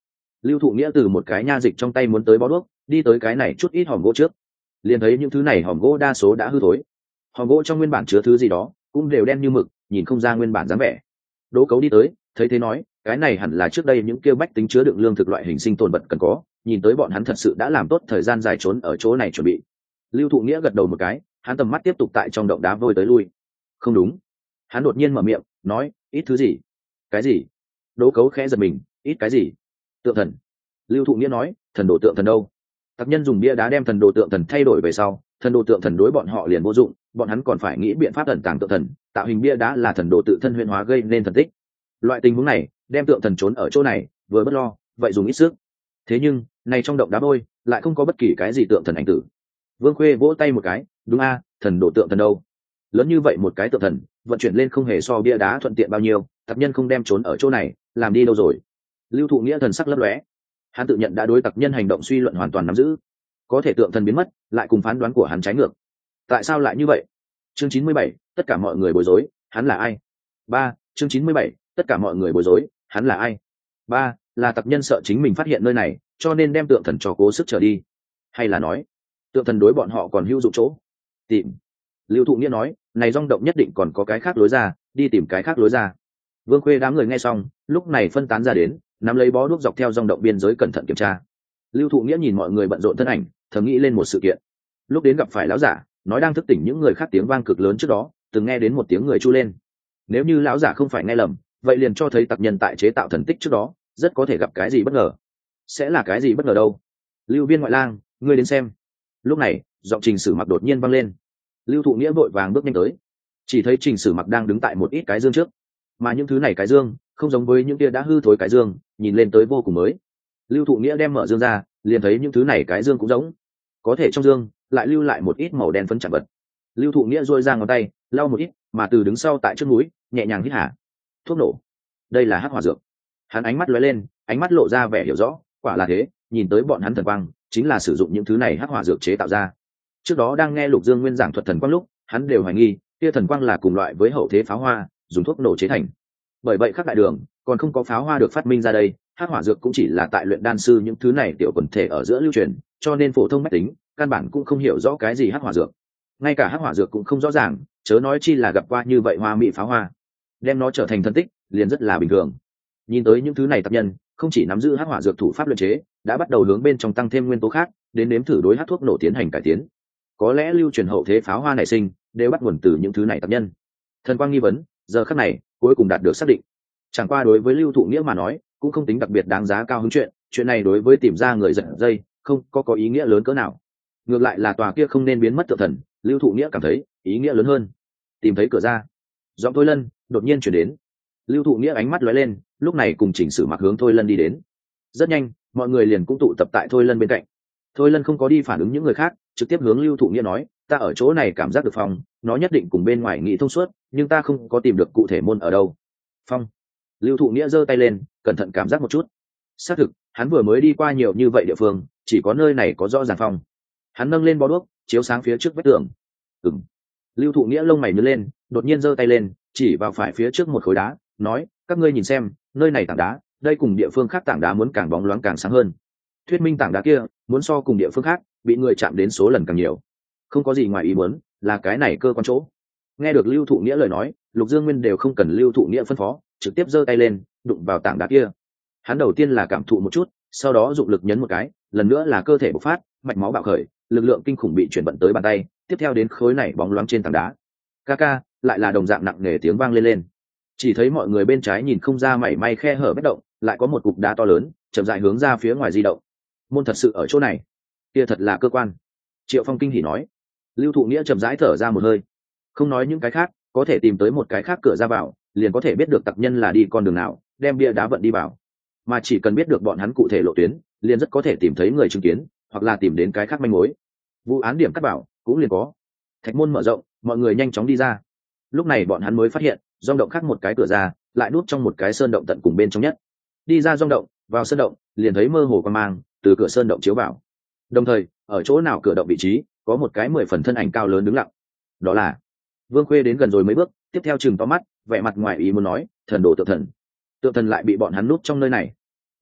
Lưu Thụ Nghĩa từ một cái nha dịch trong tay muốn tới bó đuốc, đi tới cái này chút ít hòm gỗ trước, liền thấy những thứ này hòm gỗ đa số đã hư thối. Hòm gỗ trong nguyên bản chứa thứ gì đó cũng đều đen như mực, nhìn không ra nguyên bản dáng vẻ. Đỗ Cấu đi tới, thấy thế nói, cái này hẳn là trước đây những kêu bách tính chứa đựng lương thực loại hình sinh tồn vật cần có, nhìn tới bọn hắn thật sự đã làm tốt thời gian dài trốn ở chỗ này chuẩn bị. Lưu Thụ Nghĩa gật đầu một cái, hắn tầm mắt tiếp tục tại trong động đá vôi tới lui. Không đúng, hắn đột nhiên mở miệng nói, ít thứ gì? Cái gì? Đỗ Cấu khẽ giật mình, ít cái gì? Tượng thần. Lưu Thụ Nghĩa nói, thần đồ tượng thần đâu? Tặc nhân dùng bia đá đem thần đồ tượng thần thay đổi về sau, thần đồ tượng thần đối bọn họ liền vô dụng, bọn hắn còn phải nghĩ biện pháp ẩn tàng tượng thần, tạo hình bia đá là thần đồ tự thân huyễn hóa gây nên thần tích. Loại tình huống này, đem tượng thần trốn ở chỗ này, vừa bất lo, vậy dùng ít sức. Thế nhưng, này trong động đá vôi, lại không có bất kỳ cái gì tượng thần ảnh tử. Vương Khuê vỗ tay một cái, đúng a, thần đồ tượng thần đâu? Lớn như vậy một cái tượng thần, vận chuyển lên không hề so bia đá thuận tiện bao nhiêu, tặc nhân không đem trốn ở chỗ này, làm đi đâu rồi? Lưu Thụ Nghĩa thần sắc lấp lóe, hắn tự nhận đã đối tặc nhân hành động suy luận hoàn toàn nắm giữ, có thể tượng thần biến mất, lại cùng phán đoán của hắn trái ngược. Tại sao lại như vậy? Chương 97, tất cả mọi người bối rối, hắn là ai? 3. Chương 97, tất cả mọi người bối rối, hắn là ai? 3. Là tặc nhân sợ chính mình phát hiện nơi này, cho nên đem tượng thần cho cố sức trở đi, hay là nói tượng thần đối bọn họ còn hữu dụng chỗ? Tìm. Lưu Thụ Nghĩa nói, này rong động nhất định còn có cái khác lối ra, đi tìm cái khác lối ra. Vương Khuê đám người nghe xong, lúc này phân tán ra đến, nắm lấy bó đuốc dọc theo rong động biên giới cẩn thận kiểm tra. Lưu Thụ Nghĩa nhìn mọi người bận rộn thân ảnh, thầm nghĩ lên một sự kiện. Lúc đến gặp phải lão giả, nói đang thức tỉnh những người khác tiếng vang cực lớn trước đó, từng nghe đến một tiếng người chu lên. Nếu như lão giả không phải nghe lầm, vậy liền cho thấy tặc nhân tại chế tạo thần tích trước đó, rất có thể gặp cái gì bất ngờ. Sẽ là cái gì bất ngờ đâu? Lưu Viên ngoại lang, ngươi đến xem. Lúc này, giọng Trình Sử Mặc đột nhiên vang lên. Lưu Thụ Nghĩa vội vàng bước nhanh tới, chỉ thấy Trình Sử Mặc đang đứng tại một ít cái dương trước, mà những thứ này cái dương không giống với những kia đã hư thối cái dương, nhìn lên tới vô cùng mới. Lưu Thụ Nghĩa đem mở dương ra, liền thấy những thứ này cái dương cũng giống, có thể trong dương lại lưu lại một ít màu đen phấn chạm vật. Lưu Thụ Nghĩa duỗi ra ngón tay lau một ít, mà từ đứng sau tại trước núi nhẹ nhàng hít hà. Thuốc nổ, đây là hắc hỏa dược. Hắn ánh mắt lóe lên, ánh mắt lộ ra vẻ hiểu rõ, quả là thế, nhìn tới bọn hắn thần quang chính là sử dụng những thứ này hắc hỏa dược chế tạo ra. Trước đó đang nghe Lục Dương Nguyên giảng thuật thần quang lúc, hắn đều hoài nghi kia thần quang là cùng loại với hậu thế pháo hoa, dùng thuốc nổ chế thành. Bởi vậy khắp đại đường còn không có pháo hoa được phát minh ra đây, hắc hỏa dược cũng chỉ là tại luyện đan sư những thứ này tiểu quần thể ở giữa lưu truyền, cho nên phổ thông bách tính căn bản cũng không hiểu rõ cái gì hắc hỏa dược. Ngay cả hắc hỏa dược cũng không rõ ràng, chớ nói chi là gặp qua như vậy hoa mỹ pháo hoa, đem nó trở thành thần tích liền rất là bình thường. Nhìn tới những thứ này tập nhân không chỉ nắm giữ hắc hỏa dược thủ pháp luyện chế, đã bắt đầu hướng bên trong tăng thêm nguyên tố khác, đến nếm thử đối hắc thuốc nổ tiến hành cải tiến. Có lẽ lưu truyền hậu thế pháo hoa nảy sinh đều bắt nguồn từ những thứ này tập nhân. Thần quang nghi vấn giờ khắc này cuối cùng đạt được xác định. Chẳng qua đối với Lưu Thụ Nghĩa mà nói, cũng không tính đặc biệt đáng giá cao hứng chuyện này đối với tìm ra người giật dây không có ý nghĩa lớn cỡ nào. Ngược lại là tòa kia không nên biến mất tượng thần, Lưu Thụ Nghĩa cảm thấy ý nghĩa lớn hơn. Tìm thấy cửa ra, giọng Thôi Lân đột nhiên chuyển đến. Lưu Thụ Nghĩa ánh mắt lóe lên, lúc này cùng Chỉnh Sử Mặc hướng Thôi Lân đi đến. Rất nhanh, mọi người liền cũng tụ tập tại Thôi Lân bên cạnh. Thôi Lân không có đi phản ứng những người khác, trực tiếp hướng Lưu Thụ Nghĩa nói, ta ở chỗ này cảm giác được phòng, nó nhất định cùng bên ngoài nghĩ thông suốt, nhưng ta không có tìm được cụ thể môn ở đâu. Phong. Lưu Thụ Nghĩa giơ tay lên, cẩn thận cảm giác một chút. Xác thực, hắn vừa mới đi qua nhiều như vậy địa phương, chỉ có nơi này có rõ ràng phong. Hắn nâng lên bó đuốc, chiếu sáng phía trước vách tường. Ừm. Lưu Thụ Nghĩa lông mày nhướng lên, đột nhiên giơ tay lên, chỉ vào phải phía trước một khối đá, nói, các ngươi nhìn xem, nơi này tảng đá, đây cùng địa phương khác tảng đá muốn càng bóng loáng càng sáng hơn. Thuyết minh tảng đá kia muốn so cùng địa phương khác bị người chạm đến số lần càng nhiều. Không có gì ngoài ý muốn, là cái này cơ quan chỗ. Nghe được Lưu Thụ Nghĩa lời nói, Lục Dương Nguyên đều không cần Lưu Thụ Nghĩa phân phó, trực tiếp giơ tay lên, đụng vào tảng đá kia. Hắn đầu tiên là cảm thụ một chút, sau đó dụng lực nhấn một cái, lần nữa là cơ thể bộc phát, mạch máu bạo khởi, lực lượng kinh khủng bị chuyển vận tới bàn tay, tiếp theo đến khối này bóng loáng trên tảng đá. Ca, lại là đồng dạng nặng nề tiếng vang lên. Chỉ thấy mọi người bên trái nhìn không ra mảy may khe hở bất động, lại có một cục đá to lớn, chậm rãi hướng ra phía ngoài di động. Môn thật sự ở chỗ này, kia thật là cơ quan. Triệu Phong kinh hỉ nói. Lưu Thụ Nghĩa chậm rãi thở ra một hơi. Không nói những cái khác, có thể tìm tới một cái khác cửa ra vào, liền có thể biết được tặc nhân là đi con đường nào, đem bia đá vận đi vào. Mà chỉ cần biết được bọn hắn cụ thể lộ tuyến, liền rất có thể tìm thấy người chứng kiến, hoặc là tìm đến cái khác manh mối. Vụ án điểm cắt bảo cũng liền có. Thạch môn mở rộng, mọi người nhanh chóng đi ra. Lúc này bọn hắn mới phát hiện, rong động khác một cái cửa ra, lại núp trong một cái sơn động tận cùng bên trong nhất. Đi ra rong động, vào sơn động, liền thấy mơ hồ quang mang từ cửa sơn động chiếu vào. Đồng thời, ở chỗ nào cửa động vị trí, có một cái 10 phần thân ảnh cao lớn đứng lặng. Đó là Vương Khuê. Đến gần rồi mấy bước, tiếp theo chừng to mắt, vẻ mặt ngoài ý muốn nói, thần đồ tượng thần. Tượng thần lại bị bọn hắn núp trong nơi này.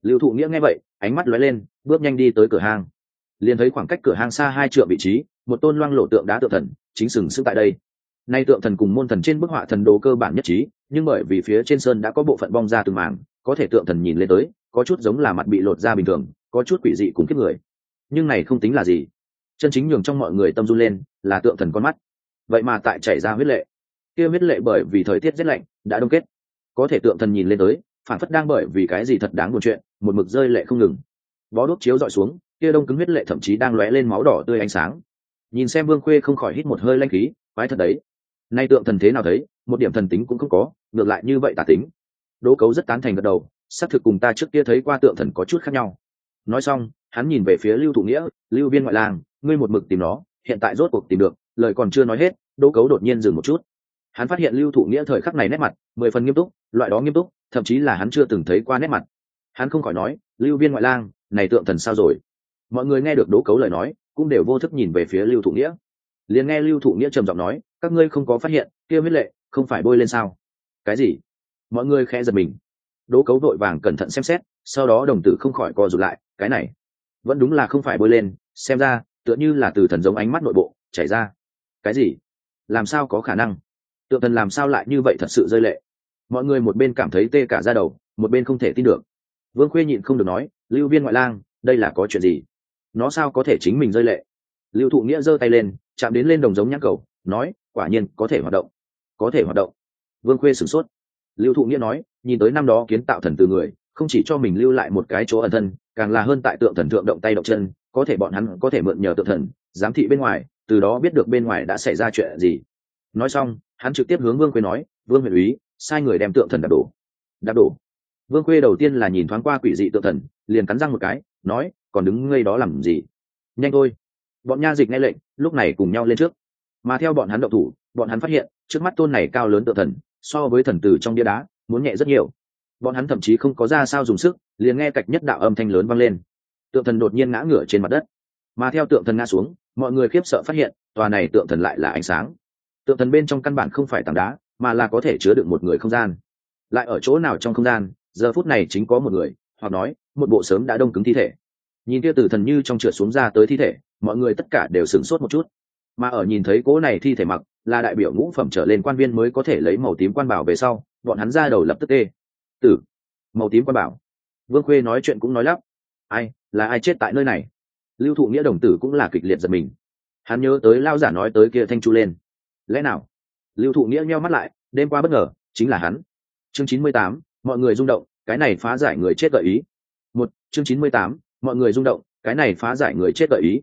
Lưu Thụ Nghĩa nghe vậy ánh mắt lóe lên, bước nhanh đi tới cửa hang. Liền thấy khoảng cách cửa hang xa 2 trượng vị trí, một tôn loang lổ tượng đá tượng thần chính sừng sững tại đây. Nay tượng thần cùng môn thần trên bức họa thần đồ cơ bản nhất trí, nhưng bởi vì phía trên sơn đã có bộ phận bong ra từng mảng, có thể tượng thần nhìn lên tới có chút giống là mặt bị lột ra bình thường, có chút quỷ dị cùng kiếp người. Nhưng này không tính là gì, chân chính nhường trong mọi người tâm run lên là tượng thần con mắt. Vậy mà tại chảy ra huyết lệ, kia huyết lệ bởi vì thời tiết rét lạnh đã đông kết, có thể tượng thần nhìn lên tới phản phất đang bởi vì cái gì thật đáng buồn chuyện một mực rơi lệ không ngừng. Bó đuốc chiếu dọi xuống, kia đông cứng huyết lệ thậm chí đang lóe lên máu đỏ tươi ánh sáng. Nhìn xem Vương Khuê không khỏi hít một hơi lanh khí, quái thật đấy, nay tượng thần thế nào thấy một điểm thần tính cũng không có, ngược lại như vậy tà tính. Đỗ Cấu rất tán thành gật đầu, xác thực cùng ta trước kia thấy qua tượng thần có chút khác nhau. Nói xong hắn nhìn về phía Lưu Thụ Nghĩa, Lưu Viên ngoại lang, ngươi một mực tìm nó, hiện tại rốt cuộc tìm được. Lời còn chưa nói hết, Đỗ Cấu đột nhiên dừng một chút. Hắn phát hiện Lưu Thụ Nghĩa thời khắc này nét mặt 10 phần nghiêm túc, loại đó nghiêm túc thậm chí là hắn chưa từng thấy qua nét mặt. Hắn không khỏi nói, Lưu Viên ngoại lang, này tượng thần sao rồi? Mọi người nghe được Đỗ Cấu lời nói cũng đều vô thức nhìn về phía Lưu Thụ Nghĩa. Liền nghe Lưu Thụ Nghĩa trầm giọng nói, các ngươi không có phát hiện kia huyết lệ không phải bôi lên sao? Cái gì? Mọi người khẽ giật mình. Đỗ Cấu vội vàng cẩn thận xem xét, sau đó đồng tử không khỏi co rụt lại, cái này vẫn đúng là không phải bôi lên, xem ra tựa như là từ thần giống ánh mắt nội bộ chảy ra. Cái gì? Làm sao có khả năng? Tượng thần làm sao lại như vậy, thật sự rơi lệ? Mọi người một bên cảm thấy tê cả da đầu, một bên không thể tin được. Vương Khuê nhịn không được nói, Lưu Viên ngoại lang, đây là có chuyện gì? Nó sao có thể chính mình rơi lệ? Lưu Thụ Nghĩa giơ tay lên, chạm đến lên đồng giống nhãn cầu, nói, quả nhiên có thể hoạt động, có thể hoạt động. Vương Khuê sửng sốt. Lưu Thụ Nghĩa nói, nhìn tới năm đó kiến tạo thần từ người, không chỉ cho mình lưu lại một cái chỗ ẩn thân, càng là hơn tại tượng thần thượng động tay động chân, có thể bọn hắn có thể mượn nhờ tượng thần giám thị bên ngoài, từ đó biết được bên ngoài đã xảy ra chuyện gì. Nói xong hắn trực tiếp hướng Vương Khuê nói, Vương huyện úy, sai người đem tượng thần đạp đổ. Đạp đổ? Vương Khuê đầu tiên là nhìn thoáng qua quỷ dị tượng thần, liền cắn răng một cái, nói, còn đứng ngây đó làm gì? Nhanh thôi. Bọn nha dịch nghe lệnh, lúc này cùng nhau lên trước. Mà theo bọn hắn động thủ, bọn hắn phát hiện trước mắt tôn này cao lớn tượng thần so với thần tử trong bia đá muốn nhẹ rất nhiều. Bọn hắn thậm chí không có ra sao dùng sức, liền nghe cạch nhất đạo âm thanh lớn vang lên, tượng thần đột nhiên ngã ngửa trên mặt đất. Mà theo tượng thần ngã xuống, mọi người khiếp sợ phát hiện tòa này tượng thần lại là ánh sáng. Tượng thần bên trong căn bản không phải tảng đá, mà là có thể chứa đựng một người không gian. Lại ở chỗ nào trong không gian giờ phút này chính có một người, hoặc nói một bộ sớm đã đông cứng thi thể. Nhìn kia từ thần như trong trượt xuống ra tới thi thể, mọi người tất cả đều sửng sốt một chút. Mà ở nhìn thấy cố này thi thể mặc là đại biểu ngũ phẩm trở lên quan viên mới có thể lấy màu tím quan bảo về sau, bọn hắn ra đầu lập tức tê. Tử, màu tím quan bảo. Vương Khuê nói chuyện cũng nói lắp, ai là ai chết tại nơi này? Lưu Thụ Nghĩa đồng tử cũng là kịch liệt giật mình. Hắn nhớ tới lao giả nói tới kia thanh chu lên. Lẽ nào? Lưu Thụ Nghĩa nheo mắt lại, đêm qua bất ngờ chính là hắn. Chương 98, mọi người rung động, cái này phá giải người chết gợi ý. Chương 98, mọi người rung động, cái này phá giải người chết gợi ý.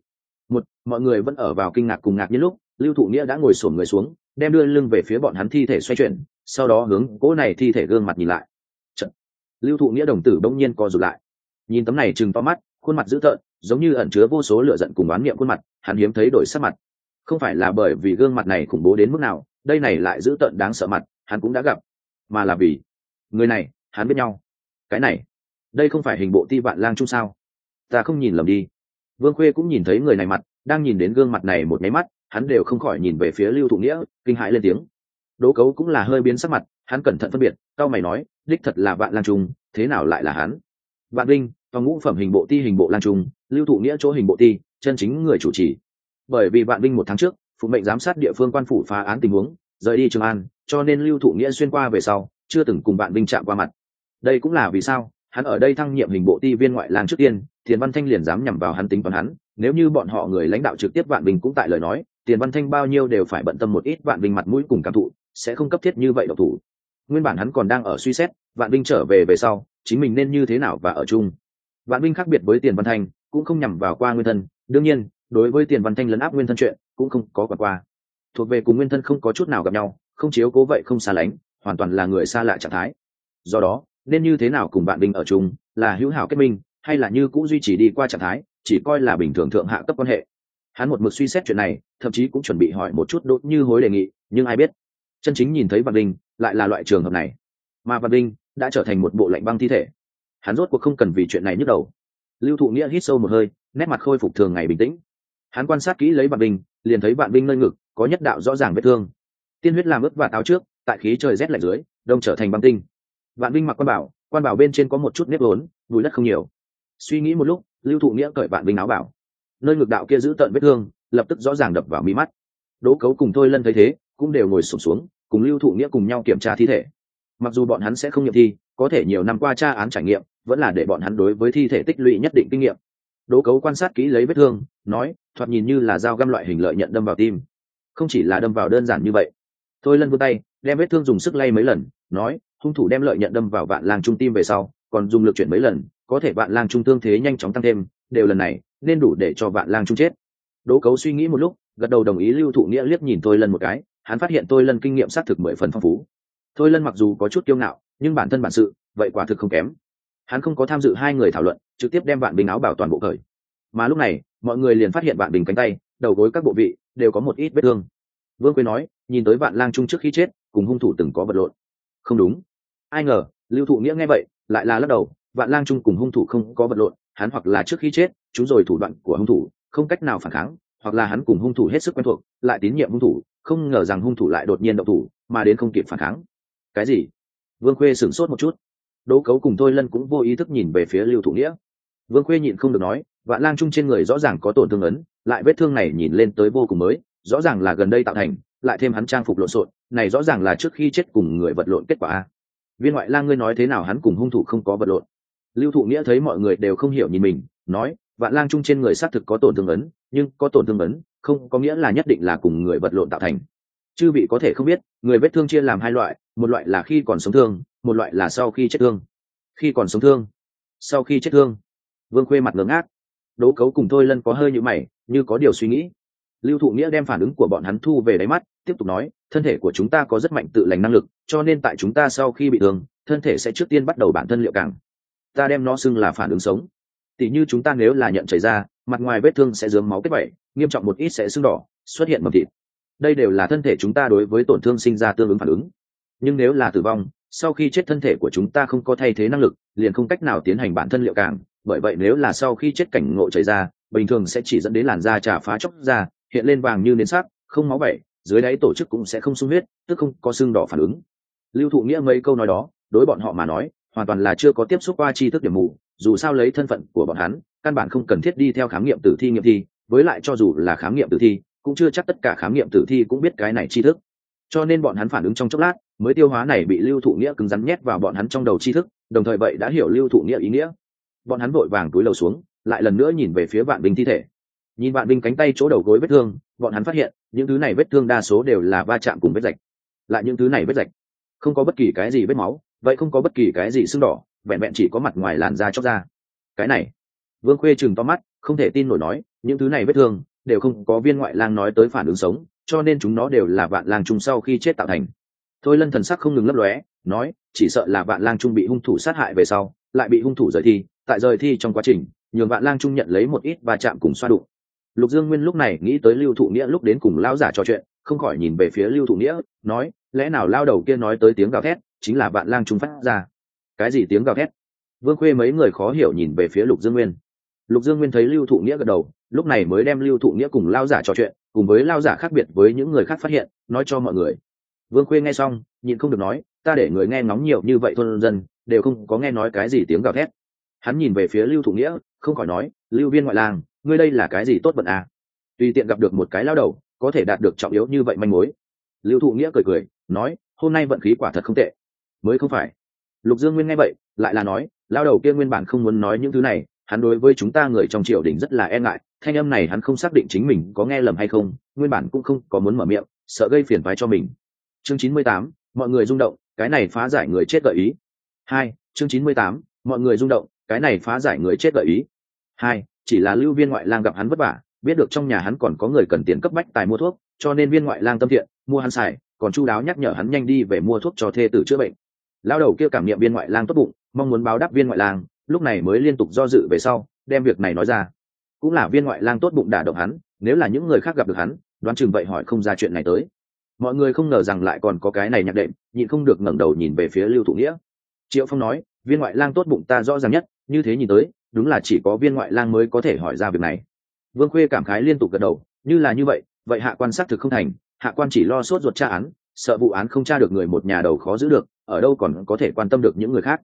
Mọi người vẫn ở vào kinh ngạc cùng ngạc nhiên lúc, Lưu Thụ Nghĩa đã ngồi xổm người xuống, đem đưa lưng về phía bọn hắn thi thể xoay chuyển, sau đó hướng cỗ này thi thể gương mặt nhìn lại. Chật. Lưu Thụ Nghĩa đồng tử bỗng nhiên co rụt lại. Nhìn tấm này trừng to mắt, khuôn mặt dữ tợn, giống như ẩn chứa vô số lửa giận cùng oán niệm khuôn mặt, hắn hiếm thấy đổi sắc mặt. Không phải là bởi vì gương mặt này khủng bố đến mức nào, đây này lại dữ tợn đáng sợ mặt, hắn cũng đã gặp, mà là vì người này, hắn biết nhau. Cái này, đây không phải hình bộ ti Vạn Lang Trung sao? Ta không nhìn lầm đi. Vương Khuê cũng nhìn thấy người này mặt, đang nhìn đến gương mặt này một máy mắt, hắn đều không khỏi nhìn về phía Lưu Thụ Nghĩa, kinh hãi lên tiếng. Đỗ Cấu cũng là hơi biến sắc mặt, hắn cẩn thận phân biệt, cau mày nói, đích thật là Vạn Lang Trung, thế nào lại là hắn? Vạn Linh, và ngũ phẩm hình bộ ti hình bộ Lang Trung, Lưu Thụ Nghĩa chỗ hình bộ ti, chân chính người chủ trì. Bởi vì Vạn Linh một tháng trước, phụ mệnh giám sát địa phương quan phủ phá án tình huống, rời đi Trường An, cho nên Lưu Thụ Nghĩa xuyên qua về sau, chưa từng cùng Vạn Linh chạm qua mặt. Đây cũng là vì sao hắn ở đây thăng nhiệm hình bộ ti viên ngoại lang trước tiên, Tiền Văn Thanh liền dám nhằm vào hắn tính toán hắn, nếu như bọn họ người lãnh đạo trực tiếp Vạn Bình cũng tại lời nói, Tiền Văn Thanh bao nhiêu đều phải bận tâm một ít Vạn Bình mặt mũi cùng cảm thụ, sẽ không cấp thiết như vậy độc thủ. Nguyên bản hắn còn đang ở suy xét, Vạn Bình trở về về sau, chính mình nên như thế nào và ở chung. Vạn Bình khác biệt với Tiền Văn Thanh, cũng không nhằm vào qua Nguyên Thân, đương nhiên, đối với Tiền Văn Thanh lấn áp Nguyên Thân chuyện, cũng không có quản qua. Thuộc về cùng Nguyên Thân không có chút nào gặp nhau, không chiếu cố vậy không xa lánh, hoàn toàn là người xa lạ trạng thái. Do đó, nên như thế nào cùng Vạn Bình ở chung, là hữu hảo kết minh, hay là như cũ duy trì đi qua trạng thái, chỉ coi là bình thường thượng hạ cấp quan hệ. Hắn một mực suy xét chuyện này, thậm chí cũng chuẩn bị hỏi một chút Đỗ Như Hối đề nghị, nhưng ai biết, chân chính nhìn thấy Vạn Bình lại là loại trường hợp này, mà Vạn Bình đã trở thành một bộ lạnh băng thi thể. Hắn rốt cuộc không cần vì chuyện này nhức đầu. Lưu Thụ Nghĩa hít sâu một hơi, nét mặt khôi phục thường ngày bình tĩnh. Hắn quan sát kỹ lấy Vạn Bình, liền thấy Vạn Bình nơi ngực có nhất đạo rõ ràng vết thương, tiên huyết làm ướt vạt áo trước, tại khí trời rét lạnh dưới, đông trở thành băng tinh. Vạn Bình mặc quan bảo bên trên có một chút nếp vốn, bụi đất không nhiều. Suy nghĩ một lúc, Lưu Thụ Nghĩa cởi vạn binh áo bảo, nơi ngực đạo kia giữ tận vết thương lập tức rõ ràng đập vào mi mắt. Đỗ Cấu cùng Thôi Lân thấy thế cũng đều ngồi xổm xuống cùng Lưu Thụ Nghĩa cùng nhau kiểm tra thi thể. Mặc dù bọn hắn sẽ không nghiệm thi, có thể nhiều năm qua tra án trải nghiệm vẫn là để bọn hắn đối với thi thể tích lũy nhất định kinh nghiệm. Đỗ Cấu quan sát kỹ lấy vết thương, nói, thoạt nhìn như là dao găm loại hình lợi nhận đâm vào tim. Không chỉ là đâm vào đơn giản như vậy. Thôi Lân vươn tay, đem vết thương dùng sức lay mấy lần, nói, hung thủ đem lợi nhận đâm vào Vạn Lang trung tim về sau, còn dùng lực chuyển mấy lần, có thể Vạn Lang trung thương thế nhanh chóng tăng thêm, đều lần này nên đủ để cho Vạn Lang trung chết. Đỗ Cấu suy nghĩ một lúc, gật đầu đồng ý. Lưu Thụ Nghĩa liếc nhìn Thôi Lân một cái, hắn phát hiện Thôi Lân kinh nghiệm xác thực 10 phần phong phú. Thôi Lân mặc dù có chút kiêu ngạo, nhưng bản thân bản sự vậy quả thực không kém. Hắn không có tham dự hai người thảo luận, trực tiếp đem vạn binh áo bảo toàn bộ cởi. Mà lúc này mọi người liền phát hiện vạn binh cánh tay, đầu gối các bộ vị đều có một ít vết thương. Vương Quế nói, nhìn tới Vạn Lang trung trước khi chết cùng hung thủ từng có vật lộn. Không đúng. Ai ngờ Lưu Thụ Nghĩa nghe vậy lại là lắc đầu, Vạn Lang trung cùng hung thủ không có vật lộn, hắn hoặc là trước khi chết chúng rồi thủ đoạn của hung thủ không cách nào phản kháng, hoặc là hắn cùng hung thủ hết sức quen thuộc, lại tín nhiệm hung thủ, không ngờ rằng hung thủ lại đột nhiên động thủ mà đến không kịp phản kháng. Cái gì? Vương Khuê sửng sốt một chút. Đỗ Cấu cùng Thôi Lân cũng vô ý thức nhìn về phía Lưu Thụ Nghĩa. Vương Khuê nhịn không được nói, Vạn Lang trung trên người rõ ràng có tổn thương ấn, lại vết thương này nhìn lên tới vô cùng mới, rõ ràng là gần đây tạo thành, lại thêm hắn trang phục lộn xộn, này rõ ràng là trước khi chết cùng người vật lộn kết quả a. Viên Ngoại Lang, ngươi nói thế nào hắn cùng hung thủ không có vật lộn? Lưu Thụ Nghĩa thấy mọi người đều không hiểu nhìn mình, nói, Vạn Lang trung trên người xác thực có tổn thương ấn, nhưng có tổn thương ấn không có nghĩa là nhất định là cùng người vật lộn tạo thành. Chư vị có thể không biết, người vết thương chia làm hai loại, một loại là khi còn sống thương, một loại là sau khi chết thương. Khi còn sống thương, sau khi chết thương. Vương Khuê mặt ngớ ngác. Đỗ Cấu cùng Thôi Lân có hơi nhíu mày, như có điều suy nghĩ. Lưu Thụ Nghĩa đem phản ứng của bọn hắn thu về đáy mắt, tiếp tục nói, thân thể của chúng ta có rất mạnh tự lành năng lực, cho nên tại chúng ta sau khi bị thương, thân thể sẽ trước tiên bắt đầu bản thân liệu càng. Ta đem nó xưng là phản ứng sống. Tỷ như chúng ta nếu là nhận chảy ra, mặt ngoài vết thương sẽ rớm máu kết vảy, nghiêm trọng một ít sẽ sưng đỏ, xuất hiện mầm thịt. Đây đều là thân thể chúng ta đối với tổn thương sinh ra tương ứng phản ứng. Nhưng nếu là tử vong, sau khi chết thân thể của chúng ta không có thay thế năng lực, liền không cách nào tiến hành bản thân liệu càng, bởi vậy nếu là sau khi chết cảnh ngộ chảy ra, bình thường sẽ chỉ dẫn đến làn da trà phá chóc ra, hiện lên vàng như nến sắc, không máu vẩy, dưới đáy tổ chức cũng sẽ không sung huyết, tức không có sưng đỏ phản ứng. Lưu Thụ Nghĩa mấy câu nói đó, đối bọn họ mà nói, hoàn toàn là chưa có tiếp xúc qua tri thức điểm mù, dù sao lấy thân phận của bọn hắn, căn bản không cần thiết đi theo khám nghiệm tử thi nghiệm thi, với lại cho dù là khám nghiệm tử thi, cũng chưa chắc tất cả khám nghiệm tử thi cũng biết cái này tri thức. Cho nên bọn hắn phản ứng trong chốc lát, mới tiêu hóa này bị Lưu Thụ Nghĩa cứng rắn nhét vào bọn hắn trong đầu tri thức, đồng thời vậy đã hiểu Lưu Thụ Nghĩa ý nghĩa. Bọn hắn vội vàng túi lầu xuống, lại lần nữa nhìn về phía Vạn Binh thi thể. Nhìn Vạn Binh cánh tay chỗ đầu gối vết thương, bọn hắn phát hiện, những thứ này vết thương đa số đều là va chạm cùng vết rạch. Lại những thứ này vết rạch, không có bất kỳ cái gì vết máu, vậy không có bất kỳ cái gì sưng đỏ, vẹn vẹn chỉ có mặt ngoài làn da chóc ra. Cái này, Vương Khuê trừng to mắt, không thể tin nổi nói, những thứ này vết thương đều không có Viên Ngoại Lang nói tới phản ứng sống, cho nên chúng nó đều là Vạn Lang trung sau khi chết tạo thành. Thôi Lân thần sắc không ngừng lấp lóe, nói, chỉ sợ là Vạn Lang trung bị hung thủ sát hại về sau, lại bị hung thủ rời thi, tại rời thi trong quá trình, nhường Vạn Lang trung nhận lấy một ít va chạm cùng xoa đụng. Lục Dương Nguyên lúc này nghĩ tới Lưu Thụ Nghĩa lúc đến cùng lão giả trò chuyện, không khỏi nhìn về phía Lưu Thụ Nghĩa, nói, lẽ nào lao đầu kia nói tới tiếng gào thét, chính là Vạn Lang trung phát ra? Cái gì tiếng gào thét? Vương Khuê mấy người khó hiểu nhìn về phía Lục Dương Nguyên. Lục Dương Nguyên thấy Lưu Thụ Nghĩa gật đầu, lúc này mới đem Lưu Thụ Nghĩa cùng lao giả trò chuyện, cùng với lao giả khác biệt với những người khác phát hiện, nói cho mọi người. Vương Khuê nghe xong, nhịn không được nói, ta để người nghe ngóng nhiều như vậy thôn dân đều không có nghe nói cái gì tiếng gào thét. Hắn nhìn về phía Lưu Thụ Nghĩa, không khỏi nói, Lưu Viên Ngoại Lang, ngươi đây là cái gì tốt bận à? Tùy tiện gặp được một cái lao đầu, có thể đạt được trọng yếu như vậy manh mối. Lưu Thụ Nghĩa cười cười, nói, hôm nay vận khí quả thật không tệ. Mới không phải. Lục Dương Nguyên nghe vậy, lại là nói, lao đầu kia nguyên bản không muốn nói những thứ này, hắn đối với chúng ta người trong triều đình rất là e ngại, thanh âm này hắn không xác định chính mình có nghe lầm hay không, nguyên bản cũng không có muốn mở miệng, sợ gây phiền toái cho mình. Chương 98, mọi người rung động, cái này phá giải người chết gợi ý. 2, chương 98, mọi người rung động, cái này phá giải người chết gợi ý. 2, chỉ là Lưu Viên Ngoại Lang gặp hắn vất vả, biết được trong nhà hắn còn có người cần tiền cấp bách tài mua thuốc, cho nên Viên Ngoại Lang tâm thiện, mua hắn xài, còn chu đáo nhắc nhở hắn nhanh đi về mua thuốc cho thê tử chữa bệnh. Lão đầu kia cảm nghiệm Viên Ngoại Lang tốt bụng, mong muốn báo đáp Viên Ngoại Lang, lúc này mới liên tục do dự về sau, đem việc này nói ra. Cũng là Viên Ngoại Lang tốt bụng đả động hắn, nếu là những người khác gặp được hắn, đoán chừng vậy hỏi không ra chuyện này tới. Mọi người không ngờ rằng lại còn có cái này nhạc đệm, nhịn không được ngẩng đầu nhìn về phía Lưu Thụ Nghĩa. Triệu Phong nói, Viên Ngoại Lang tốt bụng ta rõ ràng nhất, như thế nhìn tới, đúng là chỉ có Viên Ngoại Lang mới có thể hỏi ra việc này. Vương Khuê cảm khái liên tục gật đầu, như là như vậy, vậy hạ quan xác thực không thành, hạ quan chỉ lo sốt ruột tra án, sợ vụ án không tra được người một nhà đầu khó giữ được, ở đâu còn có thể quan tâm được những người khác.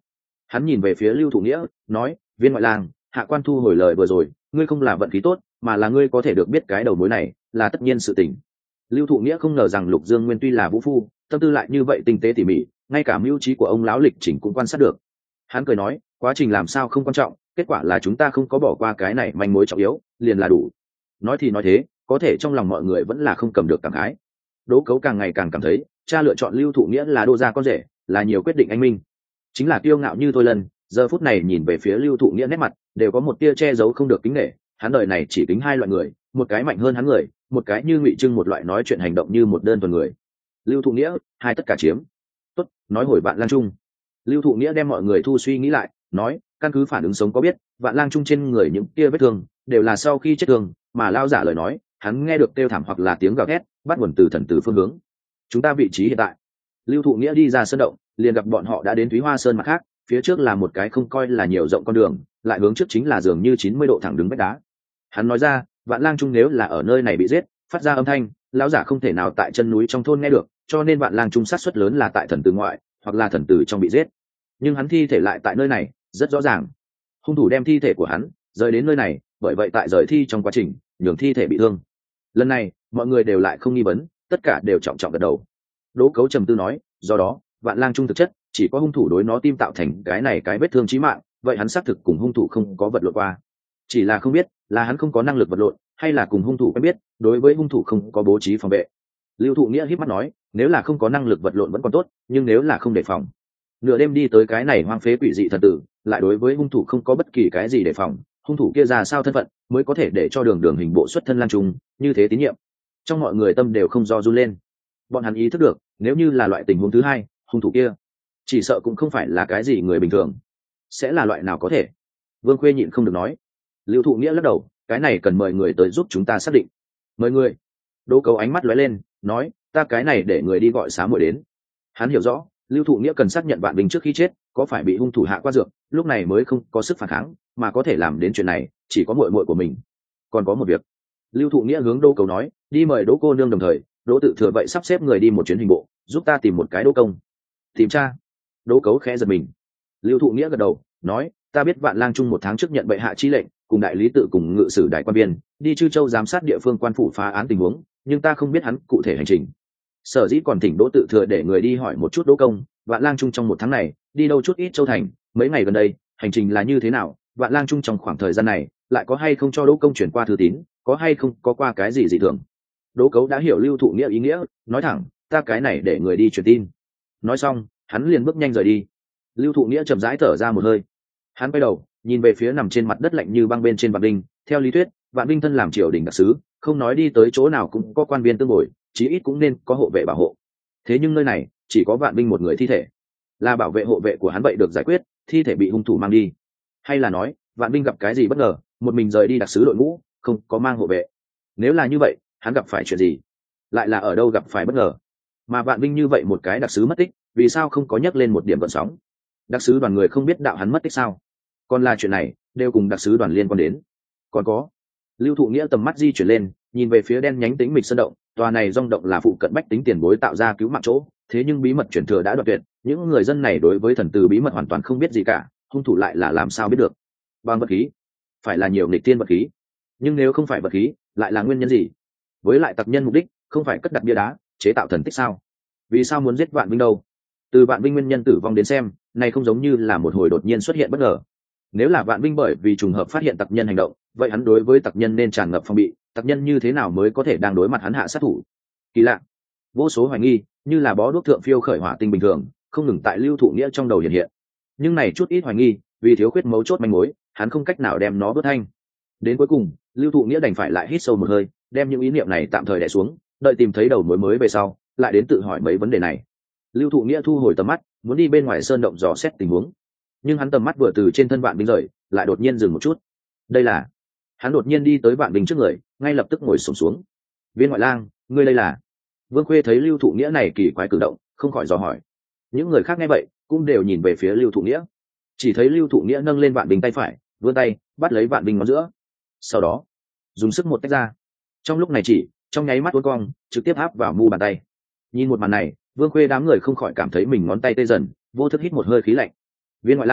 Hắn nhìn về phía Lưu Thụ Nghĩa nói, viên ngoại lang, hạ quan thu hồi lời vừa rồi, ngươi không là vận khí tốt mà là ngươi có thể được biết cái đầu mối này là tất nhiên sự tình. Lưu Thụ Nghĩa không ngờ rằng Lục Dương Nguyên tuy là vũ phu, tâm tư lại như vậy tinh tế tỉ mỉ, ngay cả mưu trí của ông lão lịch trình cũng quan sát được. Hắn cười nói, quá trình làm sao không quan trọng, kết quả là chúng ta không có bỏ qua cái này manh mối trọng yếu liền là đủ. Nói thì nói thế, có thể trong lòng mọi người vẫn là không cầm được cảm khái. Đỗ Cấu càng ngày càng cảm thấy cha lựa chọn Lưu Thụ Nghĩa là Đô gia con rể là nhiều quyết định anh minh. Chính là kiêu ngạo như Thôi Lân, giờ phút này nhìn về phía Lưu Thụ Nghĩa nét mặt đều có một tia che giấu không được kính nể. Hắn đời này chỉ kính hai loại người, một cái mạnh hơn hắn người, một cái như Ngụy Trưng một loại nói chuyện hành động như một đơn thuần người. Lưu Thụ Nghĩa, hai tất cả chiếm. Tốt, nói hồi Vạn Lang Trung. Lưu Thụ Nghĩa đem mọi người thu suy nghĩ lại, nói, căn cứ phản ứng sống có biết, Vạn Lang Trung trên người những tia vết thương đều là sau khi chết thương, mà lao giả lời nói, hắn nghe được kêu thảm hoặc là tiếng gào thét, bắt nguồn từ thần tử phương hướng. Chúng ta vị trí hiện tại. Lưu Thụ Nghĩa đi ra sơn động, liền gặp bọn họ đã đến Thúy Hoa Sơn mặt khác, phía trước là một cái không coi là nhiều rộng con đường, lại hướng trước chính là dường như 90 độ thẳng đứng vách đá. Hắn nói ra, Vạn Lang Trung nếu là ở nơi này bị giết, phát ra âm thanh, lão giả không thể nào tại chân núi trong thôn nghe được, cho nên Vạn Lang Trung sát suất lớn là tại thần tử ngoại, hoặc là thần tử trong bị giết. Nhưng hắn thi thể lại tại nơi này, rất rõ ràng. Hung thủ đem thi thể của hắn rời đến nơi này, bởi vậy tại rời thi trong quá trình, nhường thi thể bị thương. Lần này, mọi người đều lại không nghi vấn, tất cả đều trọng trọng gật đầu. Đỗ Cấu trầm tư nói, do đó, Vạn Lang Trung thực chất chỉ có hung thủ đối nó tim tạo thành cái vết thương chí mạng, vậy hắn xác thực cùng hung thủ không có vật lộn qua. Chỉ là không biết, là hắn không có năng lực vật lộn, hay là cùng hung thủ quen biết, đối với hung thủ không có bố trí phòng vệ. Lưu Thụ Nghĩa híp mắt nói, nếu là không có năng lực vật lộn vẫn còn tốt, nhưng nếu là không đề phòng, nửa đêm đi tới cái này hoang phế quỷ dị thần tử, lại đối với hung thủ không có bất kỳ cái gì đề phòng, hung thủ kia ra sao thân phận mới có thể để cho đường hình bộ xuất thân Lang Trung như thế tín nhiệm. Trong mọi người tâm đều không do run lên. Bọn hắn ý thức được, nếu như là loại tình huống thứ hai, hung thủ kia chỉ sợ cũng không phải là cái gì người bình thường. Sẽ là loại nào có thể? Vương Khuê nhịn không được nói. Lưu Thụ Nghĩa lắc đầu, cái này cần mời người tới giúp chúng ta xác định. Mời người. Đỗ Cấu ánh mắt lóe lên, nói, ta cái này để người đi gọi Xá Muội đến. Hắn hiểu rõ, Lưu Thụ Nghĩa cần xác nhận Vạn Bình trước khi chết có phải bị hung thủ hạ qua dược, lúc này mới không có sức phản kháng, mà có thể làm đến chuyện này chỉ có muội muội của mình. Còn có một việc. Lưu Thụ Nghĩa hướng Đỗ Cấu nói, đi mời Đỗ cô nương, đồng thời Đỗ tự thừa vậy sắp xếp người đi một chuyến hình bộ, giúp ta tìm một cái Đỗ công. Tìm cha? Đỗ Cấu khẽ giật mình. Lưu Thụ Nghĩa gật đầu, nói, ta biết Vạn Lang Trung một tháng trước nhận bệ hạ chi lệnh, cùng đại lý tự cùng ngự sử đại quan biên đi Chư Châu giám sát địa phương quan phủ phá án tình huống, nhưng ta không biết hắn cụ thể hành trình. Sở dĩ còn thỉnh Đỗ tự thừa để người đi hỏi một chút Đỗ công, Vạn Lang Trung trong một tháng này đi đâu chút ít châu thành, mấy ngày gần đây hành trình là như thế nào, Vạn Lang Trung trong khoảng thời gian này lại có hay không cho Đỗ công chuyển qua thư tín, có hay không có qua cái gì dị thường. Đỗ Cấu đã hiểu Lưu Thụ Nghĩa ý nghĩa, nói thẳng, ta cái này để người đi truyền tin. Nói xong, hắn liền bước nhanh rời đi. Lưu Thụ Nghĩa chậm rãi thở ra một hơi. Hắn quay đầu nhìn về phía nằm trên mặt đất lạnh như băng bên trên Vạn Binh. Theo lý thuyết, Vạn Binh thân làm triều đình đặc sứ, không nói đi tới chỗ nào cũng có quan viên tương bồi, chí ít cũng nên có hộ vệ bảo hộ. Thế nhưng nơi này chỉ có Vạn Binh một người thi thể, là bảo vệ hộ vệ của hắn vậy được giải quyết, thi thể bị hung thủ mang đi, hay là nói Vạn Binh gặp cái gì bất ngờ, một mình rời đi đặc sứ đội ngũ, không có mang hộ vệ? Nếu là như vậy, hắn gặp phải chuyện gì, lại là ở đâu gặp phải bất ngờ? Mà Vạn Binh như vậy một cái đặc sứ mất tích, vì sao không có nhắc lên một điểm gợn sóng? Đặc sứ đoàn người không biết đạo hắn mất tích sao? Còn là chuyện này đều cùng đặc sứ đoàn liên quan đến. Còn có, Lưu Thụ Nghĩa tầm mắt di chuyển lên, nhìn về phía đen nhánh tĩnh mịch sơn động. Tòa này rong động là phụ cận bách tính tiền bối tạo ra cứu mạng chỗ, thế nhưng bí mật truyền thừa đã đoạn tuyệt, những người dân này đối với thần tử bí mật hoàn toàn không biết gì cả, hung thủ lại là làm sao biết được? Bằng vật khí? Phải là nhiều nghịch tiên vật khí? Nhưng nếu không phải vật khí, lại là nguyên nhân gì? Với lại tặc nhân mục đích không phải cất đặt bia đá chế tạo thần tích sao? Vì sao muốn giết Vạn Binh đâu? Từ Vạn Binh nguyên nhân tử vong đến xem, này không giống như là một hồi đột nhiên xuất hiện bất ngờ. Nếu là Vạn Binh bởi vì trùng hợp phát hiện tặc nhân hành động, vậy hắn đối với tặc nhân nên tràn ngập phòng bị, tặc nhân như thế nào mới có thể đang đối mặt hắn hạ sát thủ? Kỳ lạ, vô số hoài nghi như là bó đuốc thượng phiêu khởi hỏa tinh bình thường, không ngừng tại Lưu Thụ Nghĩa trong đầu hiện hiện. Nhưng này chút ít hoài nghi, vì thiếu khuyết mấu chốt manh mối, hắn không cách nào đem nó đốt thanh. Đến cuối cùng, Lưu Thụ Nghĩa đành phải lại hít sâu một hơi, đem những ý niệm này tạm thời đè xuống, đợi tìm thấy đầu mối mới về sau, lại đến tự hỏi mấy vấn đề này. Lưu Thụ Nghĩa thu hồi tầm mắt, muốn đi bên ngoài sơn động dò xét tình huống, nhưng hắn tầm mắt vừa từ trên thân Vạn Binh rời, lại đột nhiên dừng một chút. Đây là, hắn đột nhiên đi tới Vạn Binh trước người, ngay lập tức ngồi xổm xuống. Viên ngoại lang, ngươi đây là? Vương Khuê thấy Lưu Thụ Nghĩa này kỳ quái cử động, không khỏi dò hỏi. Những người khác nghe vậy cũng đều nhìn về phía Lưu Thụ Nghĩa. Chỉ thấy Lưu Thụ Nghĩa nâng lên Vạn Binh tay phải, vươn tay bắt lấy Vạn Binh ngón giữa, sau đó dùng sức một tách ra. Trong lúc này chỉ trong nháy mắt uốn cong, trực tiếp áp vào mu bàn tay. Nhìn một màn này, Vương Khuê đám người không khỏi cảm thấy mình ngón tay tê dần, vô thức hít một hơi khí lạnh. Viên ngoại lang,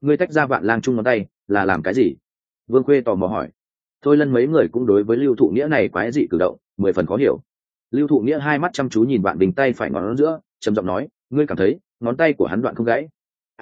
ngươi tách ra Vạn Lang Trung ngón tay là làm cái gì? Vương Khuê tò mò hỏi. Thôi Lân mấy người cũng đối với Lưu Thụ Nghĩa này quái dị cử động 10 phần khó hiểu. Lưu Thụ Nghĩa hai mắt chăm chú nhìn Vạn Bình tay phải ngón giữa, trầm giọng nói, ngươi cảm thấy ngón tay của hắn đoạn không gãy?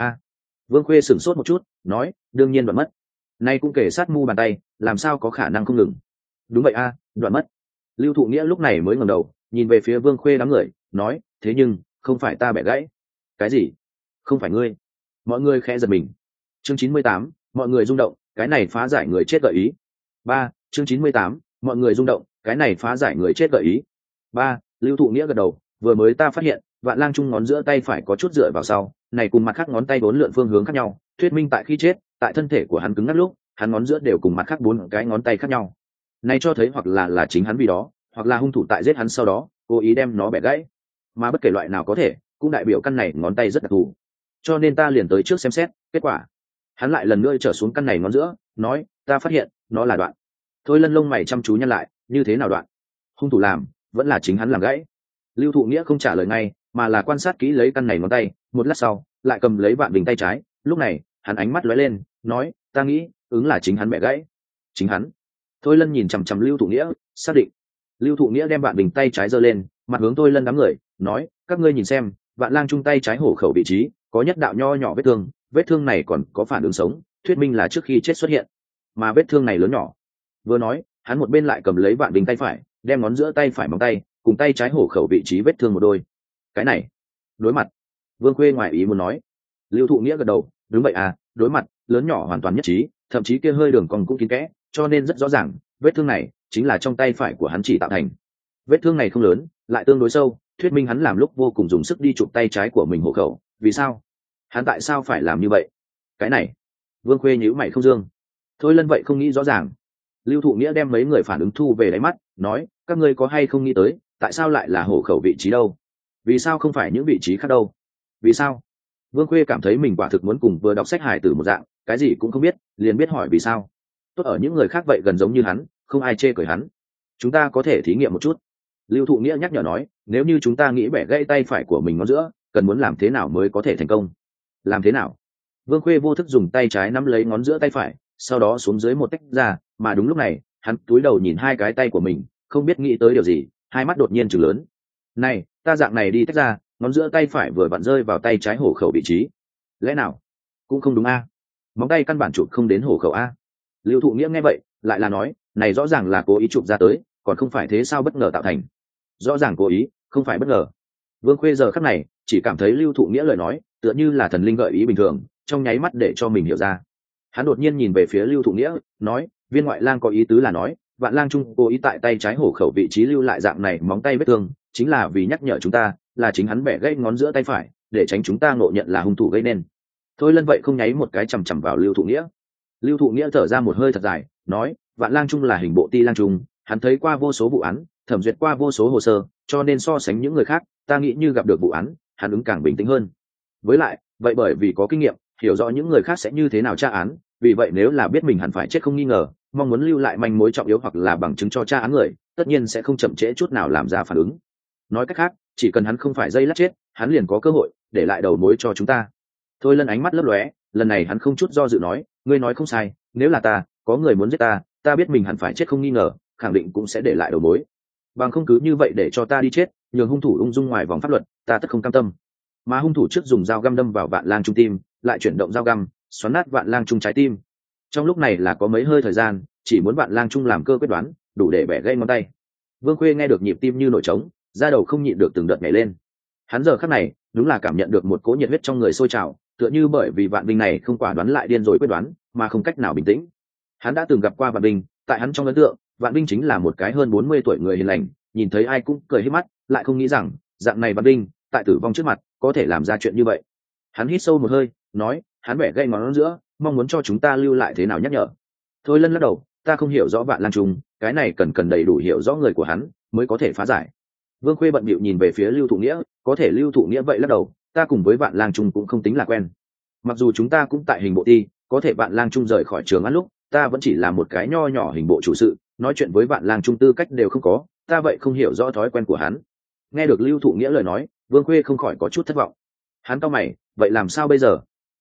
Vương Khuê sửng sốt một chút, nói, đương nhiên đoạn mất. Nay cũng kể sát mu bàn tay, làm sao có khả năng không ngừng? Đúng vậy đoạn mất. Lưu Thụ Nghĩa lúc này mới ngẩng đầu, nhìn về phía Vương Khuê đám người, nói, thế nhưng không phải ta bẻ gãy. Cái gì? Không phải ngươi? Mọi người khẽ giật mình. Chương 98, mọi người rung động, cái này phá giải người chết gợi ý. 3, chương 98, mọi người rung động, cái này phá giải người chết gợi ý. 3, Lưu Thụ Nghĩa gật đầu, vừa mới ta phát hiện, Vạn Lang Trung ngón giữa tay phải có chút dựa vào sau, này cùng mặt khác ngón tay bốn lượn phương hướng khác nhau, thuyết minh tại khi chết, tại thân thể của hắn cứng ngắc lúc, hắn ngón giữa đều cùng mặt khác bốn cái ngón tay khác nhau. Này cho thấy hoặc là chính hắn vì đó, hoặc là hung thủ tại giết hắn sau đó, cố ý đem nó bẻ gãy. Mà bất kể loại nào có thể, cũng đại biểu căn này ngón tay rất đặc thù. Cho nên ta liền tới trước xem xét, kết quả. Hắn lại lần nữa trở xuống căn này ngón giữa, nói, ta phát hiện, nó là đoạn. Thôi Lân lông mày chăm chú nhăn lại, như thế nào đoạn? Hung thủ làm, vẫn là chính hắn làm gãy. Lưu Thụ Nghĩa không trả lời ngay, mà là quan sát kỹ lấy căn này ngón tay, một lát sau, lại cầm lấy Vạn Bình tay trái, lúc này, hắn ánh mắt lóe lên, nói, ta nghĩ, ứng là chính hắn bẻ gãy. Chính hắn. Thôi Lân nhìn chằm chằm Lưu Thụ Nghĩa, xác định. Lưu Thụ Nghĩa đem Vạn Bình tay trái giơ lên, mặt hướng Thôi Lân đám người, nói, các ngươi nhìn xem, Vạn Lang Trung tay trái hổ khẩu vị trí, có nhất đạo nho nhỏ vết thương này còn có phản ứng sống, thuyết minh là trước khi chết xuất hiện. Mà vết thương này lớn nhỏ. Vừa nói, hắn một bên lại cầm lấy Vạn Bình tay phải, đem ngón giữa tay phải móng tay, cùng tay trái hổ khẩu vị trí vết thương một đôi. Cái này, đối mặt. Vương Khuê ngoài ý muốn nói. Lưu Thụ Nghĩa gật đầu, đúng vậy đối mặt, lớn nhỏ hoàn toàn nhất trí, thậm chí kia hơi đường cong cũng kín kẽ, cho nên rất rõ ràng, vết thương này chính là trong tay phải của hắn chỉ tạo thành. Vết thương này không lớn, lại tương đối sâu, thuyết minh hắn làm lúc vô cùng dùng sức đi chụp tay trái của mình hộ khẩu. Vì sao? Hắn tại sao phải làm như vậy? Cái này, Vương Khuê nhíu mày không dương. Thôi Lân vậy không nghĩ rõ ràng. Lưu Thụ Nghĩa đem mấy người phản ứng thu về đáy mắt, nói, các ngươi có hay không nghĩ tới, tại sao lại là hộ khẩu vị trí đâu? Vì sao không phải những vị trí khác đâu? Vì sao? Vương Khuê cảm thấy mình quả thực muốn cùng vừa đọc sách hài tử một dạng, cái gì cũng không biết, liền biết hỏi vì sao. Tốt ở những người khác vậy gần giống như hắn, không ai chê cười hắn. Chúng ta có thể thí nghiệm một chút. Lưu Thụ Nghĩa nhắc nhở nói, nếu như chúng ta nghĩ bẻ gãy tay phải của mình ngón giữa, cần muốn làm thế nào mới có thể thành công? Làm thế nào? Vương Khuê vô thức dùng tay trái nắm lấy ngón giữa tay phải, sau đó xuống dưới một tách ra, mà đúng lúc này, hắn cúi đầu nhìn hai cái tay của mình, không biết nghĩ tới điều gì, hai mắt đột nhiên trừng lớn. Này, ta dạng này đi tách ra, ngón giữa tay phải vừa vặn rơi vào tay trái hổ khẩu vị trí. Lẽ nào? Cũng không đúng móng tay căn bản chụp không đến hổ khẩu Lưu Thụ Nghĩa nghe vậy, lại là nói, này rõ ràng là cố ý chụp ra tới, còn không phải thế sao bất ngờ tạo thành. Rõ ràng cố ý, không phải bất ngờ. Vương Khuê giờ khắc này, chỉ cảm thấy Lưu Thụ Nghĩa lời nói, tựa như là thần linh gợi ý bình thường, trong nháy mắt để cho mình hiểu ra. Hắn đột nhiên nhìn về phía Lưu Thụ Nghĩa, nói, viên ngoại lang có ý tứ là nói, Vạn Lang Trung cố ý tại tay trái hổ khẩu vị trí lưu lại dạng này móng tay vết thương, chính là vì nhắc nhở chúng ta, là chính hắn bẻ gãy ngón giữa tay phải, để tránh chúng ta ngộ nhận là hung thủ gây nên. Thôi Lân vậy không nháy một cái chằm chằm vào Lưu Thụ Nghĩa. Lưu Thụ Nghĩa thở ra một hơi thật dài, nói, Vạn Lang Trung là hình bộ ti lang trung, hắn thấy qua vô số vụ án, thẩm duyệt qua vô số hồ sơ, cho nên so sánh những người khác, ta nghĩ như gặp được vụ án, hắn ứng càng bình tĩnh hơn. Với lại, vậy bởi vì có kinh nghiệm, hiểu rõ những người khác sẽ như thế nào tra án, vì vậy nếu là biết mình hẳn phải chết không nghi ngờ, mong muốn lưu lại manh mối trọng yếu hoặc là bằng chứng cho tra án người, tất nhiên sẽ không chậm trễ chút nào làm ra phản ứng. Nói cách khác, chỉ cần hắn không phải dây lát chết, hắn liền có cơ hội để lại đầu mối cho chúng ta. Thôi Lân ánh mắt lấp lóe, lần này hắn không chút do dự nói, ngươi nói không sai, nếu là ta, có người muốn giết ta, ta biết mình hẳn phải chết không nghi ngờ, khẳng định cũng sẽ để lại đầu mối. Bằng không cứ như vậy để cho ta đi chết, nhường hung thủ ung dung ngoài vòng pháp luật, ta tất không cam tâm. Mà hung thủ trước dùng dao găm đâm vào Vạn Lang Trung tim, lại chuyển động dao găm, xoắn nát Vạn Lang Trung trái tim. Trong lúc này là có mấy hơi thời gian, chỉ muốn Vạn Lang Trung làm cơ quyết đoán, đủ để bẻ gãy ngón tay. Vương Khuê nghe được nhịp tim như nổi trống, da đầu không nhịn được từng đợt nhảy lên. Hắn giờ khắc này, đúng là cảm nhận được một cỗ nhiệt huyết trong người sôi trào, tựa như bởi vì Vạn Binh này không quả đoán lại điên rồi quyết đoán, mà không cách nào bình tĩnh. Hắn đã từng gặp qua Vạn Binh, tại hắn trong ấn tượng, Vạn Binh chính là một cái hơn 40 tuổi người hiền lành, nhìn thấy ai cũng cười híp mắt, lại không nghĩ rằng, dạng này Vạn Binh, tại tử vong trước mặt, có thể làm ra chuyện như vậy. Hắn hít sâu một hơi, nói, hắn bẻ gãy ngón giữa, mong muốn cho chúng ta lưu lại thế nào nhắc nhở. Thôi Lân lắc đầu, ta không hiểu rõ Vạn Lang Trung, cái này cần đầy đủ hiểu rõ người của hắn, mới có thể phá giải. Vương Khuê bận bịu nhìn về phía Lưu Thụ Nghĩa, có thể Lưu Thụ Nghĩa vậy lắc đầu, ta cùng với Vạn Lang Trung cũng không tính là quen. Mặc dù chúng ta cũng tại hình bộ ti, có thể Vạn Lang Trung rời khỏi trường ăn lúc, ta vẫn chỉ là một cái nho nhỏ hình bộ chủ sự, nói chuyện với Vạn Lang Trung tư cách đều không có, ta vậy không hiểu rõ thói quen của hắn. Nghe được Lưu Thụ Nghĩa lời nói, Vương Khuê không khỏi có chút thất vọng. Hắn cau mày, vậy làm sao bây giờ?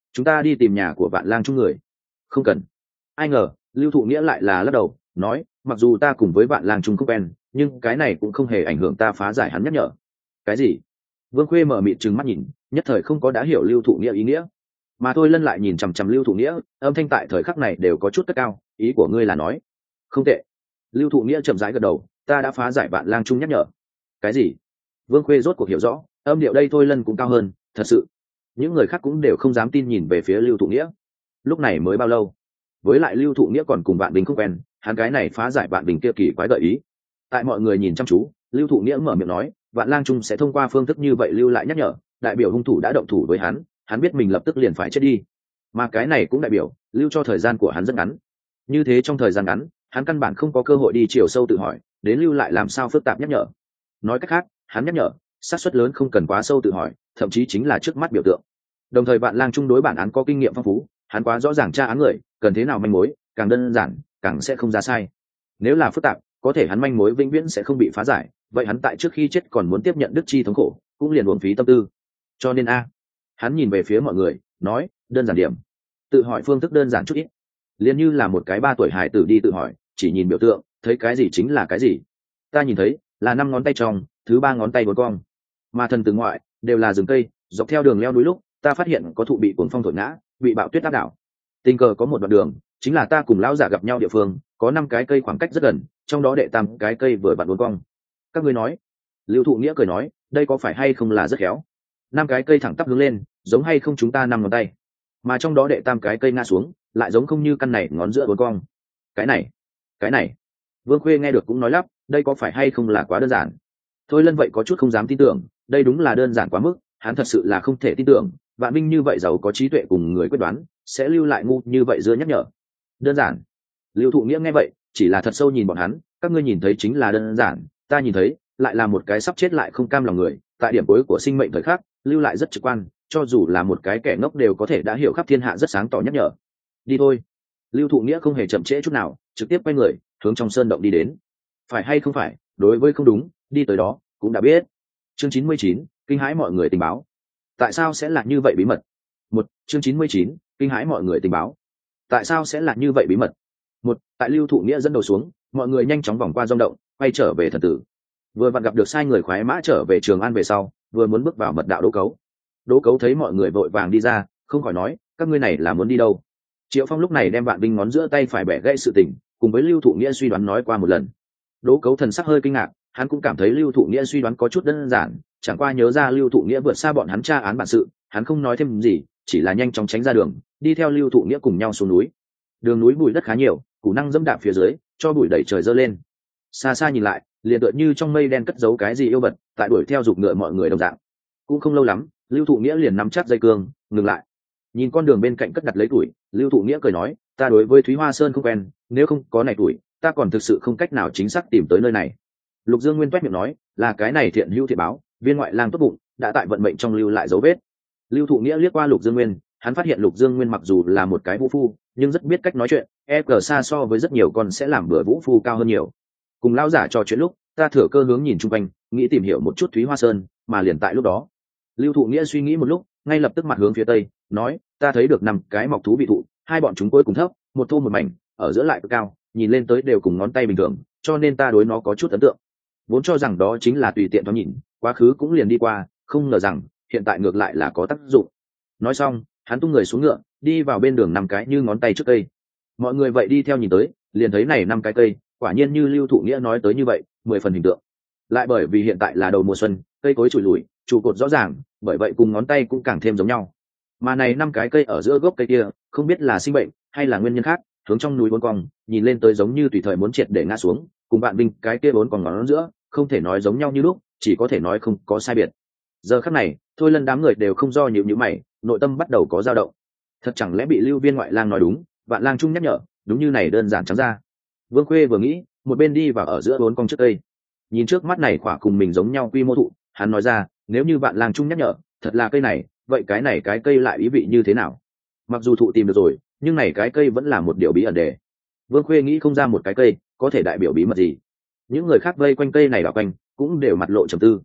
chúng ta đi tìm nhà của Vạn Lang Trung người. Không cần. Ai ngờ Lưu Thụ Nghĩa lại là lắc đầu nói, mặc dù ta cùng với Vạn Lang Trung không quen, nhưng cái này cũng không hề ảnh hưởng ta phá giải hắn nhắc nhở. Cái gì? Vương Khuê mở mịt trừng mắt nhìn, nhất thời không có đã hiểu Lưu Thụ Nghĩa ý nghĩa. Mà Thôi Lân lại nhìn chằm chằm Lưu Thụ Nghĩa, âm thanh tại thời khắc này đều có chút cất cao, ý của ngươi là nói? Không tệ. Lưu Thụ Nghĩa chậm rãi gật đầu, ta đã phá giải Vạn Lang Trung nhắc nhở. Cái gì? Vương Khuê rốt cuộc hiểu rõ, âm điệu đây Thôi Lân cũng cao hơn, thật sự. Những người khác cũng đều không dám tin nhìn về phía Lưu Thụ Nghĩa. Lúc này mới bao lâu? Với lại Lưu Thụ Nghĩa còn cùng Vạn Bình không quen, hắn cái này phá giải Vạn Bình kia kỳ quái gợi ý. Tại mọi người nhìn chăm chú, Lưu Thụ Nghĩa mở miệng nói, Vạn Lang Trung sẽ thông qua phương thức như vậy lưu lại nhắc nhở, đại biểu hung thủ đã động thủ với hắn, hắn biết mình lập tức liền phải chết đi. Mà cái này cũng đại biểu lưu cho thời gian của hắn rất ngắn. Như thế trong thời gian ngắn, hắn căn bản không có cơ hội đi chiều sâu tự hỏi, đến lưu lại làm sao phức tạp nhắc nhở. Nói cách khác, hắn nhắc nhở, xác suất lớn không cần quá sâu tự hỏi, thậm chí chính là trước mắt biểu tượng. Đồng thời Vạn Lang Trung đối bản án có kinh nghiệm phong phú, hắn quá rõ ràng tra án người, cần thế nào manh mối, càng đơn giản, càng sẽ không ra sai. Nếu là phức tạp, có thể hắn manh mối vĩnh viễn sẽ không bị phá giải, vậy hắn tại trước khi chết còn muốn tiếp nhận đức chi thống khổ, cũng liền uổng phí tâm tư. Cho nên hắn nhìn về phía mọi người, nói, đơn giản điểm. Tự hỏi phương thức đơn giản chút ít. Liền như là một cái 3 tuổi hài tử đi tự hỏi, chỉ nhìn biểu tượng, thấy cái gì chính là cái gì. Ta nhìn thấy là 5 ngón tay trong, thứ 3 ngón tay uốn cong. Mà thần từ ngoại đều là rừng cây, dọc theo đường leo núi lúc, ta phát hiện có thụ bị cuồng phong thổi ngã, bị bão tuyết áp đảo. Tình cờ có một đoạn đường, chính là ta cùng lão giả gặp nhau địa phương, có 5 cái cây khoảng cách rất gần, trong đó đệ tam cái cây vừa vặn uốn cong. Các ngươi nói? Lưu Thụ Nghĩa cười nói, đây có phải hay không là rất khéo? 5 cái cây thẳng tắp hướng lên, giống hay không chúng ta 5 ngón tay, mà trong đó đệ tam cái cây ngã xuống, lại giống không như căn này ngón giữa uốn cong. Cái này. Vương Khuê nghe được cũng nói lắp, đây có phải hay không là quá đơn giản? Thôi Lân vậy có chút không dám tin tưởng, đây đúng là đơn giản quá mức, hắn thật sự là không thể tin tưởng, Vạn Minh như vậy giàu có trí tuệ cùng người quyết đoán, sẽ lưu lại ngu như vậy giữa nhắc nhở. Đơn giản. Lưu Thụ Nghĩa nghe vậy, chỉ là thật sâu nhìn bọn hắn, các ngươi nhìn thấy chính là đơn giản, ta nhìn thấy, lại là một cái sắp chết lại không cam lòng người, tại điểm cuối của sinh mệnh thời khắc, lưu lại rất trực quan, cho dù là một cái kẻ ngốc đều có thể đã hiểu khắp thiên hạ rất sáng tỏ nhắc nhở. Đi thôi. Lưu Thụ Nghĩa không hề chậm trễ chút nào, trực tiếp quay người, hướng trong sơn động đi đến. Phải hay không phải, đối với không đúng, đi tới đó, cũng đã biết. Chương 99, kinh hãi mọi người tình báo. Tại sao sẽ là như vậy bí mật? Chương 99, kinh hãi mọi người tình báo. Tại sao sẽ là như vậy bí mật? Tại Lưu Thụ Nghĩa dẫn đầu xuống, mọi người nhanh chóng vòng qua rong động, quay trở về thần tử. Vừa vặn gặp được sai người khoái mã trở về Trường An về sau, vừa muốn bước vào mật đạo Đỗ Cấu. Đỗ Cấu thấy mọi người vội vàng đi ra, không khỏi nói, các ngươi này là muốn đi đâu? Triệu Phong lúc này đem Vạn Binh ngón giữa tay phải bẻ gãy sự tình, cùng với Lưu Thụ Nghĩa suy đoán nói qua một lần. Đỗ Cấu thần sắc hơi kinh ngạc, hắn cũng cảm thấy Lưu Thụ Nghĩa suy đoán có chút đơn giản, chẳng qua nhớ ra Lưu Thụ Nghĩa vượt xa bọn hắn tra án bản sự, hắn không nói thêm gì, chỉ là nhanh chóng tránh ra đường, đi theo Lưu Thụ Nghĩa cùng nhau xuống núi. Đường núi bụi đất khá nhiều, củ năng dẫm đạp phía dưới, cho bụi đẩy trời dơ lên. Xa xa nhìn lại, liền tựa như trong mây đen cất giấu cái gì yêu vật, tại đuổi theo giục ngựa mọi người đồng dạng. Cũng không lâu lắm, Lưu Thụ Nghĩa liền nắm chắc dây cương, ngừng lại. Nhìn con đường bên cạnh cất đặt lấy tuổi, Lưu Thụ Nghĩa cười nói, ta đối với Thúy Hoa Sơn không quen, nếu không có này tuổi, ta còn thực sự không cách nào chính xác tìm tới nơi này. Lục Dương Nguyên toét miệng nói, là cái này thiện hữu thiện báo, viên ngoại lang tốt bụng, đã tại vận mệnh trong lưu lại dấu vết. Lưu Thụ Nghĩa liếc qua Lục Dương Nguyên, hắn phát hiện Lục Dương Nguyên mặc dù là một cái vũ phu, nhưng rất biết cách nói chuyện, xa so với rất nhiều con sẽ làm bữa vũ phu cao hơn nhiều. Cùng lão giả trò chuyện lúc, ta thừa cơ hướng nhìn chung quanh, nghĩ tìm hiểu một chút Thúy Hoa Sơn, mà liền tại lúc đó, Lưu Thụ Nghĩa suy nghĩ một lúc, ngay lập tức mặt hướng phía tây, nói, ta thấy được 5 cái mọc thú vị thụ, 2 bọn chúng cuối cùng thấp, một thô một mảnh, ở giữa lại cực cao, nhìn lên tới đều cùng ngón tay bình thường, cho nên ta đối nó có chút ấn tượng. Vốn cho rằng đó chính là tùy tiện thoáng nhìn, quá khứ cũng liền đi qua, không ngờ rằng hiện tại ngược lại là có tác dụng. Nói xong, hắn tung người xuống ngựa, đi vào bên đường 5 cái như ngón tay trước cây. Mọi người vậy đi theo nhìn tới, liền thấy này 5 cái cây, quả nhiên như Lưu Thụ Nghĩa nói tới như vậy, 10 phần hình tượng. Lại bởi vì hiện tại là đầu mùa xuân, cây cối trụi lùi, trụ cột rõ ràng, bởi vậy cùng ngón tay cũng càng thêm giống nhau. Mà này 5 cái cây ở giữa gốc cây kia, không biết là sinh bệnh hay là nguyên nhân khác, hướng trong núi uốn cong, nhìn lên tới giống như tùy thời muốn triệt để ngã xuống, cùng bạn Vinh cái kia uốn cong ngón giữa, không thể nói giống nhau như lúc, chỉ có thể nói không có sai biệt. Giờ khắc này, Thôi Lân đám người đều không do nhíu mày, nội tâm bắt đầu có dao động. Thật chẳng lẽ bị Lưu Viên ngoại lang nói đúng, Vạn Lang Trung nhắc nhở, đúng như này đơn giản trắng ra. Vương Khuê vừa nghĩ, một bên đi vào ở giữa uốn cong trước cây. Nhìn trước mắt này quả cùng mình giống nhau quy mô thụ, hắn nói ra, nếu như Vạn Lang Trung nhắc nhở, thật là cây này, vậy cái này cái cây lại ý vị như thế nào? Mặc dù thụ tìm được rồi, nhưng này cái cây vẫn là một điều bí ẩn đề. Vương Khuê nghĩ không ra một cái cây có thể đại biểu bí mật gì. Những người khác vây quanh cây này đảo quanh, cũng đều mặt lộ trầm tư.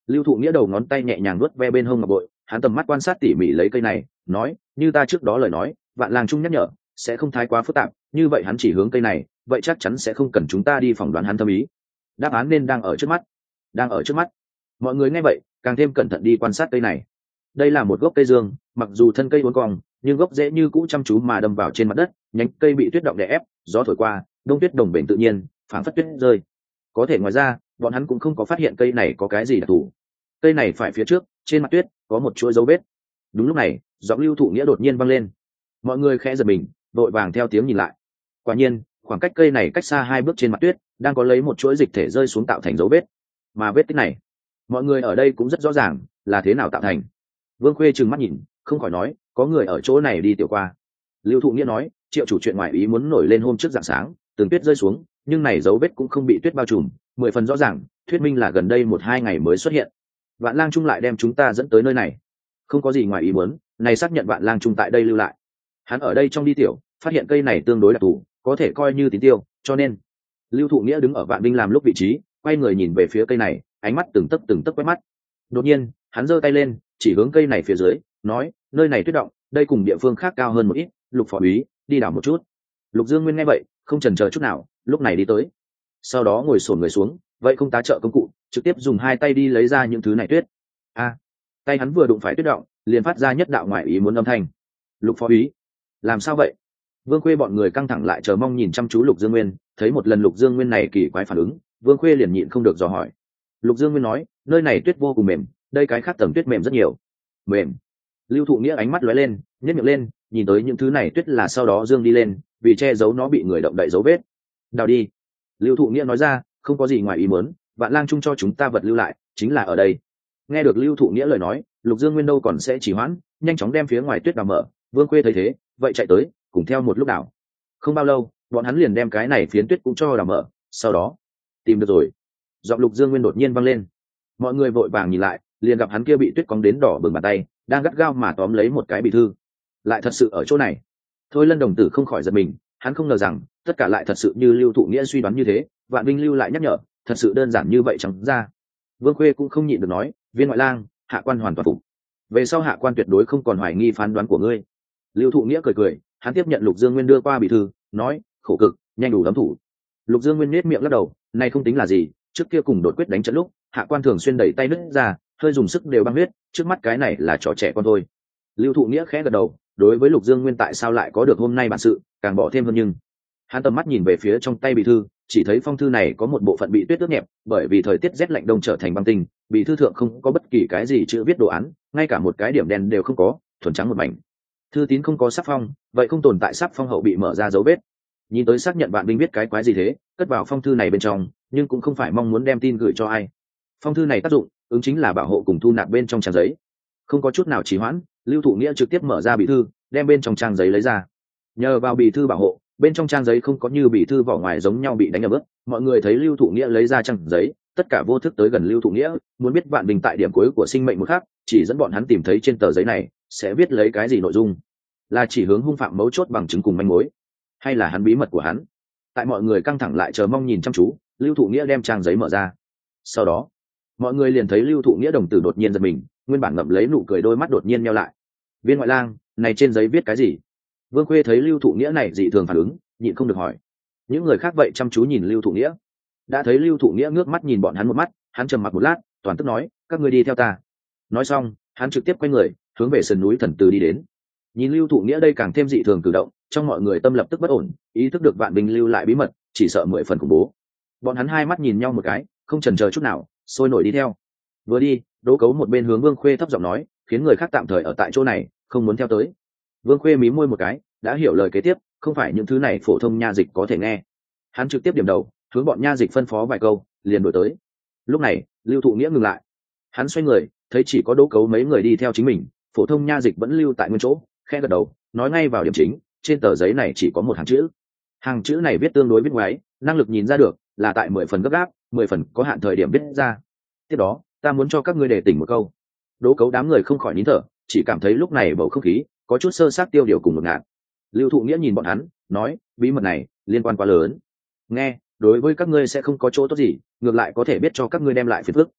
Lưu Thụ Nghĩa đầu ngón tay nhẹ nhàng vuốt ve bên hông ngọc bội, hắn tầm mắt quan sát tỉ mỉ lấy cây này, nói, như ta trước đó lời nói, Vạn Lang Trung nhắc nhở, sẽ không thái quá phức tạp, như vậy hắn chỉ hướng cây này, vậy chắc chắn sẽ không cần chúng ta đi phỏng đoán hắn thâm ý. Đáp án nên đang ở trước mắt. Đang ở trước mắt. Mọi người nghe vậy, càng thêm cẩn thận đi quan sát cây này. Đây là một gốc cây dương, mặc dù thân cây uốn cong, nhưng gốc rễ như cũ chăm chú mà đâm vào trên mặt đất, nhánh cây bị tuyết động đè ép, gió thổi qua, đông tuyết đồng bền tự nhiên, phảng phất tuyết rơi. Có thể ngoài ra, bọn hắn cũng không có phát hiện cây này có cái gì đặc thù. Cây này phải phía trước, trên mặt tuyết có một chuỗi dấu vết. Đúng lúc này, giọng Lưu Thụ Nghĩa đột nhiên vang lên. Mọi người khẽ giật mình, vội vàng theo tiếng nhìn lại. Quả nhiên, khoảng cách cây này cách xa 2 bước trên mặt tuyết, đang có lấy một chuỗi dịch thể rơi xuống tạo thành dấu vết. Mà vết tích này, mọi người ở đây cũng rất rõ ràng, là thế nào tạo thành. Vương Khuê trừng mắt nhìn, không khỏi nói, có người ở chỗ này đi tiểu qua. Lưu Thụ Nghĩa nói, Triệu chủ chuyện ngoại ý muốn nổi lên hôm trước rạng sáng, từng tuyết rơi xuống, nhưng này dấu vết cũng không bị tuyết bao trùm, 10 phần rõ ràng, thuyết minh là gần đây 1-2 ngày mới xuất hiện. Vạn Lang Trung lại đem chúng ta dẫn tới nơi này, không có gì ngoài ý muốn, này xác nhận Vạn Lang Trung tại đây lưu lại. Hắn ở đây trong đi tiểu, phát hiện cây này tương đối đặc thù, có thể coi như tín tiêu, cho nên Lưu Thụ Nghĩa đứng ở Vạn Binh làm lúc vị trí, quay người nhìn về phía cây này, ánh mắt từng tấc quét mắt. Đột nhiên, hắn giơ tay lên, chỉ hướng cây này phía dưới, nói, nơi này tuyết động, đây cùng địa phương khác cao hơn một ít, Lục phó úy, đi đảo một chút. Lục Dương Nguyên nghe vậy, không chần chờ chút nào, lúc này đi tới. Sau đó ngồi xổm người xuống, vậy không tá trợ công cụ, trực tiếp dùng 2 tay đi lấy ra những thứ này tuyết. Tay hắn vừa đụng phải tuyết động, liền phát ra nhất đạo ngoại ý muốn âm thanh. Lục phó úy, làm sao vậy? Vương Khuê bọn người căng thẳng lại chờ mong nhìn chăm chú Lục Dương Nguyên, thấy một lần Lục Dương Nguyên này kỳ quái phản ứng, Vương Khuê liền nhịn không được dò hỏi. Lục Dương Nguyên nói, nơi này tuyết vô cùng mềm, đây cái khác tầng tuyết mềm rất nhiều. Mềm? Lưu Thụ Nghĩa ánh mắt lóe lên, nhếch miệng lên, nhìn tới những thứ này tuyết là sau đó dương đi lên, vì che giấu nó bị người động đậy dấu vết. Đào đi. Lưu Thụ Nghĩa nói ra, không có gì ngoài ý muốn, Vạn Lang Trung cho chúng ta vật lưu lại, chính là ở đây. Nghe được Lưu Thụ Nghĩa lời nói, Lục Dương Nguyên đâu còn sẽ chỉ hoãn, nhanh chóng đem phía ngoài tuyết đào mở. Vương Khuê thấy thế, vậy chạy tới, cùng theo một lúc đào. Không bao lâu, bọn hắn liền đem cái này phiến tuyết cũng cho đào mở, sau đó tìm được rồi. Giọng Lục Dương Nguyên đột nhiên vang lên. Mọi người vội vàng nhìn lại, liền gặp hắn kia bị tuyết cóng đến đỏ bừng bàn tay, đang gắt gao mà tóm lấy một cái bị thư. Lại thật sự ở chỗ này. Thôi Lân đồng tử không khỏi giật mình, hắn không ngờ rằng tất cả lại thật sự như Lưu Thụ Nghĩa suy đoán như thế. Vạn Binh lưu lại nhắc nhở, thật sự đơn giản như vậy chẳng ra. Vương Khuê cũng không nhịn được nói, Viên ngoại lang, hạ quan hoàn toàn phục. Về sau hạ quan tuyệt đối không còn hoài nghi phán đoán của ngươi. Lưu Thụ Nghĩa cười cười, hắn tiếp nhận Lục Dương Nguyên đưa qua bị thư, nói, khổ cực, nhanh đủ đấm thủ. Lục Dương Nguyên nhếch miệng lắc đầu, này không tính là gì, trước kia cùng đột quyết đánh trận lúc, hạ quan thường xuyên đẩy tay nứt ra, hơi dùng sức đều băng huyết, trước mắt cái này là trò trẻ con thôi. Lưu Thụ Nghĩa khẽ gật đầu, đối với Lục Dương Nguyên tại sao lại có được hôm nay bản sự, càng bỏ thêm hơn nhưng hắn tầm mắt nhìn về phía trong tay bị thư, chỉ thấy phong thư này có một bộ phận bị tuyết ướt nhẹp, bởi vì thời tiết rét lạnh đông trở thành băng tinh, bị thư thượng không có bất kỳ cái gì chữ viết đồ án, ngay cả một cái điểm đen đều không có, thuần trắng một mảnh. Thư tín không có sắc phong, vậy không tồn tại sắc phong hậu bị mở ra dấu vết. Nhìn tới xác nhận Vạn Binh biết cái quái gì thế, cất vào phong thư này bên trong, nhưng cũng không phải mong muốn đem tin gửi cho ai. Phong thư này tác dụng, ứng chính là bảo hộ cùng thu nạp bên trong trang giấy. Không có chút nào trì hoãn, Lưu Thụ Nghĩa trực tiếp mở ra bị thư, đem bên trong trang giấy lấy ra. Nhờ vào bị thư bảo hộ, bên trong trang giấy không có như bị thư vỏ ngoài giống nhau bị đánh ở bước. Mọi người thấy Lưu Thụ Nghĩa lấy ra trang giấy, tất cả vô thức tới gần Lưu Thụ Nghĩa, muốn biết Vạn Binh tại điểm cuối của sinh mệnh một khắc, chỉ dẫn bọn hắn tìm thấy trên tờ giấy này sẽ viết lấy cái gì nội dung, là chỉ hướng hung phạm mấu chốt bằng chứng cùng manh mối, hay là hắn bí mật của hắn. Tại mọi người căng thẳng lại chờ mong nhìn chăm chú, Lưu Thụ Nghĩa đem trang giấy mở ra. Sau đó, mọi người liền thấy Lưu Thụ Nghĩa đồng tử đột nhiên giật mình, nguyên bản ngậm lấy nụ cười đôi mắt đột nhiên nheo lại. Viên ngoại lang, này trên giấy viết cái gì? Vương Khuê thấy Lưu Thụ Nghĩa này dị thường phản ứng, nhịn không được hỏi. Những người khác vậy chăm chú nhìn Lưu Thụ Nghĩa. Đã thấy Lưu Thụ Nghĩa ngước mắt nhìn bọn hắn một mắt, hắn trầm mặc một lát, toàn tức nói, các ngươi đi theo ta. Nói xong, hắn trực tiếp quay người, hướng về sườn núi Thần Từ đi đến. Nhìn Lưu Thụ Nghĩa đây càng thêm dị thường cử động, trong mọi người tâm lập tức bất ổn, ý thức được Vạn Binh lưu lại bí mật, chỉ sợ 10 phần khủng bố. Bọn hắn hai mắt nhìn nhau một cái, không chần chờ chút nào, sôi nổi đi theo. Vừa đi, Đỗ Cấu một bên hướng Vương Khuê thấp giọng nói, khiến người khác tạm thời ở tại chỗ này, không muốn theo tới. Vương Khuê mím môi một cái, đã hiểu lời kế tiếp, không phải những thứ này phổ thông nha dịch có thể nghe. Hắn trực tiếp điểm đầu, hướng bọn nha dịch phân phó vài câu, liền đuổi tới. Lúc này, Lưu Thụ Nghĩa ngừng lại. Hắn xoay người, thấy chỉ có Đỗ Cấu mấy người đi theo chính mình, phổ thông nha dịch vẫn lưu tại nguyên chỗ, khẽ gật đầu, nói ngay vào điểm chính, trên tờ giấy này chỉ có một hàng chữ. Hàng chữ này viết tương đối viết ngoáy, năng lực nhìn ra được là tại 10 phần gấp gáp, 10 phần có hạn thời điểm viết ra. Tiếp đó, ta muốn cho các ngươi đề tỉnh một câu. Đỗ Cấu đám người không khỏi nín thở, chỉ cảm thấy lúc này bầu không khí có chút sơ sát tiêu điều cùng một ngạt. Lưu Thụ Nghĩa nhìn bọn hắn, nói, bí mật này liên quan quá lớn. Nghe, đối với các ngươi sẽ không có chỗ tốt gì, ngược lại có thể biết cho các ngươi đem lại phiền phức.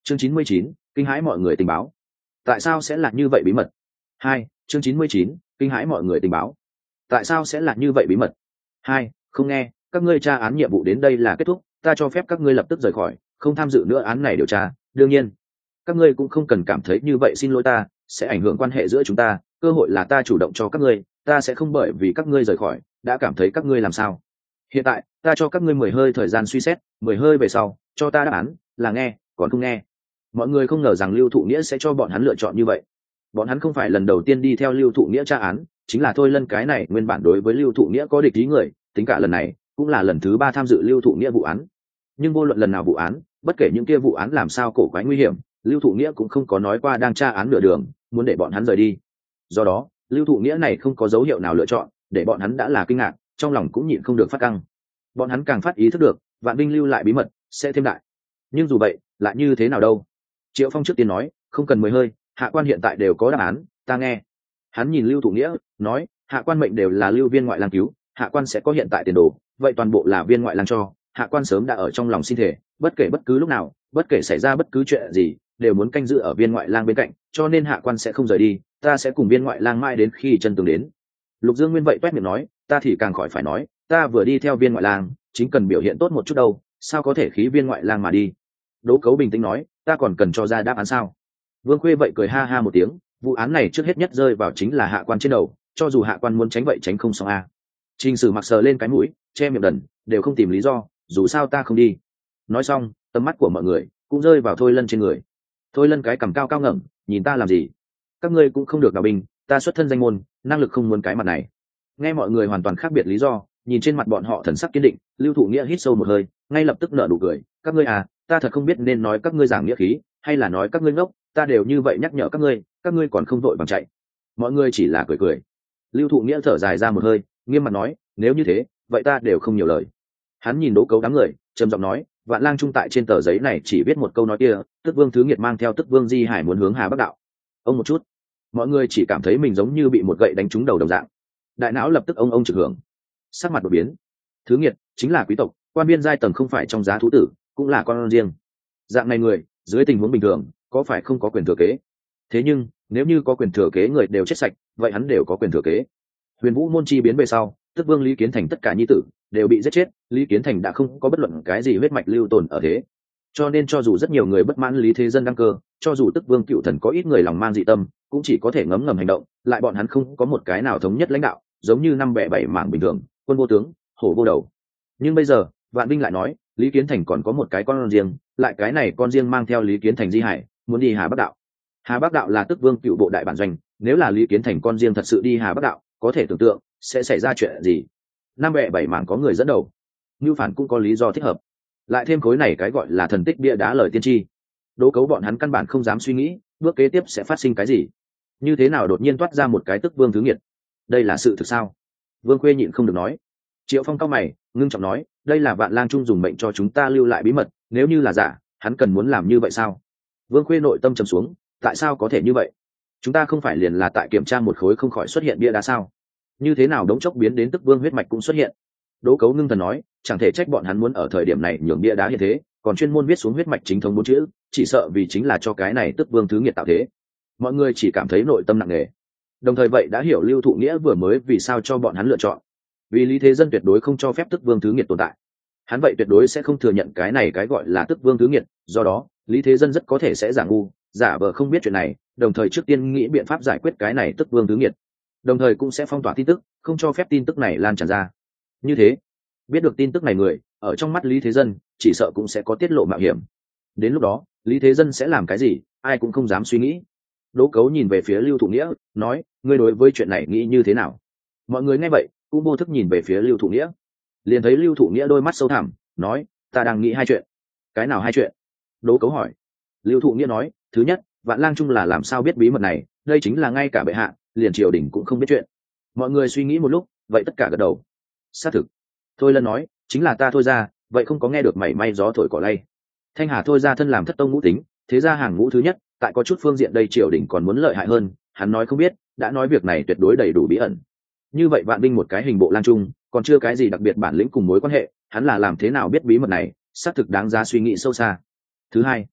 Chương 99, kinh hãi mọi người tình báo. Tại sao sẽ là như vậy bí mật? 2. Chương 99, kinh hãi mọi người tình báo. Tại sao sẽ là như vậy bí mật? 2. Không nghe, các ngươi tra án nhiệm vụ đến đây là kết thúc, ta cho phép các ngươi lập tức rời khỏi, không tham dự nữa án này điều tra. Đương nhiên, các ngươi cũng không cần cảm thấy như vậy xin lỗi ta, sẽ ảnh hưởng quan hệ giữa chúng ta, cơ hội là ta chủ động cho các ngươi, ta sẽ không bởi vì các ngươi rời khỏi đã cảm thấy các ngươi làm sao. Hiện tại ta cho các ngươi 10 hơi thời gian suy xét, 10 hơi về sau cho ta đáp án, là nghe còn không nghe. Mọi người không ngờ rằng Lưu Thụ Nghĩa sẽ cho bọn hắn lựa chọn như vậy. Bọn hắn không phải lần đầu tiên đi theo Lưu Thụ Nghĩa tra án, chính là Thôi Lân cái này nguyên bản đối với Lưu Thụ Nghĩa có địch ý người, tính cả lần này cũng là lần thứ 3 tham dự Lưu Thụ Nghĩa vụ án. Nhưng vô luận lần nào vụ án, bất kể những kia vụ án làm sao cổ quái nguy hiểm, Lưu Thụ Nghĩa cũng không có nói qua đang tra án nửa đường muốn để bọn hắn rời đi. Do đó Lưu Thụ Nghĩa này không có dấu hiệu nào lựa chọn, để bọn hắn đã là kinh ngạc, trong lòng cũng nhịn không được phát căng. Bọn hắn càng phát ý thức được Vạn Binh lưu lại bí mật sẽ thêm đại. Nhưng dù vậy lại như thế nào đâu? Triệu Phong trước tiên nói, không cần 10 hơi, hạ quan hiện tại đều có đáp án, ta nghe. Hắn nhìn Lưu Thụ Nghĩa nói, hạ quan mệnh đều là Lưu Viên ngoại lang cứu, hạ quan sẽ có hiện tại tiền đồ, vậy toàn bộ là Viên ngoại lang cho, hạ quan sớm đã ở trong lòng xin thể, bất kể bất cứ lúc nào, bất kể xảy ra bất cứ chuyện gì, đều muốn canh giữ ở Viên ngoại lang bên cạnh, cho nên hạ quan sẽ không rời đi, ta sẽ cùng Viên ngoại lang mãi đến khi chân tường đến. Lục Dương Nguyên vậy toét miệng nói, ta thì càng khỏi phải nói, ta vừa đi theo Viên ngoại lang, chính cần biểu hiện tốt một chút đâu, sao có thể khí Viên ngoại lang mà đi. Đỗ Cấu bình tĩnh nói, ta còn cần cho ra đáp án sao? Vương Khuê vậy cười ha ha một tiếng, vụ án này trước hết nhất rơi vào chính là hạ quan trên đầu, cho dù hạ quan muốn tránh vậy tránh không xong a. Trình Sử mặc sờ lên cái mũi, che miệng đần, đều không tìm lý do, dù sao ta không đi. Nói xong, tầm mắt của mọi người cũng rơi vào Thôi Lân trên người. Thôi Lân cái cằm cao cao ngẩng, nhìn ta làm gì? Các ngươi cũng không được đào binh, ta xuất thân danh môn, năng lực không muốn cái mặt này. Nghe mọi người hoàn toàn khác biệt lý do, nhìn trên mặt bọn họ thần sắc kiên định, Lưu Thụ Nghĩa hít sâu một hơi, ngay lập tức nở nụ cười, các ngươi à, ta thật không biết nên nói các ngươi giảng nghĩa khí, hay là nói các ngươi ngốc, ta đều như vậy nhắc nhở các ngươi còn không vội vàng chạy. Mọi người chỉ là cười cười. Lưu Thụ Nghĩa thở dài ra một hơi, nghiêm mặt nói, nếu như thế, vậy ta đều không nhiều lời. Hắn nhìn Đỗ Cấu đám người, trầm giọng nói, Vạn Lang Trung tại trên tờ giấy này chỉ viết một câu nói kia, Tức Vương Thứ Nghiệt mang theo Tức Vương Di Hải muốn hướng Hà Bắc đạo. Ông một chút, mọi người chỉ cảm thấy mình giống như bị một gậy đánh trúng đầu đồng dạng. Đại não lập tức ông trực hưởng. Sắc mặt đột biến. Thứ Nghiệt chính là quý tộc, quan viên giai tầng không phải trong giá thú tử, cũng là con riêng. Dạng này người, dưới tình huống bình thường, có phải không có quyền thừa kế? Thế nhưng, nếu như có quyền thừa kế người đều chết sạch, vậy hắn đều có quyền thừa kế. Huyền Vũ môn chi biến về sau, Tức Vương Lý Kiến Thành tất cả nhi tử đều bị giết chết, Lý Kiến Thành đã không có bất luận cái gì huyết mạch lưu tồn ở thế. Cho nên cho dù rất nhiều người bất mãn Lý Thế Dân đăng cơ, cho dù Tức Vương cựu thần có ít người lòng mang dị tâm, cũng chỉ có thể ngấm ngầm hành động, lại bọn hắn không có một cái nào thống nhất lãnh đạo, giống như năm bè bảy mảng bình thường, quân vô tướng, hổ vô đầu. Nhưng bây giờ, Vạn Binh lại nói, Lý Kiến Thành còn có một cái con riêng, lại cái này con riêng mang theo Lý Kiến Thành di hải, muốn đi Hà Bắc đạo. Hà Bắc đạo là Tức Vương cựu bộ đại bản doanh, nếu là Lý Kiến Thành con riêng thật sự đi Hà Bắc đạo, có thể tưởng tượng sẽ xảy ra chuyện gì. Năm bè bảy mảng có người dẫn đầu, Nưu Phản cũng có lý do thích hợp, lại thêm khối này cái gọi là thần tích bia đá lời tiên tri. Đố Cấu bọn hắn căn bản không dám suy nghĩ bước kế tiếp sẽ phát sinh cái gì, như thế nào đột nhiên toát ra một cái Tức Vương Thứ Nghiệt. Đây là sự thực sao? Vương Khuê nhịn không được nói. Triệu Phong cao mày, ngưng trọng nói, đây là Vạn Lang Trung dùng mệnh cho chúng ta lưu lại bí mật, nếu như là giả, hắn cần muốn làm như vậy sao? Vương Khuê nội tâm trầm xuống, tại sao có thể như vậy? Chúng ta không phải liền là tại kiểm tra một khối không khỏi xuất hiện bia đá sao? Như thế nào đống chốc biến đến Tức Vương huyết mạch cũng xuất hiện? Đỗ Cấu ngưng thần nói, chẳng thể trách bọn hắn muốn ở thời điểm này nhường bia đá như thế, còn chuyên môn viết xuống huyết mạch chính thống 4 chữ, chỉ sợ vì chính là cho cái này Tức Vương Thứ Nghiệt tạo thế. Mọi người chỉ cảm thấy nội tâm nặng nề, đồng thời vậy đã hiểu Lưu Thụ Nghĩa vừa mới vì sao cho bọn hắn lựa chọn. Vì Lý Thế Dân tuyệt đối không cho phép Tức Vương Thứ Nghiệt tồn tại, hắn vậy tuyệt đối sẽ không thừa nhận cái này cái gọi là Tức Vương Thứ Nghiệt, do đó Lý Thế Dân rất có thể sẽ giả ngu, giả vờ không biết chuyện này, đồng thời trước tiên nghĩ biện pháp giải quyết cái này Tức Vương Thứ Nghiệt, đồng thời cũng sẽ phong tỏa tin tức, không cho phép tin tức này lan tràn ra. Như thế, biết được tin tức này người ở trong mắt Lý Thế Dân chỉ sợ cũng sẽ có tiết lộ mạo hiểm. Đến lúc đó Lý Thế Dân sẽ làm cái gì, ai cũng không dám suy nghĩ. Đỗ Cấu nhìn về phía Lưu Thụ Nghĩa, nói, ngươi đối với chuyện này nghĩ như thế nào? Mọi người nghe vậy cũng vô thức nhìn về phía Lưu Thụ Nghĩa, liền thấy Lưu Thụ Nghĩa đôi mắt sâu thẳm, nói, ta đang nghĩ hai chuyện. Cái nào hai chuyện? Đỗ Cấu hỏi. Lưu Thụ Nghĩa nói, thứ nhất, Vạn Lang Trung là làm sao biết bí mật này, đây chính là ngay cả bệ hạ liền triều đình cũng không biết chuyện. Mọi người suy nghĩ một lúc, vậy tất cả gật đầu. Xác thực. Thôi Lân nói, chính là ta Thôi ra, vậy không có nghe được mảy may gió thổi cỏ lay. Thanh Hà Thôi ra thân làm thất tông ngũ tính, thế ra hàng ngũ thứ nhất, tại có chút phương diện đây triều đình còn muốn lợi hại hơn, hắn nói không biết, đã nói việc này tuyệt đối đầy đủ bí ẩn. Như vậy Vạn Binh một cái hình bộ lang trung, còn chưa cái gì đặc biệt bản lĩnh cùng mối quan hệ, hắn là làm thế nào biết bí mật này, xác thực đáng giá suy nghĩ sâu xa. Thứ hai,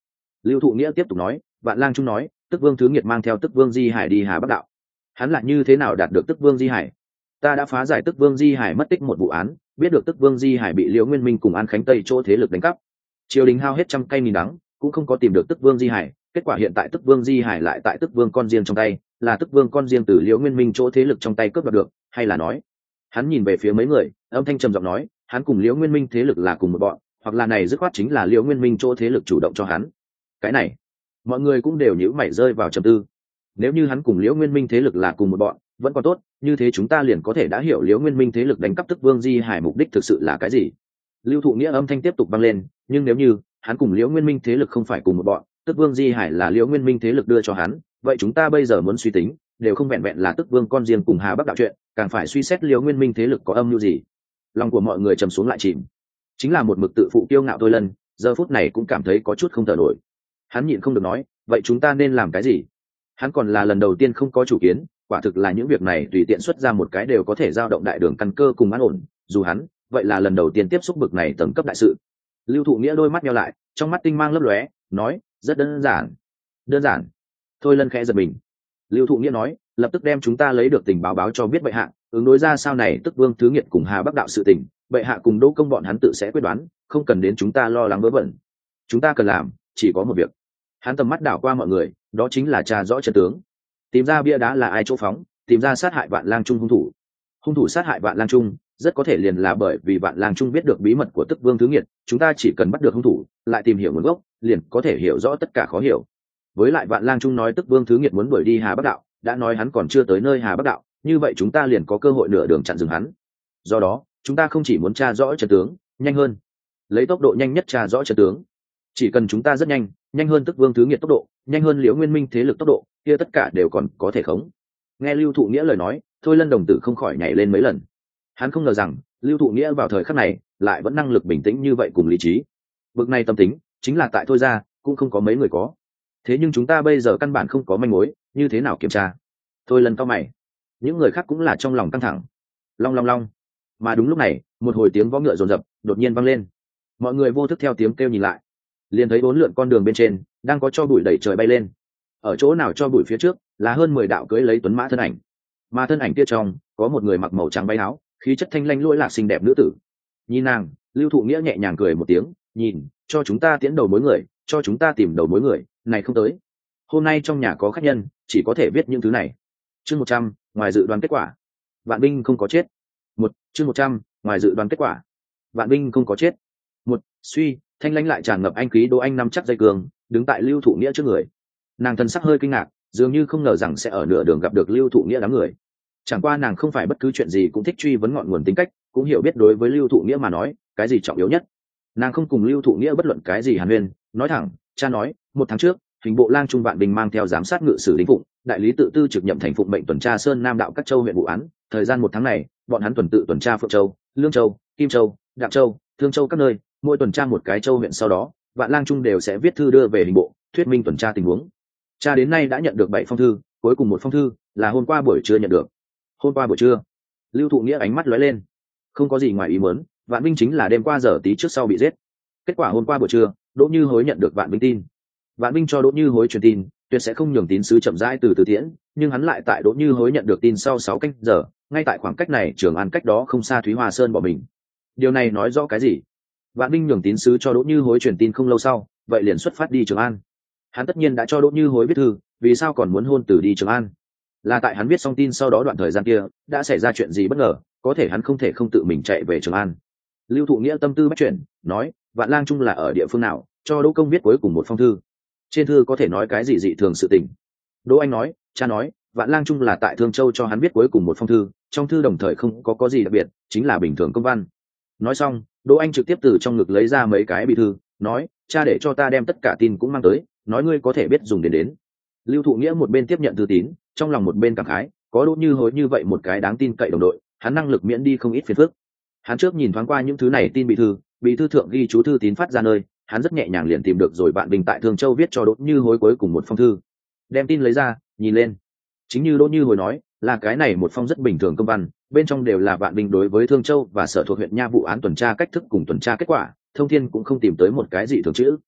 Lưu Thụ Nghĩa tiếp tục nói, Vạn Lang Trung nói Tức Vương Thứ Nghiệt mang theo Tức Vương Di Hải đi Hà Bắc đạo. Hắn là như thế nào đạt được Tức Vương Di Hải? Ta đã phá giải Tức Vương Di Hải mất tích một vụ án, biết được Tức Vương Di Hải bị Liễu Nguyên Minh cùng An Khánh Tây chỗ thế lực đánh cắp. Triều đình hao hết trăm cây nghìn đắng, cũng không có tìm được Tức Vương Di Hải. Kết quả hiện tại Tức Vương Di Hải lại tại Tức Vương con riêng trong tay, là Tức Vương con riêng từ Liễu Nguyên Minh chỗ thế lực trong tay cướp đoạt được, hay là nói? Hắn nhìn về phía mấy người, âm thanh trầm giọng nói, hắn cùng Liễu Nguyên Minh thế lực là cùng một bọn, hoặc là này dứt khoát chính là Liễu Nguyên Minh chỗ thế lực chủ động cho hắn. Cái này, mọi người cũng đều nhíu mày rơi vào trầm tư. Nếu như hắn cùng Liễu Nguyên Minh thế lực là cùng một bọn, vẫn còn tốt, như thế chúng ta liền có thể đã hiểu Liễu Nguyên Minh thế lực đánh cắp Tức Vương Di Hải mục đích thực sự là cái gì. Lưu Thụ Nghĩa âm thanh tiếp tục vang lên, nhưng nếu như hắn cùng Liễu Nguyên Minh thế lực không phải cùng một bọn, Tức Vương Di Hải là Liễu Nguyên Minh thế lực đưa cho hắn, vậy chúng ta bây giờ muốn suy tính, đều không vẹn vẹn là Tức Vương con riêng cùng Hà Bắc đạo chuyện, càng phải suy xét Liễu Nguyên Minh thế lực có âm mưu gì. Lòng của mọi người trầm xuống lại chìm. Chính là một mực tự phụ kiêu ngạo Thôi Lân, giờ phút này cũng cảm thấy có chút không thở nổi. Hắn nhịn không được nói, vậy chúng ta nên làm cái gì? Hắn còn là lần đầu tiên không có chủ kiến, quả thực là những việc này tùy tiện xuất ra một cái đều có thể dao động đại đường căn cơ cùng an ổn, dù hắn, vậy là lần đầu tiên tiếp xúc bực này tầng cấp đại sự. Lưu Thụ Nghĩa đôi mắt nheo lại, trong mắt tinh mang lấp lóe, nói, rất đơn giản. Đơn giản? Thôi Lân khẽ giật mình. Lưu Thụ Nghĩa nói, lập tức đem chúng ta lấy được tình báo báo cho biết bệ hạ, ứng đối ra sau này Tức Vương Thứ Nghiệt cùng Hà Bắc đạo sự tình, bệ hạ cùng Đỗ Công bọn hắn tự sẽ quyết đoán, không cần đến chúng ta lo lắng vớ vẩn. Chúng ta cần làm chỉ có một việc. Hắn tầm mắt đảo qua mọi người, đó chính là tra rõ chân tướng, tìm ra bia đá là ai chỗ phóng, tìm ra sát hại Vạn Lang Trung hung thủ. Hung thủ sát hại Vạn Lang Trung rất có thể liền là bởi vì Vạn Lang Trung biết được bí mật của Tức Vương Thứ Nghiệt, chúng ta chỉ cần bắt được hung thủ, lại tìm hiểu nguồn gốc, liền có thể hiểu rõ tất cả khó hiểu. Với lại Vạn Lang Trung nói Tức Vương Thứ Nghiệt muốn đuổi đi Hà Bắc đạo, đã nói hắn còn chưa tới nơi Hà Bắc đạo, như vậy chúng ta liền có cơ hội nửa đường chặn dừng hắn. Do đó, chúng ta không chỉ muốn tra rõ chân tướng, nhanh hơn, lấy tốc độ nhanh nhất tra rõ chân tướng. Chỉ cần chúng ta rất nhanh, nhanh hơn Tức Vương Thứ Nghiệt tốc độ, nhanh hơn Liễu Nguyên Minh thế lực tốc độ, kia tất cả đều còn có thể khống. Nghe Lưu Thụ Nghĩa lời nói, Thôi Lân đồng tử không khỏi nhảy lên mấy lần. Hắn không ngờ rằng Lưu Thụ Nghĩa vào thời khắc này lại vẫn năng lực bình tĩnh như vậy cùng lý trí. Bực này tâm tính, chính là tại Thôi gia cũng không có mấy người có. Thế nhưng chúng ta bây giờ căn bản không có manh mối, như thế nào kiểm tra? Thôi Lân cau mày. Những người khác cũng là trong lòng căng thẳng. Long long long. Mà đúng lúc này, một hồi tiếng vó ngựa rồn rập đột nhiên vang lên. Mọi người vô thức theo tiếng kêu nhìn lại, liền thấy bốn lượn con đường bên trên đang có cho bụi đẩy trời bay lên. Ở chỗ nào cho bụi phía trước là hơn 10 đạo cưỡi lấy tuấn mã thân ảnh, mà thân ảnh kia trong có một người mặc màu trắng váy áo, khí chất thanh lanh lỗi lạc xinh đẹp nữ tử. Nhìn nàng, Lưu Thụ Nghĩa nhẹ nhàng cười một tiếng, nhìn, cho chúng ta tiến đầu mối người, cho chúng ta tìm đầu mối người, này không tới. Hôm nay trong nhà có khách nhân, chỉ có thể viết những thứ này. Chương 100, ngoài dự đoán kết quả. Vạn binh không có chết. Chương 100, ngoài dự đoán kết quả. Vạn binh không có chết. Suy, thanh lãnh lại tràn ngập anh khí Đỗ Anh nắm chắc dây cường, đứng tại Lưu Thụ Nghĩa trước người. Nàng thân sắc hơi kinh ngạc, dường như không ngờ rằng sẽ ở nửa đường gặp được Lưu Thụ Nghĩa đám người. Chẳng qua nàng không phải bất cứ chuyện gì cũng thích truy vấn ngọn nguồn tính cách, cũng hiểu biết đối với Lưu Thụ Nghĩa mà nói, cái gì trọng yếu nhất. Nàng không cùng Lưu Thụ Nghĩa bất luận cái gì hàn huyên, nói thẳng, cha nói, 1 tháng trước, hình bộ lang trung Vạn binh mang theo giám sát ngự sử Đinh Phụng, đại lý tự tư trực nhậm thành phụng mệnh tuần tra Sơn Nam đạo các châu huyện vụ án, thời gian 1 tháng này, bọn hắn tuần tự tuần tra Phượng Châu, Lương Châu, Kim Châu, Đặng Châu, Thương Châu các nơi, mỗi tuần tra một cái châu huyện, sau đó Vạn Lang Trung đều sẽ viết thư đưa về hình bộ, thuyết minh tuần tra tình huống. Cha đến nay đã nhận được 7 phong thư, cuối cùng một phong thư là hôm qua buổi trưa nhận được. Hôm qua buổi trưa, Lưu Thụ Nghĩa ánh mắt lóe lên, không có gì ngoài ý muốn, Vạn binh chính là đêm qua giờ tí trước sau bị giết. Kết quả hôm qua buổi trưa, Đỗ Như Hối nhận được Vạn binh tin. Vạn binh cho Đỗ Như Hối truyền tin, tuyệt sẽ không nhường tín sứ chậm rãi từ từ tiễn, nhưng hắn lại tại Đỗ Như Hối nhận được tin sau 6 canh giờ, ngay tại khoảng cách này Trường An cách đó không xa Thúy Hoa Sơn bỏ mình. Điều này nói rõ cái gì? Vạn binh nhường tín sứ cho Đỗ Như Hối truyền tin không lâu sau, vậy liền xuất phát đi Trường An. Hắn tất nhiên đã cho Đỗ Như Hối viết thư, vì sao còn muốn hôn từ đi Trường An? Là tại hắn viết xong tin sau đó đoạn thời gian kia đã xảy ra chuyện gì bất ngờ, có thể hắn không thể không tự mình chạy về Trường An. Lưu Thụ Nghĩa tâm tư bách chuyển, nói, Vạn Lang Trung là ở địa phương nào, cho Đỗ Công viết cuối cùng một phong thư. Trên thư có thể nói cái gì dị thường sự tình? Đỗ Anh nói, cha nói, Vạn Lang Trung là tại Thương Châu cho hắn viết cuối cùng một phong thư, trong thư đồng thời không có gì đặc biệt, chính là bình thường công văn. Nói xong, Đỗ Anh trực tiếp từ trong ngực lấy ra mấy cái bì thư, nói, cha để cho ta đem tất cả tin cũng mang tới, nói ngươi có thể biết dùng đến. Lưu Thụ Nghĩa một bên tiếp nhận thư tín, trong lòng một bên cảm khái, có Đỗ Như Hối như vậy một cái đáng tin cậy đồng đội, hắn năng lực miễn đi không ít phiền phức. Hắn trước nhìn thoáng qua những thứ này tin bị thư thượng ghi chú thư tín phát ra nơi, hắn rất nhẹ nhàng liền tìm được rồi Vạn binh tại Thương Châu viết cho Đỗ Như Hối cuối cùng một phong thư. Đem tin lấy ra, nhìn lên. Chính như Đỗ Như Hối nói, là cái này một phong rất bình thường công văn, bên trong đều là Vạn binh đối với Thương Châu và sở thuộc huyện nha vụ án tuần tra cách thức cùng tuần tra kết quả, thông thiên cũng không tìm tới một cái gì thường chữ.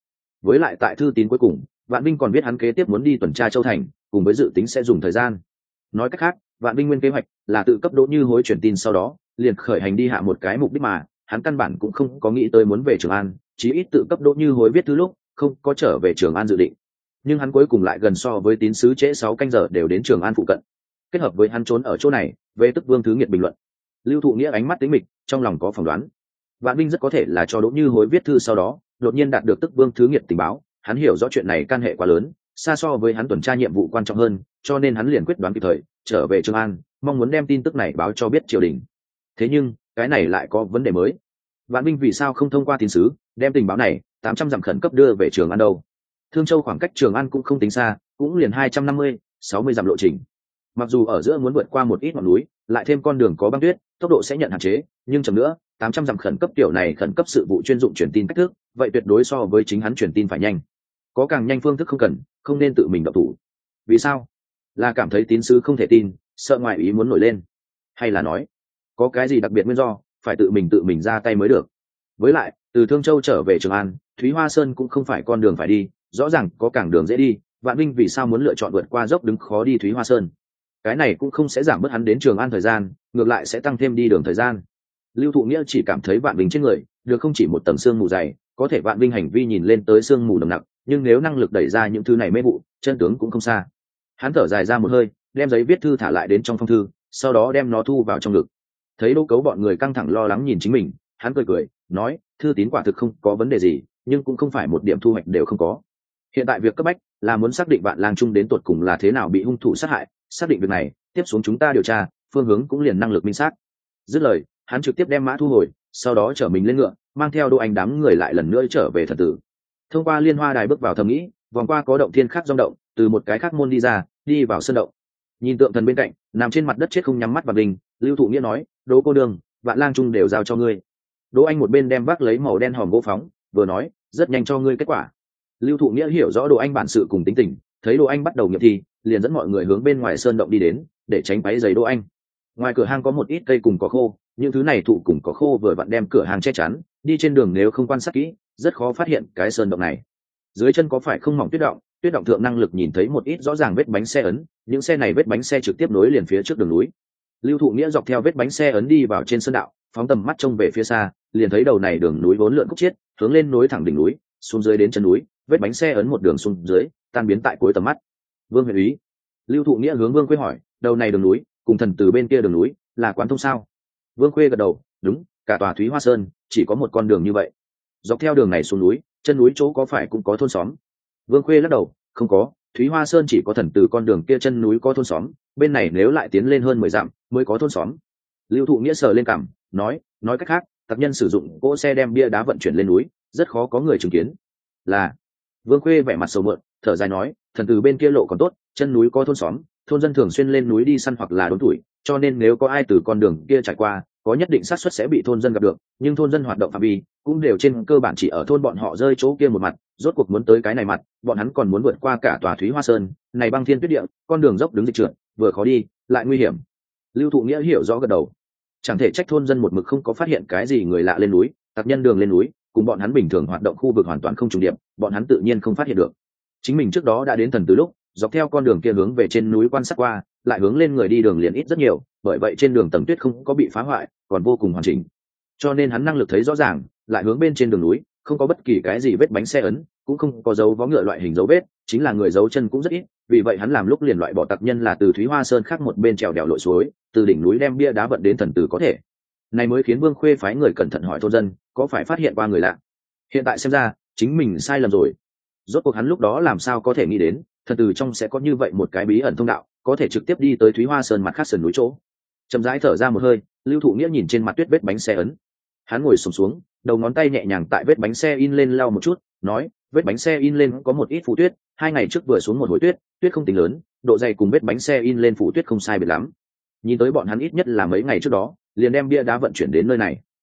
Với lại tại thư tín cuối cùng, Vạn Vinh còn biết hắn kế tiếp muốn đi tuần tra Châu Thành, cùng với dự tính sẽ dùng thời gian. Nói cách khác, Vạn Vinh nguyên kế hoạch là tự cấp Đỗ Như Hối truyền tin, sau đó liền khởi hành đi hạ một cái mục đích mà hắn căn bản cũng không có nghĩ tới muốn về Trường An, chí ít tự cấp Đỗ Như Hối viết thư lúc không có trở về Trường An dự định. Nhưng hắn cuối cùng lại gần so với tín sứ trễ 6 canh giờ đều đến Trường An phụ cận. Kết hợp với hắn trốn ở chỗ này, về tức Vương Thứ Nghiệt bình luận. Lưu Thụ Nghĩa ánh mắt tính mịch, trong lòng có phỏng đoán. Vạn Vinh rất có thể là cho Đỗ Như Hối viết thư, sau đó đột nhiên đạt được tức Vương Thứ Nghiệt tình báo, hắn hiểu rõ chuyện này can hệ quá lớn, xa so với hắn tuần tra nhiệm vụ quan trọng hơn, cho nên hắn liền quyết đoán kịp thời trở về Trường An, mong muốn đem tin tức này báo cho biết triều đình. Thế nhưng cái này lại có vấn đề mới. Vạn Vinh vì sao không thông qua tín sứ đem tình báo này 800 dặm khẩn cấp đưa về Trường An đâu? Thương Châu khoảng cách Trường An cũng không tính xa, cũng liền 250-60 dặm lộ trình. Mặc dù ở giữa muốn vượt qua một ít ngọn núi, lại thêm con đường có băng tuyết, tốc độ sẽ nhận hạn chế, nhưng chậm nữa, 800 dặm khẩn cấp kiểu này khẩn cấp sự vụ chuyên dụng truyền tin cách thức, vậy tuyệt đối so với chính hắn truyền tin phải nhanh. Có càng nhanh phương thức không cần, không nên tự mình động thủ. Vì sao? Là cảm thấy tín sứ không thể tin, sợ ngoại ý muốn nổi lên, hay là nói có cái gì đặc biệt nguyên do, phải tự mình ra tay mới được? Với lại, từ Thương Châu trở về Trường An, Thúy Hoa Sơn cũng không phải con đường phải đi, rõ ràng có cảng đường dễ đi, Vạn Vinh vì sao muốn lựa chọn vượt qua dốc đứng khó đi Thúy Hoa Sơn? Cái này cũng không sẽ giảm bớt hắn đến Trường An thời gian, ngược lại sẽ tăng thêm đi đường thời gian. Lưu Thụ Nghĩa chỉ cảm thấy Vạn Vinh trên người được không chỉ một tầng xương mù dày, có thể Vạn Vinh hành vi nhìn lên tới xương mù nồng nặc, nhưng nếu năng lực đẩy ra những thứ này mê vụ, chân tướng cũng không xa. Hắn thở dài ra một hơi, đem giấy viết thư thả lại đến trong phong thư, sau đó đem nó thu vào trong ngực. Thấy Đỗ Cấu bọn người căng thẳng lo lắng nhìn chính mình, hắn cười nói, thư tín quả thực không có vấn đề gì, nhưng cũng không phải một điểm thu hoạch đều không có. Hiện tại việc cấp bách là muốn xác định Vạn Lang Trung đến tột cùng là thế nào bị hung thủ sát hại, xác định việc này, tiếp xuống chúng ta điều tra, phương hướng cũng liền năng lực minh xác. Dứt lời, hắn trực tiếp đem mã thu hồi, sau đó chở mình lên ngựa, mang theo Đỗ Anh đám người lại lần nữa trở về Thần Tử. Thông qua Liên Hoa Đài bước vào thầm nghĩ, vòng qua có động thiên khác rung động, từ một cái khác môn đi ra, đi vào sân động. Nhìn tượng thần bên cạnh, nằm trên mặt đất chết không nhắm mắt Vạn Vinh, Lưu Thụ Nghĩa nói, Đỗ cô đương, Vạn Lang Trung đều giao cho ngươi. Đỗ Anh một bên đem vác lấy màu đen hòm gỗ phóng, vừa nói, rất nhanh cho ngươi kết quả. Lưu Thụ Nghĩa hiểu rõ Đỗ Anh bản sự cùng tính tình, thấy Đỗ Anh bắt đầu nghiệm thi, liền dẫn mọi người hướng bên ngoài sơn động đi đến, để tránh quấy rầy Đỗ Anh. Ngoài cửa hang có một ít cây cùng cỏ khô, những thứ này thụ cùng cỏ khô vừa vặn đem cửa hàng che chắn, đi trên đường nếu không quan sát kỹ, rất khó phát hiện cái sơn động này. Dưới chân có phải không mỏng tuyết động thượng năng lực nhìn thấy một ít rõ ràng vết bánh xe ấn, những xe này vết bánh xe trực tiếp nối liền phía trước đường núi. Lưu Thụ Nghĩa dọc theo vết bánh xe ấn đi vào trên sơn đạo, phóng tầm mắt trông về phía xa, liền thấy đầu này đường núi vốn lượn khúc chiết, hướng lên nối thẳng đỉnh núi, xuống dưới đến chân núi, vết bánh xe ấn một đường xuống dưới, tan biến tại cuối tầm mắt. Vương huyện úy, Lưu Thụ Nghĩa hướng Vương Khuê hỏi, đầu này đường núi cùng Thần Tử bên kia đường núi là quán thông sao? Vương Khuê gật đầu, đúng, cả tòa Thúy Hoa Sơn chỉ có một con đường như vậy. Dọc theo đường này xuống núi, chân núi chỗ có phải cũng có thôn xóm? Vương Khuê lắc đầu, không có, Thúy Hoa Sơn chỉ có Thần Tử con đường kia chân núi có thôn xóm, bên này nếu lại tiến lên hơn 10 dặm mới có thôn xóm. Lưu Thụ Nghĩa sờ lên cằm, nói cách khác, tặc nhân sử dụng cỗ xe đem bia đá vận chuyển lên núi, rất khó có người chứng kiến. Là. Vương Khuê vẻ mặt sầu muộn, thở dài nói, Thần Tử bên kia lộ còn tốt, chân núi có thôn xóm, thôn dân thường xuyên lên núi đi săn hoặc là đốn tuổi, cho nên nếu có ai từ con đường kia trải qua, có nhất định xác suất sẽ bị thôn dân gặp được, nhưng thôn dân hoạt động phạm vi cũng đều trên cơ bản chỉ ở thôn bọn họ rơi chỗ kia một mặt, rốt cuộc muốn tới cái này mặt, bọn hắn còn muốn vượt qua cả tòa Thúy Hoa Sơn, này băng thiên tuyết địa, con đường dốc đứng dịch trượt, vừa khó đi, lại nguy hiểm. Lưu Thụ Nghĩa hiểu rõ gật đầu. Chẳng thể trách thôn dân một mực không có phát hiện cái gì người lạ lên núi, tặc nhân đường lên núi, cùng bọn hắn bình thường hoạt động khu vực hoàn toàn không trùng điệp, bọn hắn tự nhiên không phát hiện được. Chính mình trước đó đã đến Thần Tử lúc, dọc theo con đường kia hướng về trên núi quan sát qua, lại hướng lên người đi đường liền ít rất nhiều, bởi vậy trên đường tầng tuyết không có bị phá hoại, còn vô cùng hoàn chỉnh. Cho nên hắn năng lực thấy rõ ràng, lại hướng bên trên đường núi, không có bất kỳ cái gì vết bánh xe ấn, cũng không có dấu vó ngựa loại hình dấu vết, chính là người dấu chân cũng rất ít, vì vậy hắn làm lúc liền loại bỏ tặc nhân là từ Thúy Hoa Sơn khác một bên trèo đèo lội suối, từ đỉnh núi đem bia đá vận đến Thần Tử có thể. Này mới khiến Vương Khuê phái người cẩn thận hỏi thôn dân, có phải phát hiện qua người lạ. Hiện tại xem ra, chính mình sai lầm rồi. Rốt cuộc hắn lúc đó làm sao có thể nghĩ đến, Thần Tử trong sẽ có như vậy một cái bí ẩn thông đạo, có thể trực tiếp đi tới Thúy Hoa Sơn mặt khác sườn núi chỗ. Chậm rãi thở ra một hơi, Lưu Thụ Nghĩa nhìn trên mặt tuyết vết bánh xe ấn. Hắn ngồi xổm xuống, đầu ngón tay nhẹ nhàng tại vết bánh xe in lên lau một chút, nói, vết bánh xe in lên có một ít phủ tuyết, 2 ngày trước vừa xuống một hồi tuyết, tuyết không tính lớn, độ dày cùng vết bánh xe in lên phủ tuyết không sai biệt lắm. Nhìn tới bọn hắn ít nhất là mấy ngày trước đó, liền đem bia đá vận chuyển đến nơi này.